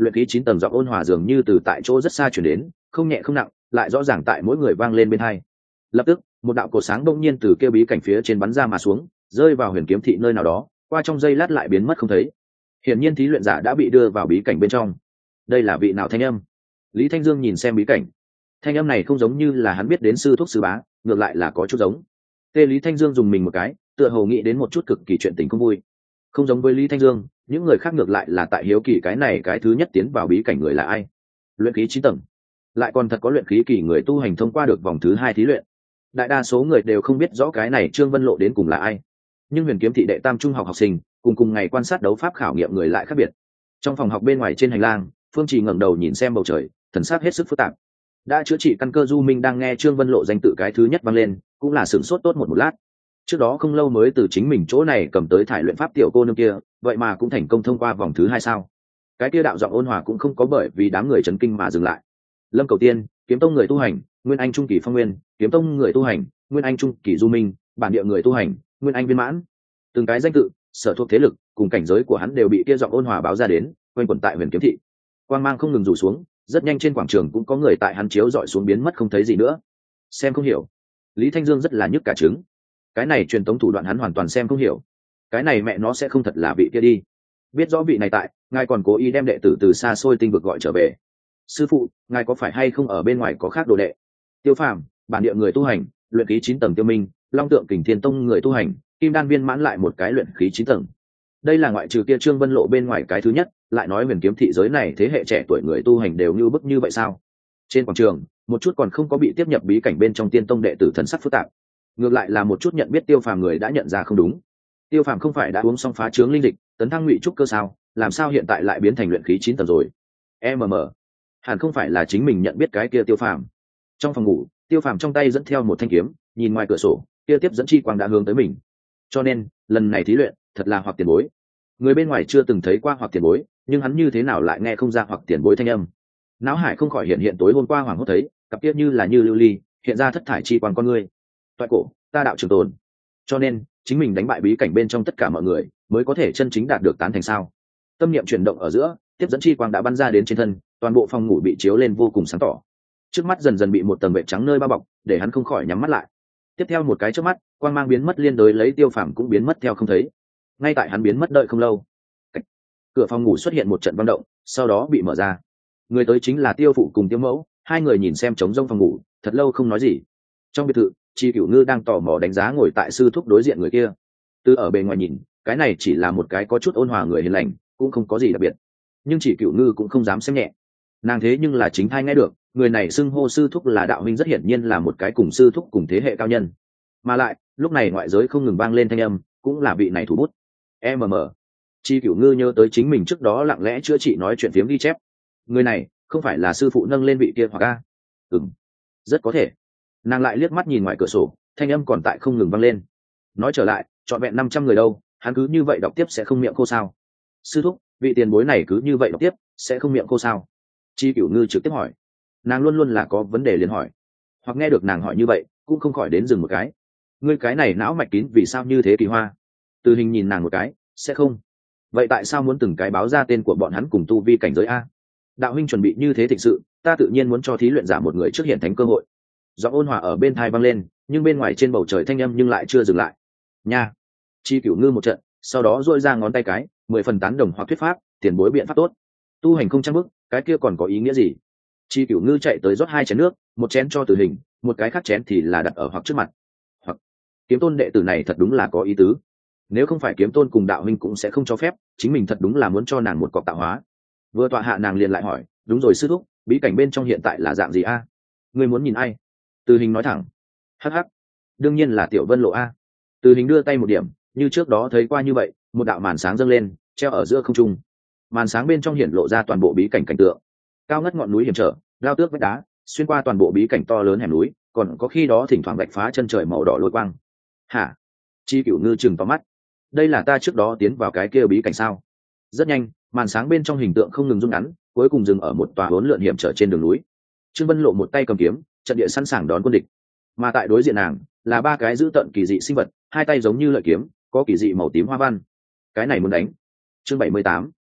luyện khí chín tầng giọng ôn hòa dường như từ tại chỗ rất xa chuyển đến, không nhẹ không nặng, lại rõ ràng tại mỗi người vang lên bên hai. Lập tức một đạo cột sáng bỗng nhiên từ kia bí cảnh phía trên bắn ra mà xuống, rơi vào huyền kiếm thị nơi nào đó, qua trong giây lát lại biến mất không thấy. Hiển nhiên thí luyện giả đã bị đưa vào bí cảnh bên trong. Đây là vị nào thanh âm? Lý Thanh Dương nhìn xem bí cảnh, thanh âm này không giống như là hắn biết đến sư thúc sư bá, ngược lại là có chút giống. Tê Lý Thanh Dương dùng mình một cái, tựa hồ nghĩ đến một chút cực kỳ chuyện tình không vui. Không giống với Lý Thanh Dương, những người khác ngược lại là tại hiếu kỳ cái này cái thứ nhất tiến vào bí cảnh người là ai. Luyện khí chín tầng, lại còn thật có luyện khí kỳ người tu hành thông qua được vòng thứ hai thí luyện. Đại đa số người đều không biết rõ cái này Trương Vân Lộ đến cùng là ai, nhưng huyền kiếm thị đệ tam trung học học sinh cùng cùng ngày quan sát đấu pháp khảo nghiệm người lại khác biệt. Trong phòng học bên ngoài trên hành lang, Phương Trì ngẩng đầu nhìn xem bầu trời, thần sắc hết sức phức tạp. Đã chữa trị căn cơ Du Minh đang nghe Trương Vân Lộ danh tự cái thứ nhất vang lên, cũng là sửng sốt tốt một một lát. Trước đó không lâu mới từ chính mình chỗ này cầm tới thải luyện pháp tiểu cô nương kia, vậy mà cũng thành công thông qua vòng thứ hai sao? Cái kia đạo giọng ôn hòa cũng không có bởi vì đám người chấn kinh mà dừng lại. Lâm Cầu Tiên, kiếm tông người tu hành, Nguyên Anh trung kỳ Phong Nguyên, kiếm tông người tu hành, Nguyên Anh trung kỳ Du Minh, bản địa người tu hành, Nguyên Anh viên mãn. Từng cái danh tự, sở thuộc thế lực, cùng cảnh giới của hắn đều bị kia giọng ôn hòa báo ra đến, quanh quẩn tại huyền kiếm thị. Quang mang không ngừng rủ xuống, rất nhanh trên quảng trường cũng có người tại hắn chiếu dọi xuống biến mất không thấy gì nữa. Xem không hiểu. Lý Thanh Dương rất là nhức cả trứng. Cái này truyền tống thủ đoạn hắn hoàn toàn xem không hiểu. Cái này mẹ nó sẽ không thật là vị kia đi. Biết rõ vị này tại, ngài còn cố ý đem đệ tử từ xa xôi tinh vực gọi trở về. Sư phụ, ngài có phải hay không ở bên ngoài có khác đồ đệ? Tiêu Phàm, bản địa người tu hành, luyện khí chín tầng Tiêu Minh, Long Tượng Kình Thiên Tông người tu hành, Kim Đan viên mãn lại một cái luyện khí chín tầng. Đây là ngoại trừ kia Trương Vân Lộ bên ngoài cái thứ nhất, lại nói huyền kiếm thị giới này thế hệ trẻ tuổi người tu hành đều như bức như vậy sao? Trên quảng trường, một chút còn không có bị tiếp nhập bí cảnh bên trong Tiên Tông đệ tử thần sắc phức tạp. Ngược lại là một chút nhận biết Tiêu Phàm người đã nhận ra không đúng. Tiêu Phàm không phải đã uống xong phá trướng linh dịch, tấn thăng ngụy trúc cơ sao, làm sao hiện tại lại biến thành luyện khí chín tầng rồi? Em mờ, hẳn không phải là chính mình nhận biết cái kia Tiêu Phàm. Trong phòng ngủ, Tiêu Phàm trong tay dẫn theo một thanh kiếm, nhìn ngoài cửa sổ, kia tiếp dẫn chi quang đã hướng tới mình. Cho nên, lần này thí luyện, thật là Hoặc tiền bối. Người bên ngoài chưa từng thấy qua Hoặc tiền bối, nhưng hắn như thế nào lại nghe không ra Hoặc tiền bối thanh âm. Náo hải không khỏi hiện hiện tối hôm qua hoàng hốt thấy, cặp kia như là như lưu ly, hiện ra thất thải chi quang con ngươi. Toại cổ, ta đạo trường tồn. Cho nên, chính mình đánh bại bí cảnh bên trong tất cả mọi người, mới có thể chân chính đạt được tán thành sao. Tâm niệm chuyển động ở giữa, tiếp dẫn chi quang đã bắn ra đến trên thân, toàn bộ phòng ngủ bị chiếu lên vô cùng sáng tỏ. Trước mắt dần dần bị một tầng vệ trắng nơi bao bọc, để hắn không khỏi nhắm mắt lại. Tiếp theo một cái trước mắt, quang mang biến mất liên đối lấy Tiêu Phàm cũng biến mất theo không thấy. Ngay tại hắn biến mất đợi không lâu, cửa phòng ngủ xuất hiện một trận băng động, sau đó bị mở ra. Người tới chính là Tiêu Phụ cùng Tiêu Mẫu, hai người nhìn xem trống rông phòng ngủ, thật lâu không nói gì. Trong biệt thự, Chi Cửu Ngư đang tò mò đánh giá ngồi tại sư thúc đối diện người kia. Từ ở bề ngoài nhìn, cái này chỉ là một cái có chút ôn hòa người hiền lành, cũng không có gì đặc biệt. Nhưng Chỉ Cửu Ngư cũng không dám xem nhẹ. Nàng thế nhưng là chính thai nghe được, người này xưng hô sư thúc là đạo huynh rất hiển nhiên là một cái cùng sư thúc cùng thế hệ cao nhân. Mà lại, lúc này ngoại giới không ngừng vang lên thanh âm, cũng là vị này thủ bút. em em Chi Cửu Ngư nhớ tới chính mình trước đó lặng lẽ chữa trị nói chuyện phiếm ghi chép. Người này, không phải là sư phụ nâng lên vị kia hoặc a? Ừm, rất có thể. Nàng lại liếc mắt nhìn ngoài cửa sổ, thanh âm còn tại không ngừng vang lên. Nói trở lại, trọn vẹn năm trăm người đâu, hắn cứ như vậy đọc tiếp sẽ không miệng khô sao? Sư thúc, vị tiền bối này cứ như vậy đọc tiếp, sẽ không miệng khô sao? Chi Cửu Ngư trực tiếp hỏi. Nàng luôn luôn là có vấn đề liền hỏi, hoặc nghe được nàng hỏi như vậy, cũng không khỏi đến dừng một cái. Ngươi cái này não mạch kín vì sao như thế kỳ hoa? Từ hình nhìn nàng một cái, sẽ không. Vậy tại sao muốn từng cái báo ra tên của bọn hắn cùng tu vi cảnh giới a? Đạo huynh chuẩn bị như thế thịnh sự, ta tự nhiên muốn cho thí luyện giả một người trước hiện thánh cơ hội. Giọng ôn hòa ở bên thai vang lên, nhưng bên ngoài trên bầu trời thanh âm nhưng lại chưa dừng lại. Nha. Chi Cửu Ngư một trận, sau đó duỗi ra ngón tay cái, mười phần tán đồng hoặc thuyết pháp, tiền bối biện pháp tốt. Tu hành không trăm bước, cái kia còn có ý nghĩa gì? Chi Cửu Ngư chạy tới rót hai chén nước, một chén cho Tử Hình, một cái khác chén thì là đặt ở Hoặc trước mặt. Hoặc, kiếm tôn đệ tử này thật đúng là có ý tứ. Nếu không phải kiếm tôn cùng đạo huynh cũng sẽ không cho phép, chính mình thật đúng là muốn cho nàng một cọc tạo hóa. Vừa tọa hạ nàng liền lại hỏi, đúng rồi sư thúc, bí cảnh bên trong hiện tại là dạng gì a? Ngươi muốn nhìn ai? Từ Hình nói thẳng. Hắc hắc, đương nhiên là Tiểu Vân Lộ a. Từ Hình đưa tay một điểm, như trước đó thấy qua như vậy, một đạo màn sáng dâng lên, treo ở giữa không trung. Màn sáng bên trong hiển lộ ra toàn bộ bí cảnh cảnh tượng. Cao ngất ngọn núi hiểm trở, lao tước vách đá, xuyên qua toàn bộ bí cảnh to lớn hẻm núi, còn có khi đó thỉnh thoảng vạch phá chân trời màu đỏ lôi quang. Hả? Chi Cửu Ngư chừng to mắt. Đây là ta trước đó tiến vào cái kia bí cảnh sao? Rất nhanh, màn sáng bên trong hình tượng không ngừng rung ngắn, cuối cùng dừng ở một tòa hỗn lượn hiểm trở trên đường núi. Trương Vân Lộ một tay cầm kiếm, trận địa sẵn sàng đón quân địch. Mà tại đối diện nàng là ba cái dữ tợn kỳ dị sinh vật, hai tay giống như lợi kiếm, có kỳ dị màu tím hoa văn. Cái này muốn đánh. Chương bảy mươi tám.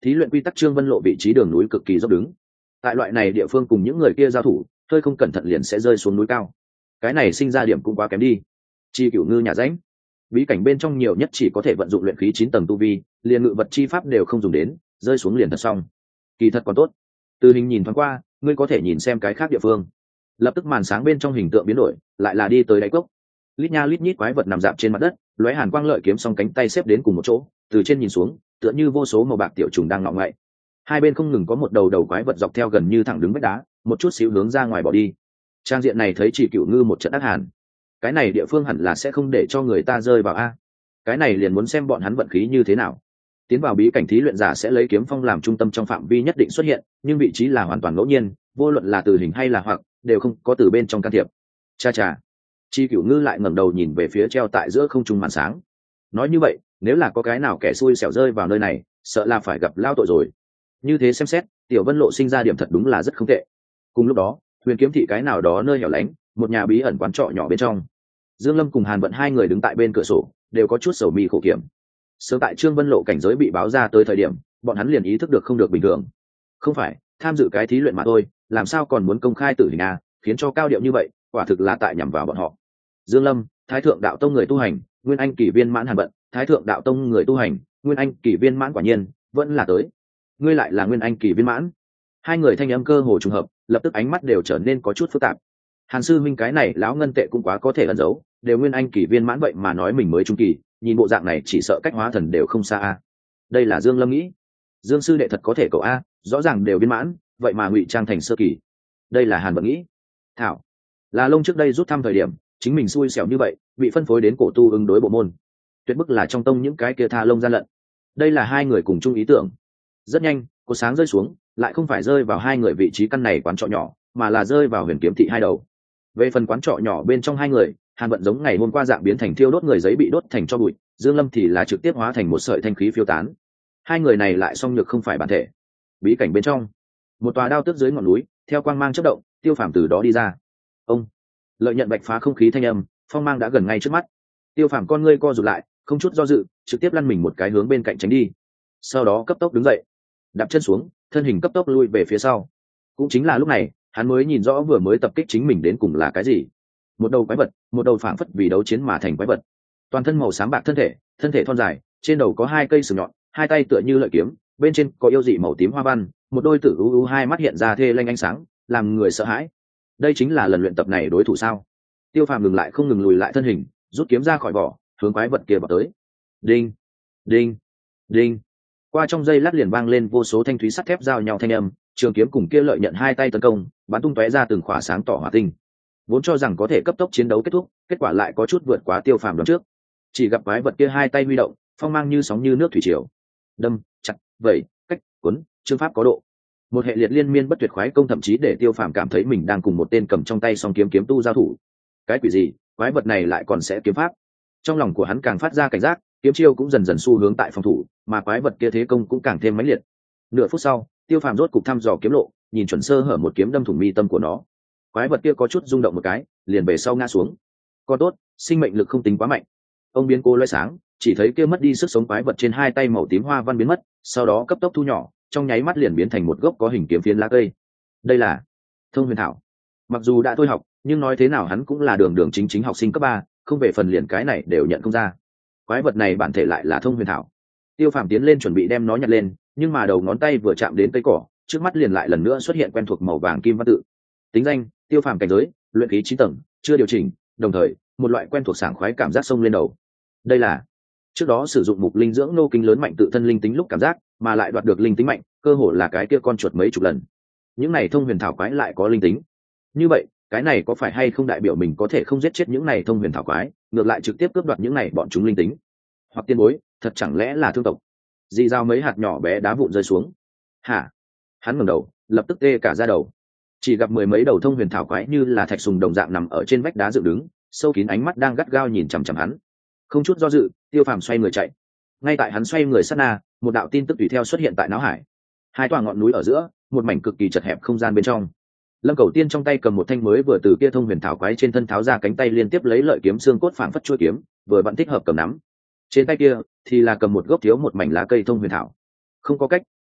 thí luyện quy tắc Trương Vân Lộ vị trí đường núi cực kỳ dốc đứng, tại loại này địa phương cùng những người kia giao thủ hơi không cẩn thận liền sẽ rơi xuống núi cao, cái này sinh ra điểm cũng quá kém đi. Chi Cửu Ngư nhà rãnh bí cảnh bên trong nhiều nhất chỉ có thể vận dụng luyện khí chín tầng tu vi, liền ngự vật chi pháp đều không dùng đến, rơi xuống liền thật xong. Kỳ thật còn tốt, từ hình nhìn thoáng qua ngươi có thể nhìn xem cái khác địa phương. Lập tức màn sáng bên trong hình tượng biến đổi, lại là đi tới đáy cốc. Lít nha lít nhít quái vật nằm dạp trên mặt đất, lóe hàn quang lợi kiếm song cánh tay xếp đến cùng một chỗ, từ trên nhìn xuống tựa như vô số màu bạc tiểu trùng đang ngọ ngậy. Hai bên không ngừng có một đầu đầu quái vật dọc theo gần như thẳng đứng vách đá, một chút xíu hướng ra ngoài bỏ đi. Trang diện này thấy Chỉ Cửu Ngư một trận ác hàn. Cái này địa phương hẳn là sẽ không để cho người ta rơi vào a. Cái này liền muốn xem bọn hắn vận khí như thế nào. Tiến vào bí cảnh thí luyện giả sẽ lấy kiếm phong làm trung tâm trong phạm vi nhất định xuất hiện, nhưng vị trí là hoàn toàn ngẫu nhiên, vô luận là từ hình hay là hoặc đều không có từ bên trong can thiệp. Cha cha. Chi Cửu Ngư lại ngẩng đầu nhìn về phía treo tại giữa không trung màn sáng. Nói như vậy, nếu là có cái nào kẻ xui xẻo rơi vào nơi này, sợ là phải gặp lao tội rồi. Như thế xem xét, Tiểu Vân Lộ sinh ra điểm thật đúng là rất không tệ. Cùng lúc đó, Huyền Kiếm thị cái nào đó nơi hẻo lánh, một nhà bí ẩn quán trọ nhỏ bên trong. Dương Lâm cùng Hàn Vận hai người đứng tại bên cửa sổ, đều có chút sầu mi khổ kiểm. Sớm tại Trương Vân Lộ cảnh giới bị báo ra tới thời điểm, bọn hắn liền ý thức được không được bình thường. Không phải, tham dự cái thí luyện mà thôi, làm sao còn muốn công khai tử hình a, khiến cho cao điệu như vậy, quả thực là tại nhằm vào bọn họ. Dương Lâm, Thái Thượng Đạo Tông người tu hành, Nguyên Anh kỳ viên mãn Hàn Vận, Thái Thượng Đạo Tông người tu hành, Nguyên Anh kỳ viên mãn quả nhiên, vẫn là tới. Ngươi lại là Nguyên Anh kỳ viên mãn. Hai người thanh âm cơ hồ trùng hợp, lập tức ánh mắt đều trở nên có chút phức tạp. Hàn sư minh cái này lão ngân tệ cũng quá có thể ẩn giấu, đều Nguyên Anh kỳ viên mãn vậy mà nói mình mới trung kỳ, nhìn bộ dạng này chỉ sợ cách hóa thần đều không xa a. Đây là Dương Lâm nghĩ. Dương sư đệ thật có thể cậu a, rõ ràng đều viên mãn, vậy mà ngụy trang thành sơ kỳ. Đây là Hàn Vận nghĩ. Thảo, là Long trước đây rút thăm thời điểm, chính mình xui xẻo như vậy, bị phân phối đến cổ tu ứng đối bộ môn. Tuyệt bức là trong tông những cái kia tha lông gian lận. Đây là hai người cùng chung ý tưởng. Rất nhanh, cột sáng rơi xuống, lại không phải rơi vào hai người vị trí căn này quán trọ nhỏ, mà là rơi vào Huyền Kiếm thị hai đầu. Về phần quán trọ nhỏ bên trong hai người, Hàn Vận giống ngày hôm qua dạng biến thành thiêu đốt người giấy bị đốt thành cho bụi, Dương Lâm thì là trực tiếp hóa thành một sợi thanh khí phiêu tán. Hai người này lại song nhược không phải bản thể. Bí cảnh bên trong, một tòa đao tước dưới ngọn núi, theo quang mang chớp động, Tiêu Phàm từ đó đi ra. Ông lợi nhận bạch phá không khí thanh âm, phong mang đã gần ngay trước mắt. Tiêu Phàm con ngươi co rụt lại, không chút do dự, trực tiếp lăn mình một cái hướng bên cạnh tránh đi. Sau đó cấp tốc đứng dậy, đạp chân xuống, thân hình cấp tốc lui về phía sau. Cũng chính là lúc này, hắn mới nhìn rõ vừa mới tập kích chính mình đến cùng là cái gì. Một đầu quái vật, một đầu phảng phất vì đấu chiến mà thành quái vật. Toàn thân màu xám bạc thân thể, thân thể thon dài, trên đầu có hai cây sừng nhọn, hai tay tựa như lợi kiếm, bên trên có yêu dị màu tím hoa văn, một đôi tử u u hai mắt hiện ra thê lanh ánh sáng, làm người sợ hãi. Đây chính là lần luyện tập này đối thủ sao? Tiêu Phàm ngừng lại không ngừng lùi lại thân hình, rút kiếm ra khỏi vỏ, hướng quái vật kia vào tới. Đinh, đinh, đinh. Qua trong giây lát liền vang lên vô số thanh thúy sắt thép giao nhau thanh âm, trường kiếm cùng kia lợi nhận hai tay tấn công, bắn tung tóe ra từng khỏa sáng tỏ hỏa tinh. Vốn cho rằng có thể cấp tốc chiến đấu kết thúc, kết quả lại có chút vượt quá Tiêu Phàm đoán trước. Chỉ gặp quái vật kia hai tay huy động, phong mang như sóng như nước thủy triều, đâm, chặt, vẩy, cách, cuốn, chương pháp có độ. Một hệ liệt liên miên bất tuyệt khoái công thậm chí để Tiêu Phàm cảm thấy mình đang cùng một tên cầm trong tay song kiếm kiếm tu giao thủ. Cái quỷ gì, quái vật này lại còn sẽ kiếm pháp? Trong lòng của hắn càng phát ra cảnh giác, kiếm chiêu cũng dần dần xu hướng tại phòng thủ, mà quái vật kia thế công cũng càng thêm mãnh liệt. Nửa phút sau, Tiêu Phàm rốt cục thăm dò kiếm lộ, nhìn chuẩn sơ hở một kiếm đâm thủng mi tâm của nó. Quái vật kia có chút rung động một cái, liền về sau ngã xuống. Còn tốt, sinh mệnh lực không tính quá mạnh. Ông biến cô loé sáng, chỉ thấy kia mất đi sức sống quái vật trên hai tay màu tím hoa văn biến mất, sau đó cấp tốc thu nhỏ, trong nháy mắt liền biến thành một gốc có hình kiếm phiến lá cây. Đây là Thông Huyền Thảo. Mặc dù đã thôi học, nhưng nói thế nào hắn cũng là đường đường chính chính học sinh cấp ba, không về phần liền cái này đều nhận không ra. Quái vật này bản thể lại là Thông Huyền Thảo. Tiêu Phàm tiến lên chuẩn bị đem nó nhặt lên, nhưng mà đầu ngón tay vừa chạm đến cây cỏ, trước mắt liền lại lần nữa xuất hiện quen thuộc màu vàng kim văn tự. Tính danh: Tiêu Phàm cảnh giới, luyện khí chín tầng, chưa điều chỉnh, đồng thời, một loại quen thuộc sảng khoái cảm giác xông lên đầu. Đây là trước đó sử dụng mục linh dưỡng nô kinh lớn mạnh tự thân linh tính lúc cảm giác, mà lại đoạt được linh tính mạnh, cơ hồ là cái kia con chuột mấy chục lần. Những này Thông Huyền Thảo quái lại có linh tính. Như vậy, cái này có phải hay không đại biểu mình có thể không giết chết những này Thông Huyền Thảo quái, ngược lại trực tiếp cướp đoạt những này bọn chúng linh tính? Hoặc tiên bối, thật chẳng lẽ là thương tộc? Di dao mấy hạt nhỏ bé đá vụn rơi xuống. Hả? Hắn ngẩng đầu, lập tức tê cả da đầu. Chỉ gặp mười mấy đầu Thông Huyền Thảo quái như là thạch sùng đồng dạng nằm ở trên vách đá dựng đứng, sâu kín ánh mắt đang gắt gao nhìn chằm chằm hắn. Không chút do dự, Tiêu Phàm xoay người chạy. Ngay tại hắn xoay người sát na, một đạo tin tức tùy theo xuất hiện tại não hải. Hai tòa ngọn núi ở giữa, một mảnh cực kỳ chật hẹp không gian bên trong. Lâm Cẩu Tiên trong tay cầm một thanh mới vừa từ kia Thông Huyền Thảo quái trên thân tháo ra cánh tay liên tiếp lấy lợi kiếm xương cốt phảng phất chuôi kiếm, vừa vặn thích hợp cầm nắm. Trên tay kia thì là cầm một gốc thiếu một mảnh lá cây Thông Huyền Thảo. Không có cách,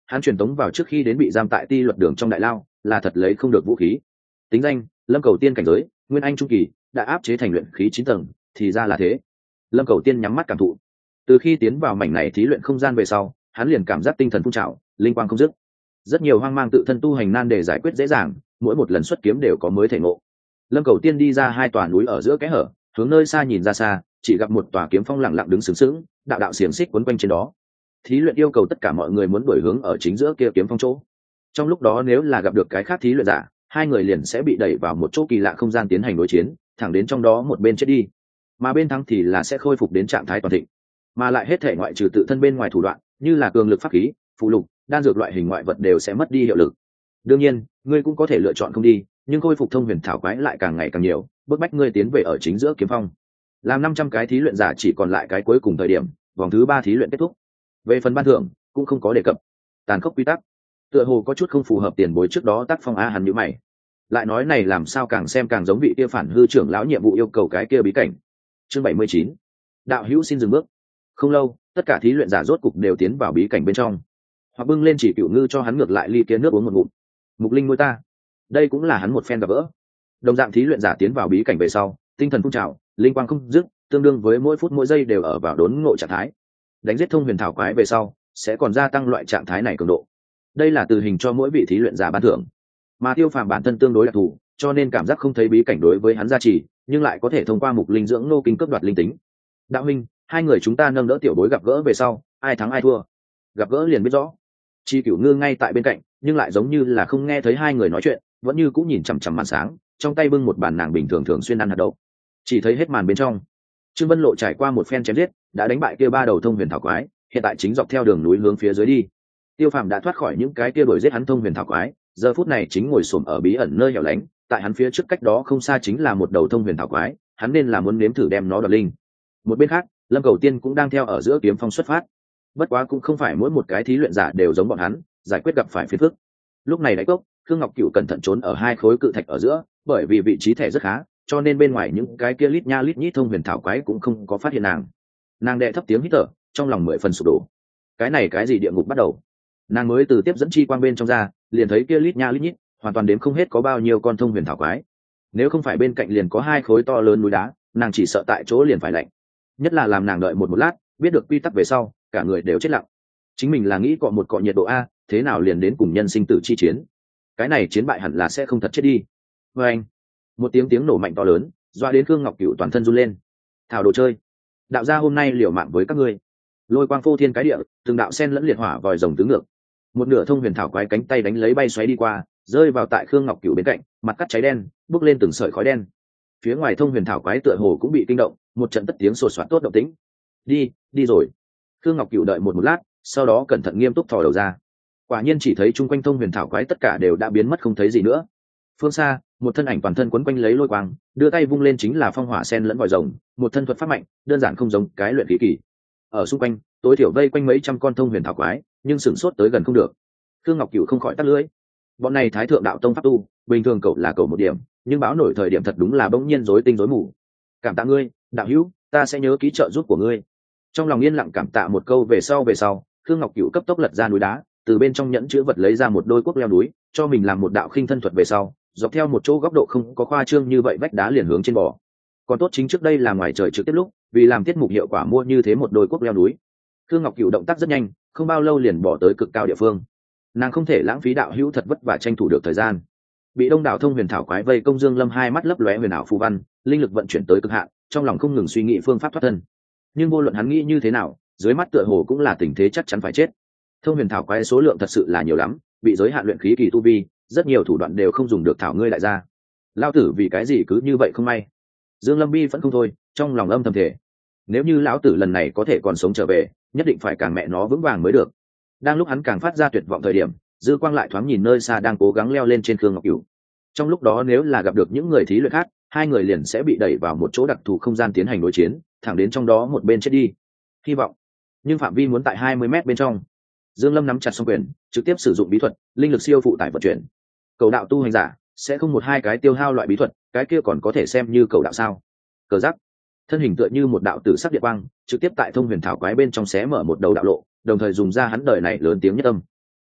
hắn truyền tống vào trước khi đến bị giam tại ti luật đường trong đại lao, là thật lấy không được vũ khí. Tính danh: Lâm Cầu Tiên, cảnh giới nguyên anh trung kỳ, đã áp chế thành luyện khí chín tầng. Thì ra là thế. Lâm Cầu Tiên nhắm mắt cảm thụ. Từ khi tiến vào mảnh này thí luyện không gian về sau, hắn liền cảm giác tinh thần phun trào, linh quang không dứt. Rất nhiều hoang mang tự thân tu hành nan đề giải quyết dễ dàng, mỗi một lần xuất kiếm đều có mới thể ngộ. Lâm Cầu Tiên đi ra hai tòa núi ở giữa kẽ hở, hướng nơi xa nhìn ra xa, chỉ gặp một tòa kiếm phong lặng lặng đứng sừng sững, đạo đạo xiềng xích quấn quanh trên đó. Thí luyện yêu cầu tất cả mọi người muốn đuổi hướng ở chính giữa kia kiếm phong chỗ. Trong lúc đó nếu là gặp được cái khác thí luyện giả, hai người liền sẽ bị đẩy vào một chỗ kỳ lạ không gian tiến hành đối chiến, thẳng đến trong đó một bên chết đi, mà bên thắng thì là sẽ khôi phục đến trạng thái toàn thịnh, mà lại hết thể ngoại trừ tự thân bên ngoài thủ đoạn, như là cường lực pháp khí, phụ lục, đan dược loại hình ngoại vật đều sẽ mất đi hiệu lực. Đương nhiên, ngươi cũng có thể lựa chọn không đi, nhưng khôi phục thông huyền thảo quái lại càng ngày càng nhiều, bức bách ngươi tiến về ở chính giữa kiếm phong. Làm năm trăm cái thí luyện giả chỉ còn lại cái cuối cùng thời điểm, vòng thứ ba thí luyện kết thúc. Về phần ban thưởng cũng không có đề cập. Tàn khốc quy tắc, tựa hồ có chút không phù hợp tiền bối trước đó tác phong. A hắn nhíu mày, lại nói này làm sao càng xem càng giống vị kia phản hư trưởng lão nhiệm vụ yêu cầu cái kia bí cảnh. Chương bảy mươi chín, đạo hữu xin dừng bước. Không lâu, tất cả thí luyện giả rốt cục đều tiến vào bí cảnh bên trong. Hoặc bưng lên chỉ cựu ngư cho hắn ngược lại ly kia nước uống một ngụm. Mục linh nuôi ta, đây cũng là hắn một phen gặp gỡ. Đồng dạng thí luyện giả tiến vào bí cảnh về sau, tinh thần phun trào, linh quang không dứt, tương đương với mỗi phút mỗi giây đều ở vào đốn ngộ trạng thái. Đánh giết thông huyền thảo quái về sau, sẽ còn gia tăng loại trạng thái này cường độ. Đây là từ hình cho mỗi vị thí luyện giả ban thưởng. Mà Tiêu Phàm bản thân tương đối đặc thù, cho nên cảm giác không thấy bí cảnh đối với hắn gia trì, nhưng lại có thể thông qua mục linh dưỡng nô kinh cướp đoạt linh tính. Đạo huynh, hai người chúng ta nâng đỡ tiểu bối gặp gỡ về sau, ai thắng ai thua? Gặp gỡ liền biết rõ. Chi Cửu Ngư ngay tại bên cạnh, nhưng lại giống như là không nghe thấy hai người nói chuyện, vẫn như cũng nhìn chằm chằm màn sáng, trong tay bưng một bàn nàng bình thường thường xuyên ăn hạt đậu. Chỉ thấy hết màn bên trong, Trương Vân Lộ trải qua một phen chém giết, đã đánh bại kia ba đầu thông huyền thảo quái, hiện tại chính dọc theo đường núi hướng phía dưới đi. Tiêu Phàm đã thoát khỏi những cái kia đuổi giết hắn thông huyền thảo quái, giờ phút này chính ngồi xổm ở bí ẩn nơi hẻo lánh, tại hắn phía trước cách đó không xa chính là một đầu thông huyền thảo quái, hắn nên là muốn nếm thử đem nó đoạt linh. Một bên khác, Lâm Cầu Tiên cũng đang theo ở giữa kiếm phong xuất phát. Bất quá cũng không phải mỗi một cái thí luyện giả đều giống bọn hắn, giải quyết gặp phải phiền phức. Lúc này đáy cốc, Khương Ngọc Cửu cẩn thận trốn ở hai khối cự thạch ở giữa, bởi vì vị trí thẻ rất khá, cho nên bên ngoài những cái kia lít nha lít nhít thông huyền thảo quái cũng không có phát hiện nàng. Nàng đệ thấp tiếng hít thở, trong lòng mười phần sụp đổ. Cái này cái gì địa ngục bắt đầu? Nàng mới từ tiếp dẫn chi quang bên trong ra, liền thấy kia lít nha lít nhít, hoàn toàn đếm không hết có bao nhiêu con thông huyền thảo quái. Nếu không phải bên cạnh liền có hai khối to lớn núi đá, nàng chỉ sợ tại chỗ liền phải lạnh. Nhất là làm nàng đợi một một lát, biết được quy tắc về sau, cả người đều chết lặng. Chính mình là nghĩ cọ một cọ nhiệt độ a, thế nào liền đến cùng nhân sinh tử chi chiến? Cái này chiến bại hẳn là sẽ không thật chết đi. Và anh, một tiếng tiếng nổ mạnh to lớn, doa đến Khương Ngọc Cửu toàn thân run lên. Thảo đồ chơi, đạo gia hôm nay liều mạng với các ngươi. Lôi quang phô thiên cái địa, từng đạo sen lẫn liệt hỏa vòi rồng tứ ngược. Một nửa thông huyền thảo quái cánh tay đánh lấy bay xoáy đi qua, rơi vào tại Khương Ngọc Cửu bên cạnh, mặt cắt cháy đen, bốc lên từng sợi khói đen. Phía ngoài thông huyền thảo quái tựa hồ cũng bị kinh động, một trận tất tiếng sột soạt tốt động tĩnh. Đi, đi rồi. Khương Ngọc Cửu đợi một một lát, sau đó cẩn thận nghiêm túc thò đầu ra. Quả nhiên chỉ thấy chung quanh thông huyền thảo quái tất cả đều đã biến mất không thấy gì nữa. Phương xa, một thân ảnh toàn thân quấn quanh lấy lôi quang, đưa tay vung lên chính là phong hỏa sen lẫn vòi rồng, một thân thuật pháp mạnh, đơn giản không giống cái luyện khí kỳ. Ở xung quanh, tối thiểu vây quanh mấy trăm con thông huyền thảo quái, nhưng sửng sốt tới gần không được. Khương Ngọc Cửu không khỏi tắt lưỡi. Bọn này Thái thượng đạo tông pháp tu, bình thường cậu là cậu một điểm, nhưng báo nổi thời điểm thật đúng là bỗng nhiên rối tinh rối mù. Cảm tạ ngươi, đạo hữu, ta sẽ nhớ ký trợ giúp của ngươi. Trong lòng yên lặng cảm tạ một câu về sau về sau, Khương Ngọc Cửu cấp tốc lật ra núi đá, từ bên trong nhẫn chứa vật lấy ra một đôi cuốc leo núi, cho mình làm một đạo khinh thân thuật về sau, dọc theo một chỗ góc độ không có khoa trương như vậy vách đá liền hướng trên bò. Còn tốt chính trước đây là ngoài trời trực tiếp lúc, vì làm tiết mục hiệu quả mua như thế một đôi cuốc leo núi. Khương Ngọc Cửu động tác rất nhanh, không bao lâu liền bỏ tới cực cao địa phương. Nàng không thể lãng phí đạo hữu thật vất vả tranh thủ được thời gian. Bị đông đảo thông huyền thảo quái vây công, Dương Lâm hai mắt lấp lóe huyền ảo phù văn, linh lực vận chuyển tới cực hạn, trong lòng không ngừng suy nghĩ phương pháp thoát thân. Nhưng vô luận hắn nghĩ như thế nào, dưới mắt tựa hồ cũng là tình thế chắc chắn phải chết. Thông huyền thảo quái số lượng thật sự là nhiều lắm, bị giới hạn luyện khí kỳ tu vi, rất nhiều thủ đoạn đều không dùng được thảo ngươi lại ra. Lao tử vì cái gì cứ như vậy không may? Dương Lâm bi vẫn không thôi, trong lòng âm thầm thể. Nếu như lão tử lần này có thể còn sống trở về, nhất định phải càng mẹ nó vững vàng mới được. Đang lúc hắn càng phát ra tuyệt vọng thời điểm, dư quang lại thoáng nhìn nơi xa đang cố gắng leo lên trên Khương Ngọc Cửu. Trong lúc đó nếu là gặp được những người thí luyện khác, hai người liền sẽ bị đẩy vào một chỗ đặc thù không gian tiến hành đối chiến, thẳng đến trong đó một bên chết đi. Hy vọng, nhưng phạm vi muốn tại hai mươi mét bên trong. Dương Lâm nắm chặt song quyền, trực tiếp sử dụng bí thuật, linh lực siêu phụ tải vận chuyển. Cầu đạo tu hành giả sẽ không một hai cái tiêu hao loại bí thuật, cái kia còn có thể xem như cầu đạo sao? Cờ giáp, thân hình tựa như một đạo tử sắc địa quang, trực tiếp tại thông huyền thảo quái bên trong xé mở một đầu đạo lộ, đồng thời dùng ra hắn đời này lớn tiếng nhất âm.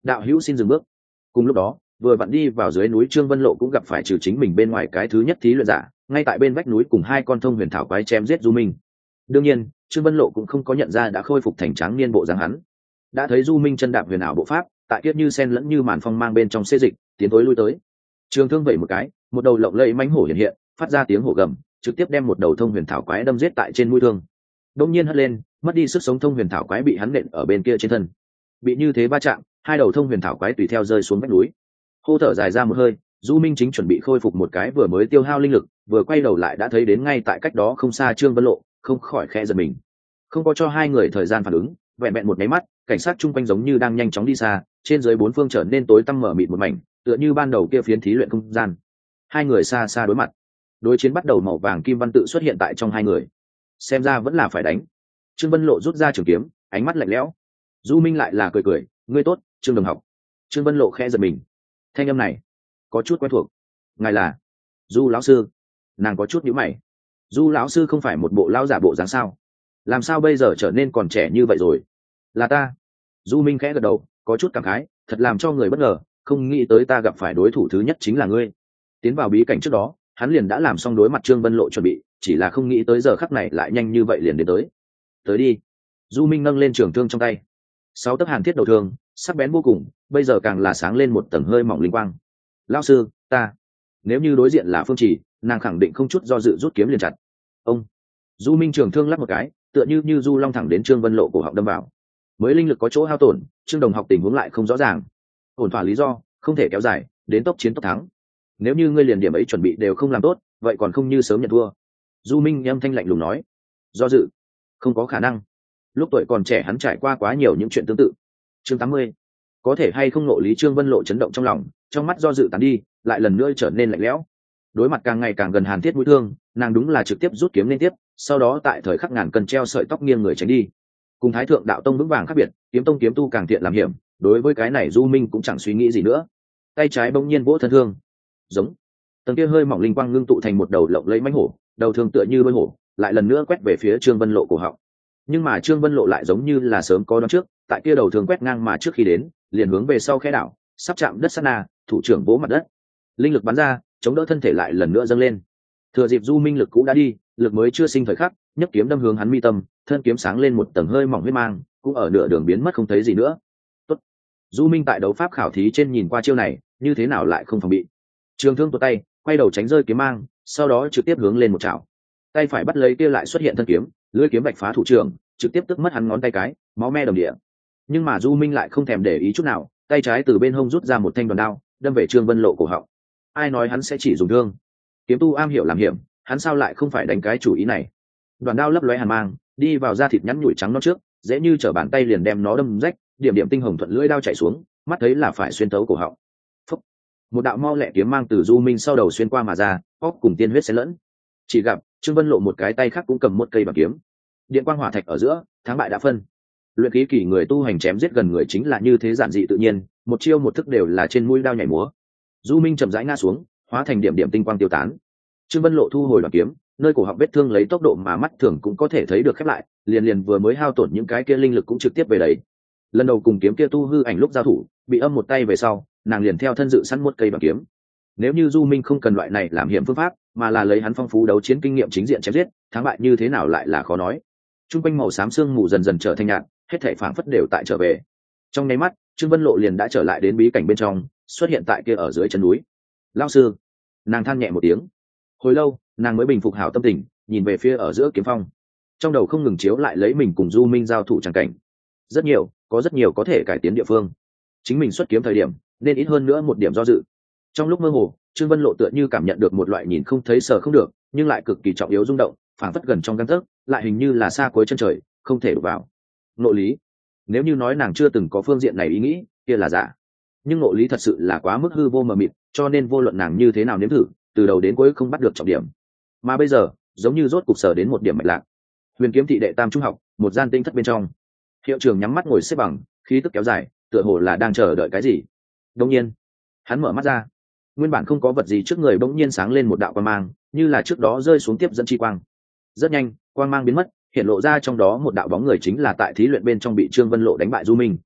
đạo hữu xin dừng bước. Cùng lúc đó vừa vặn đi vào dưới núi Trương Vân Lộ cũng gặp phải trừ chính mình bên ngoài cái thứ nhất thí luyện giả, ngay tại bên vách núi cùng hai con thông huyền thảo quái chém giết Du Minh. Đương nhiên Trương Vân Lộ cũng không có nhận ra đã khôi phục thành tráng niên bộ dáng hắn. Đã thấy Du Minh chân đạp huyền ảo bộ pháp, tại kiết như sen lẫn như màn phong mang bên trong xê dịch, tiến tối lui tới. Trường thương vẩy một cái, một đầu lộng lẫy mãnh hổ hiện hiện, phát ra tiếng hổ gầm, trực tiếp đem một đầu thông huyền thảo quái đâm giết tại trên mũi thương. Đông nhiên hất lên, mất đi sức sống thông huyền thảo quái bị hắn nện ở bên kia trên thân. Bị như thế va chạm, hai đầu thông huyền thảo quái tùy theo rơi xuống vách núi. Hô thở dài ra một hơi, Du Minh chính chuẩn bị khôi phục một cái vừa mới tiêu hao linh lực, vừa quay đầu lại đã thấy đến ngay tại cách đó không xa Trương Vân Lộ, không khỏi khẽ giật mình. Không có cho hai người thời gian phản ứng, vẹn vẹn một máy mắt, cảnh sát chung quanh giống như đang nhanh chóng đi xa, trên dưới bốn phương trở nên tối tăm mở mịt một mảnh, tựa như ban đầu kia phiến thí luyện không gian. Hai người xa xa đối mặt, đối chiến bắt đầu, màu vàng kim văn tự xuất hiện tại trong hai người. Xem ra vẫn là phải đánh. Trương Vân Lộ rút ra trường kiếm, ánh mắt lạnh lẽo. Du Minh lại là cười cười, ngươi tốt, Trương đồng học. Trương Vân Lộ khẽ giật mình, thanh âm này có chút quen thuộc. Ngài là Du lão sư? Nàng có chút nhíu mày. Du lão sư không phải một bộ lão giả bộ dáng sao? Làm sao bây giờ trở nên còn trẻ như vậy rồi? Là ta. Du Minh khẽ gật đầu, có chút cảm khái, thật làm cho người bất ngờ, không nghĩ tới ta gặp phải đối thủ thứ nhất chính là ngươi. Tiến vào bí cảnh trước đó, hắn liền đã làm xong đối mặt Trương Vân Lộ chuẩn bị, chỉ là không nghĩ tới giờ khắc này lại nhanh như vậy liền đến tới. Tới đi. Du Minh nâng lên trường thương trong tay, sáu tấc hàn thiết đầu thương, sắc bén vô cùng, bây giờ càng là sáng lên một tầng hơi mỏng linh quang. Lão sư, ta. Nếu như đối diện là Phương Chỉ, nàng khẳng định không chút do dự rút kiếm liền chặt. Ông. Du Minh trường thương lắp một cái, tựa như như du long thẳng đến Trương Vân Lộ cổ họng đâm vào. Mới linh lực có chỗ hao tổn, Trương đồng học tình huống lại không rõ ràng. Ổn thỏa lý do, không thể kéo dài, đến tốc chiến tốc thắng. Nếu như ngươi liền điểm ấy chuẩn bị đều không làm tốt, vậy còn không như sớm nhận thua. Du Minh âm thanh lạnh lùng nói. Do dự, không có khả năng. Lúc tuổi còn trẻ hắn trải qua quá nhiều những chuyện tương tự. Chương tám mươi. Có thể hay không nộ lý. Trương Vân Lộ chấn động trong lòng, trong mắt do dự tán đi, lại lần nữa trở nên lạnh lẽo. Đối mặt càng ngày càng gần hàn thiết mũi thương, nàng đúng là trực tiếp rút kiếm liên tiếp, sau đó tại thời khắc ngàn cân treo sợi tóc nghiêng người tránh đi. Cùng Thái Thượng Đạo Tông vững vàng khác biệt, kiếm tông kiếm tu càng thiện làm hiểm, đối với cái này Du Minh cũng chẳng suy nghĩ gì nữa. Tay trái bỗng nhiên vỗ thân thương, giống tầng kia hơi mỏng linh quang ngưng tụ thành một đầu lộng lẫy mãnh hổ, đầu thương tựa như đuôi hổ, lại lần nữa quét về phía Trương Vân Lộ cổ họng. Nhưng mà Trương Vân Lộ lại giống như là sớm có đoán trước, tại kia đầu thương quét ngang mà trước khi đến, liền hướng về sau khẽ đảo, sắp chạm đất sát na, thủ trưởng vỗ mặt đất, linh lực bắn ra, chống đỡ thân thể lại lần nữa dâng lên. Thừa dịp Du Minh lực cũ đã đi, lực mới chưa sinh thời khắc, nhấc kiếm đâm hướng hắn mi tâm, thân kiếm sáng lên một tầng hơi mỏng huyết mang, cũng ở nửa đường biến mất không thấy gì nữa. Tốt. Du Minh tại đấu pháp khảo thí trên nhìn qua chiêu này, như thế nào lại không phòng bị. Trường thương tuột tay, quay đầu tránh rơi kiếm mang, sau đó trực tiếp hướng lên một chảo. Tay phải bắt lấy kia lại xuất hiện thân kiếm, lưỡi kiếm bạch phá thủ trưởng, trực tiếp tức mất hắn ngón tay cái, máu me đồng địa. Nhưng mà Du Minh lại không thèm để ý chút nào, tay trái từ bên hông rút ra một thanh đoàn đao, đâm về Trương Vân Lộ cổ họng. Ai nói hắn sẽ chỉ dùng thương? Kiếm tu am hiểu làm hiểm, hắn sao lại không phải đánh cái chủ ý này? Đoàn đao lấp lóe hàn mang, đi vào da thịt nhắn nhủi trắng non trước, dễ như trở bàn tay liền đem nó đâm rách, điểm điểm tinh hồng thuận lưỡi đao chảy xuống, mắt thấy là phải xuyên thấu cổ họng. Phúc. Một đạo mau lẹ kiếm mang từ Du Minh sau đầu xuyên qua mà ra, óc cùng tiên huyết xen lẫn. Chỉ gặp Trương Vân Lộ một cái tay khác cũng cầm một cây bạc kiếm. Điện quang hỏa thạch ở giữa, thắng bại đã phân. Luyện khí kỳ người tu hành chém giết gần người chính là như thế giản dị tự nhiên, một chiêu một thức đều là trên mũi đao nhảy múa. Du Minh chậm rãi ngã xuống, hóa thành điểm điểm tinh quang tiêu tán. Trương Vân Lộ thu hồi đoạn kiếm, nơi cổ họng vết thương lấy tốc độ mà mắt thường cũng có thể thấy được khép lại, liền liền vừa mới hao tổn những cái kia linh lực cũng trực tiếp về đấy. Lần đầu cùng kiếm kia tu hư ảnh lúc giao thủ, bị âm một tay về sau, nàng liền theo thân dự sẵn một cây đoạn kiếm. Nếu như Du Minh không cần loại này làm hiểm phương pháp, mà là lấy hắn phong phú đấu chiến kinh nghiệm chính diện chém giết, thắng bại như thế nào lại là khó nói. Trung quanh màu xám sương mù dần dần trở thành nhạt, hết thảy phảng phất đều tại trở về. Trong nháy mắt, Trương Vân Lộ liền đã trở lại đến bí cảnh bên trong, xuất hiện tại kia ở dưới chân núi. Lão sư, nàng than nhẹ một tiếng. Hồi lâu, nàng mới bình phục hảo tâm tình, nhìn về phía ở giữa kiếm phong. Trong đầu không ngừng chiếu lại lấy mình cùng Du Minh giao thủ chẳng cảnh. Rất nhiều, có rất nhiều có thể cải tiến địa phương. Chính mình xuất kiếm thời điểm, nên ít hơn nữa một điểm do dự. Trong lúc mơ hồ, Trương Vân Lộ tựa như cảm nhận được một loại nhìn không thấy sờ không được, nhưng lại cực kỳ trọng yếu rung động, phảng phất gần trong gang tấc, lại hình như là xa cuối chân trời, không thể đụng vào. Nội lý. Nếu như nói nàng chưa từng có phương diện này ý nghĩ, kia là giả. Nhưng nội lý thật sự là quá mức hư vô mờ mịt, cho nên vô luận nàng như thế nào nếm thử, từ đầu đến cuối không bắt được trọng điểm. Mà bây giờ, giống như rốt cục sở đến một điểm mạch lạc. Huyền Kiếm thị đệ tam trung học, một gian tinh thất bên trong. Hiệu trưởng nhắm mắt ngồi xếp bằng, khí tức kéo dài, tựa hồ là đang chờ đợi cái gì. Đột nhiên, hắn mở mắt ra. Nguyên bản không có vật gì trước người bỗng nhiên sáng lên một đạo quang mang, như là trước đó rơi xuống tiếp dẫn chi quang. Rất nhanh, quang mang biến mất, hiện lộ ra trong đó một đạo bóng người chính là tại thí luyện bên trong bị Trương Vân Lộ đánh bại Du Minh.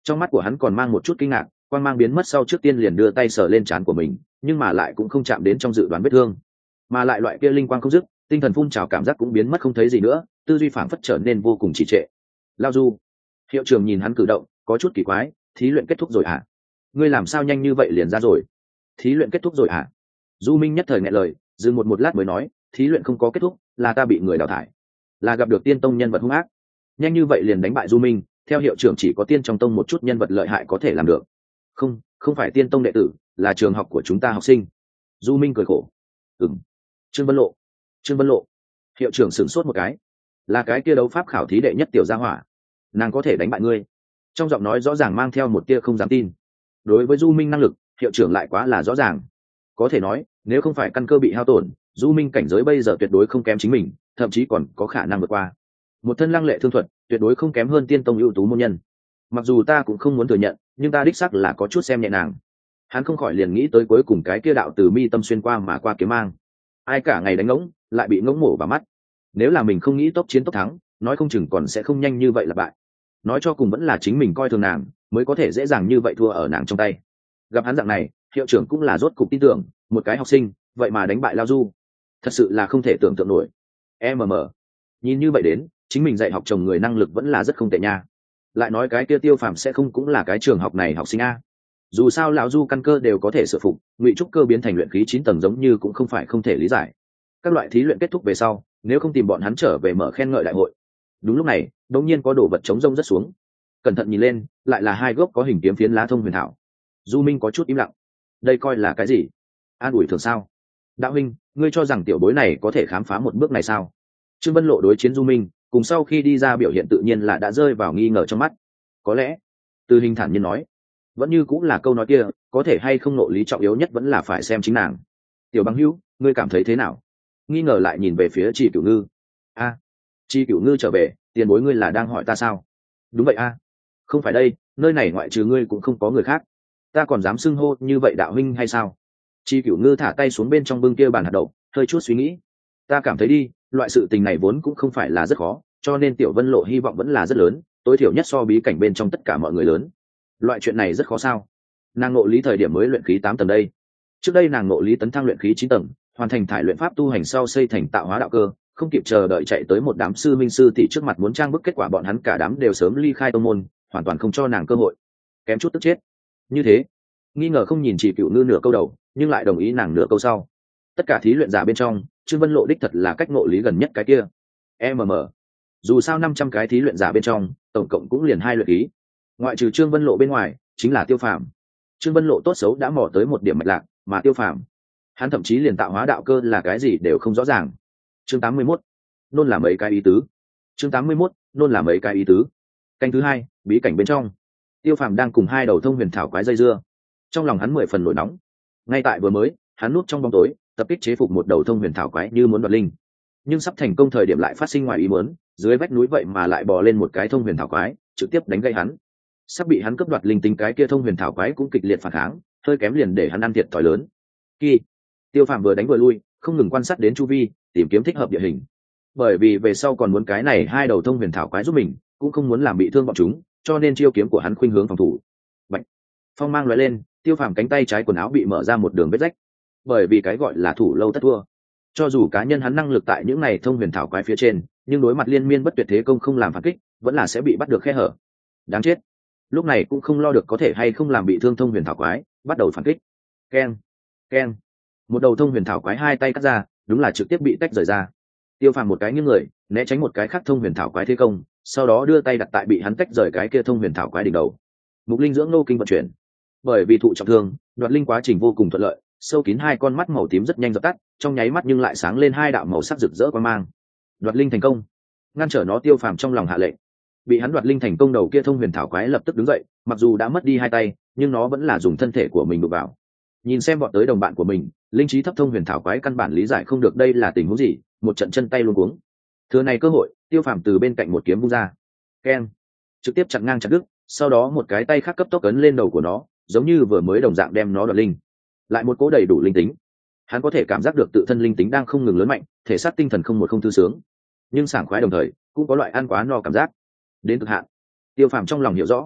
Trong mắt của hắn còn mang một chút kinh ngạc, quang mang biến mất sau trước tiên liền đưa tay sờ lên trán của mình, nhưng mà lại cũng không chạm đến trong dự đoán vết thương, mà lại loại kia linh quang không dứt, tinh thần phun trào cảm giác cũng biến mất không thấy gì nữa, tư duy phảng phất trở nên vô cùng trì trệ. Lao Du, hiệu trưởng nhìn hắn cử động có chút kỳ quái. Thí luyện kết thúc rồi à? Ngươi làm sao nhanh như vậy liền ra rồi? Thí luyện kết thúc rồi à? Du Minh nhất thời nghẹn lời, dừng một một lát mới nói, thí luyện không có kết thúc, là ta bị người đào thải, là gặp được tiên tông nhân vật hung ác, nhanh như vậy liền đánh bại Du Minh. Theo hiệu trưởng chỉ có tiên trong tông một chút nhân vật lợi hại có thể làm được. Không, không phải tiên tông đệ tử, là trường học của chúng ta học sinh. Du Minh cười khổ. Ừm. Trương Vân Lộ. Trương Vân Lộ. Hiệu trưởng sửng sốt một cái. Là cái kia đấu pháp khảo thí đệ nhất tiểu gia hỏa, nàng có thể đánh bại ngươi? Trong giọng nói rõ ràng mang theo một tia không dám tin. Đối với Du Minh năng lực, hiệu trưởng lại quá là rõ ràng. Có thể nói, nếu không phải căn cơ bị hao tổn, Du Minh cảnh giới bây giờ tuyệt đối không kém chính mình, thậm chí còn có khả năng vượt qua. Một thân lăng lệ thương thuật, tuyệt đối không kém hơn tiên tông ưu tú môn nhân. Mặc dù ta cũng không muốn thừa nhận, nhưng ta đích xác là có chút xem nhẹ nàng. Hắn không khỏi liền nghĩ tới cuối cùng cái kia đạo từ mi tâm xuyên qua mà qua kiếm mang. Ai cả ngày đánh ngỗng, lại bị ngỗng mổ vào mắt. Nếu là mình không nghĩ tốc chiến tốc thắng, nói không chừng còn sẽ không nhanh như vậy là bại. Nói cho cùng vẫn là chính mình coi thường nàng, mới có thể dễ dàng như vậy thua ở nàng trong tay. Gặp hắn dạng này, hiệu trưởng cũng là rốt cục tin tưởng, một cái học sinh, vậy mà đánh bại Lao Du, thật sự là không thể tưởng tượng nổi. Em mờ, nhìn như vậy đến, chính mình dạy học chồng người năng lực vẫn là rất không tệ nha. Lại nói cái kia Tiêu Phàm sẽ không cũng là cái trường học này học sinh a? Dù sao lão Du căn cơ đều có thể sửa phục, ngụy trúc cơ biến thành luyện khí chín tầng giống như cũng không phải không thể lý giải. Các loại thí luyện kết thúc về sau, nếu không tìm bọn hắn trở về mở khen ngợi đại hội. Đúng lúc này, đột nhiên có đồ vật chống rông rất xuống. Cẩn thận nhìn lên, lại là hai gốc có hình kiếm phiến lá thông huyền thảo. Du Minh có chút im lặng. Đây coi là cái gì? An ủi thường sao? Đạo huynh, ngươi cho rằng tiểu bối này có thể khám phá một bước này sao? Trương Vân Lộ đối chiến Du Minh, cùng sau khi đi ra biểu hiện tự nhiên là đã rơi vào nghi ngờ trong mắt. Có lẽ, Từ Hình thản nhiên nói, vẫn như cũng là câu nói kia, có thể hay không nội lý trọng yếu nhất vẫn là phải xem chính nàng. Tiểu Bằng Hữu, ngươi cảm thấy thế nào? Nghi ngờ lại nhìn về phía Tri Cửu Ngư. A, à, Tri Cửu Ngư trở về, tiền bối ngươi là đang hỏi ta sao? Đúng vậy a. À. Không phải đây, nơi này ngoại trừ ngươi cũng không có người khác. Ta còn dám xưng hô như vậy đạo huynh hay sao? Tri Cửu Ngư thả tay xuống bên trong bưng kia bàn hạt đậu, hơi chút suy nghĩ. Ta cảm thấy đi, loại sự tình này vốn cũng không phải là rất khó, cho nên Tiểu Vân Lộ hy vọng vẫn là rất lớn, tối thiểu nhất so bí cảnh bên trong tất cả mọi người lớn. Loại chuyện này rất khó sao? Nàng ngộ lý thời điểm mới luyện khí tám tầng đây. Trước đây nàng ngộ lý tấn thăng luyện khí chín tầng, hoàn thành thải luyện pháp tu hành sau xây thành tạo hóa đạo cơ, không kịp chờ đợi chạy tới một đám sư minh sư tỷ trước mặt muốn trang bức, kết quả bọn hắn cả đám đều sớm ly khai tông môn, hoàn toàn không cho nàng cơ hội, kém chút tức chết. Như thế, nghi ngờ không nhìn Chỉ Cửu Ngư nửa câu đầu, nhưng lại đồng ý nàng nửa câu sau. Tất cả thí luyện giả bên trong, Trương Vân Lộ đích thật là cách ngộ lý gần nhất cái kia. mm Dù sao năm trăm cái thí luyện giả bên trong, tổng cộng cũng liền hai luyện khí, ngoại trừ Trương Vân Lộ bên ngoài chính là Tiêu Phàm. Trương Vân Lộ tốt xấu đã mò tới một điểm mạch lạc, mà Tiêu Phàm, hắn thậm chí liền tạo hóa đạo cơ là cái gì đều không rõ ràng. Chương tám mươi mốt, nôn là mấy cái ý tứ. Chương tám mươi mốt, nôn là mấy cái ý tứ. Canh thứ hai, bí cảnh bên trong. Tiêu Phàm đang cùng hai đầu thông huyền thảo quái dây dưa, trong lòng hắn mười phần nổi nóng. Ngay tại vừa mới, hắn núp trong bóng tối, tập kích chế phục một đầu thông huyền thảo quái như muốn đoạt linh, nhưng sắp thành công thời điểm lại phát sinh ngoài ý muốn, dưới vách núi vậy mà lại bò lên một cái thông huyền thảo quái, trực tiếp đánh gãy hắn. Sắp bị hắn cướp đoạt linh tính cái kia thông huyền thảo quái cũng kịch liệt phản kháng, hơi kém liền để hắn ăn thiệt thòi lớn. Kỳ, Tiêu Phàm vừa đánh vừa lui, không ngừng quan sát đến chu vi, tìm kiếm thích hợp địa hình. Bởi vì về sau còn muốn cái này hai đầu thông huyền thảo quái giúp mình, cũng không muốn làm bị thương bọn chúng, cho nên chiêu kiếm của hắn khuynh hướng phòng thủ. Bạch, phong mang lóe lên, Tiêu Phàm cánh tay trái quần áo bị mở ra một đường vết rách. Bởi vì cái gọi là thủ lâu tất thua, cho dù cá nhân hắn năng lực tại những này thông huyền thảo quái phía trên, nhưng đối mặt liên miên bất tuyệt thế công không làm phản kích, vẫn là sẽ bị bắt được khe hở. Đáng chết. Lúc này cũng không lo được có thể hay không làm bị thương thông huyền thảo quái, bắt đầu phản kích. Keng, keng. Một đầu thông huyền thảo quái hai tay cắt ra, đúng là trực tiếp bị tách rời ra. Tiêu Phàm một cái nghiêng người, né tránh một cái khác thông huyền thảo quái thế công, sau đó đưa tay đặt tại bị hắn tách rời cái kia thông huyền thảo quái đỉnh đầu. Mục linh dưỡng nô kinh vận chuyển. Bởi vì thụ trọng thương, đoạt linh quá trình vô cùng thuận lợi, sâu kín hai con mắt màu tím rất nhanh dập tắt, trong nháy mắt nhưng lại sáng lên hai đạo màu sắc rực rỡ quang mang. Đoạt linh thành công. Ngăn trở nó, Tiêu Phàm trong lòng hạ lệnh. Bị hắn đoạt linh thành công đầu kia thông huyền thảo quái lập tức đứng dậy, mặc dù đã mất đi hai tay, nhưng nó vẫn là dùng thân thể của mình đụng vào. Nhìn xem bọn tới đồng bạn của mình, linh trí thấp thông huyền thảo quái căn bản lý giải không được đây là tình huống gì, một trận chân tay luống cuống. Thừa này cơ hội, Tiêu Phàm từ bên cạnh một kiếm vung ra. Keng, trực tiếp chặn ngang chặt đứt, sau đó một cái tay khác cấp tốc ấn lên đầu của nó, giống như vừa mới đồng dạng đem nó đoạt linh. Lại một cỗ đầy đủ linh tính. Hắn có thể cảm giác được tự thân linh tính đang không ngừng lớn mạnh, thể xác tinh thần không một không thư sướng, nhưng sảng khoái đồng thời cũng có loại ăn quá no cảm giác đến cực hạn. Tiêu Phàm trong lòng hiểu rõ,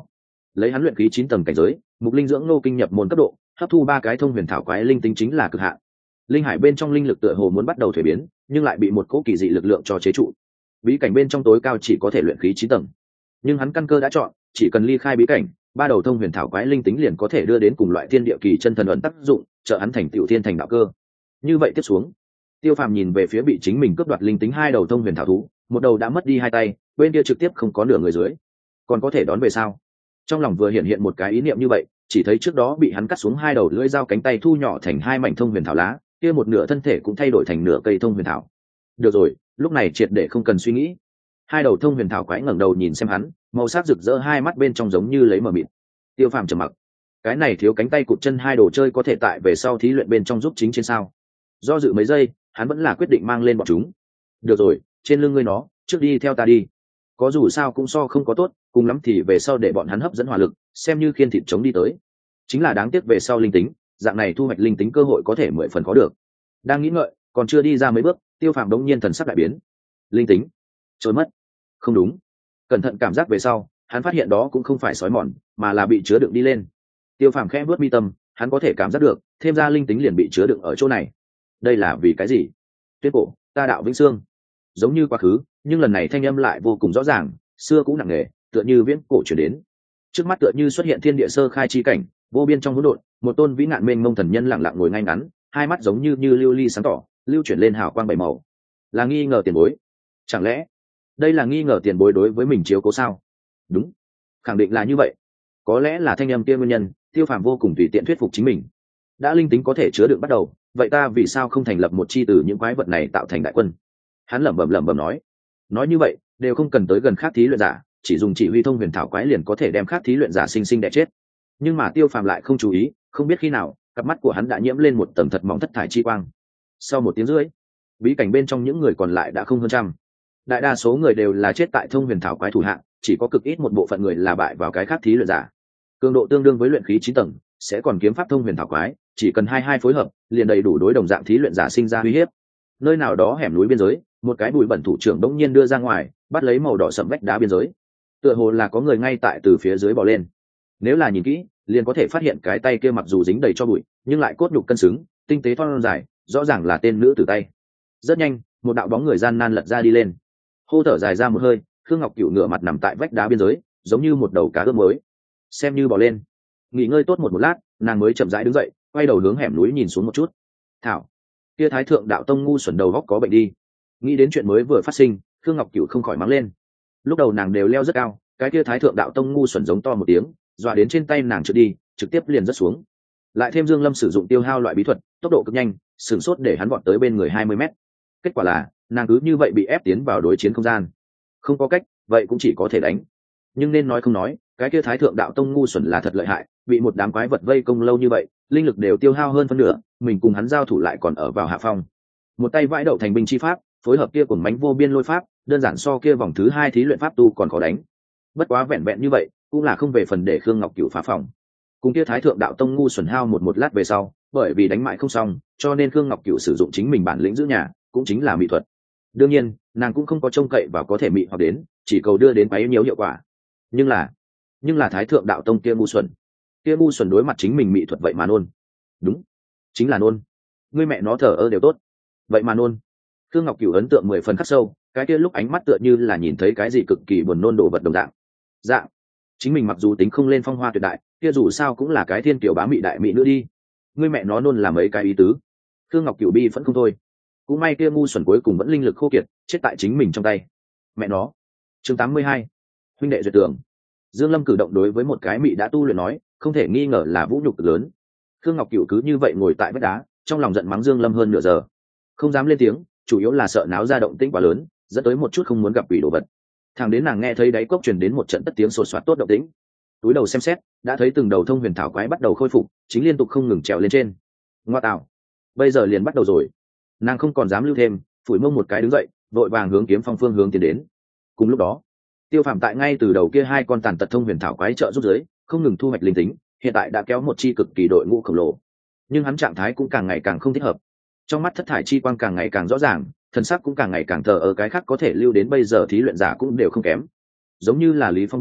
lấy hắn luyện khí chín tầng cảnh giới, mục linh dưỡng nô kinh nhập môn cấp độ, hấp thu ba cái thông huyền thảo quái linh tính chính là cực hạn. Linh hải bên trong linh lực tựa hồ muốn bắt đầu thuế biến, nhưng lại bị một cỗ kỳ dị lực lượng cho chế trụ. Bí cảnh bên trong tối cao chỉ có thể luyện khí chín tầng, nhưng hắn căn cơ đã chọn, chỉ cần ly khai bí cảnh, ba đầu thông huyền thảo quái linh tính liền có thể đưa đến cùng loại thiên địa kỳ chân thần ấn tác dụng, trợ hắn thành tiểu thiên thành đạo cơ. Như vậy tiếp xuống, Tiêu Phàm nhìn về phía bị chính mình cướp đoạt linh tính hai đầu thông huyền thảo thú, một đầu đã mất đi hai tay, bên kia trực tiếp không có nửa người dưới, còn có thể đón về sao? Trong lòng vừa hiện hiện một cái ý niệm như vậy, chỉ thấy trước đó bị hắn cắt xuống hai đầu lưỡi dao cánh tay thu nhỏ thành hai mảnh thông huyền thảo lá, kia một nửa thân thể cũng thay đổi thành nửa cây thông huyền thảo. Được rồi, lúc này triệt để không cần suy nghĩ. Hai đầu thông huyền thảo quái ngẩng đầu nhìn xem hắn, màu sắc rực rỡ hai mắt bên trong giống như lấy mờ mịt. Tiêu Phàm trầm mặc. Cái này thiếu cánh tay cụt chân hai đồ chơi có thể tại về sau thí luyện bên trong giúp chính trên sao? Do dự mấy giây, hắn vẫn là quyết định mang lên bọn chúng. Được rồi, trên lưng ngươi nó, trước đi theo ta đi. Có dù sao cũng so không có tốt, cùng lắm thì về sau để bọn hắn hấp dẫn hỏa lực, xem như khiên thịt chống đi tới. Chính là đáng tiếc về sau linh tính, dạng này thu hoạch linh tính cơ hội có thể mười phần có được. Đang nghĩ ngợi, còn chưa đi ra mấy bước, Tiêu Phàm đống nhiên thần sắc đại biến. Linh tính trôi mất. Không đúng. Cẩn thận cảm giác về sau, hắn phát hiện đó cũng không phải sói mòn, mà là bị chứa đựng đi lên. Tiêu Phàm khẽ vuốt mi tâm, hắn có thể cảm giác được, thêm ra linh tính liền bị chứa đựng ở chỗ này. Đây là vì cái gì? Tuyết cổ, ta đạo vĩnh xương. Giống như quá khứ, nhưng lần này thanh âm lại vô cùng rõ ràng, xưa cũng nặng nề, tựa như viễn cổ chuyển đến. Trước mắt tựa như xuất hiện thiên địa sơ khai chi cảnh, vô biên trong hỗn độn, một tôn vĩ ngạn mênh mông thần nhân lặng lặng ngồi ngay ngắn, hai mắt giống như như lưu ly sáng tỏ, lưu chuyển lên hào quang bảy màu. Là nghi ngờ tiền bối? Chẳng lẽ đây là nghi ngờ tiền bối đối với mình chiếu cố sao? Đúng, khẳng định là như vậy. Có lẽ là thanh âm kia nguyên nhân, Tiêu Phàm vô cùng tùy tiện thuyết phục chính mình. Đã linh tính có thể chứa đựng bắt đầu, vậy ta vì sao không thành lập một chi từ những quái vật này tạo thành đại quân? Hắn lẩm bẩm lẩm bẩm nói. Nói như vậy, đều không cần tới gần khác thí luyện giả, chỉ dùng chỉ huy thông huyền thảo quái liền có thể đem khác thí luyện giả sinh sinh đẻ chết. Nhưng mà Tiêu Phàm lại không chú ý, không biết khi nào, cặp mắt của hắn đã nhiễm lên một tầng thật mỏng thất thải chi quang. Sau một tiếng rưỡi, bí cảnh bên trong những người còn lại đã không hơn trăm. Đại đa số người đều là chết tại thông huyền thảo quái thủ hạng, chỉ có cực ít một bộ phận người là bại vào cái khác thí luyện giả. Cường độ tương đương với luyện khí chín tầng, sẽ còn kiếm pháp thông huyền thảo quái, chỉ cần hai hai phối hợp, liền đầy đủ đối đồng dạng thí luyện giả sinh ra uy hiếp. Nơi nào đó hẻm núi biên giới, một cái bụi bẩn thủ trưởng đống nhiên đưa ra ngoài, bắt lấy màu đỏ sẫm vách đá biên giới. Tựa hồ là có người ngay tại từ phía dưới bò lên. Nếu là nhìn kỹ, liền có thể phát hiện cái tay kia mặc dù dính đầy cho bụi, nhưng lại cốt nhục cân xứng, tinh tế thon dài, rõ ràng là tên nữ tử tay. Rất nhanh, một đạo bóng người gian nan lật ra đi lên. Hô thở dài ra một hơi, Khương Ngọc Cửu ngửa mặt nằm tại vách đá biên giới, giống như một đầu cá ướp mới. Xem như bò lên. Nghỉ ngơi tốt một một lát, nàng mới chậm rãi đứng dậy, quay đầu hướng hẻm núi nhìn xuống một chút. Thảo, kia Thái Thượng đạo tông ngu xuẩn đầu góc có bệnh đi. Nghĩ đến chuyện mới vừa phát sinh, Khương Ngọc Cửu không khỏi mắng lên. Lúc đầu nàng đều leo rất cao, cái kia Thái Thượng đạo tông ngu xuẩn giống to một tiếng, dọa đến trên tay nàng trượt đi, trực tiếp liền rất xuống. Lại thêm Dương Lâm sử dụng tiêu hao loại bí thuật, tốc độ cực nhanh, sửng sốt để hắn vọt tới bên người hai mươi mét. Kết quả là, nàng cứ như vậy bị ép tiến vào đối chiến không gian. Không có cách, vậy cũng chỉ có thể đánh. Nhưng nên nói không nói, cái kia Thái Thượng đạo tông ngu xuẩn là thật lợi hại, bị một đám quái vật vây công lâu như vậy, linh lực đều tiêu hao hơn phân nửa, mình cùng hắn giao thủ lại còn ở vào hạ phong. Một tay vãi đậu thành binh chi pháp, phối hợp kia cùng bánh vô biên lôi pháp, đơn giản so kia vòng thứ hai thí luyện pháp tu còn khó đánh. Bất quá vẹn vẹn như vậy, cũng là không về phần để Khương Ngọc Cửu phá phòng. Cùng kia Thái Thượng đạo tông ngu xuẩn hao một một lát về sau, bởi vì đánh mãi không xong, cho nên Khương Ngọc Cửu sử dụng chính mình bản lĩnh giữ nhà, cũng chính là mỹ thuật. Đương nhiên, nàng cũng không có trông cậy vào có thể mị hoặc đến, chỉ cầu đưa đến bấy nhiêu hiệu quả. Nhưng là, nhưng là Thái Thượng đạo tông kia ngu xuẩn, kia ngu xuẩn đối mặt chính mình mỹ thuật vậy mà nôn. Đúng, chính là nôn. Ngươi mẹ nó thở ơ đều tốt, vậy mà nôn. Khương Ngọc Cửu ấn tượng mười phần khắc sâu, cái kia lúc ánh mắt tựa như là nhìn thấy cái gì cực kỳ buồn nôn đồ vật đồng dạng. Dạng, chính mình mặc dù tính không lên phong hoa tuyệt đại, kia dù sao cũng là cái thiên kiểu bá mỹ đại mỹ nữ đi. Ngươi mẹ nó nôn là mấy cái ý tứ. Khương Ngọc Cửu bi vẫn không thôi. Cũng may kia ngu xuẩn cuối cùng vẫn linh lực khô kiệt, chết tại chính mình trong tay. Mẹ nó. Chương tám mươi hai, huynh đệ duyệt tưởng. Dương Lâm cử động đối với một cái mỹ đã tu luyện nói, không thể nghi ngờ là vũ nhục cực lớn. Khương Ngọc Cửu cứ như vậy ngồi tại vách đá, trong lòng giận mắng Dương Lâm hơn nửa giờ, không dám lên tiếng, chủ yếu là sợ náo ra động tĩnh quá lớn, dẫn tới một chút không muốn gặp quỷ đồ vật. Thằng đến nàng nghe thấy đáy cốc truyền đến một trận tất tiếng sột soạt tốt động tĩnh, túi đầu xem xét, đã thấy từng đầu thông huyền thảo quái bắt đầu khôi phục, chính liên tục không ngừng trèo lên trên. Ngoa tạo, bây giờ liền bắt đầu rồi. Nàng không còn dám lưu thêm, phủi mông một cái đứng dậy, vội vàng hướng kiếm phong phương hướng tiến đến. Cùng lúc đó, Tiêu Phàm tại ngay từ đầu kia hai con tàn tật thông huyền thảo quái trợ giúp dưới, không ngừng thu hoạch linh tính, hiện tại đã kéo một chi cực kỳ đội ngũ khổng lồ. Nhưng hắn trạng thái cũng càng ngày càng không thích hợp. Trong mắt thất thải chi quang càng ngày càng rõ ràng, thần sắc cũng càng ngày càng thờ ở, cái khác có thể lưu đến bây giờ thí luyện giả cũng đều không kém. Giống như là Lý Phong Bình,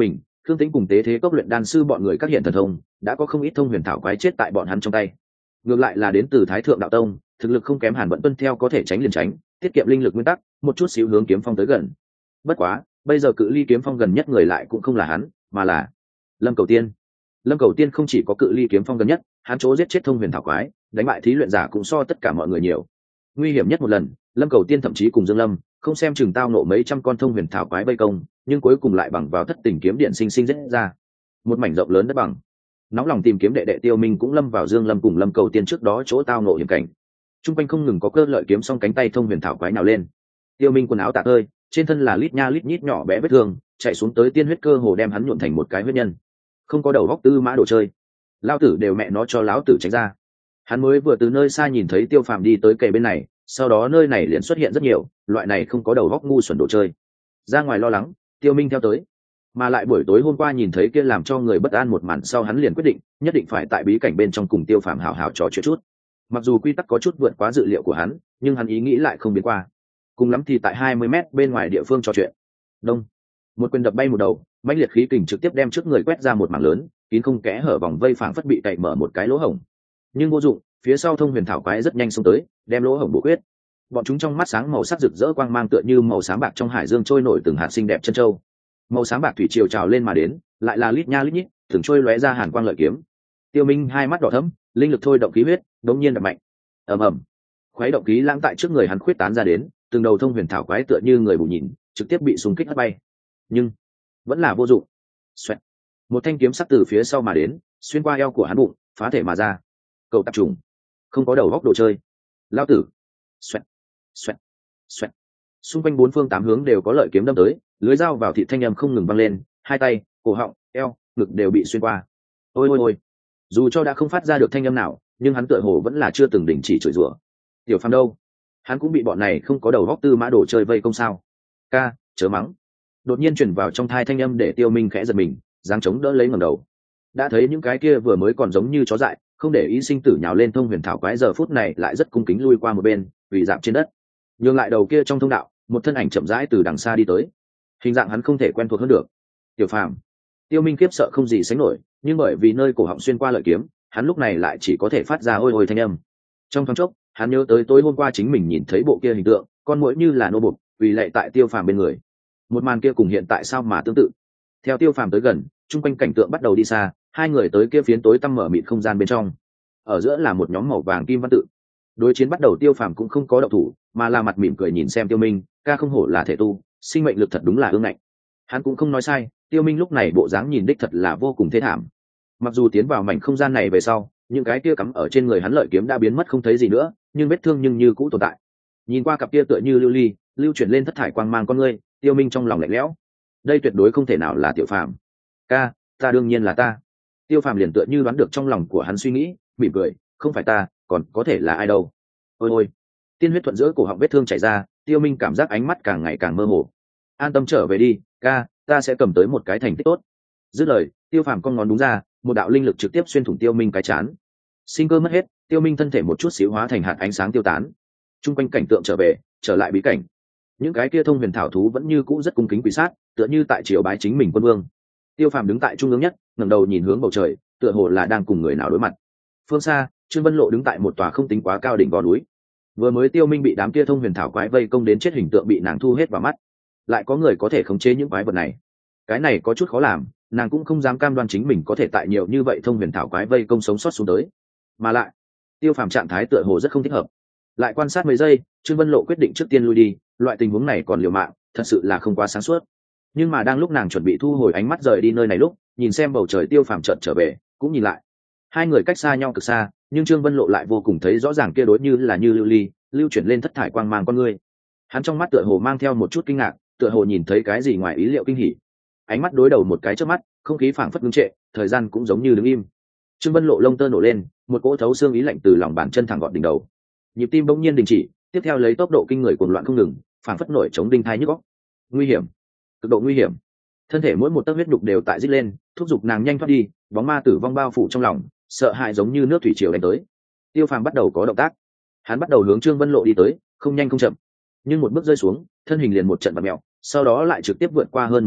Khương Tĩnh cùng tế thế cốc luyện đan sư bọn người các hiện thần thông đã có không ít thông huyền thảo quái chết tại bọn hắn trong tay. Ngược lại là đến từ Thái Thượng đạo tông, thực lực không kém Hàn Vận tuân theo có thể tránh liền tránh, tiết kiệm linh lực nguyên tắc, một chút xíu hướng kiếm phong tới gần. Bất quá, bây giờ cự ly kiếm phong gần nhất người lại cũng không là hắn, mà là Lâm Cầu Tiên. Lâm Cầu Tiên không chỉ có cự ly kiếm phong gần nhất, hắn chỗ giết chết thông huyền thảo quái, đánh bại thí luyện giả cũng so tất cả mọi người nhiều. Nguy hiểm nhất một lần, Lâm Cầu Tiên thậm chí cùng Dương Lâm, không xem chừng tao nộ mấy trăm con thông huyền thảo quái vây công, nhưng cuối cùng lại bằng vào thất tình kiếm điện sinh sinh giết ra một mảnh rộng lớn đất bằng. Nóng lòng tìm kiếm đệ đệ Tiêu Minh cũng lâm vào Dương Lâm cùng Lâm Cầu Tiên trước đó chỗ tao nộ hiểm cảnh. Trung quanh không ngừng có cơ lợi kiếm song cánh tay thông huyền thảo quái nào lên. Tiêu Minh quần áo tả tơi, trên thân là lít nha lít nhít nhỏ bé vết thương, chạy xuống tới tiên huyết cơ hồ đem hắn nhuộn thành một cái huyết nhân. Không có đầu góc tư mã đồ chơi, lao tử đều mẹ nó cho lão tử tránh ra. Hắn mới vừa từ nơi xa nhìn thấy Tiêu Phàm đi tới kề bên này, sau đó nơi này liền xuất hiện rất nhiều loại này không có đầu góc ngu xuẩn đồ chơi. Ra ngoài lo lắng, Tiêu Minh theo tới, mà lại buổi tối hôm qua nhìn thấy kia làm cho người bất an một màn sau hắn liền quyết định nhất định phải tại bí cảnh bên trong cùng Tiêu Phàm hào hào trò chuyện chút. Mặc dù quy tắc có chút vượt quá dự liệu của hắn, nhưng hắn ý nghĩ lại không biến qua. Cùng lắm thì tại hai mươi mét bên ngoài địa phương trò chuyện. Đông, một quyền đập bay một đầu, mãnh liệt khí kình trực tiếp đem trước người quét ra một mảng lớn, kín không kẽ hở vòng vây phảng phất bị cậy mở một cái lỗ hổng. Nhưng vô dụng, phía sau thông huyền thảo quái rất nhanh xông tới, đem lỗ hổng bổ quyết. Bọn chúng trong mắt sáng màu sắc rực rỡ quang mang tựa như màu sáng bạc trong hải dương trôi nổi từng hạt xinh đẹp chân châu. Màu sáng bạc thủy triều trào lên mà đến, lại là lít nha lít nhít, từng trôi lóe ra hàn quang lợi kiếm. Tiêu Minh hai mắt đỏ thẫm, linh lực thôi động khí huyết, đống nhiên đập mạnh. Ầm ầm. Khuấy động khí lãng tại trước người hắn khuyết tán ra đến, từng đầu thông huyền thảo quái tựa như người bù nhìn, trực tiếp bị xung kích hất bay. Nhưng vẫn là vô dụng. Xoẹt. Một thanh kiếm sắc từ phía sau mà đến, xuyên qua eo của hắn bụng, phá thể mà ra. Cậu tạp trùng, không có đầu góc đồ chơi. Lão tử. Xoẹt. Xoẹt. Xoẹt. Xung quanh bốn phương tám hướng đều có lợi kiếm đâm tới, lưới dao vào thịt thanh âm không ngừng văng lên, hai tay, cổ họng, eo, ngực đều bị xuyên qua. Ôi ôi ôi. Dù cho đã không phát ra được thanh âm nào, nhưng hắn tựa hồ vẫn là chưa từng đình chỉ chửi rủa. Tiểu Phàm đâu? Hắn cũng bị bọn này không có đầu góc tư mã đồ chơi vây công sao? Ca, chớ mắng. Đột nhiên truyền vào trong thai thanh âm để Tiêu Minh khẽ giật mình, giáng chống đỡ lấy ngẩng đầu. Đã thấy những cái kia vừa mới còn giống như chó dại, không để ý sinh tử nhào lên thông huyền thảo quái giờ phút này lại rất cung kính lui qua một bên, vì dạp trên đất. Nhường lại đầu kia trong thông đạo, một thân ảnh chậm rãi từ đằng xa đi tới. Hình dạng hắn không thể quen thuộc hơn được. Tiểu Phàm. Tiêu Minh khiếp sợ không gì sánh nổi, nhưng bởi vì nơi cổ họng xuyên qua lợi kiếm, hắn lúc này lại chỉ có thể phát ra ôi ôi thanh âm. Trong thoáng chốc, hắn nhớ tới tối hôm qua chính mình nhìn thấy bộ kia hình tượng, con muỗi như là nô bộc, vì lệ tại Tiêu Phàm bên người. Một màn kia cùng hiện tại sao mà tương tự. Theo Tiêu Phàm tới gần, trung quanh cảnh tượng bắt đầu đi xa, hai người tới kia phiến tối tăm mở mịt không gian bên trong. Ở giữa là một nhóm màu vàng kim văn tự. Đối chiến bắt đầu, Tiêu Phàm cũng không có động thủ, mà là mặt mỉm cười nhìn xem Tiêu Minh, ca không hổ là thể tu, sinh mệnh lực thật đúng là ương ngạnh. Hắn cũng không nói sai, Tiêu Minh lúc này bộ dáng nhìn đích thật là vô cùng thê thảm. Mặc dù tiến vào mảnh không gian này về sau, những cái kia cắm ở trên người hắn lợi kiếm đã biến mất không thấy gì nữa, nhưng vết thương nhưng như cũ tồn tại. Nhìn qua cặp kia tựa như lưu ly, lưu chuyển lên thất thải quang mang con ngươi, Tiêu Minh trong lòng lạnh lẽo. Đây tuyệt đối không thể nào là Tiểu Phàm. Ca, ta đương nhiên là ta. Tiêu Phàm liền tựa như đoán được trong lòng của hắn suy nghĩ, mỉm cười, không phải ta, còn có thể là ai đâu. Ôi ôi. Tiên huyết thuận giữa cổ họng vết thương chảy ra, Tiêu Minh cảm giác ánh mắt càng ngày càng mơ hồ. An tâm trở về đi, ca, ta sẽ cầm tới một cái thành tích tốt. Dứt lời, Tiêu Phàm con ngón đúng ra, một đạo linh lực trực tiếp xuyên thủng Tiêu Minh cái chán. Sinh cơ mất hết, Tiêu Minh thân thể một chút xíu hóa thành hạt ánh sáng tiêu tán. Trung quanh cảnh tượng trở về, trở lại bí cảnh. Những cái kia thông huyền thảo thú vẫn như cũ rất cung kính quỳ sát, tựa như tại triều bái chính mình quân vương. Tiêu Phàm đứng tại trung ương nhất, ngẩng đầu nhìn hướng bầu trời, tựa hồ là đang cùng người nào đối mặt. Phương xa, Trương Vân Lộ đứng tại một tòa không tính quá cao đỉnh gò núi. Vừa mới Tiêu Minh bị đám kia thông huyền thảo quái vây công đến chết, hình tượng bị nàng thu hết vào mắt. Lại có người có thể khống chế những quái vật này, cái này có chút khó làm, nàng cũng không dám cam đoan chính mình có thể tại nhiều như vậy thông huyền thảo quái vây công sống sót xuống tới. Mà lại, Tiêu Phàm trạng thái tựa hồ rất không thích hợp. Lại quan sát mấy giây, Trương Vân Lộ quyết định trước tiên lui đi, loại tình huống này còn liều mạng, thật sự là không quá sáng suốt. Nhưng mà đang lúc nàng chuẩn bị thu hồi ánh mắt rời đi nơi này lúc, nhìn xem bầu trời, Tiêu Phàm chợt trở về, cũng nhìn lại. Hai người cách xa nhau cực xa, nhưng Trương Vân Lộ lại vô cùng thấy rõ ràng kia đối như là như lưu ly, lưu chuyển lên thất thải quang mang con ngươi. Hắn trong mắt tựa hồ mang theo một chút kinh ngạc, tựa hồ nhìn thấy cái gì ngoài ý liệu kinh hỉ. Ánh mắt đối đầu một cái trước mắt, không khí phảng phất ngưng trệ, thời gian cũng giống như đứng im. Trương Vân Lộ lông tơ nổ lên, một cỗ thấu xương ý lạnh từ lòng bàn chân thẳng gọn đỉnh đầu. Nhịp tim bỗng nhiên đình chỉ, tiếp theo lấy tốc độ kinh người cuồng loạn không ngừng, phảng phất nổi chống đinh thai nhức óc. Nguy hiểm, cực độ nguy hiểm. Thân thể mỗi một tấc huyết nhục đều tại rít lên, thúc giục nàng nhanh thoát đi, bóng ma tử vong bao phủ trong lòng, sợ hãi giống như nước thủy triều đánh tới. Tiêu Phàm bắt đầu có động tác, hắn bắt đầu hướng Trương Vân Lộ đi tới, không nhanh không chậm, nhưng một bước rơi xuống, thân hình liền một trận vặn mèo, sau đó lại trực tiếp vượt qua hơn mười mét,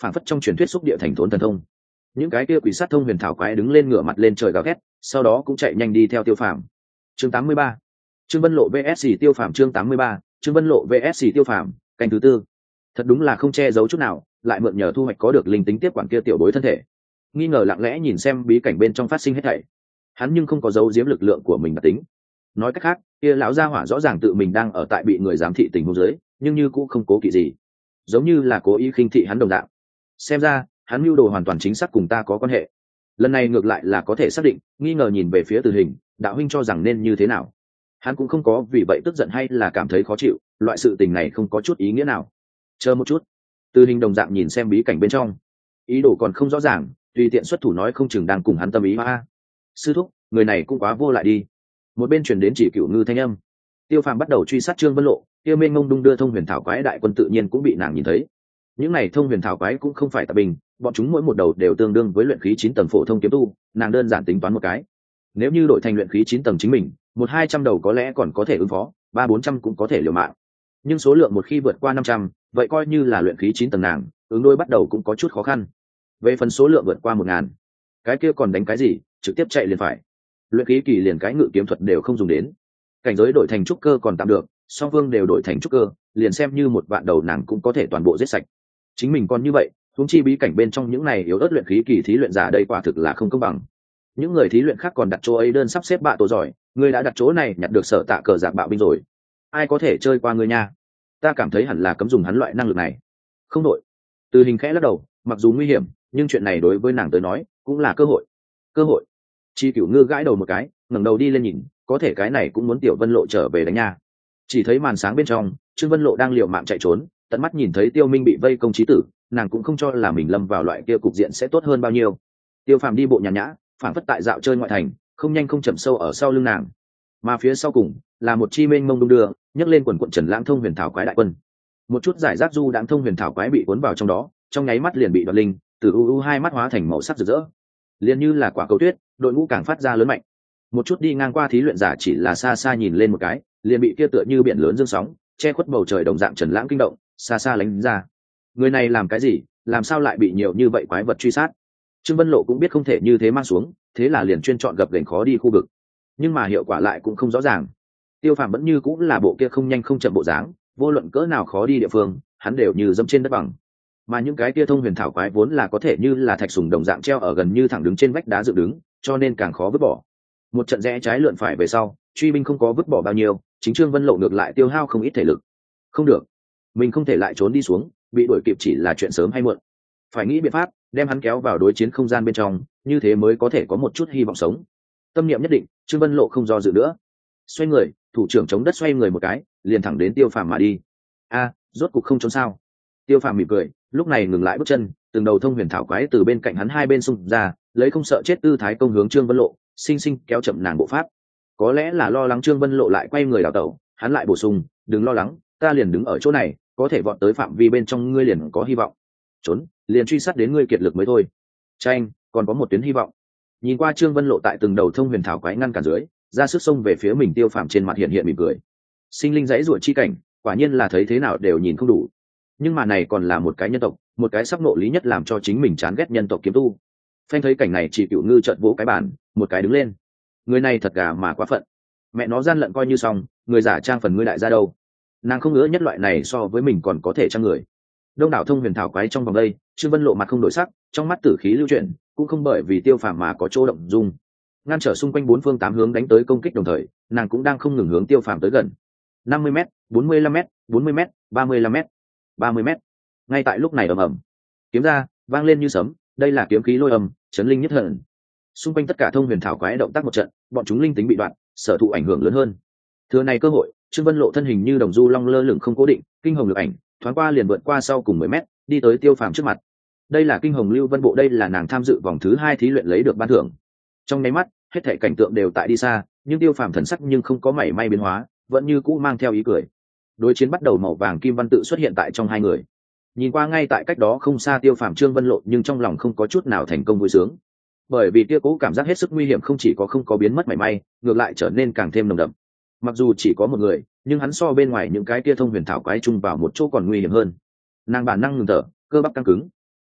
phản phất trong truyền thuyết xúc địa thành thốn thần thông. Những cái kia quỷ sát thông huyền thảo quái đứng lên ngửa mặt lên trời gào thét, sau đó cũng chạy nhanh đi theo Tiêu Phàm. Chương tám mươi ba, Trương Vân Lộ vs Tiêu Phàm. Chương tám mươi ba, Trương Vân Lộ vs Tiêu Phàm. Canh thứ tư. Thật đúng là không che giấu chút nào, lại mượn nhờ thu hoạch có được linh tính tiếp quản kia tiểu bối thân thể. Nghi ngờ lặng lẽ nhìn xem bí cảnh bên trong phát sinh hết thảy. Hắn nhưng không có giấu giếm lực lượng của mình đặc tính. Nói cách khác, kia lão gia hỏa rõ ràng tự mình đang ở tại bị người giám thị tình huống dưới, nhưng như cũng không cố kỵ gì, giống như là cố ý khinh thị hắn đồng dạng. Xem ra, hắn mưu đồ hoàn toàn chính xác cùng ta có quan hệ. Lần này ngược lại là có thể xác định. Nghi ngờ nhìn về phía Tử Hình, đạo huynh cho rằng nên như thế nào? Hắn cũng không có vì vậy tức giận hay là cảm thấy khó chịu, loại sự tình này không có chút ý nghĩa nào. Chờ một chút. Tử Hình đồng dạng nhìn xem bí cảnh bên trong, ý đồ còn không rõ ràng, tùy tiện xuất thủ nói không chừng đang cùng hắn tâm ý hoa. Sư thúc, người này cũng quá vô lại đi. Một bên truyền đến Chỉ Cửu Ngư thanh âm. Tiêu Phàm bắt đầu truy sát Trương Vân Lộ, kia mênh mông đung đưa thông huyền thảo quái đại quân tự nhiên cũng bị nàng nhìn thấy. Những này thông huyền thảo quái cũng không phải tạp bình, bọn chúng mỗi một đầu đều tương đương với luyện khí chín tầng phổ thông kiếm tu, nàng đơn giản tính toán một cái. Nếu như đổi thành luyện khí chín tầng chính mình, một hai trăm đầu có lẽ còn có thể ứng phó, ba bốn trăm cũng có thể liều mạng. Nhưng số lượng một khi vượt qua năm trăm, vậy coi như là luyện khí chín tầng nàng, ứng đối bắt đầu cũng có chút khó khăn. Về phần số lượng vượt qua một ngàn, cái kia còn đánh cái gì, trực tiếp chạy liền phải. Luyện khí kỳ liền cái ngự kiếm thuật đều không dùng đến. Cảnh giới đổi thành trúc cơ còn tạm được, song phương đều đổi thành trúc cơ, liền xem như một vạn đầu nàng cũng có thể toàn bộ giết sạch. Chính mình còn như vậy, huống chi bí cảnh bên trong những này yếu ớt luyện khí kỳ thí luyện giả đây quả thực là không công bằng. Những người thí luyện khác còn đặt chỗ ấy đơn sắp xếp bạ tổ giỏi, người đã đặt chỗ này nhặt được sở tạ cờ giặc bạo binh rồi, ai có thể chơi qua người nha? Ta cảm thấy hẳn là cấm dùng hắn loại năng lực này. Không đội. Từ Hình khẽ lắc đầu, mặc dù nguy hiểm, nhưng chuyện này đối với nàng tới nói cũng là cơ hội. Cơ hội. Chi Cửu Ngư gãi đầu một cái, ngẩng đầu đi lên nhìn, có thể cái này cũng muốn Tiểu Vân Lộ trở về đánh nha. Chỉ thấy màn sáng bên trong, Trương Vân Lộ đang liều mạng chạy trốn, tận mắt nhìn thấy Tiêu Minh bị vây công chí tử, nàng cũng không cho là mình lâm vào loại kia cục diện sẽ tốt hơn bao nhiêu. Tiêu Phàm đi bộ nhàn nhã, phản phất tại dạo chơi ngoại thành, không nhanh không chậm sâu ở sau lưng nàng. Mà phía sau cùng là một chi mênh mông đung đưa, nhấc lên quần quần Trần Lãng thông huyền thảo quái đại quân. Một chút giải rác du đãng thông huyền thảo quái bị cuốn vào trong đó, trong nháy mắt liền bị đoạt linh, từ u u hai mắt hóa thành màu sắc rực rỡ, liền như là quả cầu tuyết, đội ngũ càng phát ra lớn mạnh. Một chút đi ngang qua thí luyện giả chỉ là xa xa nhìn lên một cái, liền bị kia tựa như biển lớn dương sóng che khuất bầu trời đồng dạng Trần Lãng kinh động, xa xa lánh ra. Người này làm cái gì, làm sao lại bị nhiều như vậy quái vật truy sát? Trương Vân Lộ cũng biết không thể như thế mang xuống, thế là liền chuyên chọn gập ghềnh khó đi khu vực, nhưng mà hiệu quả lại cũng không rõ ràng. Tiêu Phàm vẫn như cũng là bộ kia không nhanh không chậm bộ dáng, vô luận cỡ nào khó đi địa phương, hắn đều như dẫm trên đất bằng. Mà những cái kia thông huyền thảo quái vốn là có thể như là thạch sùng đồng dạng treo ở gần như thẳng đứng trên vách đá dựng đứng, cho nên càng khó vứt bỏ. Một trận rẽ trái lượn phải về sau, truy binh không có vứt bỏ bao nhiêu, chính Trương Vân Lộ ngược lại tiêu hao không ít thể lực. Không được, mình không thể lại trốn đi xuống, bị đuổi kịp chỉ là chuyện sớm hay muộn. Phải nghĩ biện pháp đem hắn kéo vào đối chiến không gian bên trong, như thế mới có thể có một chút hy vọng sống. Tâm niệm nhất định, Trương Vân Lộ không do dự nữa, xoay người, thủ trưởng chống đất xoay người một cái, liền thẳng đến Tiêu Phàm mà đi. A, rốt cục không trốn sao? Tiêu Phàm mỉm cười, lúc này ngừng lại bước chân, từng đầu thông huyền thảo quái từ bên cạnh hắn hai bên xung ra, lấy không sợ chết tư thái công hướng Trương Vân Lộ, sinh sinh kéo chậm nàng bộ pháp. Có lẽ là lo lắng Trương Vân Lộ lại quay người đảo tẩu, hắn lại bổ sung, đừng lo lắng, ta liền đứng ở chỗ này, có thể vọt tới phạm vi bên trong ngươi liền có hy vọng. Trốn, liền truy sát đến ngươi kiệt lực mới thôi. Tranh, còn có một tuyến hy vọng. Nhìn qua Trương Vân Lộ tại từng đầu thông huyền thảo quái ngăn cản dưới, ra sức xông về phía mình. Tiêu Phàm trên mặt hiện hiện mỉm cười. Sinh linh dãy ruột chi cảnh, quả nhiên là thấy thế nào đều nhìn không đủ. Nhưng mà này còn là một cái nhân tộc, một cái sắp nộ lý nhất làm cho chính mình chán ghét nhân tộc kiếm tu. Phanh thấy cảnh này, Chỉ Cửu Ngư chợt vỗ cái bàn, một cái đứng lên. Người này thật gà mà quá phận. Mẹ nó gian lận coi như xong, người giả trang phần ngươi đại ra đâu. Nàng không ngứa nhất loại này so với mình còn có thể trang người. Đông đảo thông huyền thảo quái trong vòng đây, Trương Vân Lộ mặt không đổi sắc, trong mắt tử khí lưu chuyển, cũng không bởi vì Tiêu Phàm mà có chỗ động dung. Ngăn trở xung quanh bốn phương tám hướng đánh tới công kích đồng thời, nàng cũng đang không ngừng hướng Tiêu Phàm tới gần. năm mươi mét, bốn mươi lăm mét, bốn mươi mét, ba mươi lăm mét, ba mươi mét. Ngay tại lúc này ầm ầm, kiếm ra, vang lên như sấm, đây là kiếm khí lôi âm, chấn linh nhất hận. Xung quanh tất cả thông huyền thảo quái động tác một trận, bọn chúng linh tính bị đoạn, sở thụ ảnh hưởng lớn hơn. Thừa này cơ hội, Trương Vân Lộ thân hình như đồng du long lơ lửng không cố định, kinh hồng lực ảnh, thoáng qua liền vượt qua sau cùng mười mét, đi tới Tiêu Phàm trước mặt. Đây là kinh hồng lưu vân bộ, đây là nàng tham dự vòng thứ hai thí luyện lấy được ban thưởng. Trong nháy mắt, hết thảy cảnh tượng đều tại đi xa, nhưng Tiêu Phàm thần sắc nhưng không có mảy may biến hóa, vẫn như cũ mang theo ý cười. Đối chiến bắt đầu, màu vàng kim văn tự xuất hiện tại trong hai người. Nhìn qua ngay tại cách đó không xa Tiêu Phàm Trương Vân Lộ, nhưng trong lòng không có chút nào thành công vui sướng. Bởi vì kia cố cảm giác hết sức nguy hiểm không chỉ có không có biến mất mảy may, ngược lại trở nên càng thêm nồng đậm. Mặc dù chỉ có một người, nhưng hắn so bên ngoài những cái kia thông huyền thảo quái chung vào một chỗ còn nguy hiểm hơn. Nàng bản năng ngừng thở, cơ bắp căng cứng.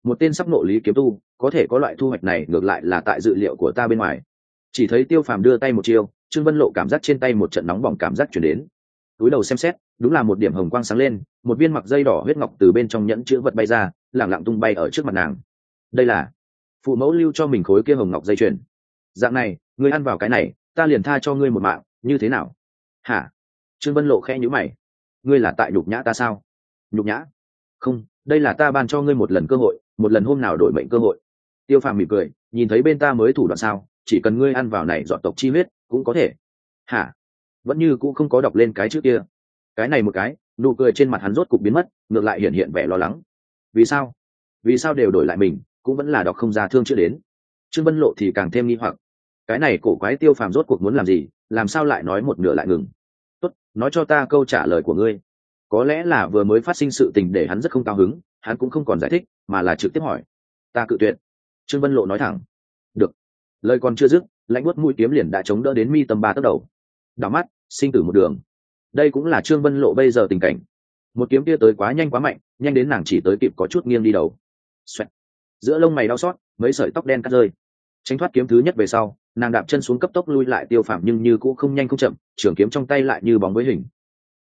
một tên sắp nộ lý kiếm tu có thể có loại thu hoạch này ngược lại là tại dự liệu của ta bên ngoài. Chỉ thấy Tiêu Phàm đưa tay một chiêu, Trương Vân Lộ cảm giác trên tay một trận nóng bỏng cảm giác chuyển đến, túi đầu xem xét, đúng là một điểm hồng quang sáng lên, một viên mặc dây đỏ huyết ngọc từ bên trong nhẫn chữ vật bay ra, lẳng lặng tung bay ở trước mặt nàng. Đây là phụ mẫu lưu cho mình khối kia hồng ngọc dây chuyền. Dạng này, ngươi ăn vào cái này, ta liền tha cho ngươi một mạng, như thế nào? Hả? Trương Vân Lộ khẽ nhíu mày. Ngươi là tại nhục nhã ta sao? Nhục nhã? Không, đây là ta ban cho ngươi một lần cơ hội, một lần hôm nào đổi mệnh cơ hội. Tiêu Phàm mỉm cười, nhìn thấy bên ta mới thủ đoạn sao, chỉ cần ngươi ăn vào này dọn tộc chi huyết, cũng có thể. Hả? Vẫn như cũng không có đọc lên cái trước kia. Cái này một cái, nụ cười trên mặt hắn rốt cục biến mất, ngược lại hiện hiện vẻ lo lắng. Vì sao? Vì sao đều đổi lại mình, cũng vẫn là đọc không ra thương chưa đến. Trương Vân Lộ thì càng thêm nghi hoặc. Cái này cổ quái Tiêu Phàm rốt cuộc muốn làm gì, làm sao lại nói một nửa lại ngừng? Tốt, nói cho ta câu trả lời của ngươi. Có lẽ là vừa mới phát sinh sự tình để hắn rất không cao hứng, hắn cũng không còn giải thích, mà là trực tiếp hỏi. Ta cự tuyệt. Trương Vân Lộ nói thẳng. Được. Lời còn chưa dứt, lãnh buốt mũi kiếm liền đã chống đỡ đến mi tâm ba tấc đầu. Đảo mắt, sinh tử một đường. Đây cũng là Trương Vân Lộ bây giờ tình cảnh. Một kiếm kia tới quá nhanh quá mạnh, nhanh đến nàng chỉ tới kịp có chút nghiêng đi đầu. Xoẹt. Giữa lông mày đau xót, mấy sợi tóc đen cắt rơi. Tránh thoát kiếm thứ nhất về sau, nàng đạp chân xuống cấp tốc lui lại Tiêu Phàm, nhưng như cũng không nhanh không chậm, trường kiếm trong tay lại như bóng với hình,